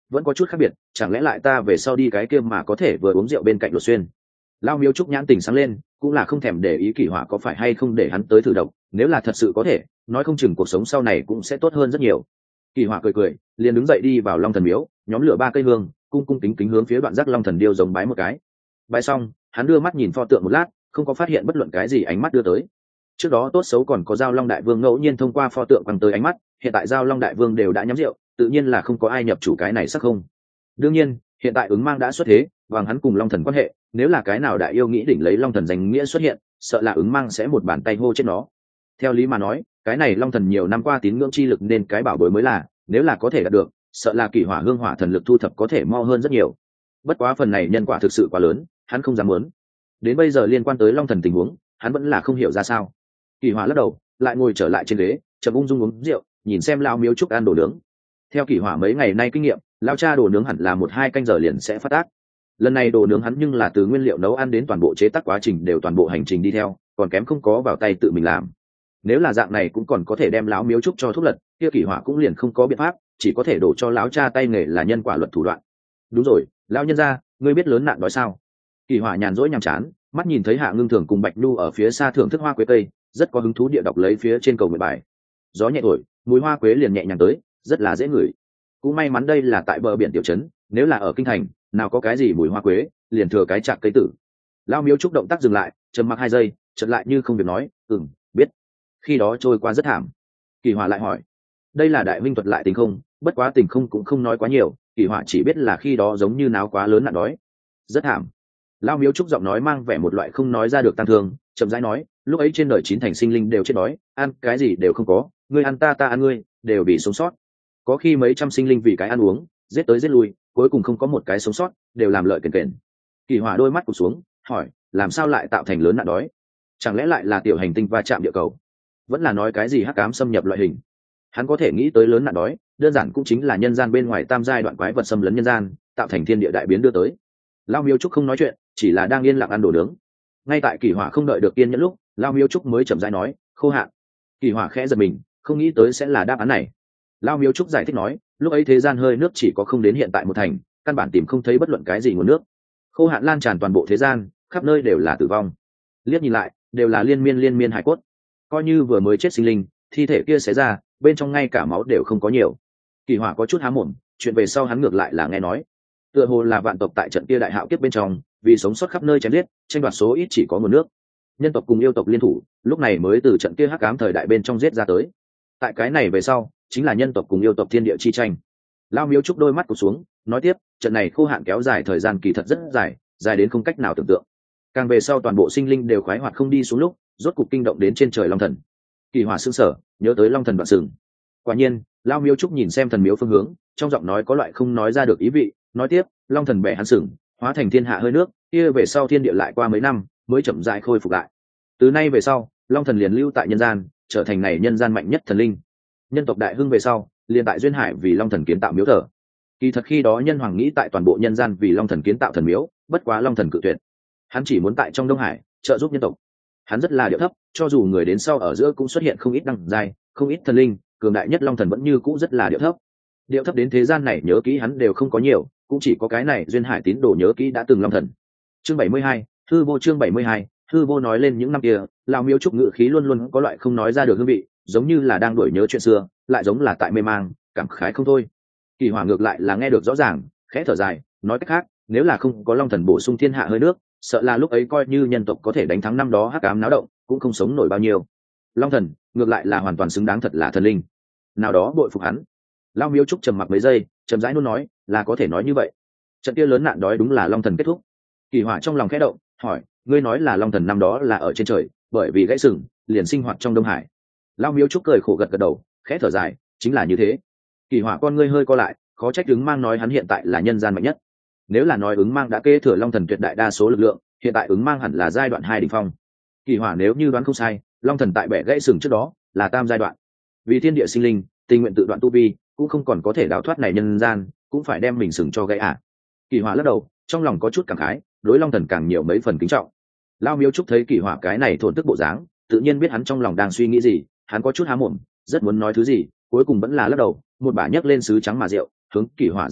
Speaker 1: vẫn có chút khác biệt, chẳng lẽ lại ta về sau đi cái kia mà có thể vừa uống rượu bên cạnh Lột Xuyên. Lao Miếu Trúc nhãn tình sáng lên, cũng là không thèm để ý Kỷ Hỏa có phải hay không để hắn tới thử độc, nếu là thật sự có thể, nói không chừng cuộc sống sau này cũng sẽ tốt hơn rất nhiều. Kỷ Hỏa cười cười, liền đứng dậy đi vào Long Thần miếu, nhóm lửa ba cây hương, cung cung kính kính hướng phía đoạn giác Long Thần điêu giống bái một cái. Bái xong, hắn đưa mắt nhìn pho tượng một lát, không có phát hiện bất luận cái gì ánh mắt đưa tới. Trước đó tốt xấu còn có Giao Long Đại Vương ngẫu nhiên thông qua pho tượng quăng tới ánh mắt, hiện tại Giao Long Đại Vương đều đã nhắm rượu, tự nhiên là không có ai nhập chủ cái này sắc không. Đương nhiên, hiện tại ứng mang đã xuất thế, và hắn cùng Long Thần quan hệ, nếu là cái nào đại yêu nghĩ đỉnh lấy Long Thần danh nghĩa xuất hiện, sợ là ứng mang sẽ một bàn tay hô chết nó. Theo lý mà nói, cái này Long Thần nhiều năm qua tín ngưỡng chi lực nên cái bảo bối mới là, nếu là có thể đạt được, sợ là Kỷ Hỏa hương hỏa thần lực thu thập có thể mo hơn rất nhiều. Bất quá phần này nhân quả thực sự quá lớn, hắn không dám muốn. Đến bây giờ liên quan tới Long Thần tình huống, hắn vẫn là không hiểu ra sao. Kỷ Hỏa lắc đầu, lại ngồi trở lại trên ghế, chậm ung dung uống rượu, nhìn xem Lão Miếu Trúc ăn đồ nướng. Theo Kỷ Hỏa mấy ngày nay kinh nghiệm, lão cha đồ nướng hẳn là một hai canh giờ liền sẽ phát tác. Lần này đồ nướng hắn nhưng là từ nguyên liệu nấu ăn đến toàn bộ chế tác quá trình đều toàn bộ hành trình đi theo, còn kém không có vào tay tự mình làm. Nếu là dạng này cũng còn có thể đem lão Miếu Trúc cho thuốc lật, kia Kỷ Hỏa cũng liền không có biện pháp, chỉ có thể đổ cho lão cha tay nghề là nhân quả luật thủ đoạn. Đúng rồi, lão nhân gia, ngươi biết lớn nạn đói sao? Kỷ Hỏa nhàn rỗi nhàm chán, mắt nhìn thấy Hạ Ngưng Thường cùng Bạch Nhu ở phía xa thưởng thức hoa quế cây, rất có hứng thú địa đọc lấy phía trên cầu nguyện bài. Gió nhẹ thổi, mùi hoa quế liền nhẹ nhàng tới, rất là dễ ngửi. Cũng may mắn đây là tại bờ biển tiểu trấn, nếu là ở kinh thành, nào có cái gì mùi hoa quế, liền thừa cái chạc cây tử. Lão Miếu Trúc động tác dừng lại, trầm mặc hai giây, chợt lại như không việc nói, "Ừm, biết." Khi đó trôi qua rất thảm. Kỷ Hỏa lại hỏi, "Đây là đại huynh thuật lại tình không?" Bất quá tình không cũng không nói quá nhiều, Kỷ Hỏa chỉ biết là khi đó giống như náo quá lớn nạn đói. Rất thảm. Lão Miếu Trúc giọng nói mang vẻ một loại không nói ra được tang thương, chậm rãi nói, "Lúc ấy trên đời chín thành sinh linh đều chết đói, ăn cái gì đều không có, ngươi ăn ta ta ăn ngươi, đều bị sống sót. Có khi mấy trăm sinh linh vì cái ăn uống, giết tới giết lui, cuối cùng không có một cái sống sót, đều làm lợi kền kền." Kỷ Hỏa đôi mắt cụp xuống, hỏi, "Làm sao lại tạo thành lớn nạn đói? Chẳng lẽ lại là tiểu hành tinh va chạm địa cầu? Vẫn là nói cái gì hắc ám xâm nhập loại hình?" Hắn có thể nghĩ tới lớn nạn đói, đơn giản cũng chính là nhân gian bên ngoài tam giai đoạn quái vật xâm lấn nhân gian, tạo thành thiên địa đại biến đưa tới. Lão Miếu Trúc không nói chuyện, chỉ là đang yên lặng ăn đồ nướng. Ngay tại Kỷ Hỏa không đợi được kiên nhẫn lúc, Lão Miếu Trúc mới chậm rãi nói, "Khô hạn." Kỷ Hỏa khẽ giật mình, không nghĩ tới sẽ là đáp án này. Lão Miếu Trúc giải thích nói, lúc ấy thế gian hơi nước chỉ có không đến hiện tại một thành, căn bản tìm không thấy bất luận cái gì nguồn nước. Khô hạn lan tràn toàn bộ thế gian, khắp nơi đều là tử vong. Liếc nhìn lại, đều là liên miên liên miên hải cốt. Coi như vừa mới chết sinh linh, thi thể kia xé ra, bên trong ngay cả máu đều không có nhiều. Kỷ Hỏa có chút há mồm, chuyện về sau hắn ngược lại là nghe nói, tựa hồ là vạn tộc tại trận kia đại hạo kiếp bên trong, vì sống sót khắp nơi chém giết, tranh đoạt số ít chỉ có nguồn nước. Nhân tộc cùng yêu tộc liên thủ, lúc này mới từ trận kia hắc ám thời đại bên trong giết ra tới. Tại cái này về sau, chính là nhân tộc cùng yêu tộc thiên địa chi tranh. Lão Miếu Trúc đôi mắt cụp xuống, nói tiếp, trận này khô hạn kéo dài thời gian kỳ thật rất dài, dài đến không cách nào tưởng tượng. Càng về sau toàn bộ sinh linh đều khoái hoạt không đi xuống lúc, rốt cục kinh động đến trên trời Long Thần. Kỷ Hỏa sững sờ, nhớ tới Long Thần đoạn sừng. Quả nhiên, Lão Miếu Trúc nhìn xem thần miếu phương hướng, trong giọng nói có loại không nói ra được ý vị, nói tiếp, Long Thần bẻ hắn sừng, hóa thành thiên hạ hơi nước, kia về sau thiên địa lại qua mấy năm, mới chậm rãi khôi phục lại. Từ nay về sau, Long Thần liền lưu tại nhân gian, trở thành này nhân gian mạnh nhất thần linh. Nhân tộc đại hưng về sau, liền tại duyên hải vì Long Thần kiến tạo miếu thờ. Kỳ thật khi đó nhân hoàng nghĩ tại toàn bộ nhân gian vì Long Thần kiến tạo thần miếu, bất quá Long Thần cự tuyệt. Hắn chỉ muốn tại trong Đông Hải trợ giúp nhân tộc. Hắn rất là điệu thấp, cho dù người đến sau ở giữa cũng xuất hiện không ít đăng giai, không ít thần linh, cường đại nhất Long Thần vẫn như cũ rất là điệu thấp. Điệu thấp đến thế gian này nhớ kỹ hắn đều không có nhiều, cũng chỉ có cái này duyên hải tín đồ nhớ kỹ đã từng Long Thần. Chương bảy mươi hai, hư vô chương bảy mươi hai, hư vô nói lên những năm kia, Lão Miếu Trúc ngự khí luôn luôn có loại không nói ra được hương vị, giống như là đang đuổi nhớ chuyện xưa, lại giống là tại mê mang, cảm khái không thôi. Kỷ Hỏa ngược lại là nghe được rõ ràng, khẽ thở dài, nói cách khác, nếu là không có Long Thần bổ sung thiên hạ hơi nước, sợ là lúc ấy coi như nhân tộc có thể đánh thắng năm đó hắc ám náo động, cũng không sống nổi bao nhiêu. Long Thần ngược lại là hoàn toàn xứng đáng thật là thần linh. Nào đó bội phục hắn. Lão Miếu Trúc trầm mặc mấy giây, chậm rãi luôn nói, là có thể nói như vậy. Trận kia lớn nạn đói đúng là Long Thần kết thúc. Kỷ Hỏa trong lòng khẽ động, hỏi, ngươi nói là Long Thần năm đó là ở trên trời, bởi vì gãy sừng, liền sinh hoạt trong Đông Hải. Lão Miếu Trúc cười khổ gật gật đầu, khẽ thở dài, chính là như thế. Kỷ Hỏa con ngươi hơi co lại, khó trách ứng mang nói hắn hiện tại là nhân gian mạnh nhất. Nếu là nói ứng mang đã kế thừa Long Thần tuyệt đại đa số lực lượng, hiện tại ứng mang hẳn là giai đoạn hai đỉnh phong. Kỷ Hỏa nếu như đoán không sai, Long Thần tại bẻ gãy sừng trước đó là tam giai đoạn. Vì thiên địa sinh linh, tình nguyện tự đoạn tu vi, cũng không còn có thể đào thoát này nhân gian, cũng phải đem mình sừng cho gãy à. Kỷ Hỏa lắc đầu, trong lòng có chút cảm khái, đối Long Thần càng nhiều mấy phần kính trọng. Lão Miếu Trúc thấy Kỷ Hỏa cái này thổn tức bộ dáng, tự nhiên biết hắn trong lòng đang suy nghĩ gì, hắn có chút há mồm, rất muốn nói thứ gì, cuối cùng vẫn là lắc đầu, một bả nhấc lên sứ trắng mà rượu, hướng Kỷ Hỏa ra hiệu,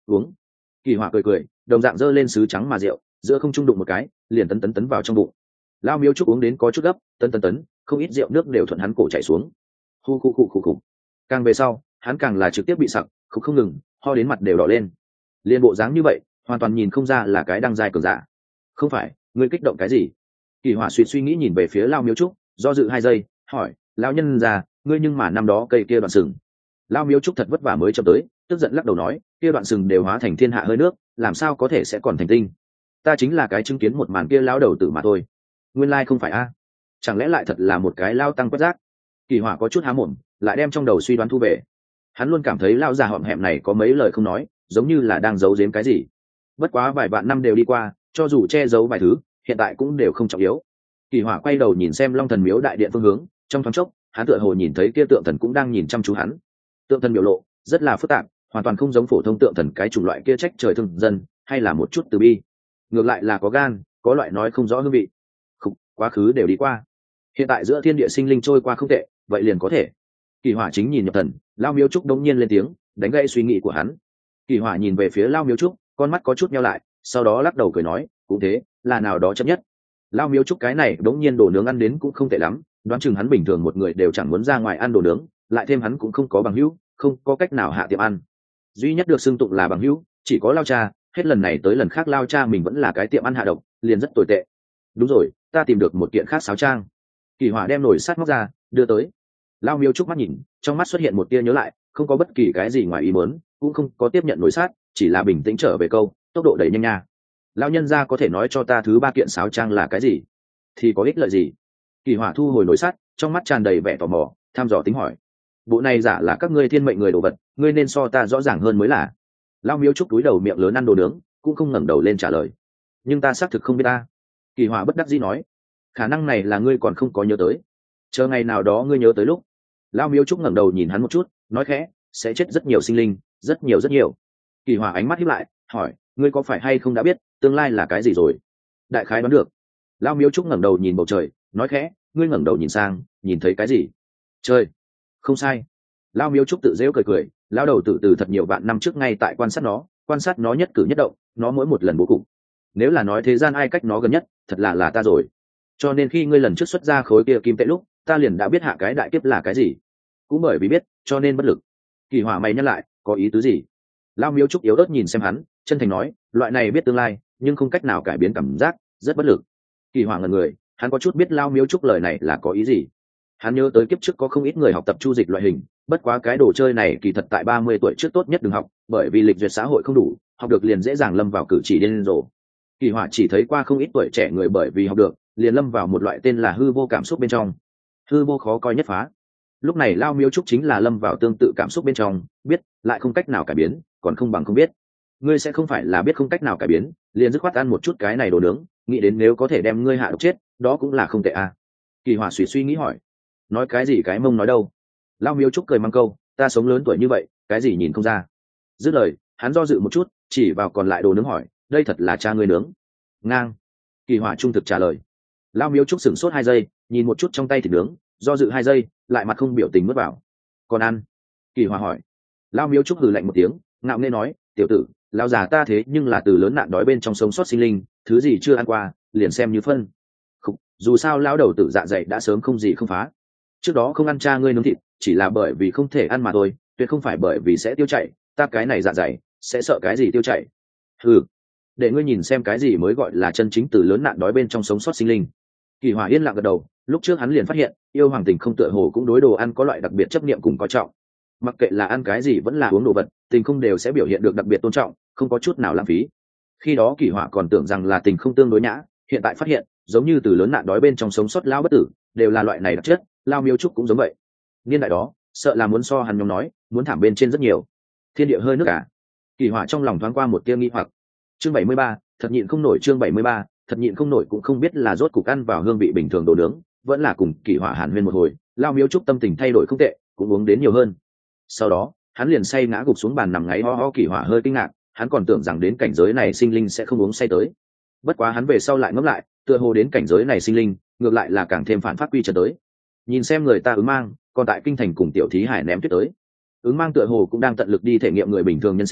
Speaker 1: uống. Kỳ Hỏa cười cười, đồng dạng giơ lên sứ trắng mà rượu, giữa không trung đụng một cái, liền tấn tấn tấn vào trong bụng. Lao Miếu Trúc uống đến có chút gấp, tấn tấn tấn, không ít rượu nước đều thuận hắn cổ chảy xuống. Hu khu khu khu khu. Càng về sau, hắn càng là trực tiếp bị sặc, không không ngừng, ho đến mặt đều đỏ lên. Liên bộ dáng như vậy, hoàn toàn nhìn không ra là cái đang dài cường giả. Không phải, ngươi kích động cái gì? Kỳ Hỏa suy suy nghĩ nhìn về phía Lao Miếu Trúc, do dự hai giây, hỏi, lão nhân già, ngươi nhưng mà năm đó cây kia đoạn sừng. Lao Miếu Trúc thật vất vả mới chậm tới, tức giận lắc đầu nói, kia đoạn sừng đều hóa thành thiên hạ hơi nước, làm sao có thể sẽ còn thành tinh? Ta chính là cái chứng kiến một màn kia lão đầu tử mà thôi. Nguyên lai không phải a? Chẳng lẽ lại thật là một cái lao tăng quét rác? Kỳ Hỏa có chút há mồm, lại đem trong đầu suy đoán thu về. Hắn luôn cảm thấy lao già hõm hẹm này có mấy lời không nói, giống như là đang giấu giếm cái gì. Bất quá vài vạn năm đều đi qua, cho dù che giấu vài thứ, hiện tại cũng đều không trọng yếu. Kỳ Hỏa quay đầu nhìn xem Long Thần Miếu đại điện phương hướng, trong thoáng chốc, hắn tựa hồ nhìn thấy kia tượng thần cũng đang nhìn chăm chú hắn. Tượng thần biểu lộ rất là phức tạp, hoàn toàn không giống phổ thông tượng thần cái chủng loại kia trách trời thương dân, hay là một chút từ bi. Ngược lại là có gan, có loại nói không rõ hương vị. Khúc, quá khứ đều đi qua. Hiện tại giữa thiên địa sinh linh trôi qua không tệ, vậy liền có thể. Kỳ Hỏa chính nhìn nhập thần, Lao Miếu Trúc đống nhiên lên tiếng, đánh gãy suy nghĩ của hắn. Kỳ Hỏa nhìn về phía Lao Miếu Trúc, con mắt có chút nheo lại, sau đó lắc đầu cười nói, cũng thế, là nào đó chấp nhất. Lao Miếu Trúc cái này đống nhiên đồ nướng ăn đến cũng không tệ lắm, đoán chừng hắn bình thường một người đều chẳng muốn ra ngoài ăn đồ nướng, lại thêm hắn cũng không có bằng hữu, không có cách nào hạ tiệm ăn. Duy nhất được xưng tụng là bằng hữu, chỉ có Lao cha, hết lần này tới lần khác Lao cha mình vẫn là cái tiệm ăn hạ độc, liền rất tồi tệ. Đúng rồi, ta tìm được một kiện khác sáo trang. Kỳ Hỏa đem nồi sắt móc ra, đưa tới. Lao Miếu Trúc mắt nhìn, trong mắt xuất hiện một tia nhớ lại, không có bất kỳ cái gì ngoài ý muốn, cũng không có tiếp nhận nồi sắt, chỉ là bình tĩnh trở về câu, tốc độ đẩy nhanh nha. Lão nhân gia có thể nói cho ta thứ ba kiện sáo trang là cái gì? Thì có ích lợi gì? Kỳ Hỏa thu hồi nồi sắt, trong mắt tràn đầy vẻ tò mò, tham dò tính hỏi. Bộ này giả là các ngươi thiên mệnh người đồ vật, ngươi nên so ta rõ ràng hơn mới là. Lao Miếu Trúc túi đầu miệng lớn ăn đồ nướng, cũng không ngẩng đầu lên trả lời. Nhưng ta xác thực không biết ta. Kỳ Hỏa bất đắc dĩ nói, khả năng này là ngươi còn không có nhớ tới, chờ ngày nào đó ngươi nhớ tới lúc. Lao Miếu Trúc ngẩng đầu nhìn hắn một chút, nói khẽ, sẽ chết rất nhiều sinh linh, rất nhiều rất nhiều. Kỳ Hỏa ánh mắt híp lại, hỏi, ngươi có phải hay không đã biết tương lai là cái gì rồi? Đại khái đoán được. Lao Miếu Trúc ngẩng đầu nhìn bầu trời, nói khẽ, ngươi ngẩng đầu nhìn sang, nhìn thấy cái gì? Trời. Không sai. Lao Miếu Trúc tự dễu cười cười, lao đầu tự từ thật nhiều vạn năm trước ngay tại quan sát nó, quan sát nó nhất cử nhất động, nó mỗi một lần bố cục. Nếu là nói thế gian ai cách nó gần nhất, thật là là ta rồi. Cho nên khi ngươi lần trước xuất ra khối kia kim tệ lúc, ta liền đã biết hạ cái đại kiếp là cái gì. Cũng bởi vì biết, cho nên bất lực. Kỳ Hỏa mày nhắc lại, có ý tứ gì? Lao Miếu Trúc yếu ớt nhìn xem hắn, chân thành nói, loại này biết tương lai, nhưng không cách nào cải biến cảm giác, rất bất lực. Kỳ Hỏa ngẩn người, hắn có chút biết Lao Miếu Trúc lời này là có ý gì. Hắn nhớ tới kiếp trước có không ít người học tập chu dịch loại hình, bất quá cái đồ chơi này kỳ thật tại ba mươi tuổi trước tốt nhất đừng học, bởi vì lịch duyệt xã hội không đủ, học được liền dễ dàng lâm vào cử chỉ điên rồ. Kỳ Hỏa chỉ thấy qua không ít tuổi trẻ người bởi vì học được, liền lâm vào một loại tên là hư vô cảm xúc bên trong. Hư vô khó coi nhất phá. Lúc này Lao Miếu Trúc chính là lâm vào tương tự cảm xúc bên trong, biết lại không cách nào cải biến, còn không bằng không biết. Ngươi sẽ không phải là biết không cách nào cải biến, liền dứt khoát ăn một chút cái này đồ nướng, nghĩ đến nếu có thể đem ngươi hạ độc chết, đó cũng là không tệ à. Kỳ Hỏa suy suy nghĩ hỏi, nói cái gì cái mông nói đâu? Lao Miếu Trúc cười mang câu, ta sống lớn tuổi như vậy, cái gì nhìn không ra. Dứt lời, hắn do dự một chút, chỉ vào còn lại đồ nướng hỏi, đây thật là cha ngươi nướng? Ngang. Kỳ Hỏa trung thực trả lời. Lao Miếu Trúc sửng sốt hai giây, nhìn một chút trong tay thịt nướng, do dự hai giây, lại mặt không biểu tình mất vào. Còn ăn? Kỳ Hỏa hỏi. Lao Miếu Trúc hừ lạnh một tiếng, ngạo nghễ nói, tiểu tử, lão già ta thế nhưng là từ lớn nạn đói bên trong sống sót sinh linh, thứ gì chưa ăn qua, liền xem như phân. Khúc, dù sao lão đầu tử dạ dày đã sớm không gì không phá. Trước đó không ăn cha ngươi nướng thịt, chỉ là bởi vì không thể ăn mà thôi, tuyệt không phải bởi vì sẽ tiêu chảy, ta cái này dạ dày, sẽ sợ cái gì tiêu chảy. Ừ, để ngươi nhìn xem cái gì mới gọi là chân chính từ lớn nạn đói bên trong sống sót sinh linh. Kỳ Hỏa yên lặng gật đầu, lúc trước hắn liền phát hiện, yêu hoàng tình không tựa hồ cũng đối đồ ăn có loại đặc biệt chấp niệm cùng coi trọng. Mặc kệ là ăn cái gì vẫn là uống đồ vật, tình không đều sẽ biểu hiện được đặc biệt tôn trọng, không có chút nào lãng phí. Khi đó Kỳ Hỏa còn tưởng rằng là tình không tương đối nhã, hiện tại phát hiện, giống như từ lớn nạn đói bên trong sống sót lao bất tử, đều là loại này đặc chất, Lao Miếu Trúc cũng giống vậy. Niên đại đó, sợ là muốn so hắn nhóm nói, muốn thảm bên trên rất nhiều. Thiên địa hơi nước cả. Kỳ Hỏa trong lòng thoáng qua một tia nghi hoặc. Chương bảy mươi ba, thật nhịn không nổi. Chương bảy mươi ba, thật nhịn không nổi cũng không biết là rốt cục ăn vào hương vị bình thường đồ nướng, vẫn là cùng Kỳ Hỏa hàn huyên một hồi, Lao Miếu Trúc tâm tình thay đổi không tệ, cũng uống đến nhiều hơn. Sau đó, hắn liền say ngã gục xuống bàn nằm ngáy ho ho. Kỳ Hỏa hơi kinh ngạc, hắn còn tưởng rằng đến cảnh giới này sinh linh sẽ không uống say tới. Bất quá hắn về sau lại ngẫm lại, tựa hồ đến cảnh giới này sinh linh, ngược lại là càng thêm phản phát quy trật tới. Nhìn xem người ta Ứng Mang, còn tại kinh thành cùng Tiểu Thí Hải ném tuyết tới. Ứng Mang tựa hồ cũng đang tận lực đi thể nghiệm người bình thường nhân sinh,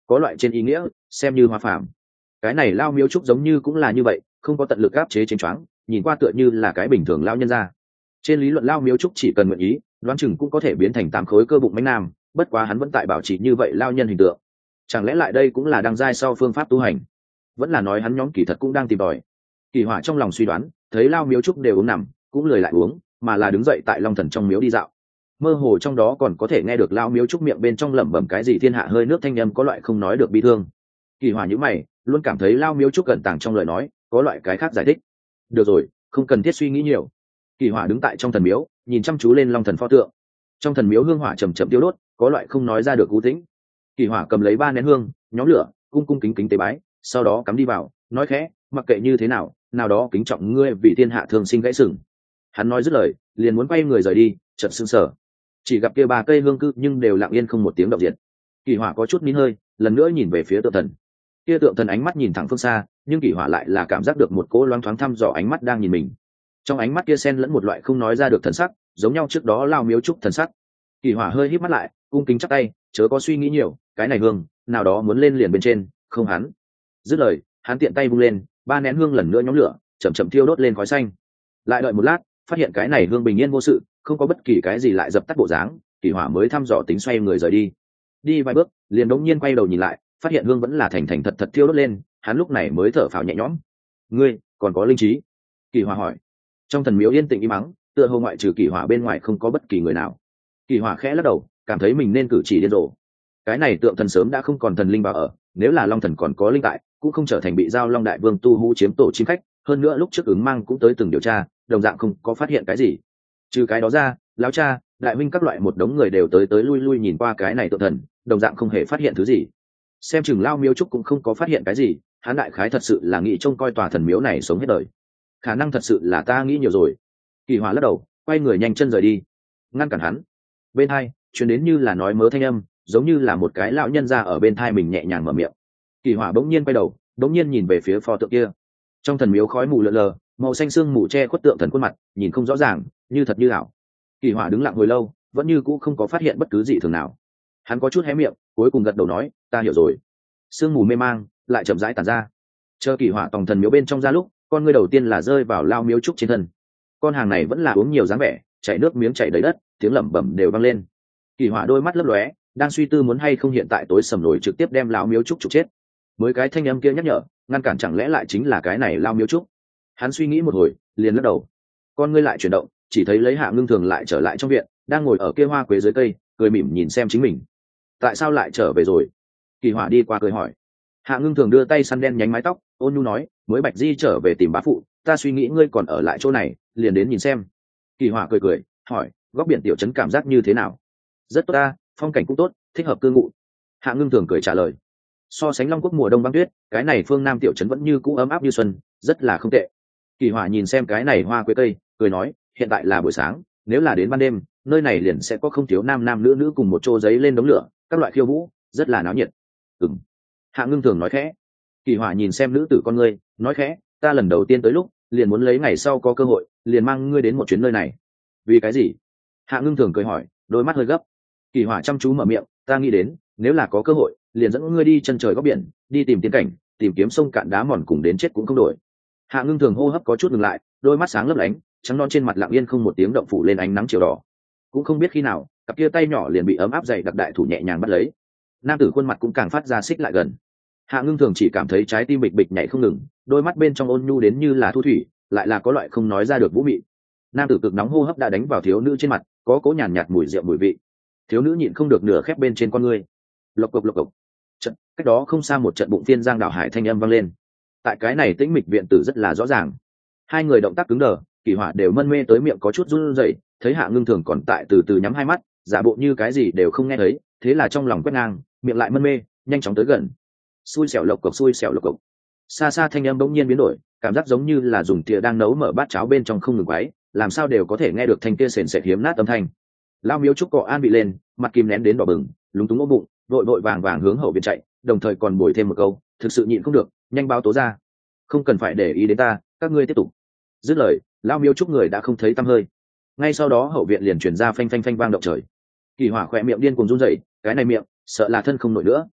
Speaker 1: có loại trên ý nghĩa xem như hoa phàm. Cái này lao miếu trúc giống như cũng là như vậy, không có tận lực áp chế chênh choáng, nhìn qua tựa như là cái bình thường lao nhân ra. Trên lý luận lao miếu trúc chỉ cần nguyện ý, đoán chừng cũng có thể biến thành tám khối cơ bụng mãnh nam, bất quá hắn vẫn tại bảo trì như vậy lao nhân hình tượng. Chẳng lẽ lại đây cũng là đang giai sau phương pháp tu hành, vẫn là nói hắn nhóm kỳ thật cũng đang tìm tòi. Kỳ Hỏa trong lòng suy đoán, thấy lao miếu trúc đều uống nằm, cũng lười lại uống, mà là đứng dậy tại Long Thần trong miếu đi dạo. Mơ hồ trong đó còn có thể nghe được lao miếu trúc miệng bên trong lẩm bẩm cái gì thiên hạ hơi nước thanh âm, có loại không nói được bi thương. Kỳ Hỏa nhíu mày, luôn cảm thấy lao miếu trúc gần tàng trong lời nói có loại cái khác giải thích. Được rồi, không cần thiết suy nghĩ nhiều. Kỳ Hỏa đứng tại trong thần miếu, nhìn chăm chú lên Long Thần pho tượng. Trong thần miếu hương hỏa chầm chậm tiêu đốt, có loại không nói ra được u tĩnh. Kỳ Hỏa cầm lấy ba nén hương, nhóm lửa, cung cung kính kính tế bái, sau đó cắm đi vào, nói khẽ, mặc kệ như thế nào, nào đó kính trọng ngươi vì thiên hạ thường sinh gãy sừng. Hắn nói dứt lời, liền muốn quay người rời đi, chợt sững sờ, chỉ gặp kia ba cây hương cư nhưng đều lặng yên không một tiếng động diệt. Kỳ Hỏa có chút nín hơi, lần nữa nhìn về phía tượng thần. Kia tượng thần ánh mắt nhìn thẳng phương xa, nhưng Kỳ Hỏa lại là cảm giác được một cỗ loáng thoáng thăm dò ánh mắt đang nhìn mình. Trong ánh mắt kia xen lẫn một loại không nói ra được thần sắc, giống nhau trước đó lao miếu trúc thần sắc. Kỳ Hỏa hơi híp mắt lại, cung kính chắp tay, chớ có suy nghĩ nhiều, cái này hương, nào đó muốn lên liền bên trên, không hắn. Dứt lời, hắn tiện tay vung lên, ba nén hương lần nữa nhóm lửa, chậm chậm thiêu đốt lên khói xanh. Lại đợi một lát, phát hiện cái này hương bình yên vô sự, không có bất kỳ cái gì lại dập tắt bộ dáng, Kỳ Hỏa mới thăm dò tính xoay người rời đi. Đi vài bước, liền đống nhiên quay đầu nhìn lại, phát hiện hương vẫn là thành thành thật thật thiêu đốt lên, hắn lúc này mới thở phào nhẹ nhõm. Ngươi còn có linh trí? Kỳ Hỏa hỏi. Trong thần miếu yên tĩnh im mắng, tựa hồ ngoại trừ Kỳ Hỏa bên ngoài không có bất kỳ người nào. Kỳ Hỏa khẽ lắc đầu, cảm thấy mình nên cử chỉ điên rồ. Cái này tượng thần sớm đã không còn thần linh vào ở, nếu là Long Thần còn có linh tại, cũng không trở thành bị giao Long Đại Vương tu hú chiếm tổ chim khách. Hơn nữa lúc trước ứng mang cũng tới từng điều tra, đồng dạng không có phát hiện cái gì. Trừ cái đó ra, lão cha, đại huynh các loại một đống người đều tới tới lui lui nhìn qua cái này tượng thần, đồng dạng không hề phát hiện thứ gì. Xem chừng lao miếu trúc cũng không có phát hiện cái gì, hắn đại khái thật sự là nghĩ trông coi tòa thần miếu này sống hết đời. Khả năng thật sự là ta nghĩ nhiều rồi. Kỳ Hỏa lắc đầu, quay người nhanh chân rời đi. Ngăn cản hắn. Bên hai truyền đến như là nói mớ thanh âm, giống như là một cái lão nhân ra ở bên thai mình nhẹ nhàng mở miệng. Kỳ Hỏa bỗng nhiên quay đầu, bỗng nhiên nhìn về phía pho tượng kia. Trong thần miếu khói mù lờ lờ, màu xanh sương mù che khuất tượng thần khuôn mặt, nhìn không rõ ràng, như thật như ảo. Kỳ Hỏa đứng lặng hồi lâu, vẫn như cũ không có phát hiện bất cứ gì thường nào. Hắn có chút hé miệng, cuối cùng gật đầu nói, ta hiểu rồi. Sương mù mê mang lại chậm rãi tàn ra. Chờ Kỳ Hỏa tòng thần miếu bên trong ra lúc, con ngươi đầu tiên là rơi vào lao miếu trúc trên thân. Con hàng này vẫn là uống nhiều dáng vẻ, chảy nước miếng chảy đầy đất, tiếng lẩm bẩm đều vang lên. Kỳ Hỏa đôi mắt lấp lóe, đang suy tư muốn hay không hiện tại tối sầm nổi trực tiếp đem lão miếu trúc trục chết. Mới cái thanh âm kia nhắc nhở, ngăn cản chẳng lẽ lại chính là cái này lao miếu trúc. Hắn suy nghĩ một hồi, liền lắc đầu. Con ngươi lại chuyển động, chỉ thấy lấy Hạ Ngưng Thường lại trở lại trong viện, đang ngồi ở kia hoa quế dưới cây, cười mỉm nhìn xem chính mình. Tại sao lại trở về rồi? Kỳ Hỏa đi qua cười hỏi. Hạ Ngưng Thường đưa tay săn đen nhánh mái tóc, ôn nhu nói, mới Bạch Di trở về tìm bá phụ, ta suy nghĩ ngươi còn ở lại chỗ này, liền đến nhìn xem. Kỳ Hỏa cười cười, hỏi, góc biển tiểu trấn cảm giác như thế nào? Rất tốt ta, phong cảnh cũng tốt, thích hợp cư ngụ. Hạ Ngưng Thường cười trả lời. So sánh Long Quốc mùa đông băng tuyết, cái này phương Nam tiểu trấn vẫn như cũ ấm áp như xuân, rất là không tệ. Kỳ Hỏa nhìn xem cái này hoa quế cây, cười nói, hiện tại là buổi sáng, nếu là đến ban đêm, nơi này liền sẽ có không thiếu nam nam nữ nữ cùng một chỗ giấy lên đống lửa, các loại khiêu vũ, rất là náo nhiệt. Ừm. Hạ Ngưng Thường nói khẽ. Kỳ Hỏa nhìn xem nữ tử con ngươi, nói khẽ, ta lần đầu tiên tới lúc, liền muốn lấy ngày sau có cơ hội, liền mang ngươi đến một chuyến nơi này. Vì cái gì? Hạ Ngưng Thường cười hỏi, đôi mắt hơi gấp. Kỳ Hỏa chăm chú mở miệng, ta nghĩ đến, nếu là có cơ hội, liền dẫn ngươi đi chân trời góc biển, đi tìm tiên cảnh, tìm kiếm sông cạn đá mòn cùng đến chết cũng không đổi. Hạ Ngưng Thường hô hấp có chút ngừng lại, đôi mắt sáng lấp lánh, trắng non trên mặt lặng yên không một tiếng động phủ lên ánh nắng chiều đỏ. Cũng không biết khi nào, cặp kia tay nhỏ liền bị ấm áp dày đặc đại thủ nhẹ nhàng bắt lấy. Nam tử khuôn mặt cũng càng phát ra xích lại gần. Hạ Ngưng Thường chỉ cảm thấy trái tim bịch bịch nhảy không ngừng, đôi mắt bên trong ôn nhu đến như là thu thủy, lại là có loại không nói ra được vũ mị. Nam tử cực nóng hô hấp đã đánh vào thiếu nữ trên mặt, có cố nhàn nhạt mùi rượu mùi vị. Thiếu nữ nhịn không được nửa khép bên trên con ngươi. Lộc cộc lộc cộc. Trận, cách đó không xa một trận bụng phiên giang đảo hải thanh âm vang lên. Tại cái này tĩnh mịch viện tử rất là rõ ràng. Hai người động tác cứng đờ, Kỳ Hỏa đều mân mê tới miệng có chút run rẩy, thấy Hạ Ngưng Thường còn tại từ từ nhắm hai mắt, giả bộ như cái gì đều không nghe thấy, thế là trong lòng quét ngang, miệng lại mân mê, nhanh chóng tới gần. Xui xẻo lộc cộc xui xẻo lộc cộc. Xa xa thanh âm bỗng nhiên biến đổi, cảm giác giống như là dùng thìa đang nấu mở bát cháo bên trong không ngừng quấy, làm sao đều có thể nghe được thanh kia sền sệt hiếm nát âm thanh. Lao miếu trúc cọ an bị lên, mặt kim nén đến đỏ bừng, lúng túng ôm bụng, vội vội vàng vàng hướng hậu viện chạy, đồng thời còn bồi thêm một câu, thực sự nhịn không được, nhanh báo tố ra. Không cần phải để ý đến ta, các ngươi tiếp tục. Dứt lời, Lao miếu trúc người đã không thấy tăm hơi. Ngay sau đó hậu viện liền truyền ra phanh phanh phanh vang động trời. Kỳ Hỏa khỏe miệng điên cuồng run rẩy, cái này miệng, sợ là thân không nổi nữa.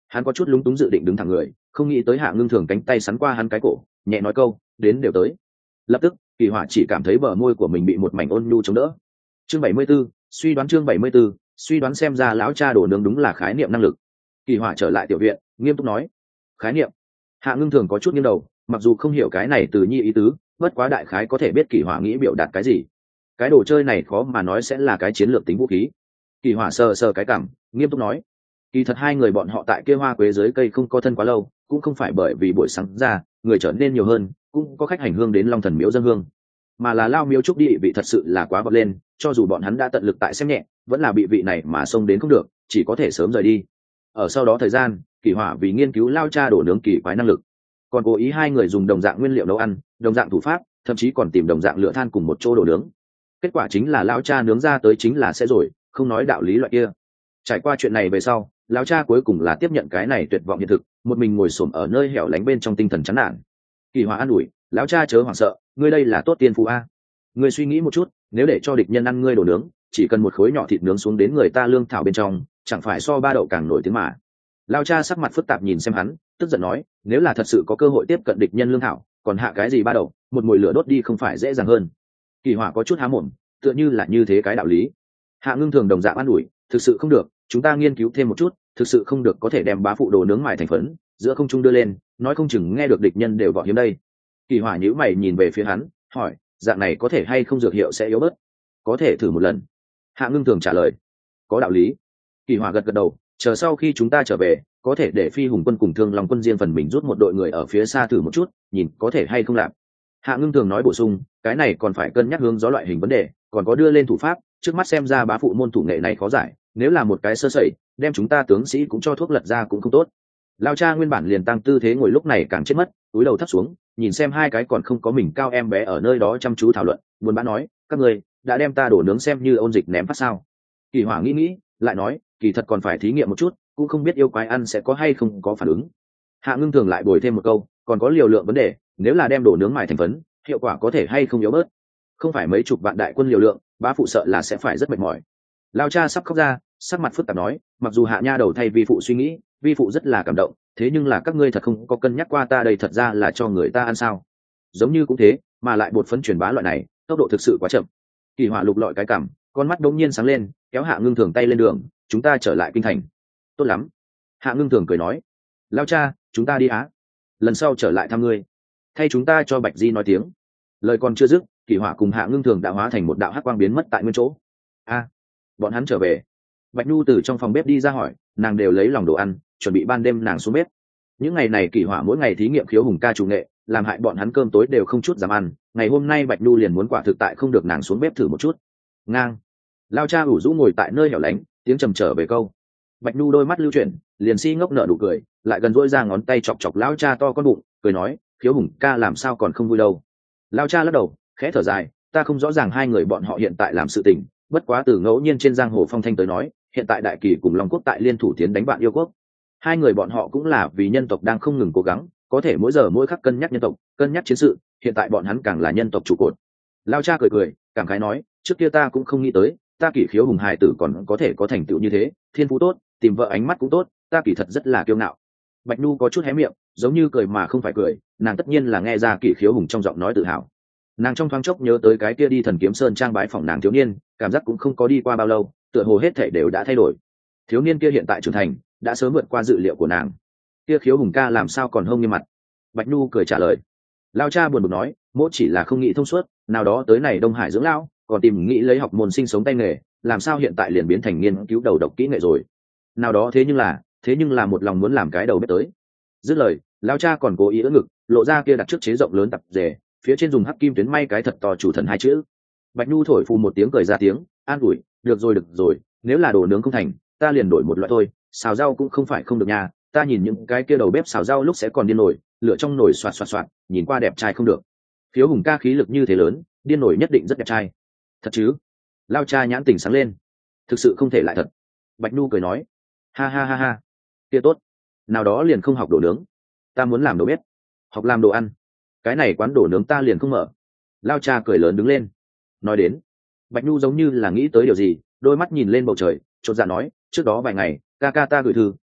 Speaker 1: Hắn có chút lúng túng dự định đứng thẳng người, không nghĩ tới Hạ Ngưng Thường cánh tay sắn qua hắn cái cổ, nhẹ nói câu đến đều tới. Lập tức Kỳ Hỏa chỉ cảm thấy bờ môi của mình bị một mảnh ôn nhu chống đỡ. Chương bảy mươi 74, suy đoán chương bảy mươi 74, suy đoán xem ra lão cha đổ nướng đúng là khái niệm năng lực. Kỳ Hỏa trở lại tiểu viện, nghiêm túc nói khái niệm. Hạ Ngưng Thường có chút nghiêng đầu, mặc dù không hiểu cái này từ nhi ý tứ, bất quá đại khái có thể biết Kỳ Hỏa nghĩ biểu đạt cái gì. Cái đồ chơi này khó mà nói sẽ là cái chiến lược tính vũ khí. Kỳ Hỏa sờ sờ cái cằm, nghiêm túc nói kỳ thật hai người bọn họ tại kia hoa quế dưới cây không có thân quá lâu, cũng không phải bởi vì buổi sáng ra người trở nên nhiều hơn, cũng có khách hành hương đến Long Thần miếu dân hương, mà là lao miếu trúc đi vị thật sự là quá vọt lên, cho dù bọn hắn đã tận lực tại xem nhẹ, vẫn là bị vị này mà xông đến không được, chỉ có thể sớm rời đi. Ở sau đó thời gian, Kỳ Hỏa vì nghiên cứu lao cha đổ nướng kỳ quái năng lực, còn cố ý hai người dùng đồng dạng nguyên liệu nấu ăn, đồng dạng thủ pháp, thậm chí còn tìm đồng dạng lửa than cùng một chỗ đổ nướng. Kết quả chính là lao cha nướng ra tới chính là sẽ rồi, không nói đạo lý loại kia. Trải qua chuyện này về sau, lão cha cuối cùng là tiếp nhận cái này tuyệt vọng hiện thực, một mình ngồi xổm ở nơi hẻo lánh bên trong tinh thần chán nản. Kỳ Hỏa an ủi lão cha chớ hoảng sợ, ngươi đây là tốt tiên phú a. Ngươi suy nghĩ một chút, nếu để cho địch nhân ăn ngươi đồ nướng, chỉ cần một khối nhỏ thịt nướng xuống đến người ta lương thảo bên trong, chẳng phải so ba đậu càng nổi tiếng mà. Lão cha sắc mặt phức tạp nhìn xem hắn, tức giận nói nếu là thật sự có cơ hội tiếp cận địch nhân lương thảo, còn hạ cái gì ba đậu, một mùi lửa đốt đi không phải dễ dàng hơn. Kỳ Hỏa có chút há mồm, tựa như là như thế cái đạo lý. Hạ Ngưng Thường đồng dạng an ủi thực sự không được, chúng ta nghiên cứu thêm một chút, thực sự không được có thể đem bá phụ đồ nướng mài thành phấn, giữa không trung đưa lên, nói không chừng nghe được địch nhân đều vọt hiếm đây. Kỳ Hỏa nhíu mày nhìn về phía hắn, hỏi dạng này có thể hay không dược hiệu sẽ yếu bớt? Có thể thử một lần. Hạ Ngưng Thường trả lời có đạo lý. Kỳ Hỏa gật gật đầu, chờ sau khi chúng ta trở về, có thể để Phi Hùng quân cùng Thương Long quân riêng phần mình rút một đội người ở phía xa thử một chút, nhìn có thể hay không làm. Hạ Ngưng Thường nói bổ sung, cái này còn phải cân nhắc hướng gió loại hình vấn đề, còn có đưa lên thủ pháp, trước mắt xem ra bá phụ môn thủ nghệ này khó giải, nếu là một cái sơ sẩy, đem chúng ta tướng sĩ cũng cho thuốc lật ra cũng không tốt. Lao cha nguyên bản liền tăng tư thế ngồi lúc này càng chết mất, túi đầu thấp xuống, nhìn xem hai cái còn không có mình cao em bé ở nơi đó chăm chú thảo luận, buồn bã nói các người đã đem ta đổ nướng xem như ôn dịch ném phát sao. Kỳ Hỏa nghĩ nghĩ lại nói kỳ thật còn phải thí nghiệm một chút, cũng không biết yêu quái ăn sẽ có hay không có phản ứng. Hạ Ngưng Thường lại bồi thêm một câu, còn có liều lượng vấn đề, nếu là đem đổ nướng mài thành phấn, hiệu quả có thể hay không yếu bớt. Không phải mấy chục vạn đại quân liều lượng, bá phụ sợ là sẽ phải rất mệt mỏi. Lao cha sắp khóc ra, sắc mặt phức tạp nói mặc dù Hạ nha đầu thay vi phụ suy nghĩ, vi phụ rất là cảm động, thế nhưng là các ngươi thật không có cân nhắc qua ta đây thật ra là cho người ta ăn sao? Giống như cũng thế, mà lại bột phấn truyền bá loại này tốc độ thực sự quá chậm. Kỳ Hỏa lục lọi cái cảm, con mắt đống nhiên sáng lên, kéo Hạ Ngưng Thường tay lên đường, chúng ta trở lại kinh thành. Tốt lắm. Hạ Ngưng Thường cười nói lao cha chúng ta đi á, lần sau trở lại thăm ngươi, thay chúng ta cho Bạch Di nói tiếng. Lời còn chưa dứt, Kỳ Hỏa cùng Hạ Ngưng Thường đã hóa thành một đạo hắc quang biến mất tại nguyên chỗ. A, bọn hắn trở về. Bạch Nhu từ trong phòng bếp đi ra hỏi, nàng đều lấy lòng đồ ăn, chuẩn bị ban đêm nàng xuống bếp. Những ngày này Kỳ Hỏa mỗi ngày thí nghiệm khiếu hùng ca chủ nghệ, làm hại bọn hắn cơm tối đều không chút dám ăn. Ngày hôm nay Bạch Nhu liền muốn quả thực tại không được nàng xuống bếp thử một chút. Ngang. Lao cha ủ rũ ngồi tại nơi hẻo lánh, tiếng trầm trở về câu. Bạch Nhu đôi mắt lưu chuyển, liền si ngốc nở nụ cười, lại gần dỗi ra ngón tay chọc chọc Lão cha to con bụng, cười nói, khiếu hùng ca làm sao còn không vui đâu. Lao cha lắc đầu, khẽ thở dài, ta không rõ ràng hai người bọn họ hiện tại làm sự tình, bất quá từ ngẫu nhiên trên giang hồ phong thanh tới nói, hiện tại đại kỳ cùng Long quốc tại liên thủ tiến đánh bạn yêu quốc, hai người bọn họ cũng là vì nhân tộc đang không ngừng cố gắng, có thể mỗi giờ mỗi khắc cân nhắc nhân tộc, cân nhắc chiến sự, hiện tại bọn hắn càng là nhân tộc trụ cột. Lao cha cười cười, cảm khái nói, trước kia ta cũng không nghĩ tới, ta Kỷ khiếu hùng hài tử còn có thể có thành tựu như thế, thiên phú tốt, tìm vợ ánh mắt cũng tốt, ta Kỷ thật rất là kiêu ngạo. Bạch Nhu có chút hé miệng, giống như cười mà không phải cười, nàng tất nhiên là nghe ra Kỷ khiếu hùng trong giọng nói tự hào. Nàng trong thoáng chốc nhớ tới cái kia đi Thần Kiếm Sơn trang bái phỏng nàng thiếu niên, cảm giác cũng không có đi qua bao lâu, tựa hồ hết thảy đều đã thay đổi. Thiếu niên kia hiện tại trưởng thành, đã sớm vượt qua dự liệu của nàng. Kia khiếu hùng ca làm sao còn hông như mặt? Bạch Nhu cười trả lời. Lao cha buồn bực nói, mỗ chỉ là không nghĩ thông suốt, nào đó tới này Đông Hải dưỡng lão, còn tìm nghĩ lấy học môn sinh sống tay nghề, làm sao hiện tại liền biến thành nghiên cứu đầu độc kỹ nghệ rồi? Nào đó thế nhưng là, thế nhưng là một lòng muốn làm cái đầu bếp tới. Dứt lời, Lao cha còn cố ý ưỡn ngực, lộ ra kia đặt trước chế rộng lớn tập rể, phía trên dùng hắc kim tuyến may cái thật to chủ thần hai chữ. Bạch Nhu thổi phù một tiếng cười ra tiếng, an ủi, được rồi được rồi, nếu là đồ nướng không thành, ta liền đổi một loại thôi, xào rau cũng không phải không được nha, ta nhìn những cái kia đầu bếp xào rau lúc sẽ còn điên nổi, lửa trong nồi xoạt xoạt xoạt, nhìn qua đẹp trai không được. Khiếu hùng ca khí lực như thế lớn, điên nổi nhất định rất đẹp trai. Thật chứ? Lao cha nhãn tình sáng lên. Thực sự không thể lại thật. Bạch Nhu cười nói, ha ha ha ha, kia tốt, nào đó liền không học đồ nướng, ta muốn làm đồ bếp, học làm đồ ăn, cái này quán đồ nướng ta liền không mở. Lao cha cười lớn đứng lên. Nói đến, Bạch Nhu giống như là nghĩ tới điều gì, đôi mắt nhìn lên bầu trời, chột dạ nói, trước đó vài ngày ca ca ta gửi thư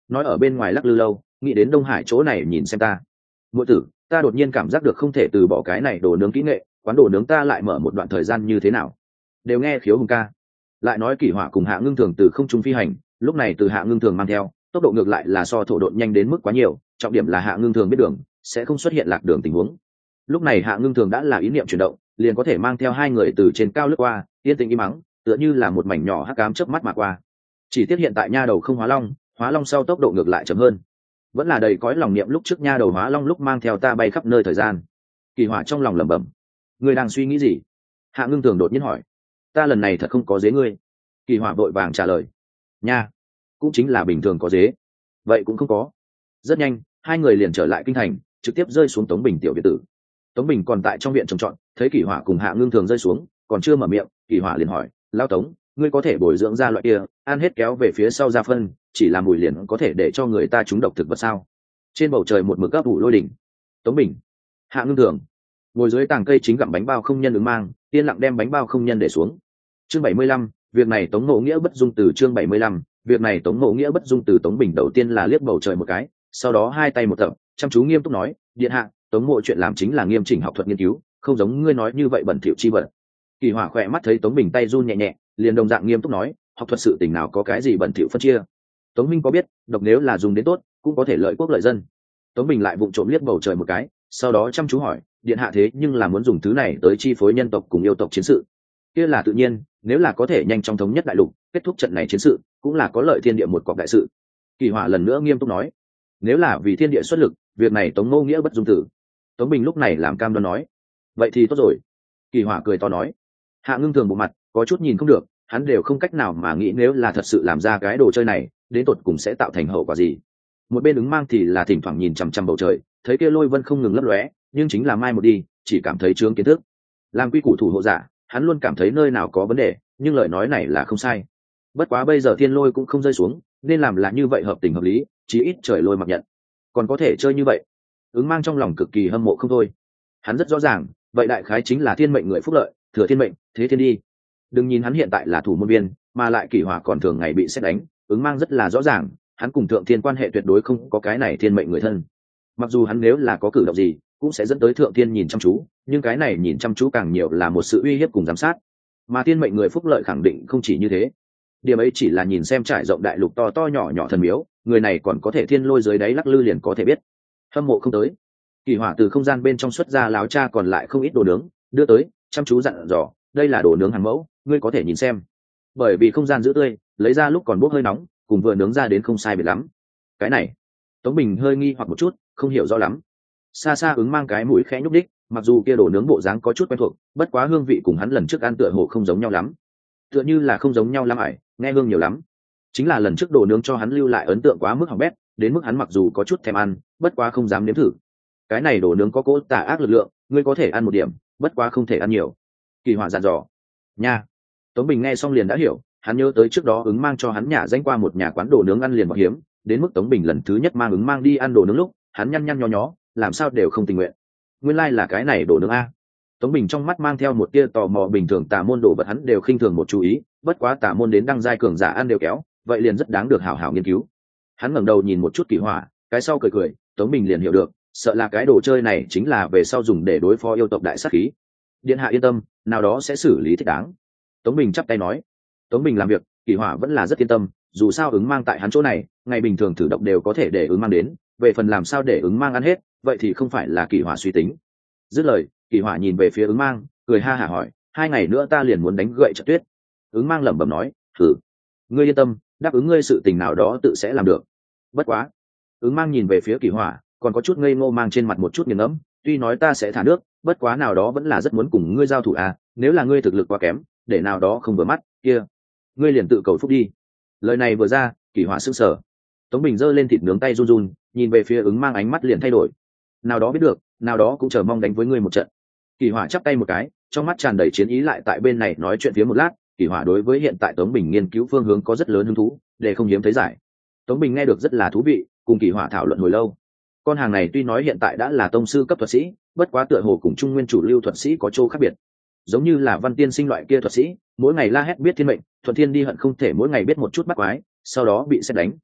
Speaker 1: nói ở bên ngoài lắc lư lâu, nghĩ đến Đông Hải chỗ này nhìn xem ta. Muội tử, ta đột nhiên cảm giác được không thể từ bỏ cái này đồ nướng kỹ nghệ, quán đồ nướng ta lại mở một đoạn thời gian như thế nào. Đều nghe Khiếu Hùng ca. Lại nói Kỷ Hỏa cùng Hạ Ngưng Thường từ không trung phi hành, lúc này từ Hạ Ngưng Thường mang theo, tốc độ ngược lại là so thổ độn nhanh đến mức quá nhiều, trọng điểm là Hạ Ngưng Thường biết đường, sẽ không xuất hiện lạc đường tình huống. Lúc này Hạ Ngưng Thường đã là ý niệm chuyển động, liền có thể mang theo hai người từ trên cao lướt qua, yên tĩnh im mắng, tựa như là một mảnh nhỏ hắc ám chớp mắt mà qua. Chỉ tiếc hiện tại nha đầu không hóa long, hóa long sau tốc độ ngược lại chậm hơn. Vẫn là đầy cõi lòng niệm lúc trước nha đầu hóa long lúc mang theo ta bay khắp nơi thời gian. Kỳ Hỏa trong lòng lẩm bẩm, ngươi đang suy nghĩ gì? Hạ Ngưng Thường đột nhiên hỏi. Ta lần này thật không có dế ngươi. Kỳ Hỏa vội vàng trả lời. Nha, cũng chính là bình thường có dế. Vậy cũng không có. Rất nhanh, hai người liền trở lại kinh thành, trực tiếp rơi xuống Tống Bình tiểu viện tử. Tống Bình còn tại trong viện trồng trọt, thấy Kỳ Hỏa cùng Hạ Ngưng Thường rơi xuống, còn chưa mở miệng, Kỳ Hỏa liền hỏi, lao Tống, ngươi có thể bồi dưỡng ra loại kia, ăn hết kéo về phía sau ra phân, chỉ là mùi liền có thể để cho người ta trúng độc thực vật sao? Trên bầu trời một mực ấp ủ lôi đỉnh. Tống Bình, Hạ Ngưng Thường ngồi dưới tàng cây chính gặm bánh bao không nhân ứng mang, yên lặng đem bánh bao không nhân để xuống. Chương bảy mươi lăm, việc này Tống Ngộ Nghĩa bất dung từ chương bảy mươi lăm, việc này Tống Ngộ Nghĩa bất dung từ. Tống Bình đầu tiên là liếc bầu trời một cái, sau đó hai tay một tập, chăm chú nghiêm túc nói, điện hạ, Tống Mộ chuyện làm chính là nghiêm chỉnh học thuật nghiên cứu, không giống ngươi nói như vậy bẩn thỉu chi vật. Kỳ Hỏa khỏe mắt thấy Tống Bình tay run nhẹ nhẹ, liền đồng dạng nghiêm túc nói, học thuật sự tình nào có cái gì bẩn thỉu phân chia. Tống Minh có biết, độc nếu là dùng đến tốt, cũng có thể lợi quốc lợi dân. Tống Bình lại vụng trộm liếc bầu trời một cái, sau đó chăm chú hỏi, điện hạ thế nhưng là muốn dùng thứ này tới chi phối nhân tộc cùng yêu tộc chiến sự. Kia là tự nhiên, nếu là có thể nhanh chóng thống nhất đại lục, kết thúc trận này chiến sự, cũng là có lợi thiên địa một cọc đại sự. Kỳ Hỏa lần nữa nghiêm túc nói, nếu là vì thiên địa xuất lực, việc này Tống Ngô Nghĩa bất dung tử. Tống Bình lúc này làm cam đoan nói, vậy thì tốt rồi. Kỳ Hỏa cười to nói. Hạ Ngưng Thường bộ mặt có chút nhìn không được, hắn đều không cách nào mà nghĩ nếu là thật sự làm ra cái đồ chơi này, đến tột cùng sẽ tạo thành hậu quả gì. Một bên ứng mang thì là thỉnh thoảng nhìn chằm chằm bầu trời, thấy kia lôi vân không ngừng lấp lóe, nhưng chính là mai một đi, chỉ cảm thấy chướng kiến thức. Làm quy củ thủ hộ giả, hắn luôn cảm thấy nơi nào có vấn đề, nhưng lời nói này là không sai. Bất quá bây giờ thiên lôi cũng không rơi xuống, nên làm là như vậy hợp tình hợp lý, chí ít trời lôi mặc nhận. Còn có thể chơi như vậy, ứng mang trong lòng cực kỳ hâm mộ không thôi. Hắn rất rõ ràng, vậy đại khái chính là thiên mệnh người phúc lợi, thừa thiên mệnh, thế thiên đi. Đừng nhìn hắn hiện tại là thủ môn viên, mà lại Kỳ Hỏa còn thường ngày bị xét đánh, ứng mang rất là rõ ràng, hắn cùng thượng thiên quan hệ tuyệt đối không có cái này thiên mệnh người thân. Mặc dù hắn nếu là có cử động gì, cũng sẽ dẫn tới thượng thiên nhìn chăm chú, nhưng cái này nhìn chăm chú càng nhiều là một sự uy hiếp cùng giám sát. Mà thiên mệnh người phúc lợi khẳng định không chỉ như thế. Điểm ấy chỉ là nhìn xem trải rộng đại lục to to nhỏ nhỏ thần miếu, người này còn có thể thiên lôi dưới đáy lắc lư liền có thể biết. Hâm mộ không tới. Kỳ Hỏa từ không gian bên trong xuất ra láo cha còn lại không ít đồ nướng, đưa tới, chăm chú dặn dò, đây là đồ nướng hàn mẫu, ngươi có thể nhìn xem. Bởi vì không gian giữ tươi, lấy ra lúc còn bốc hơi nóng, cùng vừa nướng ra đến không sai biệt lắm. Cái này, Tống Bình hơi nghi hoặc một chút, không hiểu rõ lắm. Xa xa ứng mang cái mũi khẽ nhúc đích, mặc dù kia đồ nướng bộ dáng có chút quen thuộc, bất quá hương vị cùng hắn lần trước ăn tựa hồ không giống nhau lắm. Tựa như là không giống nhau lắm ải, nghe hương nhiều lắm. Chính là lần trước đồ nướng cho hắn lưu lại ấn tượng quá mức hỏng bét, đến mức hắn mặc dù có chút thèm ăn, bất quá không dám nếm thử. Cái này đồ nướng có cỗ tà ác lực lượng, ngươi có thể ăn một điểm, bất quá không thể ăn nhiều. Kỳ Hỏa dặn dò. Nha. Tống Bình nghe xong liền đã hiểu, hắn nhớ tới trước đó ứng mang cho hắn nhà danh qua một nhà quán đồ nướng ăn liền bảo hiếm, đến mức Tống Bình lần thứ nhất mang ứng mang đi ăn đồ nướng lúc, hắn nhăn nhăn nhó nhó, làm sao đều không tình nguyện. Nguyên lai like là cái này đồ nướng a. Tống Bình trong mắt mang theo một tia tò mò, bình thường tà môn đồ vật hắn đều khinh thường một chú ý, bất quá tà môn đến đăng giai cường giả ăn đều kéo, vậy liền rất đáng được hảo hảo nghiên cứu. Hắn ngẩng đầu nhìn một chút Kỳ Hỏa, cái sau cười cười, Tống Bình liền hiểu được, sợ là cái đồ chơi này chính là về sau dùng để đối phó yêu tộc đại sát khí. Điện hạ yên tâm, nào đó sẽ xử lý thích đáng. Tống Bình chắp tay nói. Tống Bình làm việc, Kỳ Hỏa vẫn là rất yên tâm, dù sao ứng mang tại hắn chỗ này, ngày bình thường thử độc đều có thể để ứng mang đến, về phần làm sao để ứng mang ăn hết, vậy thì không phải là Kỳ Hỏa suy tính. Dứt lời, Kỳ Hỏa nhìn về phía ứng mang, cười ha hả hỏi, hai ngày nữa ta liền muốn đánh gậy trận tuyết. Ứng mang lẩm bẩm nói, thử, ngươi yên tâm, đáp ứng ngươi sự tình nào đó tự sẽ làm được. Bất quá, ứng mang nhìn về phía Kỳ Hỏa, còn có chút ngây ngô mang trên mặt một chút nghiền ngẫm, tuy nói ta sẽ thả nước, bất quá nào đó vẫn là rất muốn cùng ngươi giao thủ à, nếu là ngươi thực lực quá kém, để nào đó không vừa mắt, kia, ngươi liền tự cầu phúc đi. Lời này vừa ra, Kỳ Hỏa sững sờ. Tống Bình giơ lên thịt nướng tay run run, nhìn về phía ứng mang ánh mắt liền thay đổi. Nào đó biết được, nào đó cũng chờ mong đánh với ngươi một trận. Kỳ Hỏa chắp tay một cái, trong mắt tràn đầy chiến ý lại tại bên này nói chuyện phía một lát. Kỳ Hỏa đối với hiện tại Tống Bình nghiên cứu phương hướng có rất lớn hứng thú, để không hiếm thấy giải. Tống Bình nghe được rất là thú vị, cùng Kỳ Hỏa thảo luận hồi lâu. Con hàng này tuy nói hiện tại đã là tông sư cấp thuật sĩ, bất quá tựa hồ cùng trung nguyên chủ lưu thuật sĩ có chỗ khác biệt. Giống như là Văn Tiên Sinh loại kia thuật sĩ, mỗi ngày la hét biết thiên mệnh, thuận thiên đi hận không thể mỗi ngày biết một chút bắt quái, sau đó bị xét đánh.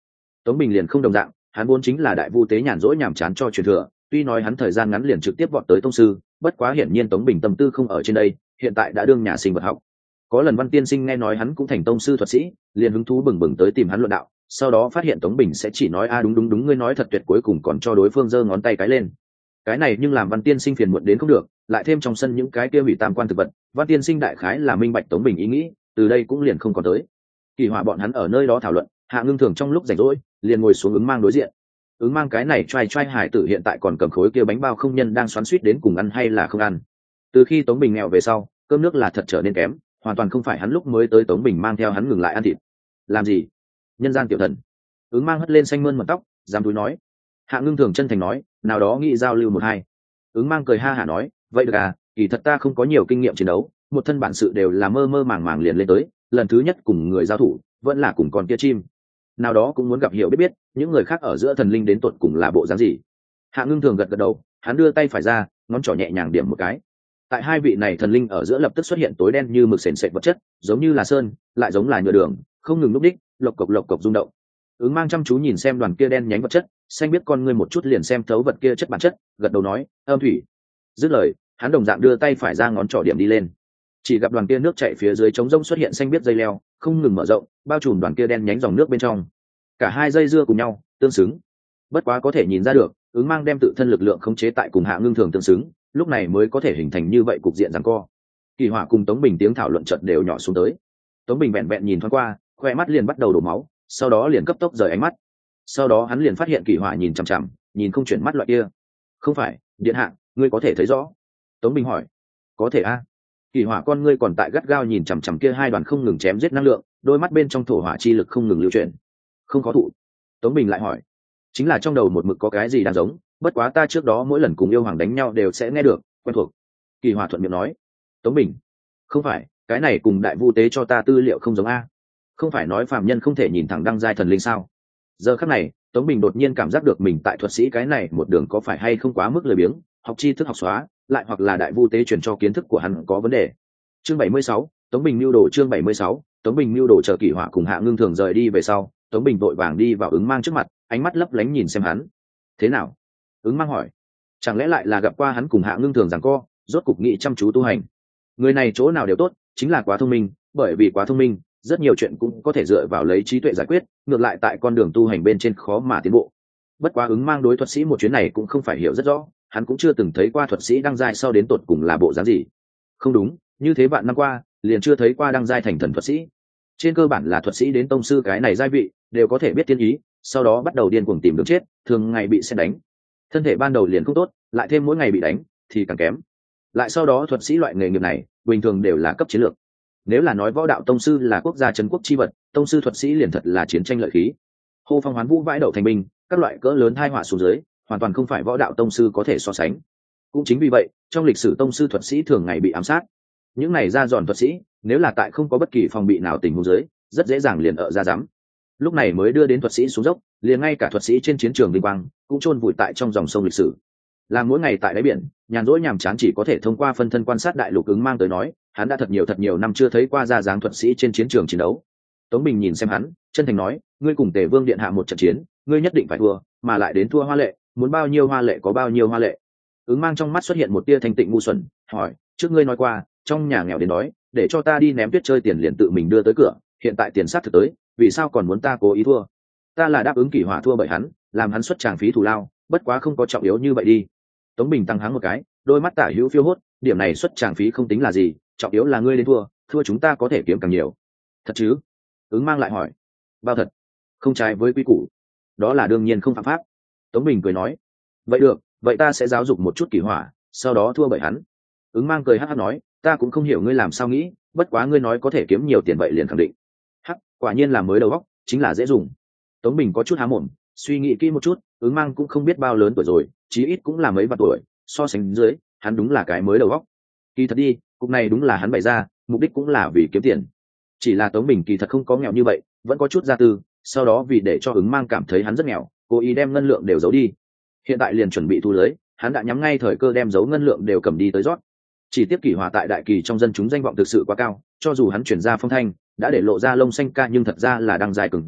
Speaker 1: Tống Bình liền không đồng dạng, hắn vốn chính là đại vu tế nhàn rỗi nhàm chán cho truyền thừa, tuy nói hắn thời gian ngắn liền trực tiếp vọt tới tông sư, bất quá hiển nhiên Tống Bình tâm tư không ở trên đây, hiện tại đã đương nhà sinh vật học. Có lần Văn Tiên Sinh nghe nói hắn cũng thành tông sư thuật sĩ, liền hứng thú bừng bừng tới tìm hắn luận đạo, sau đó phát hiện Tống Bình sẽ chỉ nói a đúng đúng đúng ngươi nói thật tuyệt, cuối cùng còn cho đối phương giơ ngón tay cái lên. Cái này nhưng làm Văn Tiên Sinh phiền muộn đến không được, lại thêm trong sân những cái kia hủy tam quan thực vật, Văn Tiên Sinh đại khái là minh bạch Tống Bình ý nghĩ, từ đây cũng liền không còn tới. Kỳ Hỏa bọn hắn ở nơi đó thảo luận, Hạ Ngưng Thường trong lúc rảnh rỗi liền ngồi xuống Ứng Mang đối diện. Ứng Mang cái này trai trai hải tử hiện tại còn cầm khối kia bánh bao không nhân đang xoắn xuýt đến cùng ăn hay là không ăn. Từ khi Tống Bình nghèo về sau, cơm nước là thật trở nên kém, hoàn toàn không phải hắn lúc mới tới Tống Bình mang theo hắn ngừng lại ăn thịt. Làm gì? Nhân gian tiểu thần. Ứng Mang hất lên xanh mơn mật tóc, dám túi nói. Hạ Ngưng Thường chân thành nói, nào đó nghĩ giao lưu một hai. Ứng Mang cười ha hả nói, vậy được à, kỳ thật ta không có nhiều kinh nghiệm chiến đấu, một thân bản sự đều là mơ mơ màng màng liền lên tới, lần thứ nhất cùng người giao thủ vẫn là cùng con kia chim, nào đó cũng muốn gặp hiểu biết biết những người khác ở giữa thần linh đến tột cùng là bộ dáng gì. Hạ Ngưng Thường gật gật đầu, hắn đưa tay phải ra, ngón trỏ nhẹ nhàng điểm một cái, tại hai vị này thần linh ở giữa lập tức xuất hiện tối đen như mực sền sệt vật chất, giống như là sơn lại giống là nhựa đường, không ngừng lúc đích lộc cộc lộc cộc rung động. Ứng Mang chăm chú nhìn xem đoàn kia đen nhánh vật chất, xanh biết con ngươi một chút liền xem thấu vật kia chất bản chất, gật đầu nói, âm thủy. Dứt lời, hắn đồng dạng đưa tay phải ra, ngón trỏ điểm đi lên, chỉ gặp đoàn kia nước chảy phía dưới trống rỗng xuất hiện xanh biết dây leo, không ngừng mở rộng, bao trùm đoàn kia đen nhánh dòng nước bên trong. Cả hai dây dưa cùng nhau, tương xứng. Bất quá có thể nhìn ra được, Ứng Mang đem tự thân lực lượng khống chế tại cùng Hạ Ngưng Thường tương xứng, lúc này mới có thể hình thành như vậy cục diện giằng co. Kỳ Hỏa cùng Tống Bình tiếng thảo luận chợt đều nhỏ xuống tới. Tống Bình vẹn vẹn nhìn thoáng qua, khoe mắt liền bắt đầu đổ máu, sau đó liền cấp tốc rời ánh mắt. Sau đó hắn liền phát hiện Kỳ Hỏa nhìn chằm chằm, nhìn không chuyển mắt loại kia. Không phải, điện hạ, ngươi có thể thấy rõ? Tống Bình hỏi. Có thể a. Kỳ Hỏa con ngươi còn tại gắt gao nhìn chằm chằm kia hai đoàn không ngừng chém giết năng lượng, đôi mắt bên trong thổ hỏa chi lực không ngừng lưu chuyển. Không có thụ. Tống Bình lại hỏi. Chính là trong đầu một mực có cái gì đang giống, bất quá ta trước đó mỗi lần cùng yêu hoàng đánh nhau đều sẽ nghe được, quen thuộc. Kỳ Hỏa thuận miệng nói. Tống Bình. Không phải, cái này cùng đại vu tế cho ta tư liệu không giống a. Không phải nói phàm nhân không thể nhìn thẳng đăng giai thần linh sao? Giờ khắc này, Tống Bình đột nhiên cảm giác được mình tại thuật sĩ cái này một đường có phải hay không quá mức lười biếng, học tri thức học xóa, lại hoặc là đại vu tế truyền cho kiến thức của hắn có vấn đề. Chương bảy mươi sáu, Tống Bình mưu đồ. Chương bảy mươi sáu, Tống Bình mưu đồ. Chờ Kỳ Hỏa cùng Hạ Ngưng Thường rời đi về sau, Tống Bình vội vàng đi vào Ứng Mang trước mặt, ánh mắt lấp lánh nhìn xem hắn. Thế nào? Ứng Mang hỏi. Chẳng lẽ lại là gặp qua hắn cùng Hạ Ngưng Thường giằng co, rốt cục nghĩ chăm chú tu hành. Người này chỗ nào đều tốt, chính là quá thông minh, bởi vì quá thông minh, rất nhiều chuyện cũng có thể dựa vào lấy trí tuệ giải quyết, ngược lại tại con đường tu hành bên trên khó mà tiến bộ. Bất quá Ứng Mang đối thuật sĩ một chuyến này cũng không phải hiểu rất rõ, hắn cũng chưa từng thấy qua thuật sĩ đăng giai sau đến tột cùng là bộ dáng gì. Không đúng, như thế bạn năm qua liền chưa thấy qua đăng giai thành thần thuật sĩ. Trên cơ bản là thuật sĩ đến tông sư cái này giai vị đều có thể biết tiên ý, sau đó bắt đầu điên cuồng tìm đường chết, thường ngày bị xét đánh, thân thể ban đầu liền không tốt, lại thêm mỗi ngày bị đánh thì càng kém. Lại sau đó thuật sĩ loại nghề nghiệp này bình thường đều là cấp chiến lược. Nếu là nói võ đạo tông sư là quốc gia trấn quốc chi vật, tông sư thuật sĩ liền thật là chiến tranh lợi khí. Hô phong hoán vũ vãi đậu thành binh, các loại cỡ lớn tai họa xuống dưới, hoàn toàn không phải võ đạo tông sư có thể so sánh. Cũng chính vì vậy, trong lịch sử tông sư thuật sĩ thường ngày bị ám sát. Những này ra giòn thuật sĩ, nếu là tại không có bất kỳ phòng bị nào tình huống dưới, rất dễ dàng liền ở ra giám. Lúc này mới đưa đến thuật sĩ xuống dốc, liền ngay cả thuật sĩ trên chiến trường vinh quang cũng chôn vùi tại trong dòng sông lịch sử. Làm mỗi ngày tại đáy biển, nhàn rỗi nhàm chán chỉ có thể thông qua phân thân quan sát đại lục. Ứng Mang tới nói, hắn đã thật nhiều thật nhiều năm chưa thấy qua ra dáng thuật sĩ trên chiến trường chiến đấu. Tống Bình nhìn xem hắn, chân thành nói, ngươi cùng Tề Vương điện hạ một trận chiến, ngươi nhất định phải thua, mà lại đến thua hoa lệ, muốn bao nhiêu hoa lệ có bao nhiêu hoa lệ. Ứng Mang trong mắt xuất hiện một tia thanh tịnh ngu xuẩn, hỏi, trước ngươi nói qua, trong nhà nghèo đến đói, để cho ta đi ném tuyết chơi tiền liền tự mình đưa tới cửa, hiện tại tiền sát thực tới, vì sao còn muốn ta cố ý thua? Ta là đáp ứng Kỳ Hỏa thua bởi hắn, làm hắn xuất tràng phí thù lao, bất quá không có trọng yếu như vậy đi. Tống Bình tăng háng một cái, đôi mắt tả hữu phiêu hốt, điểm này xuất tràng phí không tính là gì, trọng yếu là ngươi đến thua, thua chúng ta có thể kiếm càng nhiều. Thật chứ? Ứng Mang lại hỏi. Bao thật? Không trái với quy củ. Đó là đương nhiên không phạm pháp. Tống Bình cười nói. Vậy được, vậy ta sẽ giáo dục một chút Kỳ Hỏa, sau đó thua bởi hắn. Ứng Mang cười hắc hắc nói, ta cũng không hiểu ngươi làm sao nghĩ, bất quá ngươi nói có thể kiếm nhiều tiền vậy liền khẳng định. Hắc, quả nhiên là mới đầu óc, chính là dễ dùng. Tống Bình có chút há mồm, suy nghĩ kỹ một chút, Ứng Mang cũng không biết bao lớn tuổi rồi, chí ít cũng là mấy vạn tuổi, so sánh dưới, hắn đúng là cái mới đầu óc. Kỳ thật đi, cục này đúng là hắn bày ra, mục đích cũng là vì kiếm tiền. Chỉ là Tống Bình kỳ thật không có nghèo như vậy, vẫn có chút gia tư, sau đó vì để cho Ứng Mang cảm thấy hắn rất nghèo, cố ý đem ngân lượng đều giấu đi. Hiện tại liền chuẩn bị thu lưới, hắn đã nhắm ngay thời cơ đem giấu ngân lượng đều cầm đi tới rót. Chỉ tiếp Kỳ Hỏa tại đại kỳ trong dân chúng danh vọng thực sự quá cao, cho dù hắn chuyển ra phong thanh, đã để lộ ra lông xanh ca nhưng thật ra là đang dài cường giả,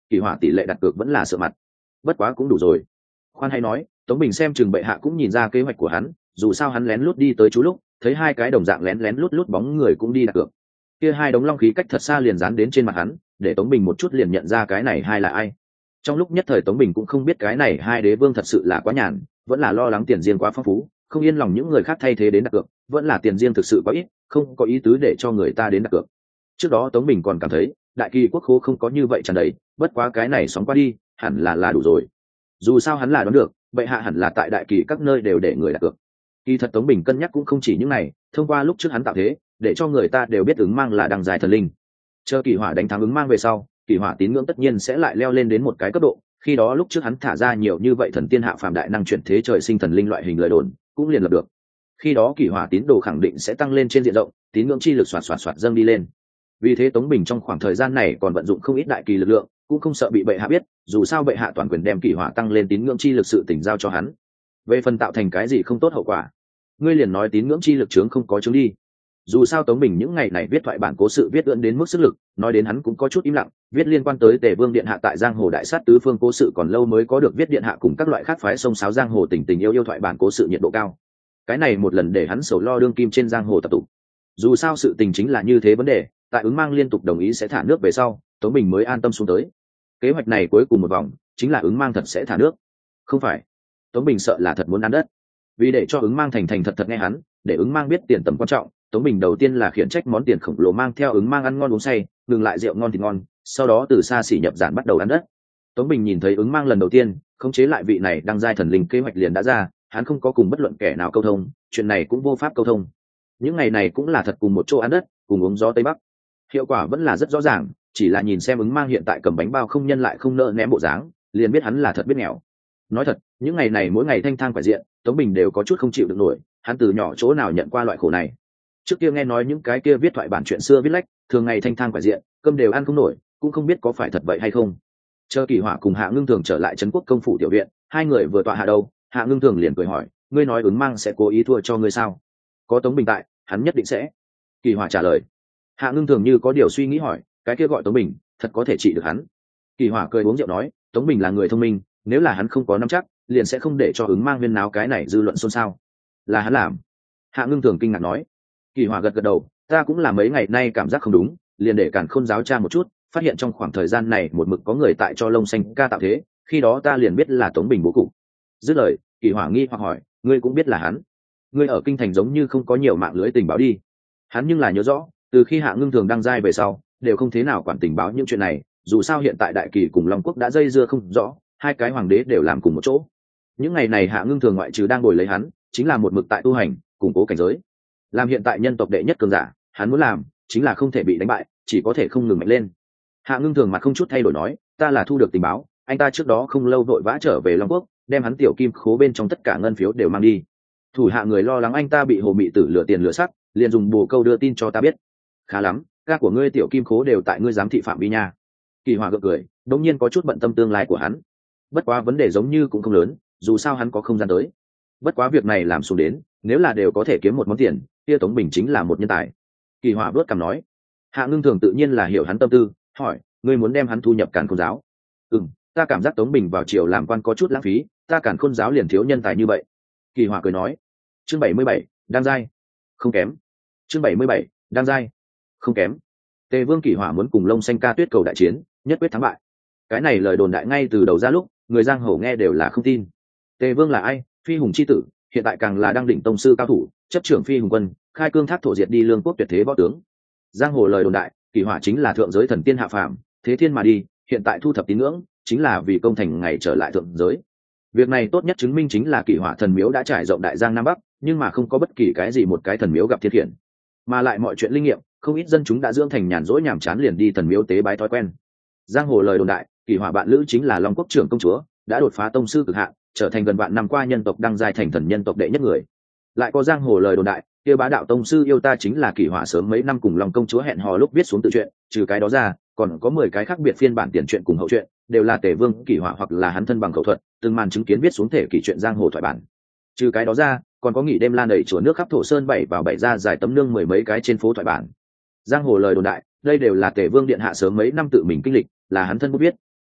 Speaker 1: Kỳ Hỏa tỷ lệ đặt cược vẫn là sợ mặt. Bất quá cũng đủ rồi. Khoan hay nói, Tống Bình xem chừng bệ hạ cũng nhìn ra kế hoạch của hắn, dù sao hắn lén lút đi tới chú lúc, thấy hai cái đồng dạng lén lén lút lút bóng người cũng đi đặt cược. Kia hai đống long khí cách thật xa liền dán đến trên mặt hắn, để Tống Bình một chút liền nhận ra cái này hai là ai. Trong lúc nhất thời Tống Bình cũng không biết cái này hai đế vương thật sự là quá nhàn, vẫn là lo lắng tiền riêng quá phong phú, không yên lòng những người khác thay thế đến đặt cược, vẫn là tiền riêng thực sự quá ít, không có ý tứ để cho người ta đến đặt cược. Trước đó Tống Bình còn cảm thấy đại kỳ quốc khố không có như vậy tràn đầy, bất quá cái này sóng qua đi hẳn là là đủ rồi. Dù sao hắn là đoán được bệ hạ hẳn là tại đại kỳ các nơi đều để người đặt cược. Kỳ thật Tống Bình cân nhắc cũng không chỉ những này, thông qua lúc trước hắn tạo thế để cho người ta đều biết ứng mang là đằng dài thần linh. Chờ Kỳ Hỏa đánh thắng ứng mang về sau, Kỳ Hỏa tín ngưỡng tất nhiên sẽ lại leo lên đến một cái cấp độ, khi đó lúc trước hắn thả ra nhiều như vậy thần tiên hạ phàm đại năng chuyển thế trời sinh thần linh loại hình lời đồn cũng liền lập được. Khi đó Kỳ Hỏa tín đồ khẳng định sẽ tăng lên trên diện rộng, tín ngưỡng chi lực xoạt xoạt xoạt dâng đi lên. Vì thế Tống Bình trong khoảng thời gian này còn vận dụng không ít đại kỳ lực lượng, cũng không sợ bị bệ hạ biết, dù sao bệ hạ toàn quyền đem Kỳ Hỏa tăng lên tín ngưỡng chi lực sự tỉnh giao cho hắn. Về phần tạo thành cái gì không tốt hậu quả, ngươi liền nói tín ngưỡng chi lực chướng không có chướng đi. Dù sao Tống Bình những ngày này viết thoại bản cố sự viết ưỡn đến mức sức lực, nói đến hắn cũng có chút im lặng, viết liên quan tới Tề Vương điện hạ tại giang hồ đại sát tứ phương cố sự còn lâu mới có được viết điện hạ cùng các loại khác phái sông sáo giang hồ tình tình yêu yêu thoại bản cố sự nhiệt độ cao. Cái này một lần để hắn sầu lo đương kim trên giang hồ tập tụ. Dù sao sự tình chính là như thế vấn đề, tại ứng mang liên tục đồng ý sẽ thả nước về sau, Tống Bình mới an tâm xuống tới. Kế hoạch này cuối cùng một vòng chính là ứng mang thật sẽ thả nước. Không phải, Tống Bình sợ là thật muốn ăn đất. Vì để cho ứng mang thành thành thật thật nghe hắn, để ứng mang biết tiền tầm quan trọng, Tống Bình đầu tiên là khiển trách món tiền khổng lồ mang theo ứng mang ăn ngon uống say, ngừng lại rượu ngon thì ngon, sau đó từ xa xỉ nhập giản bắt đầu ăn đất. Tống Bình nhìn thấy ứng mang lần đầu tiên, khống chế lại vị này đang giai thần linh kế hoạch liền đã ra, hắn không có cùng bất luận kẻ nào câu thông, chuyện này cũng vô pháp câu thông. Những ngày này cũng là thật cùng một chỗ ăn đất, cùng uống gió tây bắc. Hiệu quả vẫn là rất rõ ràng, chỉ là nhìn xem ứng mang hiện tại cầm bánh bao không nhân lại không nợ ném bộ dáng, liền biết hắn là thật biết nghèo. Nói thật, những ngày này mỗi ngày thanh thang phải diện, Tống Bình đều có chút không chịu được nổi, hắn từ nhỏ chỗ nào nhận qua loại khổ này. Trước kia nghe nói những cái kia viết thoại bản chuyện xưa viết lách, thường ngày thanh thang phải diện, cơm đều ăn không nổi, cũng không biết có phải thật vậy hay không. Chờ Kỳ Hỏa cùng Hạ Ngưng Thường trở lại trấn quốc công phủ tiểu viện, hai người vừa tọa hạ đâu, Hạ Ngưng Thường liền cười hỏi, ngươi nói ứng mang sẽ cố ý thua cho ngươi sao? Có Tống Bình tại, hắn nhất định sẽ. Kỳ Hỏa trả lời. Hạ Ngưng Thường như có điều suy nghĩ hỏi, cái kia gọi Tống Bình, thật có thể trị được hắn? Kỳ Hỏa cười uống rượu nói, Tống Bình là người thông minh, nếu là hắn không có nắm chắc, liền sẽ không để cho ứng mang huyên náo cái này dư luận xôn xao. Là hắn làm. Hạ Ngưng Thường kinh ngạc nói. Kỳ Hỏa gật gật đầu, ta cũng là mấy ngày nay cảm giác không đúng, liền để Càn Khôn giáo tra một chút, phát hiện trong khoảng thời gian này một mực có người tại cho Lông Xanh ca tạo thế, khi đó ta liền biết là Tống Bình bố cục. Dứt lời, Kỳ Hỏa nghi hoặc hỏi, ngươi cũng biết là hắn? Ngươi ở kinh thành giống như không có nhiều mạng lưới tình báo đi. Hắn nhưng là nhớ rõ, từ khi Hạ Ngưng Thường đăng giai về sau, đều không thế nào quản tình báo những chuyện này, dù sao hiện tại Đại Kỳ cùng Long Quốc đã dây dưa không rõ, hai cái hoàng đế đều làm cùng một chỗ. Những ngày này Hạ Ngưng Thường ngoại trừ đang ngồi lấy hắn, chính là một mực tại tu hành, củng cố cảnh giới. Làm hiện tại nhân tộc đệ nhất cường giả, hắn muốn làm chính là không thể bị đánh bại, chỉ có thể không ngừng mạnh lên. Hạ Ngưng Thường mặt không chút thay đổi nói, ta là thu được tình báo, anh ta trước đó không lâu vội vã trở về Long Quốc, đem hắn tiểu kim khố bên trong tất cả ngân phiếu đều mang đi. Thủ hạ người lo lắng anh ta bị hồ mị tử lừa tiền lừa sắc, liền dùng bồ câu đưa tin cho ta biết. Khá lắm, ca của ngươi tiểu kim khố đều tại ngươi giám thị phạm vi nha. Kỳ Hỏa gượng cười, đống nhiên có chút bận tâm tương lai của hắn. Bất quá vấn đề giống như cũng không lớn, dù sao hắn có không gian tới. Bất quá việc này làm xuống đến, nếu là đều có thể kiếm một món tiền, kia Tống Bình chính là một nhân tài. Kỳ Hỏa bước cằm nói. Hạ Ngưng Thường tự nhiên là hiểu hắn tâm tư, hỏi, ngươi muốn đem hắn thu nhập Càn Khôn giáo? Ừm, ta cảm giác Tống Bình vào triều làm quan có chút lãng phí, ta Càn Khôn giáo liền thiếu nhân tài như vậy. Kỳ Hỏa cười nói. Chương bảy mươi bảy, đang giai. Không kém. Chương bảy mươi bảy, đang giai. Không kém. Tề Vương Kỳ Hỏa muốn cùng Lông Xanh ca tuyết cầu đại chiến, nhất quyết thắng bại. Cái này lời đồn đại ngay từ đầu ra lúc, người giang hồ nghe đều là không tin. Tề Vương là ai? Phi hùng chi tử, hiện tại càng là đang đỉnh tông sư cao thủ, chấp trưởng Phi hùng quân, khai cương thác thổ diệt đi lương quốc tuyệt thế võ tướng. Giang hồ lời đồn đại, Kỳ Hỏa chính là thượng giới thần tiên hạ phàm, thế thiên mà đi, hiện tại thu thập tín ngưỡng, chính là vì công thành ngày trở lại thượng giới. Việc này tốt nhất chứng minh chính là Kỳ Hỏa thần miếu đã trải rộng đại giang nam bắc, nhưng mà không có bất kỳ cái gì một cái thần miếu gặp thiên khiển, mà lại mọi chuyện linh nghiệm, không ít dân chúng đã dưỡng thành nhàn rỗi nhàm chán liền đi thần miếu tế bái thói quen. Giang hồ lời đồn đại, Kỳ Hỏa bạn lữ chính là Long Quốc trưởng công chúa, đã đột phá tông sư cực hạn, trở thành gần vạn năm qua nhân tộc đăng giai thành thần nhân tộc đệ nhất người. Lại có giang hồ lời đồn đại, kia bá đạo tông sư yêu ta chính là Kỳ Hỏa sớm mấy năm cùng Long công chúa hẹn hò lúc viết xuống tự truyện, trừ cái đó ra, còn có mười cái khác biệt phiên bản tiền truyện cùng hậu truyện, đều là Tề Vương Kỳ Hỏa hoặc là hắn thân bằng khẩu thuật, từng màn chứng kiến viết xuống thể kỷ truyện giang hồ thoại bản. Trừ cái đó ra, còn có nghỉ đêm lan đẩy chùa nước khắp thổ sơn bảy vào bảy ra dài tấm nương mười mấy cái trên phố thoại bản. Giang hồ lời đồn đại, đây đều là Tề Vương điện hạ sớm mấy năm tự mình kinh lịch, là hắn thân bút viết.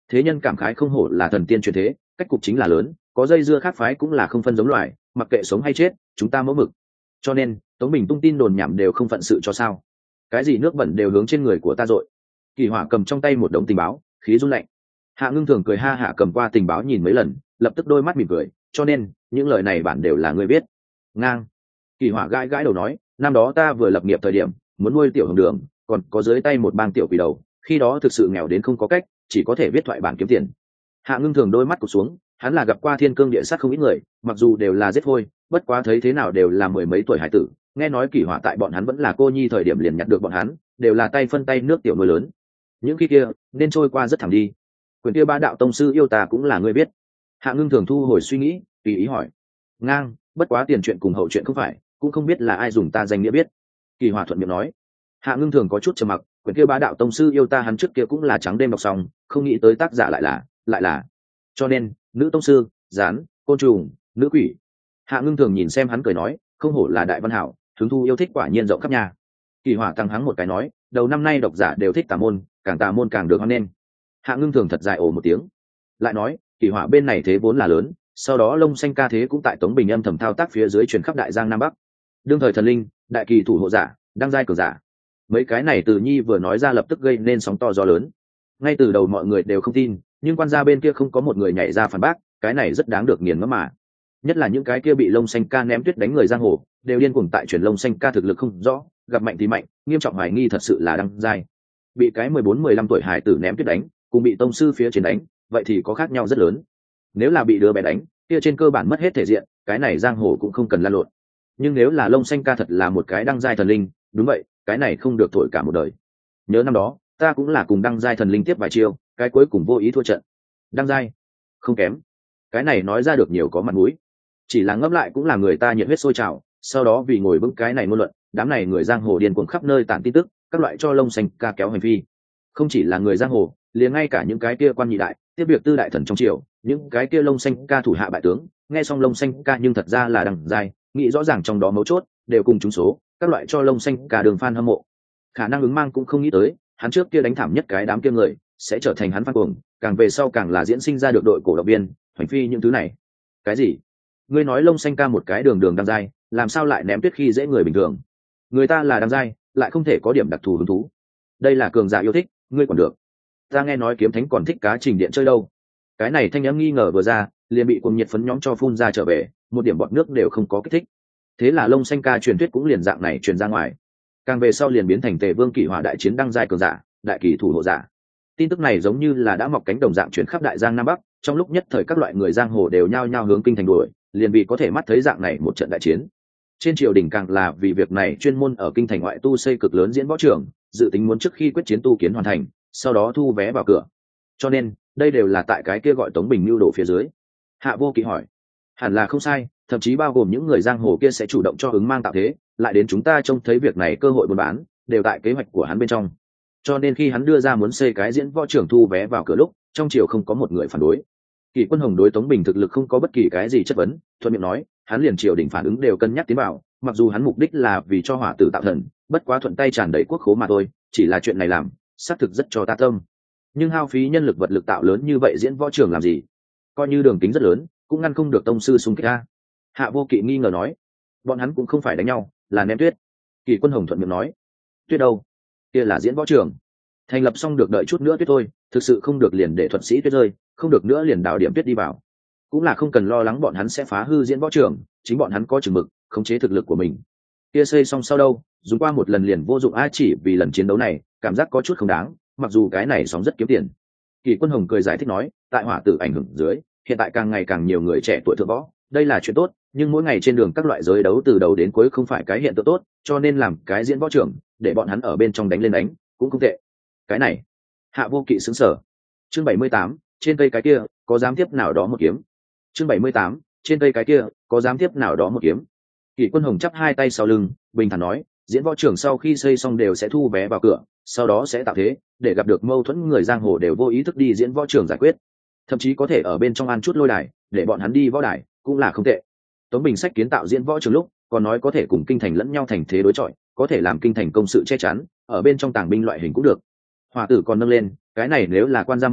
Speaker 1: thế nhân cảm khái không hổ là thần tiên truyền thế, cách cục chính là lớn, có dây dưa khác phái cũng là không phân giống loài, mặc kệ sống hay chết chúng ta mẫu mực. Cho nên Tống Bình tung tin đồn nhảm đều không phận sự cho sao, cái gì nước bẩn đều hướng trên người của ta dội. Kỳ Hỏa cầm trong tay một đống tình báo, khí run lạnh. Hạ Ngưng Thường cười ha hạ cầm qua tình báo nhìn mấy lần, lập tức đôi mắt mỉm cười, cho nên những lời này bản đều là ngươi biết. Ngang. Kỳ Hỏa gãi gãi đầu nói, năm đó ta vừa lập nghiệp thời điểm muốn nuôi tiểu hồng đường, còn có dưới tay một bang tiểu quỷ đầu, khi đó thực sự nghèo đến không có cách, chỉ có thể viết thoại bản kiếm tiền. Hạ Ngưng Thường đôi mắt cụp xuống, hắn là gặp qua thiên cương địa sát không ít người, mặc dù đều là giết thôi, bất quá thấy thế nào đều là mười mấy tuổi hải tử, nghe nói Kỳ Hỏa tại bọn hắn vẫn là cô nhi thời điểm liền nhặt được bọn hắn, đều là tay phân tay nước tiểu nuôi lớn. Những khi kia nên trôi qua rất thảm đi. Quyền kia ba đạo tông sư yêu ta cũng là ngươi biết. Hạ Ngưng Thường thu hồi suy nghĩ, tùy ý hỏi. Ngang, bất quá tiền chuyện cùng hậu chuyện không phải, cũng không biết là ai dùng ta danh nghĩa biết. Kỳ Hỏa thuận miệng nói. Hạ Ngưng Thường có chút trầm mặc, quyển kia bá đạo tông sư yêu ta hắn trước kia cũng là trắng đêm đọc xong, không nghĩ tới tác giả lại là lại là cho nên nữ tông sư, gián, côn trùng, nữ quỷ. Hạ Ngưng Thường nhìn xem hắn cười nói, không hổ là đại văn hảo, hứng thu yêu thích quả nhiên rộng khắp nhà. Kỳ Hỏa tăng hắng một cái nói, đầu năm nay độc giả đều thích tà môn, càng tà môn càng được hoan nghênh. Hạ Ngưng Thường thật dài ồ một tiếng, lại nói, Kỳ Hỏa bên này thế vốn là lớn, sau đó Lông Xanh ca thế cũng tại Tống Bình âm thầm thao tác phía dưới truyền khắp đại giang nam bắc. Đương thời thần linh, đại kỳ thủ hộ giả, đăng giai cường giả, mấy cái này Từ Nhi vừa nói ra lập tức gây nên sóng to gió lớn. Ngay từ đầu mọi người đều không tin, nhưng quan gia bên kia không có một người nhảy ra phản bác, cái này rất đáng được nghiền ngẫm mà. Nhất là những cái kia bị Lông Xanh ca ném tuyết đánh người giang hồ, đều điên cuồng tại truyền Lông Xanh ca thực lực không rõ, gặp mạnh thì mạnh, nghiêm trọng hoài nghi thật sự là đăng giai. Bị cái mười bốn mười lăm tuổi hải tử ném tuyết đánh, cùng bị tông sư phía trên đánh, vậy thì có khác nhau rất lớn. Nếu là bị đứa bé đánh, kia trên cơ bản mất hết thể diện, cái này giang hồ cũng không cần lan lộn. Nhưng nếu là Lông Xanh ca thật là một cái đăng giai thần linh, đúng vậy, cái này không được thổi cả một đời. Nhớ năm đó ta cũng là cùng đăng giai thần linh tiếp vài chiêu, cái cuối cùng vô ý thua trận. Đăng giai không kém, cái này nói ra được nhiều có mặt mũi, chỉ là ngấp lại cũng là người ta nhiệt huyết sôi trào. Sau đó vì ngồi vững cái này ngôn luận, đám này người giang hồ điên cuồng khắp nơi tản tin tức, các loại cho Lông Xanh ca kéo hành vi. Không chỉ là người giang hồ, liền ngay cả những cái kia quan nhị đại tiếp việc tư đại thần trong triều, những cái kia Lông Xanh ca thủ hạ bại tướng, nghe xong Lông Xanh ca nhưng thật ra là đằng giai, nghĩ rõ ràng trong đó mấu chốt, đều cùng trúng số, các loại cho Lông Xanh cả đường fan hâm mộ. Khả năng ứng mang cũng không nghĩ tới, hắn trước kia đánh thảm nhất cái đám kia người, sẽ trở thành hắn fan cuồng, càng về sau càng là diễn sinh ra được đội cổ động viên, hoành phi những thứ này. Cái gì? Ngươi nói Lông Xanh ca một cái đường đường đăng giai, làm sao lại ném tuyết khi dễ người bình thường? Người ta là đăng giai, lại không thể có điểm đặc thù hứng thú. Đây là cường giả yêu thích, ngươi còn được. Ta nghe nói kiếm thánh còn thích cá trình điện chơi đâu. Cái này thanh âm nghi ngờ vừa ra, liền bị cuồng nhiệt phấn nhóm cho phun ra trở về, một điểm bọt nước đều không có kích thích. Thế là Lông Xanh ca truyền thuyết cũng liền dạng này truyền ra ngoài, càng về sau liền biến thành Tề Vương Kỷ Hỏa đại chiến đăng giai cường giả, đại kỳ thủ hộ giả. Tin tức này giống như là đã mọc cánh đồng dạng truyền khắp đại giang nam bắc, trong lúc nhất thời các loại người giang hồ đều nhao nhao hướng kinh thành đuổi, liền vì có thể mắt thấy dạng này một trận đại chiến. Trên triều đình càng là vì việc này chuyên môn ở kinh thành ngoại tu xây cực lớn diễn võ trường, dự tính muốn trước khi quyết chiến tu kiến hoàn thành, sau đó thu vé vào cửa. Cho nên đây đều là tại cái kia gọi Tống Bình lưu đổ phía dưới. Hạ Vô Kỵ hỏi, hẳn là không sai, thậm chí bao gồm những người giang hồ kia sẽ chủ động cho ứng mang tạo thế, lại đến chúng ta trông thấy việc này cơ hội buôn bán, đều tại kế hoạch của hắn bên trong. Cho nên khi hắn đưa ra muốn xây cái diễn võ trưởng thu vé vào cửa lúc, trong triều không có một người phản đối. Kỷ Quân Hồng đối Tống Bình thực lực không có bất kỳ cái gì chất vấn, thuận miệng nói, hắn liền triều đình phản ứng đều cân nhắc tiến vào, mặc dù hắn mục đích là vì cho hỏa tử tạo thần, bất quá thuận tay tràn đầy quốc khố mà thôi, chỉ là chuyện này làm, xác thực rất cho ta tâm. Nhưng hao phí nhân lực vật lực tạo lớn như vậy diễn võ trường làm gì? Coi như đường kính rất lớn, cũng ngăn không được tông sư xung kích a. Hạ Vô Kỵ nghi ngờ nói, bọn hắn cũng không phải đánh nhau, là ném tuyết. Kỷ Quân Hồng thuận miệng nói, tuyết đâu? Kia là diễn võ trường, thành lập xong được đợi chút nữa tuyết thôi, thực sự không được liền để thuật sĩ tuyết rơi, không được nữa liền đào điểm tuyết đi vào. Cũng là không cần lo lắng bọn hắn sẽ phá hư diễn võ trường, chính bọn hắn có chừng mực, khống chế thực lực của mình. Kia xây xong sau đâu, dùng qua một lần liền vô dụng a, chỉ vì lần chiến đấu này, cảm giác có chút không đáng, mặc dù cái này sóng rất kiếm tiền. Kỷ Quân Hồng cười giải thích nói, tại hỏa tử ảnh hưởng dưới, hiện tại càng ngày càng nhiều người trẻ tuổi thượng võ, đây là chuyện tốt, nhưng mỗi ngày trên đường các loại giới đấu từ đầu đến cuối không phải cái hiện tượng tốt, cho nên làm cái diễn võ trưởng, để bọn hắn ở bên trong đánh lên đánh, cũng không tệ. Cái này, Hạ Vô Kỵ sững sờ. Chương bảy mươi tám, trên cây cái kia, có dám tiếp nào đó một kiếm. Chương bảy mươi tám, trên cây cái kia, có dám tiếp nào đó một kiếm. Kỷ Quân Hồng chắp hai tay sau lưng, bình thản nói, diễn võ trưởng sau khi xây xong đều sẽ thu vé vào cửa, sau đó sẽ tạo thế, để gặp được mâu thuẫn người giang hồ đều vô ý thức đi diễn võ trưởng giải quyết, thậm chí có thể ở bên trong ăn chút lôi đài, để bọn hắn đi võ đài, cũng là không tệ. Tống Bình sách kiến tạo diễn võ trường lúc, còn nói có thể cùng kinh thành lẫn nhau thành thế đối chọi, có thể làm kinh thành công sự che chắn, ở bên trong tàng binh loại hình cũng được. Hỏa tử còn nâng lên, cái này nếu là quan gia mở,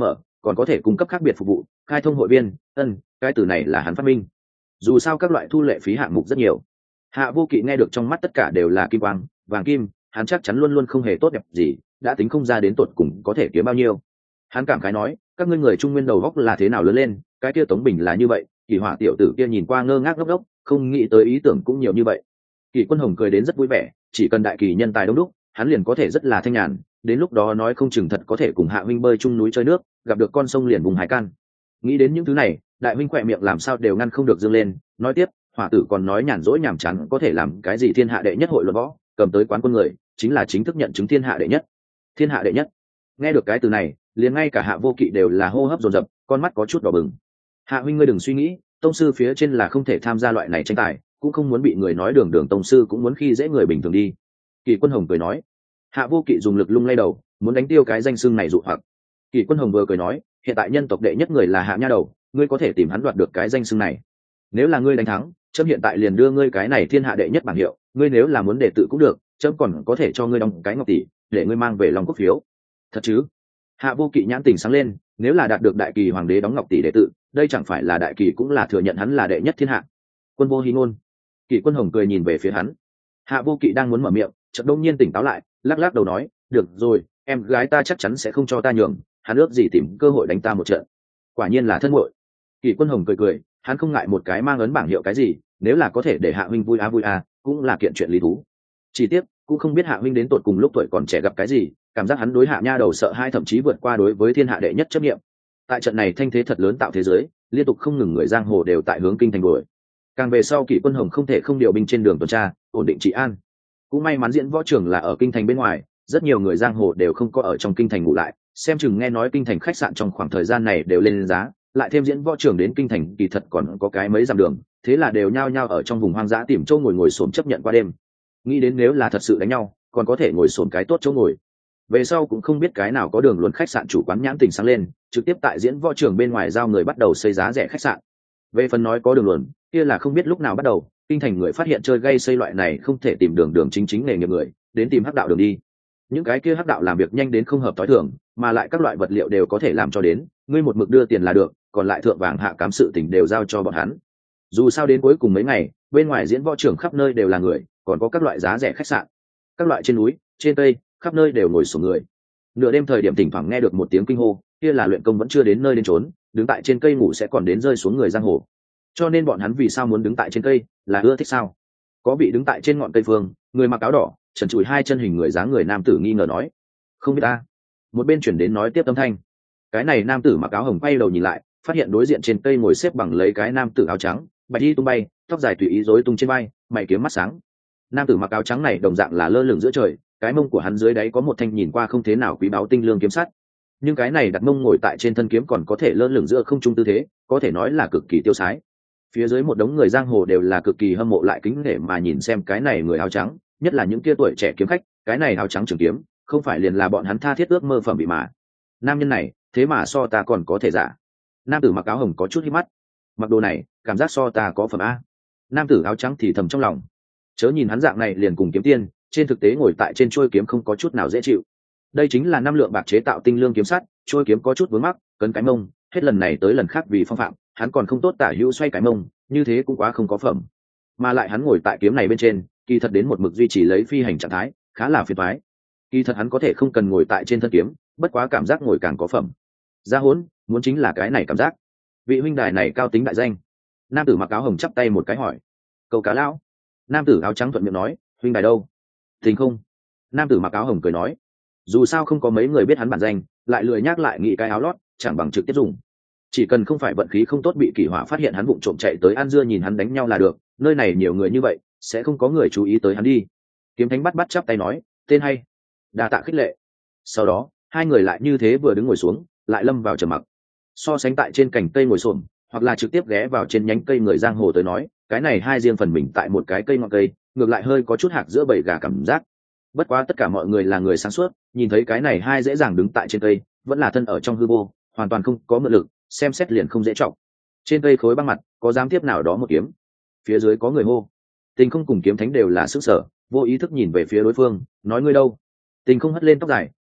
Speaker 1: còn có thể cung cấp khác biệt phục vụ, khai thông hội viên. Ân, cái từ này là hắn phát minh. Dù sao các loại thu lệ phí hạng mục rất nhiều. Hạ Vô Kỵ nghe được trong mắt tất cả đều là kim quang vàng kim, hắn chắc chắn luôn luôn không hề tốt đẹp gì, đã tính không ra đến tột cùng có thể kiếm bao nhiêu. Hắn cảm khái nói, các ngươi người Trung Nguyên đầu góc là thế nào lớn lên, cái kia Tống Bình là như vậy, Kỳ Hỏa tiểu tử kia nhìn qua ngơ ngác ngốc ngốc, không nghĩ tới ý tưởng cũng nhiều như vậy. Kỳ Quân Hồng cười đến rất vui vẻ, chỉ cần đại kỳ nhân tài đông đúc, hắn liền có thể rất là thanh nhàn, đến lúc đó nói không chừng thật có thể cùng Hạ huynh bơi chung núi chơi nước, gặp được con sông liền vùng hải can. Nghĩ đến những thứ này, đại huynh khỏe miệng làm sao đều ngăn không được dương lên, nói tiếp, Hỏa tử còn nói nhàn rỗi nhảm chán có thể làm cái gì thiên hạ đệ nhất hội luận võ, cầm tới quán quân người, chính là chính thức nhận chứng thiên hạ đệ nhất. Thiên hạ đệ nhất. Nghe được cái từ này, liền ngay cả Hạ Vô Kỵ đều là hô hấp dồn dập, con mắt có chút đỏ bừng. Hạ huynh ngươi đừng suy nghĩ, tông sư phía trên là không thể tham gia loại này tranh tài, cũng không muốn bị người nói đường đường tông sư cũng muốn khi dễ người bình thường đi. Kỳ Quân Hồng cười nói. Hạ Vô Kỵ dùng lực lung lay đầu, muốn đánh tiêu cái danh xưng này dụ hoặc. Kỳ Quân Hồng vừa cười nói, hiện tại nhân tộc đệ nhất người là Hạ nha đầu, ngươi có thể tìm hắn đoạt được cái danh xưng này. Nếu là ngươi đánh thắng, chấm hiện tại liền đưa ngươi cái này thiên hạ đệ nhất bảng hiệu, ngươi nếu là muốn đệ tự cũng được, chấm còn có thể cho ngươi đóng cái ngọc tỷ để ngươi mang về Long Quốc phiếu. Thật chứ? Hạ Vô Kỵ nhãn tình sáng lên, nếu là đạt được đại kỳ hoàng đế đóng ngọc tỷ đệ tự, đây chẳng phải là đại kỳ cũng là thừa nhận hắn là đệ nhất thiên hạ. Quân vô hí ngôn. Kỳ Quân Hồng cười nhìn về phía hắn. Hạ Vô Kỵ đang muốn mở miệng, chợt đông nhiên tỉnh táo lại, lắc lắc đầu nói, được rồi, em gái ta chắc chắn sẽ không cho ta nhường, hắn ước gì tìm cơ hội đánh ta một trận. Quả nhiên là thân muội. Kỳ Quân Hồng cười cười, hắn không ngại một cái mang ấn bảng hiệu cái gì, nếu là có thể để Hạ huynh vui a vui a, cũng là kiện chuyện lý thú. Chỉ tiếc, cũng không biết Hạ huynh đến tột cùng lúc tuổi còn trẻ gặp cái gì, cảm giác hắn đối Hạ nha đầu sợ hai thậm chí vượt qua đối với thiên hạ đệ nhất chấp niệm. Tại trận này thanh thế thật lớn tạo thế giới, liên tục không ngừng người giang hồ đều tại hướng kinh thành đuổi. Càng về sau Kỷ Quân Hồng không thể không điều binh trên đường tuần tra, ổn định trị an. Cũng may mắn diễn võ trường là ở kinh thành bên ngoài, rất nhiều người giang hồ đều không có ở trong kinh thành ngủ lại, xem chừng nghe nói kinh thành khách sạn trong khoảng thời gian này đều lên giá, lại thêm diễn võ trường đến kinh thành kỳ thật còn có cái mấy dặm đường, thế là đều nhao nhao ở trong vùng hoang dã tìm chỗ ngồi ngồi xổm chấp nhận qua đêm. Nghĩ đến nếu là thật sự đánh nhau, còn có thể ngồi xổm cái tốt chỗ ngồi. Về sau cũng không biết cái nào có đường luận khách sạn chủ quán nhãn tình sáng lên, trực tiếp tại diễn võ trường bên ngoài giao người bắt đầu xây giá rẻ khách sạn. Về phần nói có đường luận, kia là không biết lúc nào bắt đầu, kinh thành người phát hiện chơi gây xây loại này không thể tìm đường đường chính chính nghề nghiệp người, đến tìm hắc đạo đường đi. Những cái kia hắc đạo làm việc nhanh đến không hợp tối thường, mà lại các loại vật liệu đều có thể làm cho đến, ngươi một mực đưa tiền là được, còn lại thượng vàng hạ cám sự tình đều giao cho bọn hắn. Dù sao đến cuối cùng mấy ngày, bên ngoài diễn võ trường khắp nơi đều là người, còn có các loại giá rẻ khách sạn, các loại trên núi, trên tây, khắp nơi đều ngồi sổ người. Nửa đêm thời điểm thỉnh thoảng nghe được một tiếng kinh hô, kia là luyện công vẫn chưa đến nơi đến trốn, đứng tại trên cây ngủ sẽ còn đến rơi xuống người giang hồ. Cho nên bọn hắn vì sao muốn đứng tại trên cây, là ưa thích sao? Có vị đứng tại trên ngọn cây phương, người mặc áo đỏ, trần trụi hai chân hình người dáng người nam tử nghi ngờ nói, không biết ta. Một bên chuyển đến nói tiếp âm thanh. Cái này nam tử mặc áo hồng quay đầu nhìn lại, phát hiện đối diện trên cây ngồi xếp bằng lấy cái nam tử áo trắng, bạch y tung bay, tóc dài tùy ý rối tung trên vai, mày kiếm mắt sáng. Nam tử mặc áo trắng này đồng dạng là lơ lửng giữa trời, cái mông của hắn dưới đáy có một thanh nhìn qua không thế nào quý báu tinh lương kiếm sắt, nhưng cái này đặt mông ngồi tại trên thân kiếm còn có thể lơ lửng giữa không trung tư thế, có thể nói là cực kỳ tiêu sái. Phía dưới một đống người giang hồ đều là cực kỳ hâm mộ lại kính nể mà nhìn xem cái này người áo trắng, nhất là những kia tuổi trẻ kiếm khách, cái này áo trắng trường kiếm, không phải liền là bọn hắn tha thiết ước mơ phẩm bị mà. Nam nhân này, thế mà so ta còn có thể giả. Nam tử mặc áo hồng có chút hí mắt, mặc đồ này, cảm giác so ta có phẩm a. Nam tử áo trắng thì thầm trong lòng, chớ nhìn hắn dạng này liền cùng kiếm tiên, trên thực tế ngồi tại trên chuôi kiếm không có chút nào dễ chịu. Đây chính là năm lượng bạc chế tạo tinh lương kiếm sắt, chuôi kiếm có chút vướng mắc, cấn cái mông, hết lần này tới lần khác vì phong phạm, hắn còn không tốt tả hữu xoay cái mông, như thế cũng quá không có phẩm. Mà lại hắn ngồi tại kiếm này bên trên, kỳ thật đến một mực duy trì lấy phi hành trạng thái, khá là phiền toái. Kỳ thật hắn có thể không cần ngồi tại trên thân kiếm, bất quá cảm giác ngồi càng có phẩm. Gia hỗn, muốn chính là cái này cảm giác. Vị huynh đài này cao tính đại danh. Nam tử mặc áo hồng chắp tay một cái hỏi. Câu cá lão. Nam tử áo trắng thuận miệng nói, huynh đài đâu? Tình không? Nam tử mặc áo hồng cười nói, dù sao không có mấy người biết hắn bản danh, lại lười nhắc lại nghĩ cái áo lót, chẳng bằng trực tiếp dùng. Chỉ cần không phải vận khí không tốt bị kỷ hỏa phát hiện hắn vụng trộm chạy tới An Dưa nhìn hắn đánh nhau là được, nơi này nhiều người như vậy, sẽ không có người chú ý tới hắn đi. Kiếm Thánh bắt bắt chắp tay nói, tên hay, đa tạ khích lệ. Sau đó, hai người lại như thế vừa đứng ngồi xuống, lại lâm vào trầm mặc. So sánh tại trên cành cây ngồi xổm, hoặc là trực tiếp ghé vào trên nhánh cây người giang hồ tới nói, cái này hai riêng phần mình tại một cái cây ngọn cây, ngược lại hơi có chút hạc giữa bầy gà cảm giác. Bất quá tất cả mọi người là người sáng suốt, nhìn thấy cái này hai dễ dàng đứng tại trên cây, vẫn là thân ở trong hư vô, hoàn toàn không có mượn lực, xem xét liền không dễ trọng. Trên cây khối băng mặt, có dám tiếp nào đó một kiếm. Phía dưới có người hô. Tình Không cùng Kiếm Thánh đều là sức sở, vô ý thức nhìn về phía đối phương, nói ngươi đâu. Tình Không hất lên tóc dài,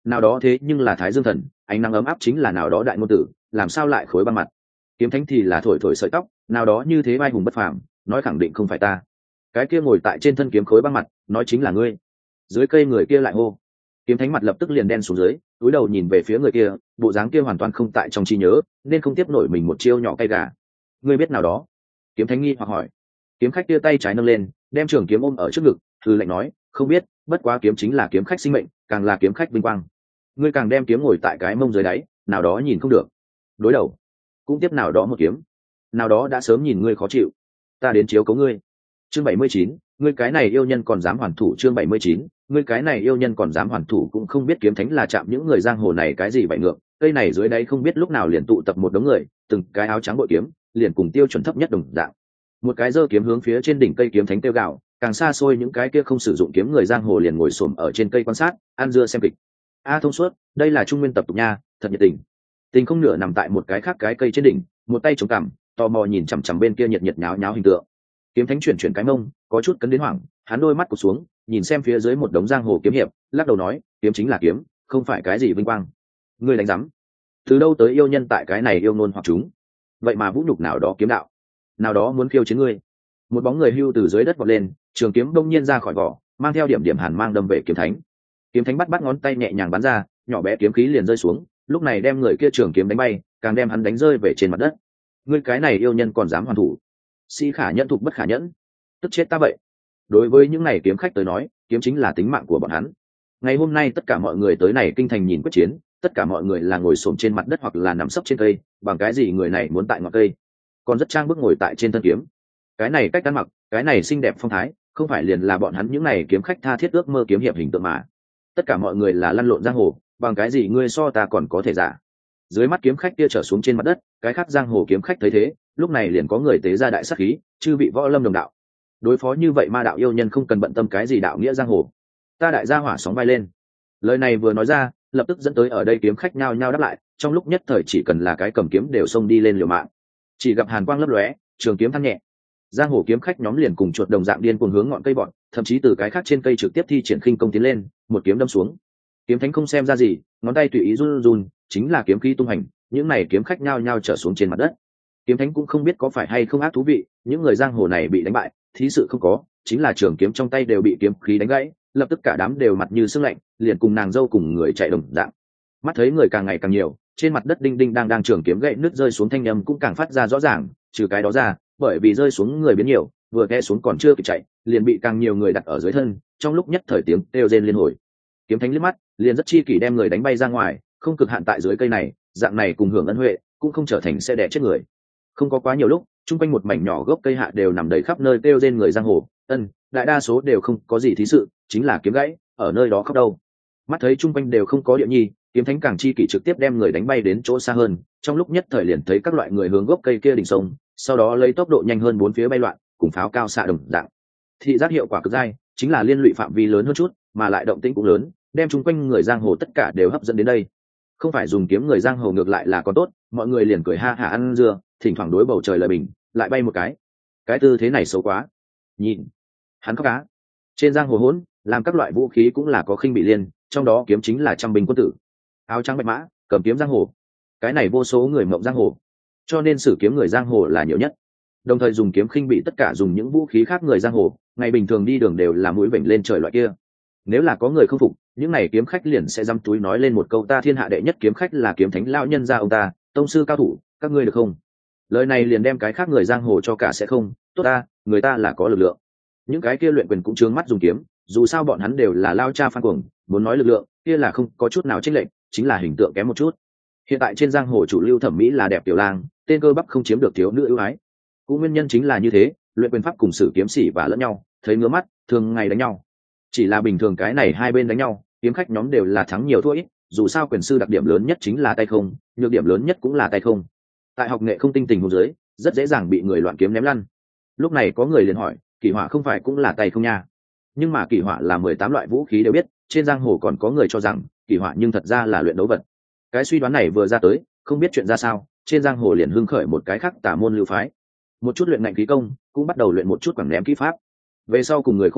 Speaker 1: nào đó thế nhưng là thái dương thần, ánh nắng ấm áp chính là nào đó đại ngôn tử, làm sao lại khối băng mặt. Kiếm thánh thì là thổi thổi sợi tóc, nào đó như thế vai hùng bất phàm, nói khẳng định không phải ta. Cái kia ngồi tại trên thân kiếm khối băng mặt, nói chính là ngươi. Dưới cây người kia lại hô. Kiếm thánh mặt lập tức liền đen xuống dưới, cúi đầu nhìn về phía người kia, bộ dáng kia hoàn toàn không tại trong trí nhớ, nên không tiếp nổi mình một chiêu nhỏ cay gà. Ngươi biết nào đó? Kiếm thánh nghi hoặc hỏi. Kiếm khách kia tay trái nâng lên, đem trường kiếm ôm ở trước ngực, hừ lạnh nói, không biết, bất quá kiếm chính là kiếm khách sinh mệnh, càng là kiếm khách vinh quang. Ngươi càng đem kiếm ngồi tại cái mông dưới đáy, nào đó nhìn không được. Đối đầu, cũng tiếp nào đó một kiếm, nào đó đã sớm nhìn ngươi khó chịu, ta đến chiếu cố ngươi. Chương bảy mươi chín, ngươi cái này yêu nhân còn dám hoàn thủ. Chương bảy mươi chín, ngươi cái này yêu nhân còn dám hoàn thủ. Cũng không biết kiếm thánh là chạm những người giang hồ này cái gì vậy ngược, cây này dưới đáy không biết lúc nào liền tụ tập một đống người, từng cái áo trắng bội kiếm, liền cùng tiêu chuẩn thấp nhất đồng dạng. Một cái giơ kiếm hướng phía trên đỉnh cây kiếm thánh tiêu gạo, càng xa xôi những cái kia không sử dụng kiếm người giang hồ liền ngồi xổm ở trên cây quan sát, ăn dưa xem kịch. A thông suốt, đây là trung nguyên tập tục nha, thật nhiệt tình. Tình không nửa nằm tại một cái khác cái cây trên đỉnh, một tay chống cằm, tò mò nhìn chằm chằm bên kia nhiệt nhiệt nháo nháo hình tượng. Kiếm thánh chuyển chuyển cái mông, có chút cấn đến hoảng, hắn đôi mắt cụp xuống, nhìn xem phía dưới một đống giang hồ kiếm hiệp, lắc đầu nói, kiếm chính là kiếm, không phải cái gì vinh quang. Ngươi đánh rắm, từ đâu tới yêu nhân tại cái này yêu nôn hoặc chúng, vậy mà vũ nhục nào đó kiếm đạo, nào đó muốn khiêu chiến ngươi. Một bóng người hưu từ dưới đất vọt lên, trường kiếm đông nhiên ra khỏi vỏ, mang theo điểm điểm hàn mang đâm về kiếm thánh. Kiếm thánh bắt bắt ngón tay nhẹ nhàng bắn ra, nhỏ bé kiếm khí liền rơi xuống, lúc này đem người kia trường kiếm đánh bay, càng đem hắn đánh rơi về trên mặt đất. Ngươi cái này yêu nhân còn dám hoàn thủ, sĩ khả nhẫn thục bất khả nhẫn, tức chết ta vậy. Đối với những này kiếm khách tới nói, kiếm chính là tính mạng của bọn hắn. Ngày hôm nay tất cả mọi người tới này kinh thành nhìn quyết chiến, tất cả mọi người là ngồi xổm trên mặt đất hoặc là nằm sấp trên cây, bằng cái gì người này muốn tại ngọn cây, còn rất trang bước ngồi tại trên thân kiếm. Cái này cách ăn mặc, cái này xinh đẹp phong thái, không phải liền là bọn hắn những này kiếm khách tha thiết ước mơ kiếm hiệp hình tượng mà. Tất cả mọi người là lăn lộn giang hồ, bằng cái gì ngươi so ta còn có thể giả. Dưới mắt kiếm khách kia trở xuống trên mặt đất, cái khác giang hồ kiếm khách thấy thế, lúc này liền có người tế ra đại sát khí, chư vị võ lâm đồng đạo, đối phó như vậy ma đạo yêu nhân không cần bận tâm cái gì đạo nghĩa giang hồ, ta đại gia hỏa sóng vai lên. Lời này vừa nói ra, lập tức dẫn tới ở đây kiếm khách nhao nhao đáp lại, trong lúc nhất thời chỉ cần là cái cầm kiếm đều xông đi lên liều mạng. Chỉ gặp hàn quang lấp lóe, trường kiếm thăng nhẹ, giang hồ kiếm khách nhóm liền cùng chuột đồng dạng điên cuồng hướng ngọn cây bọn, thậm chí từ cái khác trên cây trực tiếp thi triển khinh công tiến lên, một kiếm đâm xuống. Kiếm thánh không xem ra gì, ngón tay tùy ý run run, chính là kiếm khí tung hành, những này kiếm khách nhao nhao trở xuống trên mặt đất. Kiếm thánh cũng không biết có phải hay không ác thú vị, những người giang hồ này bị đánh bại, thí sự không có, chính là trường kiếm trong tay đều bị kiếm khí đánh gãy, lập tức cả đám đều mặt như sương lạnh, liền cùng nàng dâu cùng người chạy đồng dạng. Mắt thấy người càng ngày càng nhiều, trên mặt đất đinh đinh đang đang trường kiếm gãy nứt rơi xuống thanh âm cũng càng phát ra rõ ràng, trừ cái đó ra, bởi vì rơi xuống người biến nhiều, vừa té xuống còn chưa kịp chạy, liền bị càng nhiều người đặt ở dưới thân, trong lúc nhất thời tiếng kêu rên liên hồi. Kiếm thánh liếc mắt, liền rất chi kỷ đem người đánh bay ra ngoài, không cực hạn tại dưới cây này, dạng này cùng hưởng ân huệ, cũng không trở thành sẽ đẻ chết người. Không có quá nhiều lúc, chung quanh một mảnh nhỏ gốc cây hạ đều nằm đầy khắp nơi kêu rên người giang hồ, ân, đại đa số đều không có gì thí sự, chính là kiếm gãy, ở nơi đó khóc đâu. Mắt thấy chung quanh đều không có địa nhi, kiếm thánh càng chi kỷ trực tiếp đem người đánh bay đến chỗ xa hơn, trong lúc nhất thời liền thấy các loại người hướng gốc cây kia đỉnh sông, sau đó lấy tốc độ nhanh hơn bốn phía bay loạn, cùng pháo cao xạ đồng dạng. Thị giác hiệu quả cực dai, chính là liên lụy phạm vi lớn hơn chút, mà lại động tĩnh cũng lớn, đem chung quanh người giang hồ tất cả đều hấp dẫn đến đây. Không phải dùng kiếm người giang hồ ngược lại là có tốt, mọi người liền cười ha hả ăn dưa, thỉnh thoảng đối bầu trời lời bình, lại bay một cái. Cái tư thế này xấu quá. Nhìn, hắn khóc cá. Trên giang hồ hỗn, làm các loại vũ khí cũng là có khinh bị liên, trong đó kiếm chính là trăm binh quân tử. Áo trắng bạch mã, cầm kiếm giang hồ. Cái này vô số người mộng giang hồ, cho nên sử kiếm người giang hồ là nhiều nhất. Đồng thời dùng kiếm khinh bị tất cả dùng những vũ khí khác người giang hồ, ngày bình thường đi đường đều là mũi vểnh lên trời loại kia. Nếu là có người không phục, những này kiếm khách liền sẽ dăm túi nói lên một câu ta thiên hạ đệ nhất kiếm khách là kiếm thánh lão nhân gia ông ta, tông sư cao thủ, các ngươi được không? Lời này liền đem cái khác người giang hồ cho cả sẽ không, tốt ta, người ta là có lực lượng. Những cái kia luyện quyền cũng trướng mắt dùng kiếm, dù sao bọn hắn đều là lao cha phan cuồng, muốn nói lực lượng, kia là không có chút nào chênh lệch, chính là hình tượng kém một chút. Hiện tại trên giang hồ chủ lưu thẩm mỹ là đẹp tiểu lang, tên cơ bắp không chiếm được thiếu nữ ưu ái. Cũng nguyên nhân chính là như thế, luyện quyền pháp cùng sử kiếm sĩ và lẫn nhau, thấy ngứa mắt, thường ngày đánh nhau. Chỉ là bình thường cái này hai bên đánh nhau, kiếm khách nhóm đều là thắng nhiều thua ít, dù sao quyền sư đặc điểm lớn nhất chính là tay không, nhược điểm lớn nhất cũng là tay không. Tại học nghệ không tinh tình hôn giới, rất dễ dàng bị người loạn kiếm ném lăn. Lúc này có người liền hỏi, kỷ hỏa không phải cũng là tay không nha? Nhưng mà kỷ hỏa là mười tám loại vũ khí đều biết, trên giang hồ còn có người cho rằng kỷ hỏa nhưng thật ra là luyện đấu vật. Cái suy đoán này vừa ra tới, không biết chuyện ra sao, trên giang hồ liền hưng khởi một cái khác tà môn lưu phái. Một chút luyện ngạnh khí công, cũng bắt đầu luyện một chút quẳng ném kỹ pháp. Về sau cùng người khô đỡ,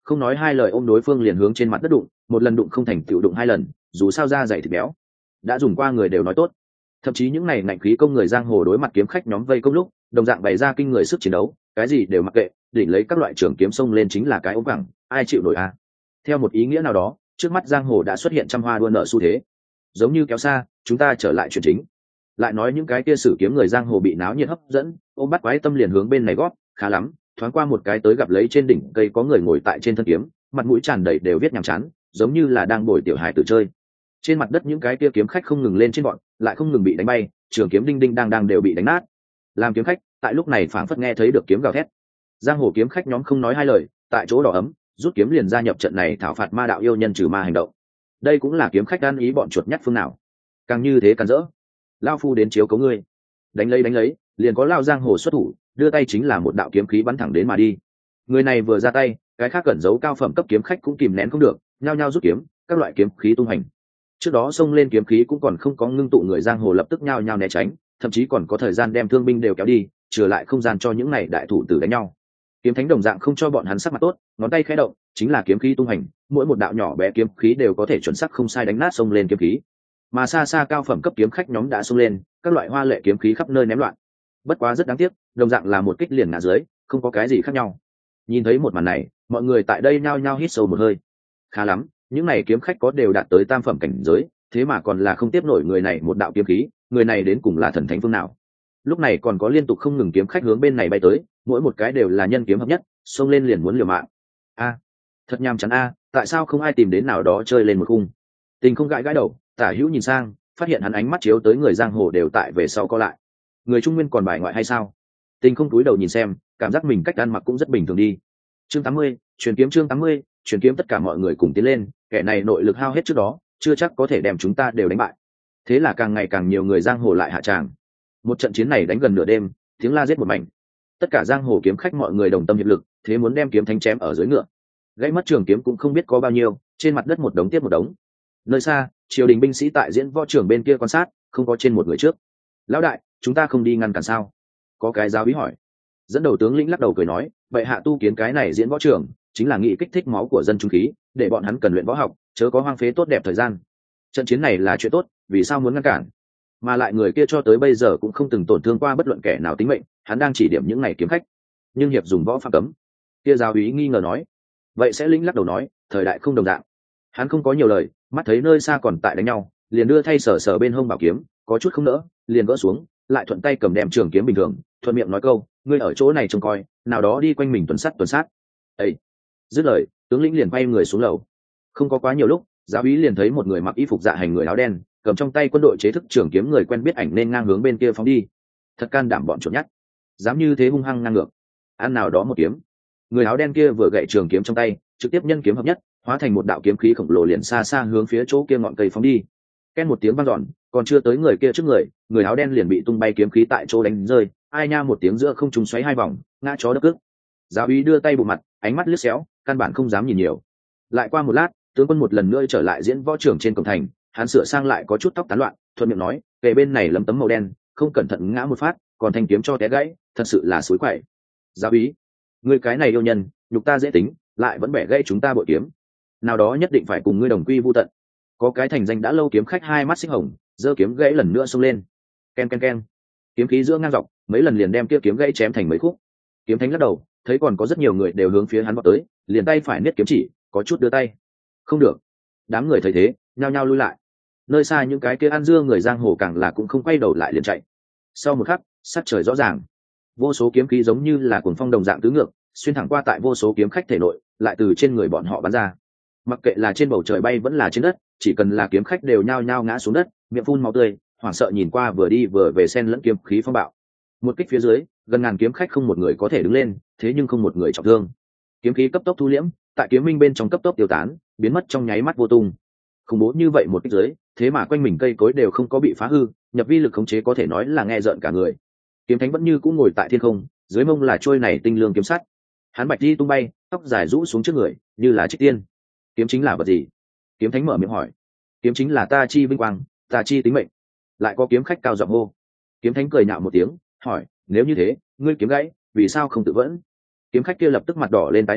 Speaker 1: không nói hai lời ôm đối phương liền hướng trên mặt đất đụng, một lần đụng không thành tựu đụng hai lần, dù sao da dày thịt béo, đã dùng qua người đều nói tốt. Thậm chí những này ngạnh khí công người giang hồ đối mặt kiếm khách nhóm vây công lúc đồng dạng bày ra kinh người sức chiến đấu, cái gì đều mặc kệ, đỉnh lấy các loại trường kiếm xông lên chính là cái ống cẳng, ai chịu nổi a. Theo một ý nghĩa nào đó, trước mắt giang hồ đã xuất hiện trăm hoa đua nở xu thế. Giống như kéo xa, chúng ta trở lại chuyện chính. Lại nói những cái kia sử kiếm người giang hồ bị náo nhiệt hấp dẫn, ôm bắt quái tâm liền hướng bên này gót, khá lắm, thoáng qua một cái tới gặp lấy trên đỉnh cây có người ngồi tại trên thân kiếm, mặt mũi tràn đầy đều viết nhàm chán, giống như là đang bồi tiểu hài tử chơi. Trên mặt đất những cái kia kiếm khách không ngừng lên trên bọn, lại không ngừng bị đánh bay, trường kiếm đinh đinh đang đang đều bị đánh nát. Làm kiếm khách, tại lúc này phảng phất nghe thấy được kiếm gào thét. Giang hồ kiếm khách nhóm không nói hai lời, tại chỗ đỏ ấm, rút kiếm liền gia nhập trận này thảo phạt ma đạo yêu nhân trừ ma hành động. Đây cũng là kiếm khách ăn ý bọn chuột nhắt phương nào. Càng như thế càng rỡ. Lao phu đến chiếu cấu ngươi. Đánh lấy đánh lấy, liền có lao giang hồ xuất thủ, đưa tay chính là một đạo kiếm khí bắn thẳng đến mà đi. Người này vừa ra tay, cái khác cẩn giấu cao phẩm cấp kiếm khách cũng kìm nén không được, nhao nhao rút kiếm, các loại kiếm khí tung hành. Trước đó xông lên kiếm khí cũng còn không có ngưng tụ, người giang hồ lập tức nhao nhao né tránh, thậm chí còn có thời gian đem thương binh đều kéo đi, trừ lại không gian cho những này đại thủ tử đánh nhau. Kiếm thánh đồng dạng không cho bọn hắn sắc mặt tốt, ngón tay khẽ động chính là kiếm khí tung hành, mỗi một đạo nhỏ bé kiếm khí đều có thể chuẩn xác không sai đánh nát xông lên kiếm khí. Mà xa xa cao phẩm cấp kiếm khách nhóm đã xông lên, các loại hoa lệ kiếm khí khắp nơi ném loạn. Bất quá rất đáng tiếc, đồng dạng là một kích liền ngã dưới, không có cái gì khác nhau. Nhìn thấy một màn này, mọi người tại đây nhao nhao hít sâu một hơi. Khá lắm, những này kiếm khách có đều đạt tới tam phẩm cảnh giới, thế mà còn là không tiếp nổi người này một đạo kiếm khí, người này đến cùng là thần thánh phương nào. Lúc này còn có liên tục không ngừng kiếm khách hướng bên này bay tới, mỗi một cái đều là nhân kiếm hợp nhất, xông lên liền muốn liều mạng. A, thật nhàm chán a, tại sao không ai tìm đến nào đó chơi lên một khung. Tình không gãi gãi đầu, Tả Hữu nhìn sang, phát hiện hắn ánh mắt chiếu tới người giang hồ đều tại về sau co lại. Người trung nguyên còn bài ngoại hay sao? Tình không túi đầu nhìn xem, cảm giác mình cách ăn mặc cũng rất bình thường đi. Chương tám mươi, truyền kiếm chương tám mươi, truyền kiếm tất cả mọi người cùng tiến lên, kẻ này nội lực hao hết trước đó, chưa chắc có thể đem chúng ta đều đánh bại. Thế là càng ngày càng nhiều người giang hồ lại hạ tràng. Một trận chiến này đánh gần nửa đêm, tiếng la giết một mảnh. Tất cả giang hồ kiếm khách mọi người đồng tâm hiệp lực, thế muốn đem kiếm thánh chém ở dưới ngựa. Gãy mất trường kiếm cũng không biết có bao nhiêu, trên mặt đất một đống tiếp một đống. Nơi xa, triều đình binh sĩ tại diễn võ trưởng bên kia quan sát, không có trên một người trước. Lão đại, chúng ta không đi ngăn cản sao? Có cái giáo úy hỏi. Dẫn đầu tướng lĩnh lắc đầu cười nói, vậy hạ tu kiến cái này diễn võ trưởng chính là nghị kích thích máu của dân trung khí, để bọn hắn cần luyện võ học, chớ có hoang phế tốt đẹp thời gian. Trận chiến này là chuyện tốt, vì sao muốn ngăn cản? Mà lại người kia cho tới bây giờ cũng không từng tổn thương qua bất luận kẻ nào tính mệnh, hắn đang chỉ điểm những này kiếm khách, nhưng hiệp dùng võ phạm cấm. Kia giáo úy nghi ngờ nói. Vậy sẽ lĩnh lắc đầu nói, thời đại không đồng dạng. Hắn không có nhiều lời, mắt thấy nơi xa còn tại đánh nhau, liền đưa thay sở sở bên hông bảo kiếm, có chút không nỡ, liền gỡ xuống, lại thuận tay cầm đem trường kiếm bình thường, thuận miệng nói câu, ngươi ở chỗ này trông coi, nào đó đi quanh mình tuần sát tuần sát. Ê! Dứt lời, tướng lĩnh liền quay người xuống lầu. Không có quá nhiều lúc, giáo úy liền thấy một người mặc y phục dạ hành người áo đen, cầm trong tay quân đội chế thức trường kiếm người quen biết ảnh nên ngang hướng bên kia phóng đi. Thật can đảm bọn chuột nhắt, dám như thế hung hăng ngang ngược, ăn nào đó một kiếm. Người áo đen kia vừa gậy trường kiếm trong tay, trực tiếp nhân kiếm hợp nhất, hóa thành một đạo kiếm khí khổng lồ liền xa xa hướng phía chỗ kia ngọn cây phóng đi. Ken một tiếng vang dọn, còn chưa tới người kia trước người, người áo đen liền bị tung bay kiếm khí tại chỗ đánh rơi, ai nha một tiếng giữa không trung xoáy hai vòng, ngã chó đất cước. Giáo úy đưa tay bụng mặt, ánh mắt liếc xéo, căn bản không dám nhìn nhiều. Lại qua một lát, tướng quân một lần nữa trở lại diễn võ trưởng trên cổng thành, hắn sửa sang lại có chút tóc tán loạn, thuận miệng nói, kề bên này lấm tấm màu đen, không cẩn thận ngã một phát, còn thanh kiếm cho té gãy, thật sự là suối quậy. Giáo úy, người cái này yêu nhân, nhục ta dễ tính, lại vẫn bẻ gãy chúng ta bội kiếm, nào đó nhất định phải cùng ngươi đồng quy vu tận. Có cái thành danh đã lâu kiếm khách hai mắt xích hồng, giơ kiếm gãy lần nữa xông lên. Ken ken ken, kiếm khí giữa ngang dọc, mấy lần liền đem kia kiếm gãy chém thành mấy khúc. Kiếm thánh lắc đầu, thấy còn có rất nhiều người đều hướng phía hắn vọt tới, liền tay phải niết kiếm chỉ, có chút đưa tay. Không được. Đám người thấy thế, nhao nhao lui lại. Nơi xa những cái kia ăn dưa người giang hồ càng là cũng không quay đầu lại liền chạy. Sau một khắc, sắc trời rõ ràng, vô số kiếm khí giống như là cuồng phong đồng dạng tứ ngược, xuyên thẳng qua tại vô số kiếm khách thể nội, lại từ trên người bọn họ bắn ra. Mặc kệ là trên bầu trời bay vẫn là trên đất, chỉ cần là kiếm khách đều nhao nhao ngã xuống đất, miệng phun máu tươi, hoảng sợ nhìn qua vừa đi vừa về sen lẫn kiếm khí phong bạo. Một kích phía dưới, gần ngàn kiếm khách không một người có thể đứng lên, thế nhưng không một người trọng thương. Kiếm khí cấp tốc thu liễm, tại kiếm minh bên trong cấp tốc tiêu tán, biến mất trong nháy mắt vô tung. Khủng bố như vậy một kích dưới, thế mà quanh mình cây cối đều không có bị phá hư, nhập vi lực khống chế có thể nói là nghe rợn cả người. Kiếm thánh vẫn như cũ ngồi tại thiên không, dưới mông là trôi này tinh lương kiếm sắt. Hắn bạch đi tung bay, tóc dài rũ xuống trước người, như là trích tiên. Kiếm chính là vật gì? Kiếm thánh mở miệng hỏi. Kiếm chính là ta chi vinh quang, ta chi tính mệnh. Lại có kiếm khách cao giọng hô. Kiếm thánh cười nhạo một tiếng, hỏi, nếu như thế, ngươi kiếm gãy, vì sao không tự vẫn? Kiếm khách kia lập tức mặt đỏ lên tái đi,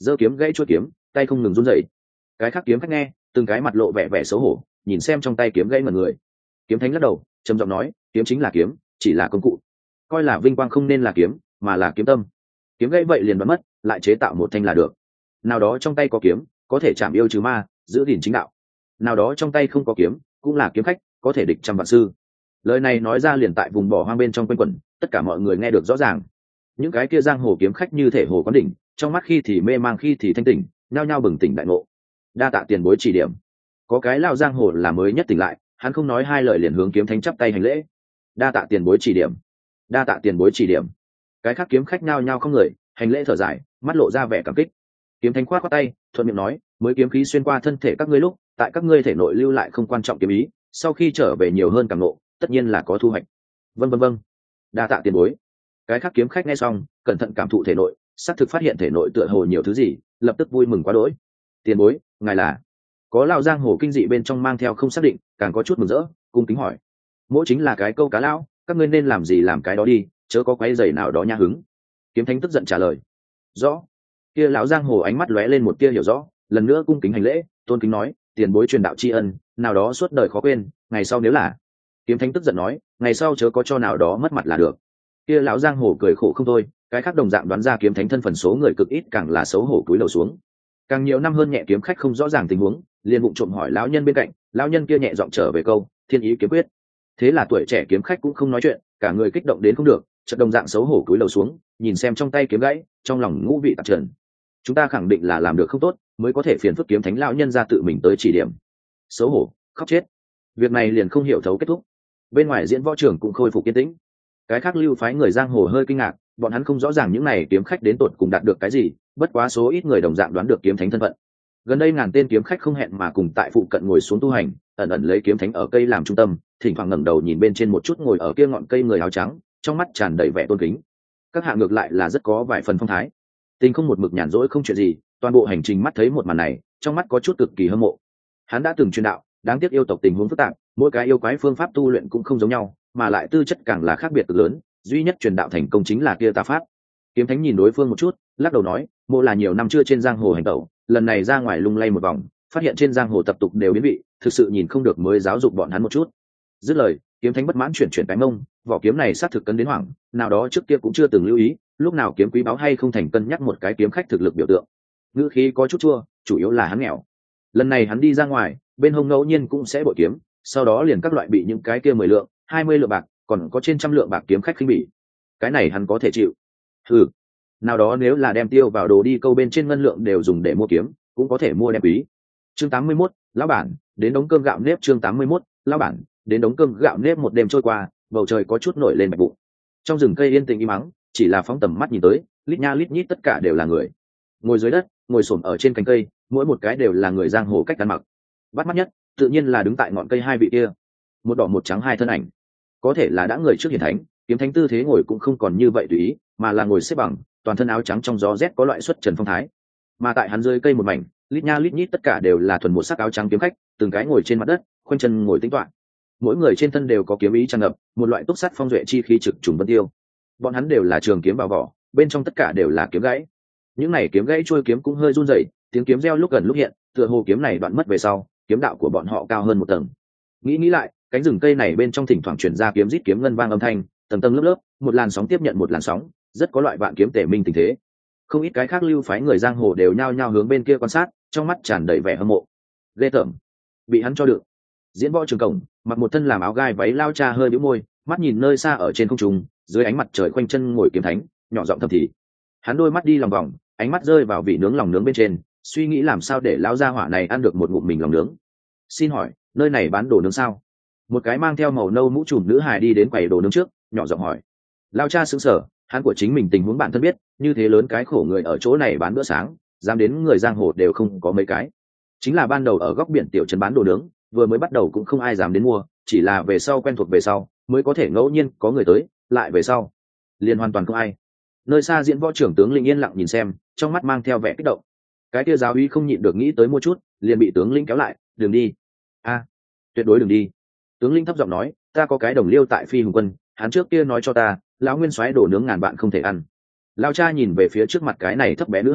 Speaker 1: giơ kiếm gãy chuôi kiếm, tay không ngừng run rẩy. Cái khác kiếm khách nghe, từng cái mặt lộ vẻ vẻ xấu hổ, nhìn xem trong tay kiếm gãy mà người. Kiếm thánh lắc đầu, trầm giọng nói, kiếm chính là kiếm, chỉ là công cụ. Coi là vinh quang không nên là kiếm, mà là kiếm tâm. Kiếm gãy vậy liền đoán mất, lại chế tạo một thanh là được. Nào đó trong tay có kiếm, có thể chạm yêu trừ ma, giữ gìn chính đạo. Nào đó trong tay không có kiếm, cũng là kiếm khách, có thể địch trăm vạn sư. Lời này nói ra liền tại vùng bỏ hoang bên trong quanh quẩn, tất cả mọi người nghe được rõ ràng. Những cái kia giang hồ kiếm khách như thể hồ quán đỉnh, trong mắt khi thì mê mang khi thì thanh tỉnh, nhao nhao bừng tỉnh đại ngộ. Đa tạ tiền bối chỉ điểm. Có cái lao giang hồ là mới nhất tỉnh lại, hắn không nói hai lời liền hướng kiếm thánh chắp tay hành lễ. Đa tạ tiền bối chỉ điểm. Đa tạ tiền bối chỉ điểm. Cái khác kiếm khách nhao nhao không người hành lễ thở dài, mắt lộ ra vẻ cảm kích. Kiếm thánh khoát khoát tay, thuận miệng nói, mới kiếm khí xuyên qua thân thể các ngươi lúc, tại các ngươi thể nội lưu lại không quan trọng kiếm ý, sau khi trở về nhiều hơn cảm nộ, tất nhiên là có thu hoạch. Vân vân vân. Đa tạ tiền bối. Cái khác kiếm khách nghe xong, cẩn thận cảm thụ thể nội, xác thực phát hiện thể nội tựa hồ nhiều thứ gì, lập tức vui mừng quá đỗi. Tiền bối, ngài là? Có lão giang hồ kinh dị bên trong mang theo không xác định, càng có chút mừng rỡ, cung kính hỏi. Mỗi chính là cái câu cá lão, các ngươi nên làm gì làm cái đó đi, chớ có quấy rầy nào đó nha hứng. Kiếm thánh tức giận trả lời. Rõ. Kia lão giang hồ ánh mắt lóe lên một tia hiểu rõ, lần nữa cung kính hành lễ, tôn kính nói, tiền bối truyền đạo tri ân, nào đó suốt đời khó quên, ngày sau nếu là. Kiếm thánh tức giận nói, ngày sau chớ có cho nào đó mất mặt là được. Kia lão giang hồ cười khổ không thôi, cái khác đồng dạng đoán ra kiếm thánh thân phần số người cực ít, càng là xấu hổ cúi đầu xuống. Càng nhiều năm hơn nhẹ kiếm khách không rõ ràng tình huống, liền bụng trộm hỏi lão nhân bên cạnh, lão nhân kia nhẹ giọng trở về câu, thiên ý kiếm quyết. Thế là tuổi trẻ kiếm khách cũng không nói chuyện, cả người kích động đến không được, chợt đồng dạng xấu hổ cúi đầu xuống, nhìn xem trong tay kiếm gãy, trong lòng ngũ vị tạp trần. Chúng ta khẳng định là làm được không tốt, mới có thể phiền phức kiếm thánh lão nhân ra tự mình tới chỉ điểm. Xấu hổ, khóc chết. Việc này liền không hiểu thấu kết thúc. Bên ngoài diễn võ trường cũng khôi phục yên tĩnh. Cái khác lưu phái người giang hồ hơi kinh ngạc, bọn hắn không rõ ràng những này kiếm khách đến tột cùng đạt được cái gì, bất quá số ít người đồng dạng đoán được kiếm thánh thân phận. Gần đây ngàn tên kiếm khách không hẹn mà cùng tại phụ cận ngồi xuống tu hành, ẩn ẩn lấy kiếm thánh ở cây làm trung tâm, thỉnh thoảng ngẩng đầu nhìn bên trên một chút ngồi ở kia ngọn cây người áo trắng, trong mắt tràn đầy vẻ tôn kính. Các hạ ngược lại là rất có vài phần phong thái. Tình không một mực nhàn rỗi không chuyện gì, toàn bộ hành trình mắt thấy một màn này, trong mắt có chút cực kỳ hâm mộ. Hắn đã từng truyền đạo, đáng tiếc yêu tộc tình huống phức tạp, mỗi cái yêu quái phương pháp tu luyện cũng không giống nhau, mà lại tư chất càng là khác biệt cực lớn, duy nhất truyền đạo thành công chính là kia tà pháp. Kiếm thánh nhìn đối phương một chút, lắc đầu nói, mộ là nhiều năm chưa trên giang hồ hành tẩu, lần này ra ngoài lung lay một vòng, phát hiện trên giang hồ tập tục đều biến vị, thực sự nhìn không được mới giáo dục bọn hắn một chút. Dứt lời, kiếm thánh bất mãn chuyển chuyển cái mông, vỏ kiếm này sát thực cấn đến hoảng, nào đó trước kia cũng chưa từng lưu ý, lúc nào kiếm quý báu hay không thành cân nhắc một cái kiếm khách thực lực biểu tượng. Ngữ khí có chút chua, chủ yếu là hắn nghèo. Lần này hắn đi ra ngoài, bên hông ngẫu nhiên cũng sẽ bội kiếm, sau đó liền các loại bị những cái kia mười lượng, hai mươi lượng bạc, còn có trên trăm lượng bạc kiếm khách khinh bỉ. Cái này hắn có thể chịu. Ừ, nào đó nếu là đem tiêu vào đồ đi câu bên trên ngân lượng đều dùng để mua kiếm, cũng có thể mua đem quý. Chương tám mươi mốt, lão bản, đến đống cơm gạo nếp. Chương tám mươi mốt, lão bản, đến đống cơm gạo nếp. Một đêm trôi qua, bầu trời có chút nổi lên bạch vụ. Trong rừng cây yên tĩnh im mắng, chỉ là phóng tầm mắt nhìn tới, lít nha lít nhít tất cả đều là người. Ngồi dưới đất, ngồi xổm ở trên cành cây, mỗi một cái đều là người giang hồ cách ăn mặc. Bắt mắt nhất, tự nhiên là đứng tại ngọn cây hai vị kia, một đỏ một trắng hai thân ảnh. Có thể là đã người trước hiển thánh, kiếm thánh tư thế ngồi cũng không còn như vậy tùy ý, mà là ngồi xếp bằng, toàn thân áo trắng trong gió rét có loại xuất trần phong thái. Mà tại hắn dưới cây một mảnh, lít nha lít nhít tất cả đều là thuần một sắc áo trắng kiếm khách, từng cái ngồi trên mặt đất, khoanh chân ngồi tĩnh tọa. Mỗi người trên thân đều có kiếm ý tràn ngập, một loại túc sắt phong duệ chi khí trực trùng vân tiêu. Bọn hắn đều là trường kiếm vào vỏ, bên trong tất cả đều là kiếm gãy. Những này kiếm gãy trôi kiếm cũng hơi run rẩy, tiếng kiếm reo lúc gần lúc hiện, tựa hồ kiếm này đoạn mất về sau, kiếm đạo của bọn họ cao hơn một tầng. Nghĩ nghĩ lại, cánh rừng cây này bên trong thỉnh thoảng truyền ra kiếm rít kiếm ngân vang âm thanh, tầng tầng lớp lớp, một làn sóng tiếp nhận một làn sóng, rất có loại vạn kiếm tề minh tình thế. Không ít cái khác lưu phái người giang hồ đều nhao nhao hướng bên kia quan sát, trong mắt tràn đầy vẻ hâm mộ. Ghê tởm, bị hắn cho được. Diễn võ trường cổng, mặc một thân làm áo gai váy lao cha hơi bĩu môi, mắt nhìn nơi xa ở trên không trung, dưới ánh mặt trời khoanh chân ngồi kiếm thánh, nhỏ giọng thầm thì. Hắn đôi mắt đi lòng vòng, ánh mắt rơi vào vị nướng lòng nướng bên trên, suy nghĩ làm sao để lao gia hỏa này ăn được một ngụm mình lòng nướng. Xin hỏi, nơi này bán đồ nướng sao? Một cái mang theo màu nâu mũ trùm nữ hài đi đến quầy đồ nướng trước, nhỏ giọng hỏi. Lao cha sững sờ, hắn của chính mình tình huống bản thân biết, như thế lớn cái khổ người ở chỗ này bán bữa sáng, dám đến người giang hồ đều không có mấy cái. Chính là ban đầu ở góc biển tiểu trấn bán đồ nướng, vừa mới bắt đầu cũng không ai dám đến mua, chỉ là về sau quen thuộc về sau, mới có thể ngẫu nhiên có người tới, lại về sau, liền hoàn toàn không ai. Nơi xa diễn võ trưởng tướng lĩnh yên lặng nhìn xem, trong mắt mang theo vẻ kích động. Cái kia giáo úy không nhịn được nghĩ tới mua chút, liền bị tướng lĩnh kéo lại, "Đừng đi." "A, tuyệt đối đừng đi." Tướng lĩnh thấp giọng nói, "Ta có cái đồng liêu tại Phi Hùng Quân, hắn trước kia nói cho ta, lão nguyên soái đồ nướng ngàn bạn không thể ăn." Lao cha nhìn về phía trước mặt cái này thấp bé nữ hải,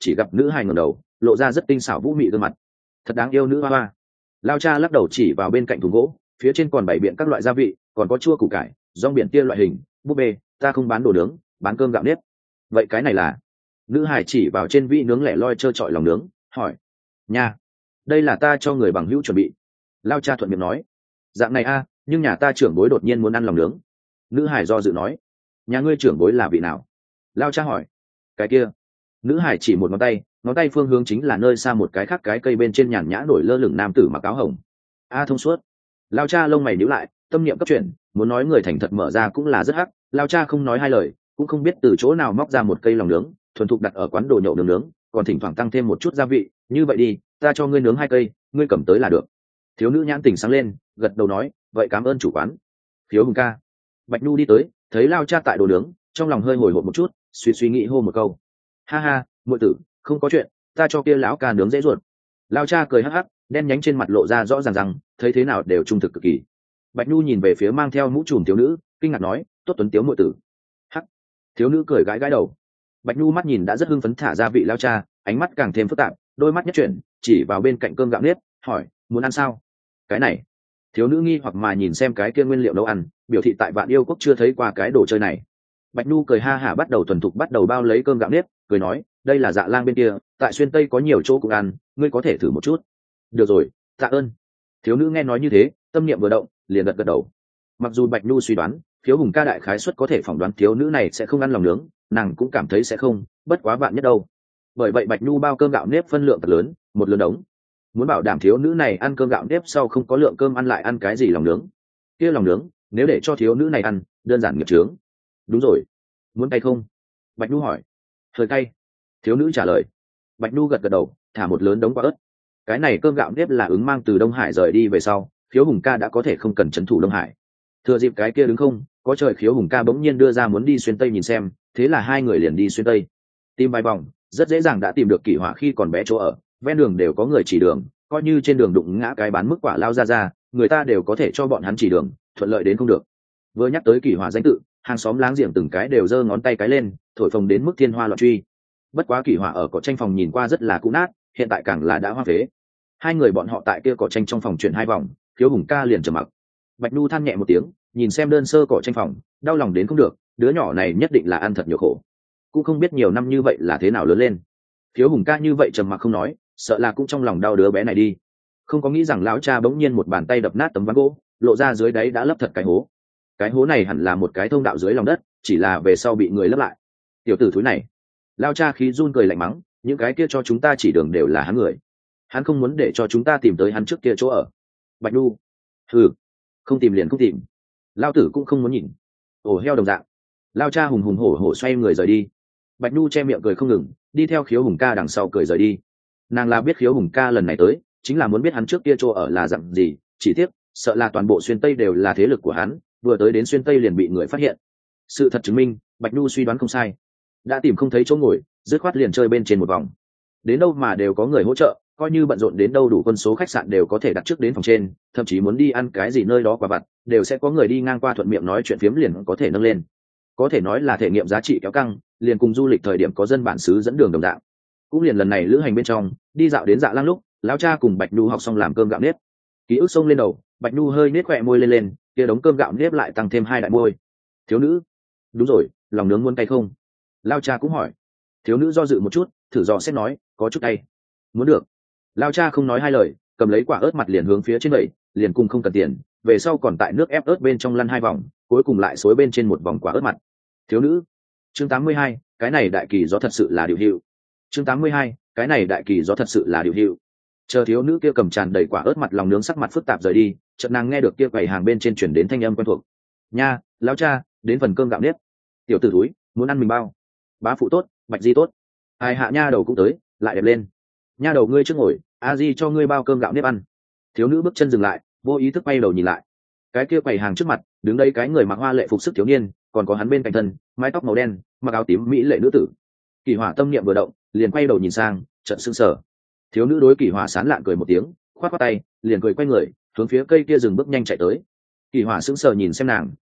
Speaker 1: chỉ gặp nữ hài ngẩng đầu lộ ra rất tinh xảo vũ mị gương mặt. Thật đáng yêu nữ hoa hoa. Lao cha lắc đầu chỉ vào bên cạnh thùng gỗ, phía trên còn bày biện các loại gia vị, còn có chua củ cải, rong biển tia loại hình. Búp bê, ta không bán đồ nướng, bán cơm gạo nếp. Vậy cái này là? Nữ hải chỉ vào trên vị nướng lẻ loi trơ trọi lòng nướng, hỏi. Nha, đây là ta cho người bằng hữu chuẩn bị. Lao cha thuận miệng nói. Dạng này a, nhưng nhà ta trưởng bối đột nhiên muốn ăn lòng nướng. Nữ hải do dự nói. Nhà ngươi trưởng bối là vị nào? Lao cha hỏi. Cái kia. Nữ hải chỉ một ngón tay, ngón tay phương hướng chính là nơi xa một cái khác cái cây bên trên nhàn nhã nổi lơ lửng nam tử mặc áo hồng. A thông suốt. Lao cha lông mày nhíu lại, tâm niệm cấp chuyển, muốn nói người thành thật mở ra cũng là rất hắc. Lao cha không nói hai lời, cũng không biết từ chỗ nào móc ra một cây lòng nướng, thuần thục đặt ở quán đồ nhậu nướng nướng, còn thỉnh thoảng tăng thêm một chút gia vị. Như vậy đi, ta cho ngươi nướng hai cây, ngươi cầm tới là được. Thiếu nữ nhãn tỉnh sáng lên, gật đầu nói, vậy cảm ơn chủ quán. Thiếu hùng ca. Bạch Nhu đi tới, thấy Lao cha tại đồ nướng, trong lòng hơi hồi hộp một chút, suy suy nghĩ hô một câu. Ha ha, muội tử, không có chuyện, ta cho kia lão ca nướng dễ ruột. Lao cha cười hắc hắc, đen nhánh trên mặt lộ ra rõ ràng rằng, thấy thế nào đều trung thực cực kỳ. Bạch Nhu nhìn về phía mang theo mũ trùm thiếu nữ, kinh ngạc nói, tốt tuấn tiếu muội tử. Hắc. Thiếu nữ cười gãi gãi đầu. Bạch Nhu mắt nhìn đã rất hưng phấn thả ra vị Lao cha, ánh mắt càng thêm phức tạp, đôi mắt nhất chuyển, chỉ vào bên cạnh cơm gạo nếp, hỏi, muốn ăn sao? Cái này. Thiếu nữ nghi hoặc mà nhìn xem cái kia nguyên liệu nấu ăn, biểu thị tại Vạn Yêu Quốc chưa thấy qua cái đồ chơi này. Bạch Nhu cười ha hả bắt đầu thuần thục bắt đầu bao lấy cơm gạo nếp, cười nói, đây là Dạ Lang bên kia, tại xuyên Tây có nhiều chỗ cũng ăn, ngươi có thể thử một chút. Được rồi, tạ ơn. Thiếu nữ nghe nói như thế, tâm niệm vừa động, liền gật gật đầu. Mặc dù Bạch Nhu suy đoán, Thiếu Hùng ca đại khái suất có thể phỏng đoán thiếu nữ này sẽ không ăn lòng nướng, nàng cũng cảm thấy sẽ không, bất quá vạn nhất đâu. Bởi vậy Bạch Nhu bao cơm gạo nếp phân lượng thật lớn, một lớn đống. Muốn bảo đảm thiếu nữ này ăn cơm gạo nếp sau không có lượng cơm ăn lại ăn cái gì lòng nướng. Kia lòng nướng, nếu để cho thiếu nữ này ăn, đơn giản nghiệp chướng. Đúng rồi, muốn cay không? Bạch Nhu hỏi. Hơi cay. Thiếu nữ trả lời. Bạch Nhu gật gật đầu, thả một lớn đống quả ớt. Cái này cơm gạo nếp là ứng mang từ Đông Hải rời đi về sau, Khiếu Hùng ca đã có thể không cần trấn thủ Đông Hải. Thừa dịp cái kia đứng không, có trời Khiếu Hùng ca bỗng nhiên đưa ra muốn đi xuyên Tây nhìn xem, thế là hai người liền đi xuyên Tây. Tìm vài vòng, rất dễ dàng đã tìm được Kỷ Hỏa khi còn bé chỗ ở, ven đường đều có người chỉ đường, coi như trên đường đụng ngã cái bán mức quả lao ra ra, người ta đều có thể cho bọn hắn chỉ đường, thuận lợi đến không được. Vừa nhắc tới Kỷ Hỏa danh tự, hàng xóm láng giềng từng cái đều giơ ngón tay cái lên, thổi phồng đến mức thiên hoa loạn truy. Bất quá Kỷ Hỏa ở cỏ tranh phòng nhìn qua rất là cũ nát, hiện tại càng là đã hoa phế. Hai người bọn họ tại kia cỏ tranh trong phòng chuyển hai vòng, Khiếu Hùng ca liền trầm mặc. Bạch Nhu than nhẹ một tiếng, nhìn xem đơn sơ cỏ tranh phòng, đau lòng đến không được, đứa nhỏ này nhất định là ăn thật nhiều khổ, cũng không biết nhiều năm như vậy là thế nào lớn lên. Khiếu Hùng ca như vậy trầm mặc không nói, sợ là cũng trong lòng đau đứa bé này đi. Không có nghĩ rằng lão cha bỗng nhiên một bàn tay đập nát tấm ván gỗ, lộ ra dưới đáy đã lấp thật cái hố. Cái hố này hẳn là một cái thông đạo dưới lòng đất, chỉ là về sau bị người lấp lại. Tiểu tử thúi này. Lão cha khí run cười lạnh mắng, những cái kia cho chúng ta chỉ đường đều là hắn người. Hắn không muốn để cho chúng ta tìm tới hắn trước kia chỗ ở. Bạch Nhu. Ừ, không tìm liền không tìm. Lão tử cũng không muốn nhìn. Ổ heo đồng dạng. Lão cha hùng hùng hổ hổ xoay người rời đi. Bạch Nhu che miệng cười không ngừng, đi theo Khiếu Hùng ca đằng sau cười rời đi. Nàng là biết Khiếu Hùng ca lần này tới, chính là muốn biết hắn trước kia chỗ ở là dạng gì, chỉ tiếc, sợ là toàn bộ xuyên Tây đều là thế lực của hắn, vừa tới đến xuyên Tây liền bị người phát hiện. Sự thật chứng minh, Bạch Nhu suy đoán không sai. Đã tìm không thấy chỗ ngồi, dứt khoát liền chơi bên trên một vòng. Đến đâu mà đều có người hỗ trợ, coi như bận rộn đến đâu đủ quân số khách sạn đều có thể đặt trước đến phòng trên, thậm chí muốn đi ăn cái gì nơi đó quả vặt, đều sẽ có người đi ngang qua thuận miệng nói chuyện phiếm liền có thể nâng lên. Có thể nói là thể nghiệm giá trị kéo căng, liền cùng du lịch thời điểm có dân bản xứ dẫn đường đồng dạng. Cũng liền lần này lữ hành bên trong, đi dạo đến Dạ Lang lúc, lão cha cùng Bạch Nhu học xong làm cơm gạo nếp. Ký ức xông lên đầu, Bạch Nhu hơi nết khỏe môi lên lên, kia đống cơm gạo nếp lại tăng thêm hai đại môi. Thiếu nữ. Đúng rồi, lòng nướng muốn cay không? Lão cha cũng hỏi. Thiếu nữ do dự một chút, thử dò xét nói, có chút cay. Muốn được. Lão cha không nói hai lời, cầm lấy quả ớt mặt liền hướng phía trên đẩy, liền cùng không cần tiền, về sau còn tại nước ép ớt bên trong lăn hai vòng, cuối cùng lại xối bên trên một vòng quả ớt mặt. Thiếu nữ. Chương tám mươi hai, cái này đại kỳ gió thật sự là điều hữu. Chương tám mươi hai, cái này đại kỳ gió thật sự là điều hữu. Chờ thiếu nữ kia cầm tràn đầy quả ớt mặt lòng nướng sắc mặt phức tạp rời đi, chợt nàng nghe được kia quầy hàng bên trên chuyển đến thanh âm quen thuộc. Nha, lão cha, đến phần cơm gạo nếp. Tiểu tử thúi, muốn ăn mình bao. Bá phụ tốt, Bạch Di tốt. Hai hạ nha đầu cũng tới, lại đẹp lên. Nha đầu ngươi trước ngồi, a di cho ngươi bao cơm gạo nếp ăn. Thiếu nữ bước chân dừng lại, vô ý thức quay đầu nhìn lại. Cái kia quầy hàng trước mặt, đứng đây cái người mặc hoa lệ phục sức thiếu niên, còn có hắn bên cạnh thân, mái tóc màu đen, mặc áo tím mỹ lệ nữ tử. Kỳ Hỏa tâm niệm vừa động, liền quay đầu nhìn sang, trận sững sờ. Thiếu nữ đối Kỳ Hỏa sán lạn cười một tiếng, khoát khoát tay, liền cười quay người, hướng phía cây kia dừng bước nhanh chạy tới. Kỳ Hỏa sững sờ nhìn xem nàng,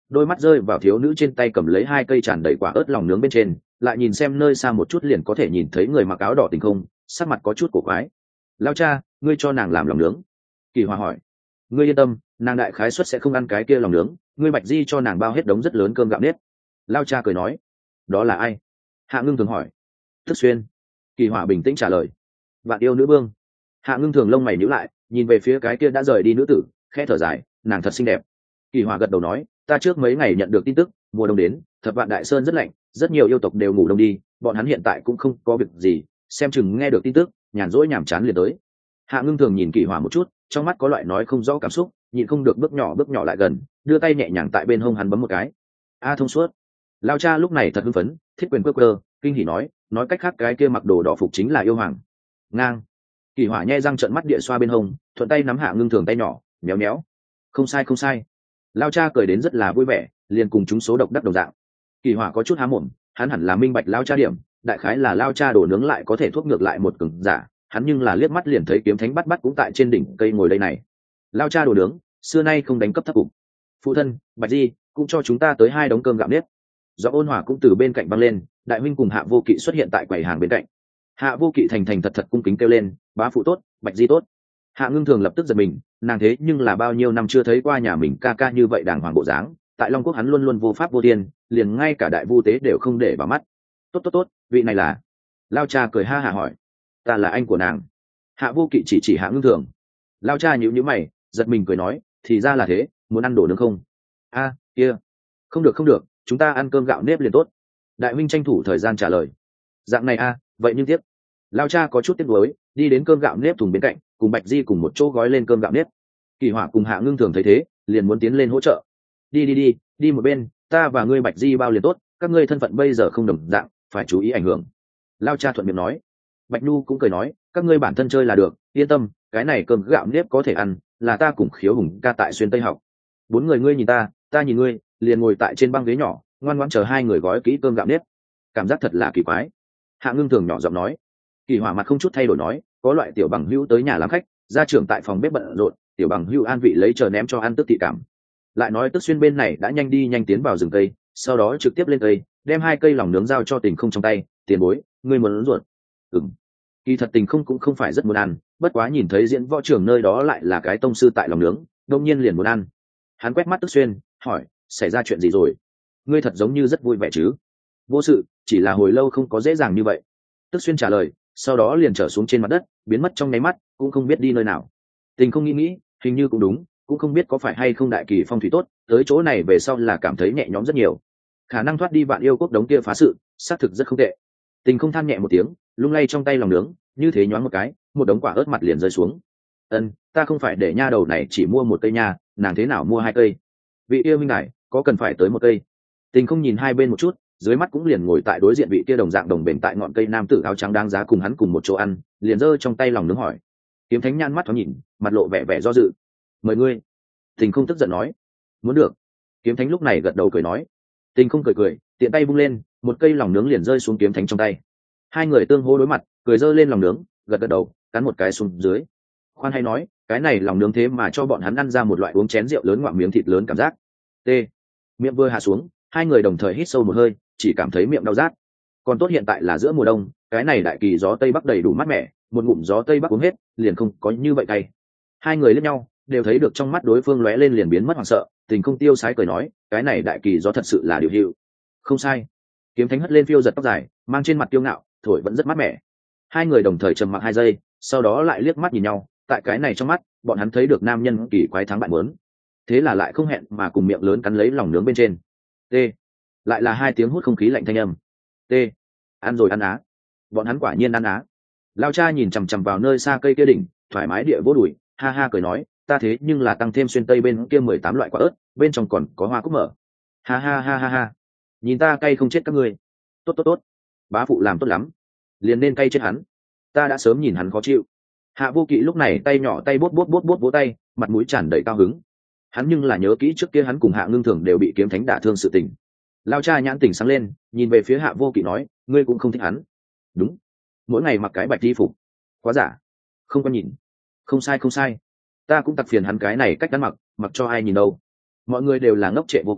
Speaker 1: đôi mắt rơi vào thiếu nữ trên tay cầm lấy hai cây tràn đầy quả ớt lòng nướng bên trên, lại nhìn xem nơi xa một chút liền có thể nhìn thấy người mặc áo đỏ Tình Không, sắc mặt có chút cổ quái. Lao cha, ngươi cho nàng làm lòng nướng? Kỳ Hòa hỏi. Ngươi yên tâm, nàng đại khái suất sẽ không ăn cái kia lòng nướng, ngươi Bạch Di cho nàng bao hết đống rất lớn cơm gạo nếp. Lao cha cười nói. Đó là ai? Hạ Ngưng Thường hỏi. Thức Xuyên. Kỳ Hòa bình tĩnh trả lời. Vạn yêu nữ vương. Hạ Ngưng Thường lông mày nhíu lại, nhìn về phía cái kia đã rời đi nữ tử, khẽ thở dài, nàng thật xinh đẹp. Kỳ Hòa gật đầu nói, ta trước mấy ngày nhận được tin tức, mùa đông đến, Thập Vạn Đại Sơn rất lạnh, rất nhiều yêu tộc đều ngủ đông đi, bọn hắn hiện tại cũng không có việc gì, xem chừng nghe được tin tức, nhàn rỗi nhàm chán liền tới. Hạ Ngưng Thường nhìn Kỳ Hòa một chút, trong mắt có loại nói không rõ cảm xúc, nhịn không được bước nhỏ bước nhỏ lại gần, đưa tay nhẹ nhàng tại bên hông hắn bấm một cái. A thông suốt. Lao cha lúc này thật hưng phấn, thiết quyền quơ quơ, kinh hỉ nói, nói cách khác cái kia mặc đồ đỏ phục chính là yêu hoàng. Ngang. Kỳ Hỏa nhe răng trợn mắt địa xoa bên hông, thuận tay nắm Hạ Ngưng Thường tay nhỏ, méo méo. Không sai không sai. Lao cha cười đến rất là vui vẻ, liền cùng chúng số độc đắc đồng dạng. Kỳ Hỏa có chút há mồm, hắn hẳn là minh bạch Lao cha điểm, đại khái là Lao cha đổ nướng lại có thể thuốc ngược lại một cường giả, hắn nhưng là liếc mắt liền thấy kiếm thánh bắt bắt cũng tại trên đỉnh cây ngồi đây này. Lao cha đồ nướng, xưa nay không đánh cấp thấp cục. Phụ thân, Bạch Di, cũng cho chúng ta tới hai đống cơm gạo nếp. Do ôn hòa cũng từ bên cạnh băng lên, đại huynh cùng Hạ Vô Kỵ xuất hiện tại quầy hàng bên cạnh. Hạ Vô Kỵ thành thành thật thật cung kính kêu lên, bá phụ tốt, Bạch Di tốt. Hạ Ngưng Thường lập tức giật mình, nàng thế nhưng là bao nhiêu năm chưa thấy qua nhà mình ca ca như vậy đàng hoàng bộ dáng, tại Long Quốc hắn luôn luôn vô pháp vô thiên, liền ngay cả đại vu tế đều không để vào mắt. Tốt tốt tốt, vị này là. Lao cha cười ha hả hỏi, ta là anh của nàng. Hạ Vô Kỵ chỉ chỉ Hạ Ngưng Thường. Lao cha nhíu nhíu mày, giật mình cười nói, thì ra là thế, muốn ăn đồ nướng không? A, kia, không được không được, chúng ta ăn cơm gạo nếp liền tốt. Đại huynh tranh thủ thời gian trả lời. Dạng này a, vậy nhưng tiếp. Lao cha có chút tiếc nuối, đi đến cơm gạo nếp thùng bên cạnh, cùng Bạch Di cùng một chỗ gói lên cơm gạo nếp. Kỳ Hỏa cùng Hạ Ngưng Thường thấy thế, liền muốn tiến lên hỗ trợ. Đi đi đi, đi một bên, ta và ngươi Bạch Di bao liền tốt, các ngươi thân phận bây giờ không đồng dạng, phải chú ý ảnh hưởng. Lao cha thuận miệng nói. Bạch Nhu cũng cười nói, các ngươi bản thân chơi là được, yên tâm, cái này cơm gạo nếp có thể ăn, là ta cùng Khiếu Hùng ca tại xuyên Tây học. Bốn người ngươi nhìn ta, ta nhìn ngươi, liền ngồi tại trên băng ghế nhỏ, ngoan ngoãn chờ hai người gói kỹ cơm gạo nếp. Cảm giác thật là kỳ quái. Hạ Ngưng Thường nhỏ giọng nói. Kỳ Hỏa mặt không chút thay đổi nói, có loại tiểu bằng hữu tới nhà làm khách, gia trưởng tại phòng bếp bận rộn, tiểu bằng hữu an vị lấy chờ ném cho ăn tức thị cảm. Lại nói Tức Xuyên bên này đã nhanh đi nhanh tiến vào rừng cây, sau đó trực tiếp lên cây, đem hai cây lòng nướng giao cho Tình Không trong tay, tiền bối, ngươi muốn ruột. Ừm. Kỳ thật Tình Không cũng không phải rất muốn ăn, bất quá nhìn thấy diễn võ trường nơi đó lại là cái tông sư tại lòng nướng, đông nhiên liền muốn ăn. Hắn quét mắt Tức Xuyên, hỏi, xảy ra chuyện gì rồi? Ngươi thật giống như rất vui vẻ chứ? Vô sự, chỉ là hồi lâu không có dễ dàng như vậy. Tức Xuyên trả lời, sau đó liền trở xuống trên mặt đất, biến mất trong nháy mắt, cũng không biết đi nơi nào. Tình Không nghĩ nghĩ, hình như cũng đúng, cũng không biết có phải hay không đại kỳ phong thủy tốt, tới chỗ này về sau là cảm thấy nhẹ nhõm rất nhiều. Khả năng thoát đi Vạn Yêu Quốc đống kia phá sự, xác thực rất không tệ. Tình Không than nhẹ một tiếng, lung lay trong tay lòng nướng, như thế nhoáng một cái, một đống quả ớt mặt liền rơi xuống. Ân, ta không phải để nha đầu này chỉ mua một cây nha, nàng thế nào mua hai cây? Vị yêu minh này, có cần phải tới một cây? Tình Không nhìn hai bên một chút, dưới mắt cũng liền ngồi tại đối diện vị kia đồng dạng đồng bền tại ngọn cây nam tử áo trắng đáng giá cùng hắn cùng một chỗ ăn, liền giơ trong tay lòng nướng hỏi. Kiếm Thánh nhăn mắt thoáng nhìn, mặt lộ vẻ vẻ do dự. Mời ngươi. Tình Không tức giận nói. Muốn được. Kiếm Thánh lúc này gật đầu cười nói. Tình Không cười cười, tiện tay bung lên, một cây lòng nướng liền rơi xuống Kiếm Thánh trong tay. Hai người tương hô đối mặt, cười giơ lên lòng nướng, gật gật đầu, cắn một cái xuống dưới. Khoan hay nói, cái này lòng nướng thế mà cho bọn hắn ăn ra một loại uống chén rượu lớn ngoạm miếng thịt lớn cảm giác. T. Miệng vừa hạ xuống, hai người đồng thời hít sâu một hơi, chỉ cảm thấy miệng đau rát. Còn tốt hiện tại là giữa mùa đông, cái này đại kỳ gió tây bắc đầy đủ mát mẻ, một ngụm gió tây bắc uống hết, liền không có như vậy cay. Hai người liếc nhau, đều thấy được trong mắt đối phương lóe lên liền biến mất hoảng sợ. Tình Không tiêu sái cười nói, cái này đại kỳ gió thật sự là điều hiệu. Không sai. Kiếm Thánh hất lên phiêu giật tóc dài, mang trên mặt tiêu ngạo, thổi vẫn rất mát mẻ. Hai người đồng thời trầm mặc hai giây, sau đó lại liếc mắt nhìn nhau, tại cái này trong mắt, bọn hắn thấy được nam nhân kỳ quái thắng bạn muốn. Thế là lại không hẹn mà cùng miệng lớn cắn lấy lòng nướng bên trên. T. Lại là hai tiếng hút không khí lạnh thanh âm. T. Ăn rồi ăn á. Bọn hắn quả nhiên ăn á. Lao cha nhìn chằm chằm vào nơi xa cây kia đỉnh, thoải mái địa vỗ đùi, ha ha cười nói, ta thế nhưng là tăng thêm xuyên tây bên kia mười tám loại quả ớt, bên trong còn có hoa cúc mở. Ha ha ha ha ha. Nhìn ta cay không chết các ngươi. Tốt tốt tốt. Bá phụ làm tốt lắm. Liền nên cay chết hắn. Ta đã sớm nhìn hắn khó chịu. Hạ Vô Kỵ lúc này tay nhỏ tay bốt bốt bốt bốt vỗ tay, mặt mũi tràn đầy cao hứng. Hắn nhưng là nhớ kỹ trước kia hắn cùng Hạ Ngưng Thường đều bị Kiếm Thánh đả thương sự tình. Lao cha nhãn tỉnh sáng lên, nhìn về phía Hạ Vô Kỵ nói, ngươi cũng không thích hắn. Đúng. Mỗi ngày mặc cái bạch y phục. Quá giả. Không có nhìn. Không sai không sai. Ta cũng tặc phiền hắn cái này cách ăn mặc, mặc cho ai nhìn đâu. Mọi người đều là ngốc trệ vô cùng,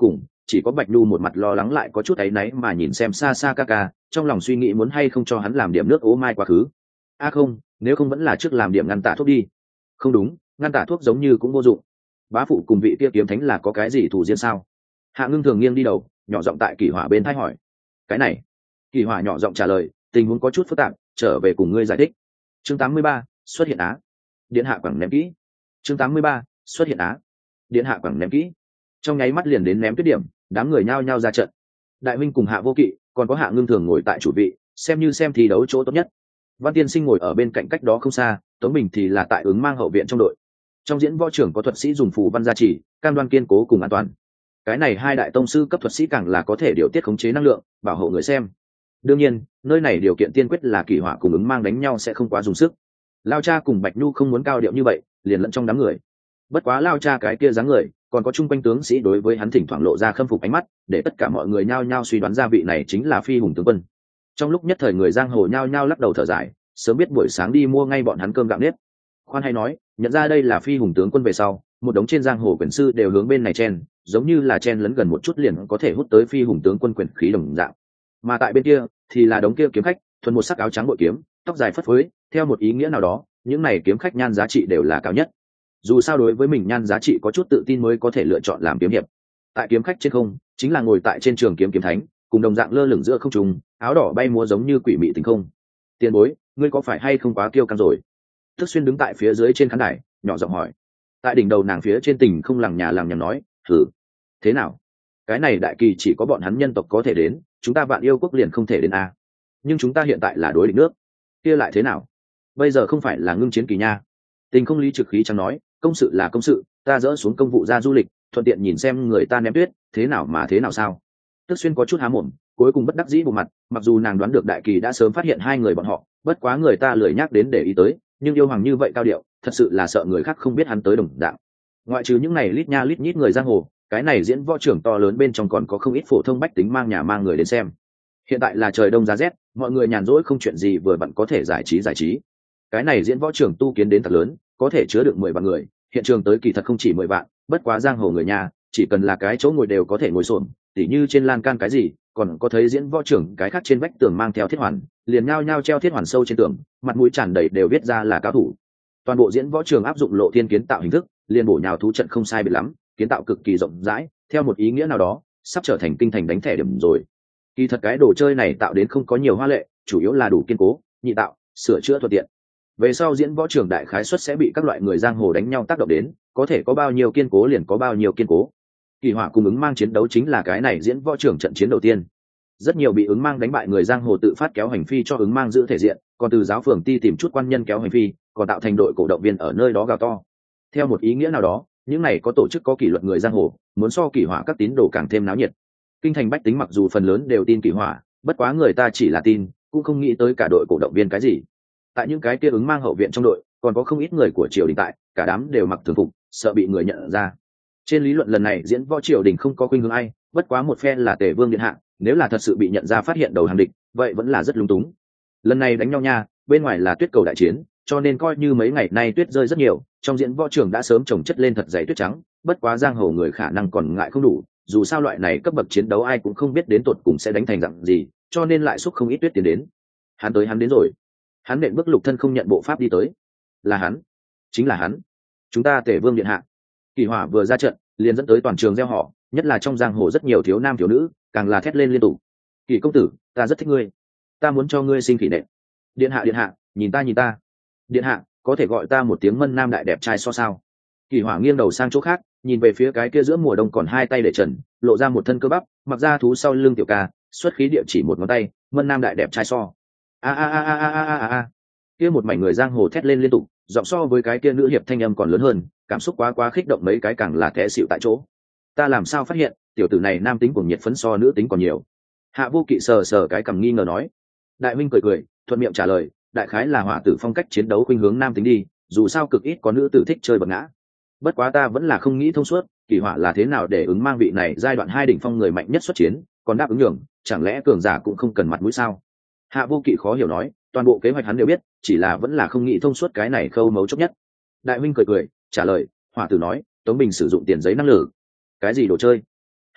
Speaker 1: chỉ có Bạch Nhu một mặt lo lắng lại có chút áy náy mà nhìn xem xa xa ca ca, trong lòng suy nghĩ muốn hay không cho hắn làm điểm nước ố mai quá khứ. A à không, nếu không vẫn là trước làm điểm ngăn tả thuốc đi. Không đúng, ngăn tả thuốc giống như cũng vô dụng. Bá phụ cùng vị kia kiếm thánh là có cái gì thủ riêng sao? Hạ Ngưng Thường nghiêng đi đầu, nhỏ giọng tại Kỷ Hỏa bên tai hỏi. Cái này, Kỷ Hỏa nhỏ giọng trả lời, tình huống có chút phức tạp, trở về cùng ngươi giải thích. Chương tám mươi ba, xuất hiện á. Điện hạ quẳng ném kỹ. Chương tám mươi ba, xuất hiện á. Điện hạ quẳng ném kỹ. Trong nháy mắt liền đến ném tuyết điểm, đám người nhao nhao ra trận. Đại Minh cùng Hạ Vô Kỵ, còn có Hạ Ngưng Thường ngồi tại chủ vị, xem như xem thi đấu chỗ tốt nhất. Văn Tiên Sinh ngồi ở bên cạnh cách đó không xa, Tống Bình thì là tại ứng mang hậu viện trong đội. Trong diễn võ trưởng có thuật sĩ dùng phù văn gia trì, cam đoan kiên cố cùng an toàn. Cái này hai đại tông sư cấp thuật sĩ càng là có thể điều tiết khống chế năng lượng, bảo hộ người xem. Đương nhiên, nơi này điều kiện tiên quyết là Kỷ Hỏa cùng ứng mang đánh nhau sẽ không quá dùng sức. Lao Cha cùng Bạch Nhu không muốn cao điệu như vậy, liền lẫn trong đám người. Bất quá Lao Cha cái kia dáng người, còn có chung quanh tướng sĩ đối với hắn thỉnh thoảng lộ ra khâm phục ánh mắt, để tất cả mọi người nhao nhao suy đoán ra vị này chính là Phi Hùng tướng quân. Trong lúc nhất thời người giang hồ nhao nhao lắc đầu thở dài, sớm biết buổi sáng đi mua ngay bọn hắn cơm gạo nếp. Khoan hay nói, nhận ra đây là Phi Hùng tướng quân về sau, một đống trên giang hồ quyền sư đều hướng bên này chen, giống như là chen lấn gần một chút liền có thể hút tới Phi Hùng tướng quân quyền khí đồng dạng. Mà tại bên kia thì là đống kia kiếm khách, thuần một sắc áo trắng bội kiếm, tóc dài phất phới, theo một ý nghĩa nào đó, những này kiếm khách nhan giá trị đều là cao nhất. Dù sao đối với mình nhan giá trị có chút tự tin mới có thể lựa chọn làm kiếm hiệp. Tại kiếm khách trên không, chính là ngồi tại trên trường kiếm kiếm thánh, cùng đồng dạng lơ lửng giữa không trung, áo đỏ bay múa giống như quỷ mị tình không. Tiền bối, ngươi có phải hay không quá kiêu căng rồi? Thức Xuyên đứng tại phía dưới trên khán đài, nhỏ giọng hỏi. Tại đỉnh đầu nàng phía trên tình không lằng nhà lằng nhằng nói, thử, thế nào? Cái này đại kỳ chỉ có bọn hắn nhân tộc có thể đến, chúng ta Vạn Yêu quốc liền không thể đến a. Nhưng chúng ta hiện tại là đối địch nước, kia lại thế nào? Bây giờ không phải là ngưng chiến kỳ nha. Tình không lý trực khí chẳng nói, công sự là công sự, ta dỡ xuống công vụ ra du lịch, thuận tiện nhìn xem người ta ném tuyết, thế nào mà thế nào sao? Tức Xuyên có chút há mồm, cuối cùng bất đắc dĩ bộ mặt, mặc dù nàng đoán được đại kỳ đã sớm phát hiện hai người bọn họ, bất quá người ta lười nhắc đến để ý tới, nhưng yêu hoàng như vậy cao điệu, thật sự là sợ người khác không biết hắn tới đồng dạng. Ngoại trừ những này lít nha lít nhít người giang hồ, cái này diễn võ trưởng to lớn bên trong còn có không ít phổ thông bách tính mang nhà mang người đến xem. Hiện tại là trời đông giá rét, mọi người nhàn rỗi không chuyện gì vừa bận có thể giải trí giải trí. Cái này diễn võ trưởng tu kiến đến thật lớn, có thể chứa được mười vạn người, hiện trường tới kỳ thật không chỉ mười vạn, bất quá giang hồ người nhà, chỉ cần là cái chỗ ngồi đều có thể ngồi xổm, tỉ như trên lan can cái gì, còn có thấy diễn võ trưởng cái khác trên vách tường mang theo thiết hoàn, liền nhao nhao treo thiết hoàn sâu trên tường, mặt mũi tràn đầy đều viết ra là cao thủ. Toàn bộ diễn võ trường áp dụng lộ thiên kiến tạo hình thức, liền bổ nhào thú trận không sai biệt lắm, kiến tạo cực kỳ rộng rãi, theo một ý nghĩa nào đó, sắp trở thành kinh thành đánh thẻ điểm rồi. Kỳ thật cái đồ chơi này tạo đến không có nhiều hoa lệ, chủ yếu là đủ kiên cố, nhị tạo, sửa chữa thuận tiện. Về sau diễn võ trường đại khái suất sẽ bị các loại người giang hồ đánh nhau tác động đến, có thể có bao nhiêu kiên cố liền có bao nhiêu kiên cố. Kỳ Hỏa cùng ứng mang chiến đấu chính là cái này diễn võ trường trận chiến đầu tiên. Rất nhiều bị ứng mang đánh bại người giang hồ tự phát kéo hành phi cho ứng mang giữ thể diện, còn từ giáo phường ti tìm chút quan nhân kéo hành phi, còn tạo thành đội cổ động viên ở nơi đó gào to. Theo một ý nghĩa nào đó, những này có tổ chức có kỷ luật người giang hồ, muốn so Kỳ Hỏa các tín đồ càng thêm náo nhiệt. Kinh thành bách tính mặc dù phần lớn đều tin Kỳ Hỏa, bất quá người ta chỉ là tin, cũng không nghĩ tới cả đội cổ động viên cái gì. Tại những cái kia ứng mang hậu viện trong đội, còn có không ít người của triều đình tại, cả đám đều mặc thường phục, sợ bị người nhận ra. Trên lý luận lần này diễn võ triều đình không có khuynh hướng ai, bất quá một phe là Tề Vương điện hạ, nếu là thật sự bị nhận ra phát hiện đầu hàng địch, vậy vẫn là rất lung túng. Lần này đánh nhau nha, bên ngoài là tuyết cầu đại chiến, cho nên coi như mấy ngày nay tuyết rơi rất nhiều, trong diễn võ trường đã sớm trồng chất lên thật dày tuyết trắng, bất quá giang hồ người khả năng còn ngại không đủ, dù sao loại này cấp bậc chiến đấu ai cũng không biết đến tột cùng sẽ đánh thành dạng gì, cho nên lại xúc không ít tuyết tiến đến. Hắn tới hắn đến rồi. Hắn nện bước lục thân không nhận bộ pháp đi tới. Là hắn, chính là hắn. Chúng ta Tề Vương điện hạ. Kỳ Hỏa vừa ra trận, liền dẫn tới toàn trường reo hò, nhất là trong giang hồ rất nhiều thiếu nam thiếu nữ, càng là thét lên liên tục. Kỳ công tử, ta rất thích ngươi, ta muốn cho ngươi sinh khỉ nện. Điện hạ điện hạ, nhìn ta nhìn ta. Điện hạ, có thể gọi ta một tiếng Mân Nam đại đẹp trai so sao? Kỳ Hỏa nghiêng đầu sang chỗ khác, nhìn về phía cái kia giữa mùa đông còn hai tay để trần, lộ ra một thân cơ bắp, mặc ra thú sau lưng tiểu ca, xuất khí địa chỉ một ngón tay, Mân Nam đại đẹp trai so. A a a a a a a a. Kia một mảnh người giang hồ thét lên liên tục, giọng so với cái kia nữ hiệp thanh âm còn lớn hơn, cảm xúc quá quá kích động mấy cái càng là té xỉu tại chỗ. Ta làm sao phát hiện, tiểu tử này nam tính cùng nhiệt phấn so nữ tính còn nhiều. Hạ Vô Kỵ sờ sờ cái cằm nghi ngờ nói. Đại Minh cười cười, thuận miệng trả lời, đại khái là hỏa tử phong cách chiến đấu khuynh hướng nam tính đi, dù sao cực ít có nữ tử thích chơi bật ngã. Bất quá ta vẫn là không nghĩ thông suốt, Kỳ Hỏa là thế nào để ứng mang vị này giai đoạn hai đỉnh phong người mạnh nhất xuất chiến, còn đáp ứng nhường, chẳng lẽ cường giả cũng không cần mặt mũi sao? Hạ Vô Kỵ khó hiểu nói, toàn bộ kế hoạch hắn đều biết, chỉ là vẫn là không nghĩ thông suốt cái này khâu mấu chốt nhất. Đại Minh cười cười, trả lời, hỏa tử nói, Tống Bình sử dụng tiền giấy năng lực. Cái gì đồ chơi?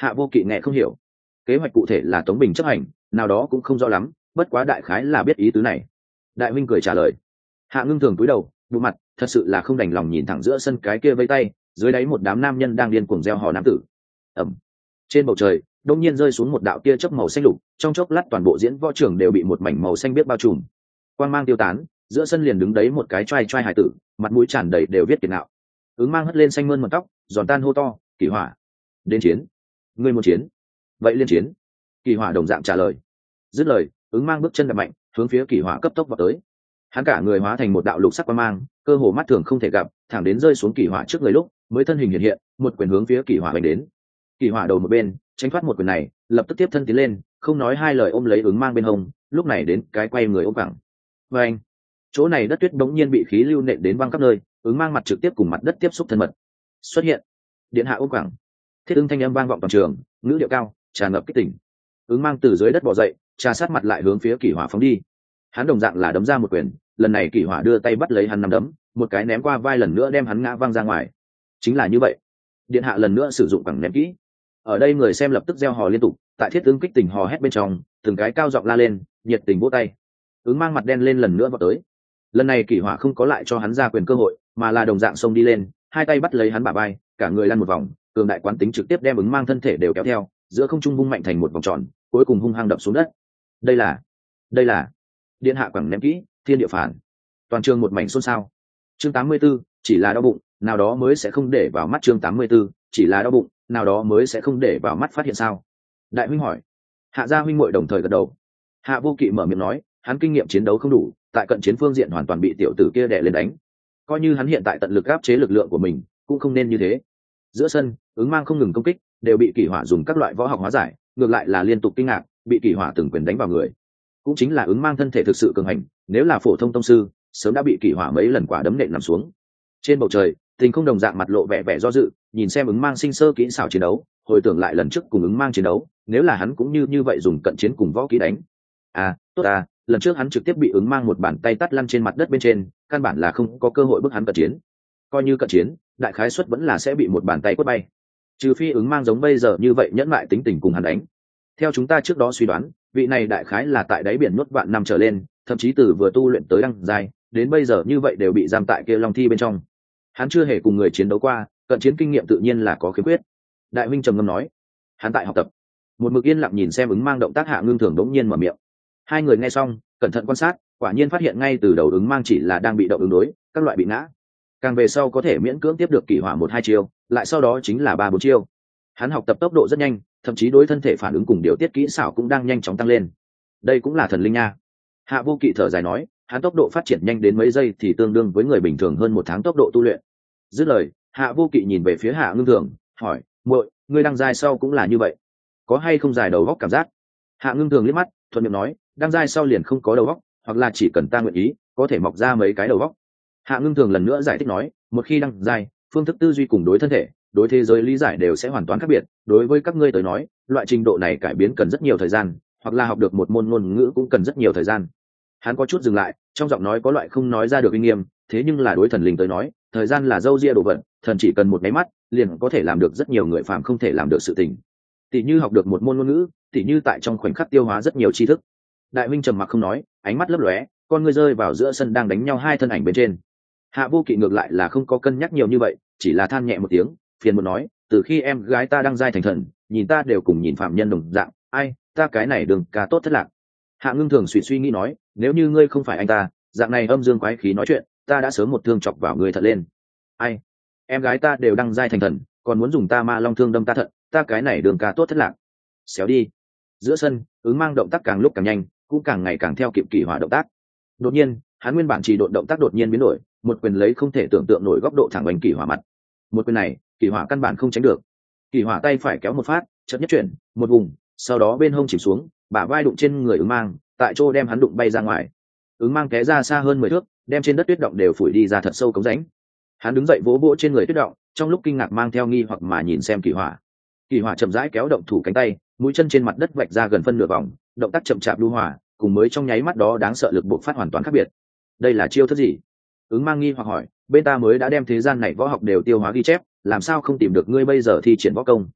Speaker 1: Hạ Vô Kỵ nghe không hiểu, kế hoạch cụ thể là Tống Bình chấp hành, nào đó cũng không rõ lắm, bất quá đại khái là biết ý tứ này. Đại huynh cười trả lời. Hạ Ngưng Thường cúi đầu bộ mặt thật sự là không đành lòng nhìn thẳng giữa sân cái kia vây tay, dưới đáy một đám nam nhân đang điên cuồng reo hò nam tử. Ầm. Trên bầu trời đông nhiên rơi xuống một đạo tia chớp màu xanh lục, trong chốc lát toàn bộ diễn võ trường đều bị một mảnh màu xanh biếc bao trùm. Quang mang tiêu tán, giữa sân liền đứng đấy một cái trai trai hải tử, mặt mũi tràn đầy đều viết kiệt ngạo. Ứng Mang hất lên xanh mơn mật tóc, giòn tan hô to, Kỳ Hỏa, đến chiến. Ngươi muốn chiến, vậy liên chiến. Kỳ Hỏa đồng dạng trả lời. Dứt lời, Ứng Mang bước chân đập mạnh, hướng phía Kỳ Hỏa cấp tốc vào tới. Hắn cả người hóa thành một đạo lục sắc quang mang, cơ hồ mắt thường không thể gặp, thẳng đến rơi xuống Kỳ Hỏa trước người lúc mới thân hình hiện hiện, một quyền hướng phía Kỳ Hỏa đánh đến. Kỳ Hỏa đầu một bên tránh thoát một quyền này, lập tức tiếp thân tiến lên, không nói hai lời ôm lấy Ứng Mang bên hông, lúc này đến cái quay người ôm cẳng. Và anh, chỗ này đất tuyết bỗng nhiên bị khí lưu nện đến văng khắp nơi, Ứng Mang mặt trực tiếp cùng mặt đất tiếp xúc thân mật. Xuất hiện, điện hạ ôm cẳng. Thiết ưng thanh âm vang vọng toàn trường, ngữ điệu cao, tràn ngập kích tỉnh. Ứng Mang từ dưới đất bò dậy, trà sát mặt lại hướng phía Kỳ Hỏa phóng đi. Hắn đồng dạng là đấm ra một quyền, lần này Kỳ Hỏa đưa tay bắt lấy hắn nắm đấm, một cái ném qua vai lần nữa đem hắn ngã văng ra ngoài. Chính là như vậy, điện hạ lần nữa sử dụng cẳng ném kỹ. Ở đây người xem lập tức reo hò liên tục, tại Thiết ưng kích tình hò hét bên trong, từng cái cao giọng la lên, nhiệt tình vỗ tay. Ứng Mang mặt đen lên lần nữa vào tới. Lần này Kỳ Hỏa không có lại cho hắn ra quyền cơ hội, mà là đồng dạng xông đi lên, hai tay bắt lấy hắn bả vai, cả người lăn một vòng, cường đại quán tính trực tiếp đem Ứng Mang thân thể đều kéo theo, giữa không trung vung mạnh thành một vòng tròn, cuối cùng hung hăng đập xuống đất. Đây là, đây là điện hạ quẳng ném kỹ, thiên địa phản. Toàn trường một mảnh xôn xao. Chương tám mươi 84, chỉ là đau bụng, nào đó mới sẽ không để vào mắt. Chương tám mươi 84, chỉ là đau bụng, nào đó mới sẽ không để vào mắt. Phát hiện sao? Đại huynh hỏi. Hạ gia huynh muội đồng thời gật đầu. Hạ Vô Kỵ mở miệng nói, hắn kinh nghiệm chiến đấu không đủ, tại cận chiến phương diện hoàn toàn bị tiểu tử kia đè lên đánh. Coi như hắn hiện tại tận lực áp chế lực lượng của mình, cũng không nên như thế. Giữa sân, Ứng Mang không ngừng công kích, đều bị Kỳ Hỏa dùng các loại võ học hóa giải, ngược lại là liên tục kinh ngạc, bị Kỳ Hỏa từng quyền đánh vào người. Cũng chính là Ứng Mang thân thể thực sự cường hành, nếu là phổ thông tông sư, sớm đã bị Kỳ Hỏa mấy lần quả đấm nện nằm xuống. Trên bầu trời, Tình Không đồng dạng mặt lộ vẻ vẻ do dự, nhìn xem Ứng Mang sinh sơ kỹ xảo chiến đấu, hồi tưởng lại lần trước cùng Ứng Mang chiến đấu, nếu là hắn cũng như như vậy dùng cận chiến cùng võ kỹ đánh. À, tốt à, lần trước hắn trực tiếp bị Ứng Mang một bàn tay tát lăn trên mặt đất bên trên, căn bản là không có cơ hội bức hắn cận chiến. Coi như cận chiến, đại khái suất vẫn là sẽ bị một bàn tay quất bay. Trừ phi Ứng Mang giống bây giờ như vậy nhẫn lại tính tình cùng hắn đánh. Theo chúng ta trước đó suy đoán, vị này đại khái là tại đáy biển nuốt vạn năm trở lên, thậm chí từ vừa tu luyện tới đăng giai, đến bây giờ như vậy đều bị giam tại kia Long Thi bên trong. Hắn chưa hề cùng người chiến đấu qua, cận chiến kinh nghiệm tự nhiên là có khiếm khuyết. Đại huynh trầm ngâm nói, hắn tại học tập. Một mực yên lặng nhìn xem Ứng Mang động tác, Hạ Ngưng Thường đống nhiên mở miệng. Hai người nghe xong, cẩn thận quan sát, quả nhiên phát hiện ngay từ đầu Ứng Mang chỉ là đang bị động ứng đối, các loại bị ngã. Càng về sau có thể miễn cưỡng tiếp được Kỳ Hỏa một hai chiêu, lại sau đó chính là ba bốn chiêu. Hắn học tập tốc độ rất nhanh, thậm chí đối thân thể phản ứng cùng điều tiết kỹ xảo cũng đang nhanh chóng tăng lên. Đây cũng là thần linh nha. Hạ Vô Kỵ thở dài nói, hắn tốc độ phát triển nhanh đến mấy giây thì tương đương với người bình thường hơn một tháng tốc độ tu luyện. Dứt lời, Hạ Vô Kỵ nhìn về phía Hạ Ngưng Thường, hỏi, muội, ngươi đăng giai sau cũng là như vậy, có hay không dài đầu góc cảm giác? Hạ Ngưng Thường liếc mắt, thuận miệng nói, đăng giai sau liền không có đầu góc, hoặc là chỉ cần ta nguyện ý, có thể mọc ra mấy cái đầu góc. Hạ Ngưng Thường lần nữa giải thích nói, một khi đăng giai, phương thức tư duy cùng đối thân thể, đối thế giới lý giải đều sẽ hoàn toàn khác biệt. Đối với các ngươi tới nói, loại trình độ này cải biến cần rất nhiều thời gian, hoặc là học được một môn ngôn ngữ cũng cần rất nhiều thời gian. Hắn có chút dừng lại, trong giọng nói có loại không nói ra được uy nghiêm, thế nhưng là đối thần linh tới nói, thời gian là dâu ria đồ vật, thần chỉ cần một máy mắt, liền có thể làm được rất nhiều người phàm không thể làm được sự tình. Tỷ như học được một môn ngôn ngữ, tỷ như tại trong khoảnh khắc tiêu hóa rất nhiều tri thức. Đại huynh trầm mặc không nói, ánh mắt lấp lóe, con ngươi rơi vào giữa sân đang đánh nhau hai thân ảnh bên trên. Hạ Vô Kỵ ngược lại là không có cân nhắc nhiều như vậy, chỉ là than nhẹ một tiếng, phiền muốn nói, từ khi em gái ta đang giai thành thần, nhìn ta đều cùng nhìn phạm nhân đồng dạng, ai, ta cái này đường ca tốt thất lạc. Hạ Ngưng Thường suy suy nghĩ nói, nếu như ngươi không phải anh ta, dạng này âm dương quái khí nói chuyện, ta đã sớm một thương chọc vào ngươi thật lên. Ai, em gái ta đều đang giai thành thần, còn muốn dùng ta ma long thương đâm ta thận, ta cái này đường ca tốt thất lạc. Xéo đi. Giữa sân, Ứng Mang động tác càng lúc càng nhanh, cũng càng ngày càng theo kịp Kỳ Hỏa động tác. Đột nhiên, hắn nguyên bản chỉ độn động tác đột nhiên biến đổi, một quyền lấy không thể tưởng tượng nổi góc độ thẳng đánh Kỳ Hỏa mặt. Một quyền này, Kỳ Hỏa căn bản không tránh được. Kỳ Hỏa tay phải kéo một phát, chợt nhất chuyển, một vùng, sau đó bên hông chìm xuống, bả vai đụng trên người Ứng Mang, tại chỗ đem hắn đụng bay ra ngoài. Ứng Mang té ra xa hơn mười thước, đem trên đất tuyết động đều phủi đi ra thật sâu cống rãnh. Hắn đứng dậy vỗ vỗ trên người tuyết động, trong lúc kinh ngạc mang theo nghi hoặc mà nhìn xem Kỳ Hỏa. Kỳ Hỏa chậm rãi kéo động thủ cánh tay, mũi chân trên mặt đất vạch ra gần phân nửa vòng, động tác chậm chạp lưu hòa, cùng mới trong nháy mắt đó đáng sợ lực bộc phát hoàn toàn khác biệt. Đây là chiêu thức gì? Ứng Mang nghi hoặc hỏi, bên ta mới đã đem thế gian này võ học đều tiêu hóa ghi chép, làm sao không tìm được ngươi bây giờ thi triển võ công?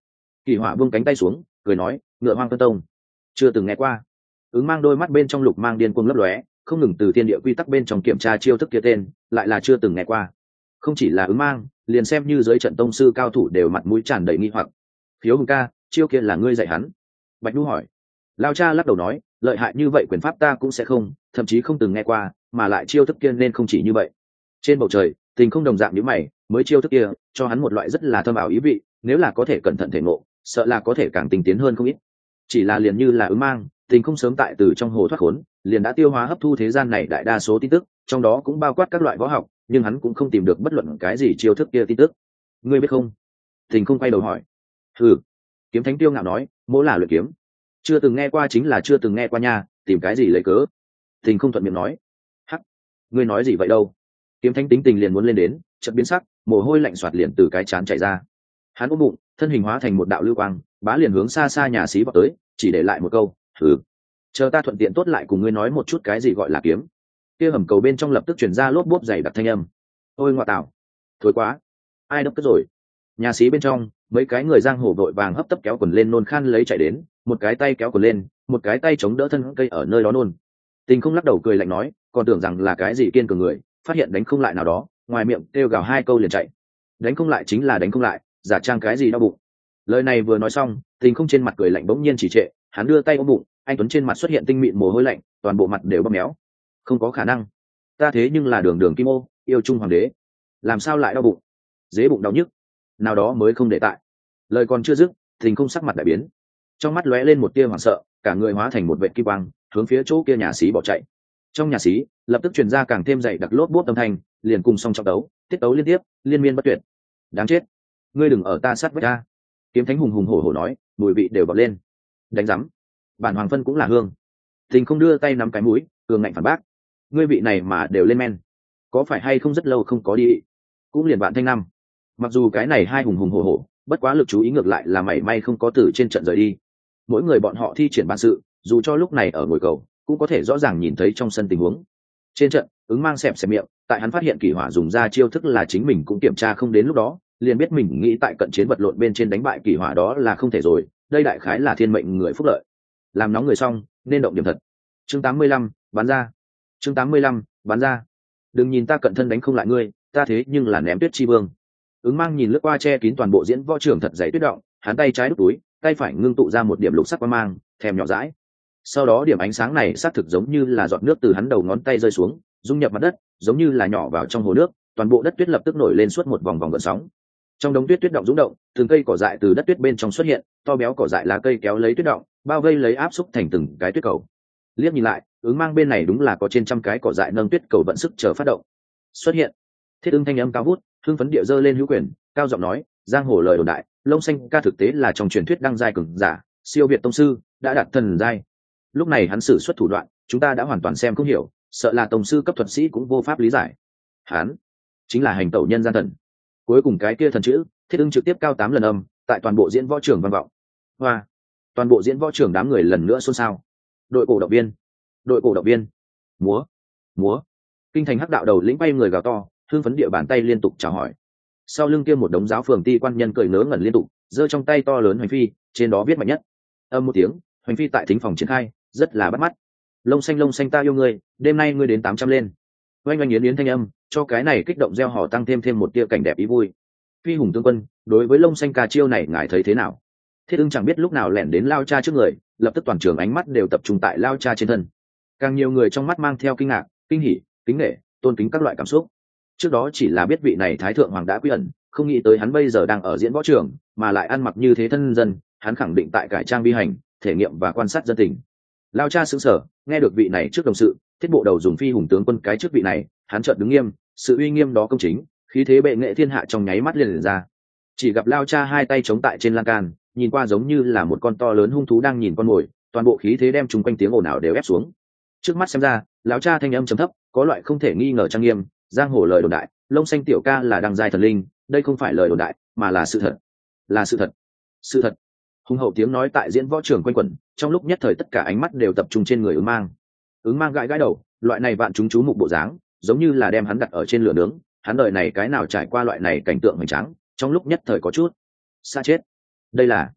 Speaker 1: Kỳ Hỏa buông cánh tay xuống cười nói, ngựa hoang phân tông chưa từng nghe qua. Ứng Mang đôi mắt bên trong lục mang điên cuồng lấp lóe, không ngừng từ thiên địa quy tắc bên trong kiểm tra chiêu thức kia tên, lại là chưa từng nghe qua. Không chỉ là Ứng Mang, liền xem như dưới trận tông sư cao thủ đều mặt mũi tràn đầy nghi hoặc. Khiếu Hùng ca, chiêu kia là ngươi dạy hắn? Bạch Đu hỏi. Lao cha lắc đầu nói, lợi hại như vậy quyền pháp ta cũng sẽ không, thậm chí không từng nghe qua, mà lại chiêu thức kia nên không chỉ như vậy. Trên bầu trời Tình không đồng dạng như mày, mới chiêu thức kia cho hắn một loại rất là thâm ảo ý vị, nếu là có thể cẩn thận thể ngộ, sợ là có thể càng tinh tiến hơn không ít. Chỉ là liền như là Ứng Mang, Tình không sớm tại từ trong hồ thoát khốn, liền đã tiêu hóa hấp thu thế gian này đại đa số tin tức, trong đó cũng bao quát các loại võ học, nhưng hắn cũng không tìm được bất luận cái gì chiêu thức kia tin tức. Ngươi biết không? Tình không quay đầu hỏi. Ừ. Kiếm Thánh tiêu ngạo nói, mỗi là luyện kiếm, chưa từng nghe qua chính là chưa từng nghe qua nha, tìm cái gì lấy cớ? Tình không thuận miệng nói. Hắc, ngươi nói gì vậy đâu? Kiếm Thánh tính tình liền muốn lên đến, chợt biến sắc, mồ hôi lạnh xoạt liền từ cái trán chảy ra. Hắn ôm bụng, thân hình hóa thành một đạo lưu quang, bá liền hướng xa xa nhà xí vào tới, chỉ để lại một câu, "Hừ, chờ ta thuận tiện tốt lại cùng ngươi nói một chút cái gì gọi là kiếm." Kia hầm cầu bên trong lập tức truyền ra lốp bốp dày đặc thanh âm. "Ôi ngoại tảo, thối quá, ai đập cất rồi?" Nhà xí bên trong, mấy cái người giang hồ vội vàng hấp tấp kéo quần lên nôn khan lấy chạy đến, một cái tay kéo quần lên, một cái tay chống đỡ thân cây ở nơi đó nôn. Tình không lắc đầu cười lạnh nói, còn tưởng rằng là cái gì kiên cường người, phát hiện đánh không lại nào đó, ngoài miệng kêu gào hai câu liền chạy. Đánh không lại chính là đánh không lại, giả trang cái gì đau bụng. Lời này vừa nói xong, Tình không trên mặt cười lạnh bỗng nhiên chỉ trệ, hắn đưa tay ôm bụng, anh tuấn trên mặt xuất hiện tinh mịn mồ hôi lạnh, toàn bộ mặt đều bầm méo. Không có khả năng, ta thế nhưng là đường đường kim ô, yêu trung hoàng đế, làm sao lại đau bụng? Dế bụng đau nhức, nào đó mới không để tại. Lời còn chưa dứt, Tình không sắc mặt đại biến, trong mắt lóe lên một tia hoảng sợ, cả người hóa thành một vệt kim quang, hướng phía chỗ kia nhà xí bỏ chạy. Trong nhà xí lập tức truyền ra càng thêm dày đặc lốp bốp âm thanh, liền cùng song trọng đấu, tiết đấu liên tiếp, liên miên bất tuyệt. Đáng chết, ngươi đừng ở ta sát với ta! Kiếm Thánh hùng hùng hổ hổ nói, mùi vị đều bật lên. Đánh rắm, bản hoàng phân cũng là hương. Tình không đưa tay nắm cái mũi, cường ngạnh phản bác, ngươi vị này mà đều lên men, có phải hay không rất lâu không có đi, cũng liền bạn thanh năm. Mặc dù cái này hai hùng hùng hổ hổ, bất quá lực chú ý ngược lại là mảy may không có từ trên trận rời đi. Mỗi người bọn họ thi triển bản sự, dù cho lúc này ở ngồi cầu cũng có thể rõ ràng nhìn thấy trong sân tình huống. Trên trận Ứng Mang xẹp xẹp miệng, tại hắn phát hiện Kỳ Hỏa dùng ra chiêu thức là chính mình cũng kiểm tra không đến lúc đó, liền biết mình nghĩ tại cận chiến vật lộn bên trên đánh bại Kỳ Hỏa đó là không thể rồi, đây đại khái là thiên mệnh người phúc lợi. Làm nóng người xong nên động điểm thật. Chương tám mươi lăm, bắn ra. Chương tám mươi lăm, bắn ra. Đừng nhìn ta cận thân đánh không lại ngươi, ta thế nhưng là ném tuyết chi vương. Ứng Mang nhìn lướt qua che kín toàn bộ diễn võ trường thật dày tuyết động, hắn tay trái đút túi, tay phải ngưng tụ ra một điểm lục sắc quang mang, thèm nhỏ dãi. Sau đó điểm ánh sáng này xác thực giống như là giọt nước từ hắn đầu ngón tay rơi xuống, dung nhập mặt đất, giống như là nhỏ vào trong hồ nước, toàn bộ đất tuyết lập tức nổi lên suốt một vòng vòng gợn sóng. Trong đống tuyết tuyết động rung động, từng cây cỏ dại từ đất tuyết bên trong xuất hiện, to béo cỏ dại lá cây kéo lấy tuyết động, bao vây lấy áp xúc thành từng cái tuyết cầu. Liếc nhìn lại, Ứng Mang bên này đúng là có trên trăm cái cỏ dại nâng tuyết cầu vận sức chờ phát động. Xuất hiện. Thiết Ưng thanh âm cao vút, hưng phấn địa giơ lên hữu quyền, cao giọng nói, giang hồ lời đồn đại, Lông Xanh ca thực tế là trong truyền thuyết đăng giai cường giả, siêu việt tông sư, đã đạt thần giai. Lúc này hắn sử xuất thủ đoạn, chúng ta đã hoàn toàn xem không hiểu, sợ là tông sư cấp thuật sĩ cũng vô pháp lý giải. Hắn chính là hành tẩu nhân gian thần. Cuối cùng cái kia thần chữ, Thiết Ưng trực tiếp cao tám lần âm, tại toàn bộ diễn võ trường vang vọng. Hoa, toàn bộ diễn võ trường đám người lần nữa xôn xao. Đội cổ động viên, đội cổ động viên, múa, múa. Kinh thành hắc đạo đầu lĩnh bay người gào to, hưng phấn địa bàn tay liên tục chào hỏi. Sau lưng kia một đống giáo phường ti quan nhân cười ngớ ngẩn liên tục, giơ trong tay to lớn hoành phi, trên đó viết mạnh nhất. Âm một tiếng, hoành phi tại thính phòng triển khai, rất là bắt mắt. Lông Xanh Lông Xanh ta yêu ngươi, đêm nay ngươi đến tám trăm lên. Oanh oanh yến yến thanh âm, cho cái này kích động gieo họ tăng thêm thêm một tia cảnh đẹp ý vui. Phi hùng tướng quân, đối với Lông Xanh ca chiêu này ngài thấy thế nào? Thiết Ưng chẳng biết lúc nào lẻn đến Lao Cha trước người, lập tức toàn trường ánh mắt đều tập trung tại Lao Cha trên thân. Càng nhiều người trong mắt mang theo kinh ngạc, kinh hỉ, kính nể, tôn kính các loại cảm xúc. Trước đó chỉ là biết vị này thái thượng hoàng đã quy ẩn, không nghĩ tới hắn bây giờ đang ở diễn võ trường, mà lại ăn mặc như thế thân dân, hắn khẳng định tại cải trang vi hành, thể nghiệm và quan sát dân tình. Lao Cha sững sờ, nghe được vị này trước đồng sự, thiết bộ đầu dùng phi hùng tướng quân cái trước vị này, hắn chợt đứng nghiêm, sự uy nghiêm đó công chính, khí thế bệ nghệ thiên hạ trong nháy mắt liền, liền ra. Chỉ gặp Lao Cha hai tay chống tại trên lan can, nhìn qua giống như là một con to lớn hung thú đang nhìn con mồi, toàn bộ khí thế đem chung quanh tiếng ồn ào đều ép xuống. Trước mắt xem ra, lão Cha thanh âm trầm thấp, có loại không thể nghi ngờ trang nghiêm, giang hồ lời đồn đại, Lông Xanh tiểu ca là đăng giai thần linh, đây không phải lời đồn đại, mà là sự thật, là sự thật, sự thật. Hùng hậu tiếng nói tại diễn võ trường quanh quẩn, trong lúc nhất thời tất cả ánh mắt đều tập trung trên người Ứng Mang. Ứng Mang gãi gãi đầu, loại này vạn chúng chú mục bộ dáng, giống như là đem hắn đặt ở trên lửa nướng, hắn đời này cái nào trải qua loại này cảnh tượng hoành tráng, trong lúc nhất thời có chút xa chết. Đây là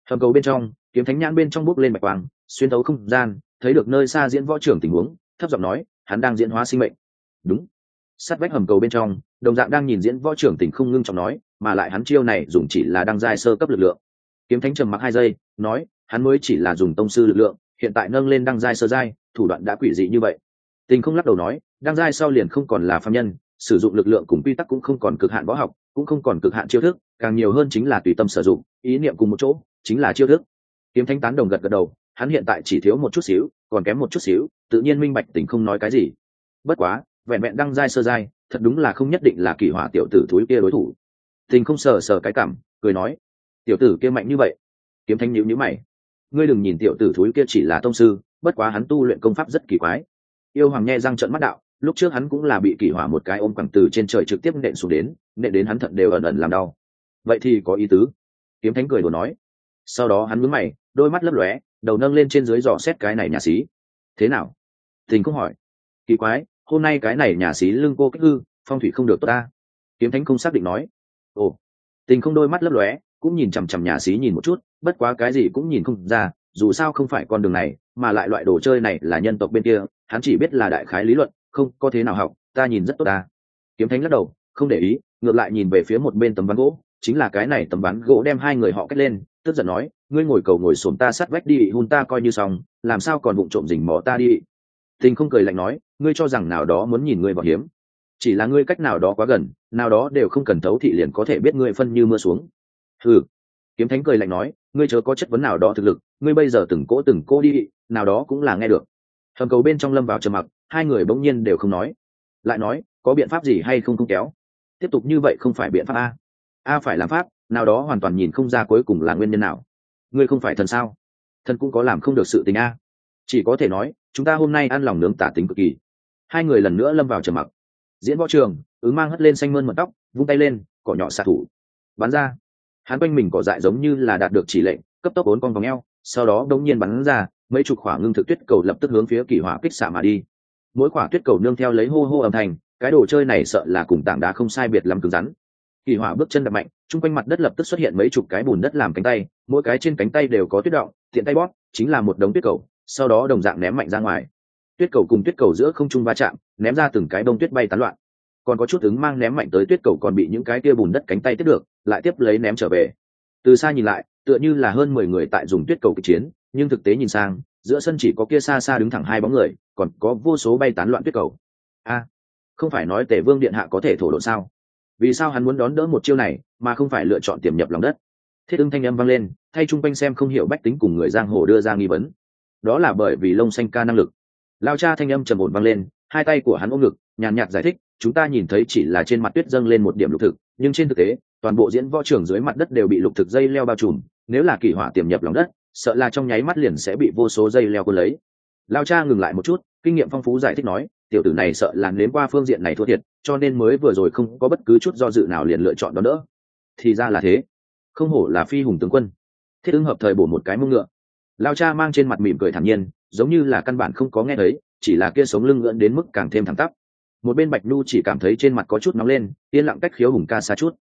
Speaker 1: hầm cầu bên trong, kiếm thánh nhãn bên trong bốc lên bạch quang, xuyên thấu không gian, thấy được nơi xa diễn võ trưởng tình huống, thấp giọng nói, hắn đang diễn hóa sinh mệnh. Đúng. Sát vách hầm cầu bên trong, đồng dạng đang nhìn diễn võ trưởng tình không ngưng trọng nói, mà lại hắn chiêu này dùng chỉ là đăng giai sơ cấp lực lượng. Kiếm thánh trầm mặc hai giây, nói, hắn mới chỉ là dùng tông sư lực lượng, hiện tại nâng lên đăng giai sơ giai, thủ đoạn đã quỷ dị như vậy. Tình không lắc đầu nói, đăng giai sau liền không còn là phàm nhân, sử dụng lực lượng cùng quy tắc cũng không còn cực hạn võ học, cũng không còn cực hạn chiêu thức, càng nhiều hơn chính là tùy tâm sử dụng, ý niệm cùng một chỗ, chính là chiêu thức. Kiếm thánh tán đồng gật gật đầu, hắn hiện tại chỉ thiếu một chút xíu, còn kém một chút xíu, tự nhiên minh bạch tình không nói cái gì. Bất quá, vẹn vẹn đăng giai sơ giai, thật đúng là không nhất định là kỳ hỏa tiểu tử thúi kia đối thủ. Tình không sờ sờ cái cảm, cười nói, tiểu tử kia mạnh như vậy. Kiếm thánh nhíu nhíu mày, ngươi đừng nhìn tiểu tử thúi kia chỉ là tông sư, bất quá hắn tu luyện công pháp rất kỳ quái. Yêu hoàng nhe răng trợn mắt đạo, lúc trước hắn cũng là bị kỳ hỏa một cái ôm quẳng từ trên trời trực tiếp nện xuống đến, nện đến hắn thận đều ẩn ẩn làm đau. Vậy thì có ý tứ. Kiếm thánh cười đùa nói. Sau đó hắn nhướng mày, đôi mắt lấp lóe, đầu nâng lên trên dưới dò xét cái này nhà xí. Thế nào? Tình không hỏi. Kỳ quái, hôm nay cái này nhà xí lưng cô kích hư, phong thủy không được tốt ta. Kiếm thánh không xác định nói. Ồ. Tình không đôi mắt lấp lóe, cũng nhìn chằm chằm nhà xí nhìn một chút, bất quá cái gì cũng nhìn không ra, dù sao không phải con đường này, mà lại loại đồ chơi này là nhân tộc bên kia, hắn chỉ biết là đại khái lý luận, không có thế nào học, ta nhìn rất tốt ta. Kiếm thánh lắc đầu, không để ý, ngược lại nhìn về phía một bên tấm ván gỗ, chính là cái này tấm ván gỗ đem hai người họ kết lên, tức giận nói, ngươi ngồi cầu ngồi xổm ta sát vách đi, hun ta coi như xong, làm sao còn vụng trộm rình mò ta đi. Tình không cười lạnh nói, ngươi cho rằng nào đó muốn nhìn ngươi vào hiếm, chỉ là ngươi cách nào đó quá gần, nào đó đều không cần thấu thị liền có thể biết ngươi phân như mưa xuống. Hừ. Kiếm thánh cười lạnh nói, ngươi chớ có chất vấn nào đó thực lực, ngươi bây giờ từng cỗ từng cỗ đi, nào đó cũng là nghe được. Hầm cầu bên trong lâm vào trầm mặc, hai người bỗng nhiên đều không nói. Lại nói, có biện pháp gì hay không không kéo? Tiếp tục như vậy không phải biện pháp a. A phải làm pháp, nào đó hoàn toàn nhìn không ra cuối cùng là nguyên nhân nào. Ngươi không phải thần sao? Thần cũng có làm không được sự tình a. Chỉ có thể nói, chúng ta hôm nay ăn lòng nướng tả tính cực kỳ. Hai người lần nữa lâm vào trầm mặc. Diễn võ trường, ứng mang hất lên xanh mơn mật tóc, vung tay lên, cỏ nhỏ xạ thủ. Bắn ra. Hắn quanh mình cỏ dại giống như là đạt được chỉ lệnh, cấp tốc bốn con vòng eo, sau đó đống nhiên bắn ra, mấy chục quả ngưng thực tuyết cầu lập tức hướng phía kỳ hỏa kích xạ mà đi. Mỗi quả tuyết cầu nương theo lấy hô hô âm thanh, cái đồ chơi này sợ là cùng tảng đá không sai biệt lắm cứng rắn. Kỳ hỏa bước chân đập mạnh, chung quanh mặt đất lập tức xuất hiện mấy chục cái bùn đất làm cánh tay, mỗi cái trên cánh tay đều có tuyết động, tiện tay bóp, chính là một đống tuyết cầu, sau đó đồng dạng ném mạnh ra ngoài. Tuyết cầu cùng tuyết cầu giữa không trung va chạm, ném ra từng cái bông tuyết bay tán loạn. Còn có chút ứng mang ném mạnh tới tuyết cầu còn bị những cái kia bùn đất cánh tay tiếp được, lại tiếp lấy ném trở về. Từ xa nhìn lại, tựa như là hơn mười người tại dùng tuyết cầu kịch chiến, nhưng thực tế nhìn sang, giữa sân chỉ có kia xa xa đứng thẳng hai bóng người, còn có vô số bay tán loạn tuyết cầu. A, không phải nói Tề Vương điện hạ có thể thổ độ sao? Vì sao hắn muốn đón đỡ một chiêu này, mà không phải lựa chọn tiềm nhập lòng đất? Thiết Ưng thanh âm vang lên, thay trung quanh xem không hiểu bách tính cùng người giang hồ đưa ra nghi vấn. Đó là bởi vì Lông Xanh ca năng lực. Lao cha thanh âm trầm ổn vang lên, hai tay của hắn ôm ngực, nhàn nhạt giải thích, chúng ta nhìn thấy chỉ là trên mặt tuyết dâng lên một điểm lục thực, nhưng trên thực tế, toàn bộ diễn võ trường dưới mặt đất đều bị lục thực dây leo bao trùm, nếu là kỳ hỏa tiềm nhập lòng đất, sợ là trong nháy mắt liền sẽ bị vô số dây leo cuốn lấy. Lao cha ngừng lại một chút, kinh nghiệm phong phú giải thích nói, tiểu tử này sợ là nếm qua phương diện này thua thiệt, cho nên mới vừa rồi không có bất cứ chút do dự nào liền lựa chọn đó nữa. Thì ra là thế, không hổ là phi hùng tướng quân. Thiết Ưng hợp thời bổ một cái mông ngựa. Lao cha mang trên mặt mỉm cười thản nhiên, giống như là căn bản không có nghe thấy, chỉ là kia sống lưng ngưỡng đến mức càng thêm thẳng tắp. Một bên Bạch Nhu chỉ cảm thấy trên mặt có chút nóng lên, yên lặng cách khiếu hùng ca xa chút.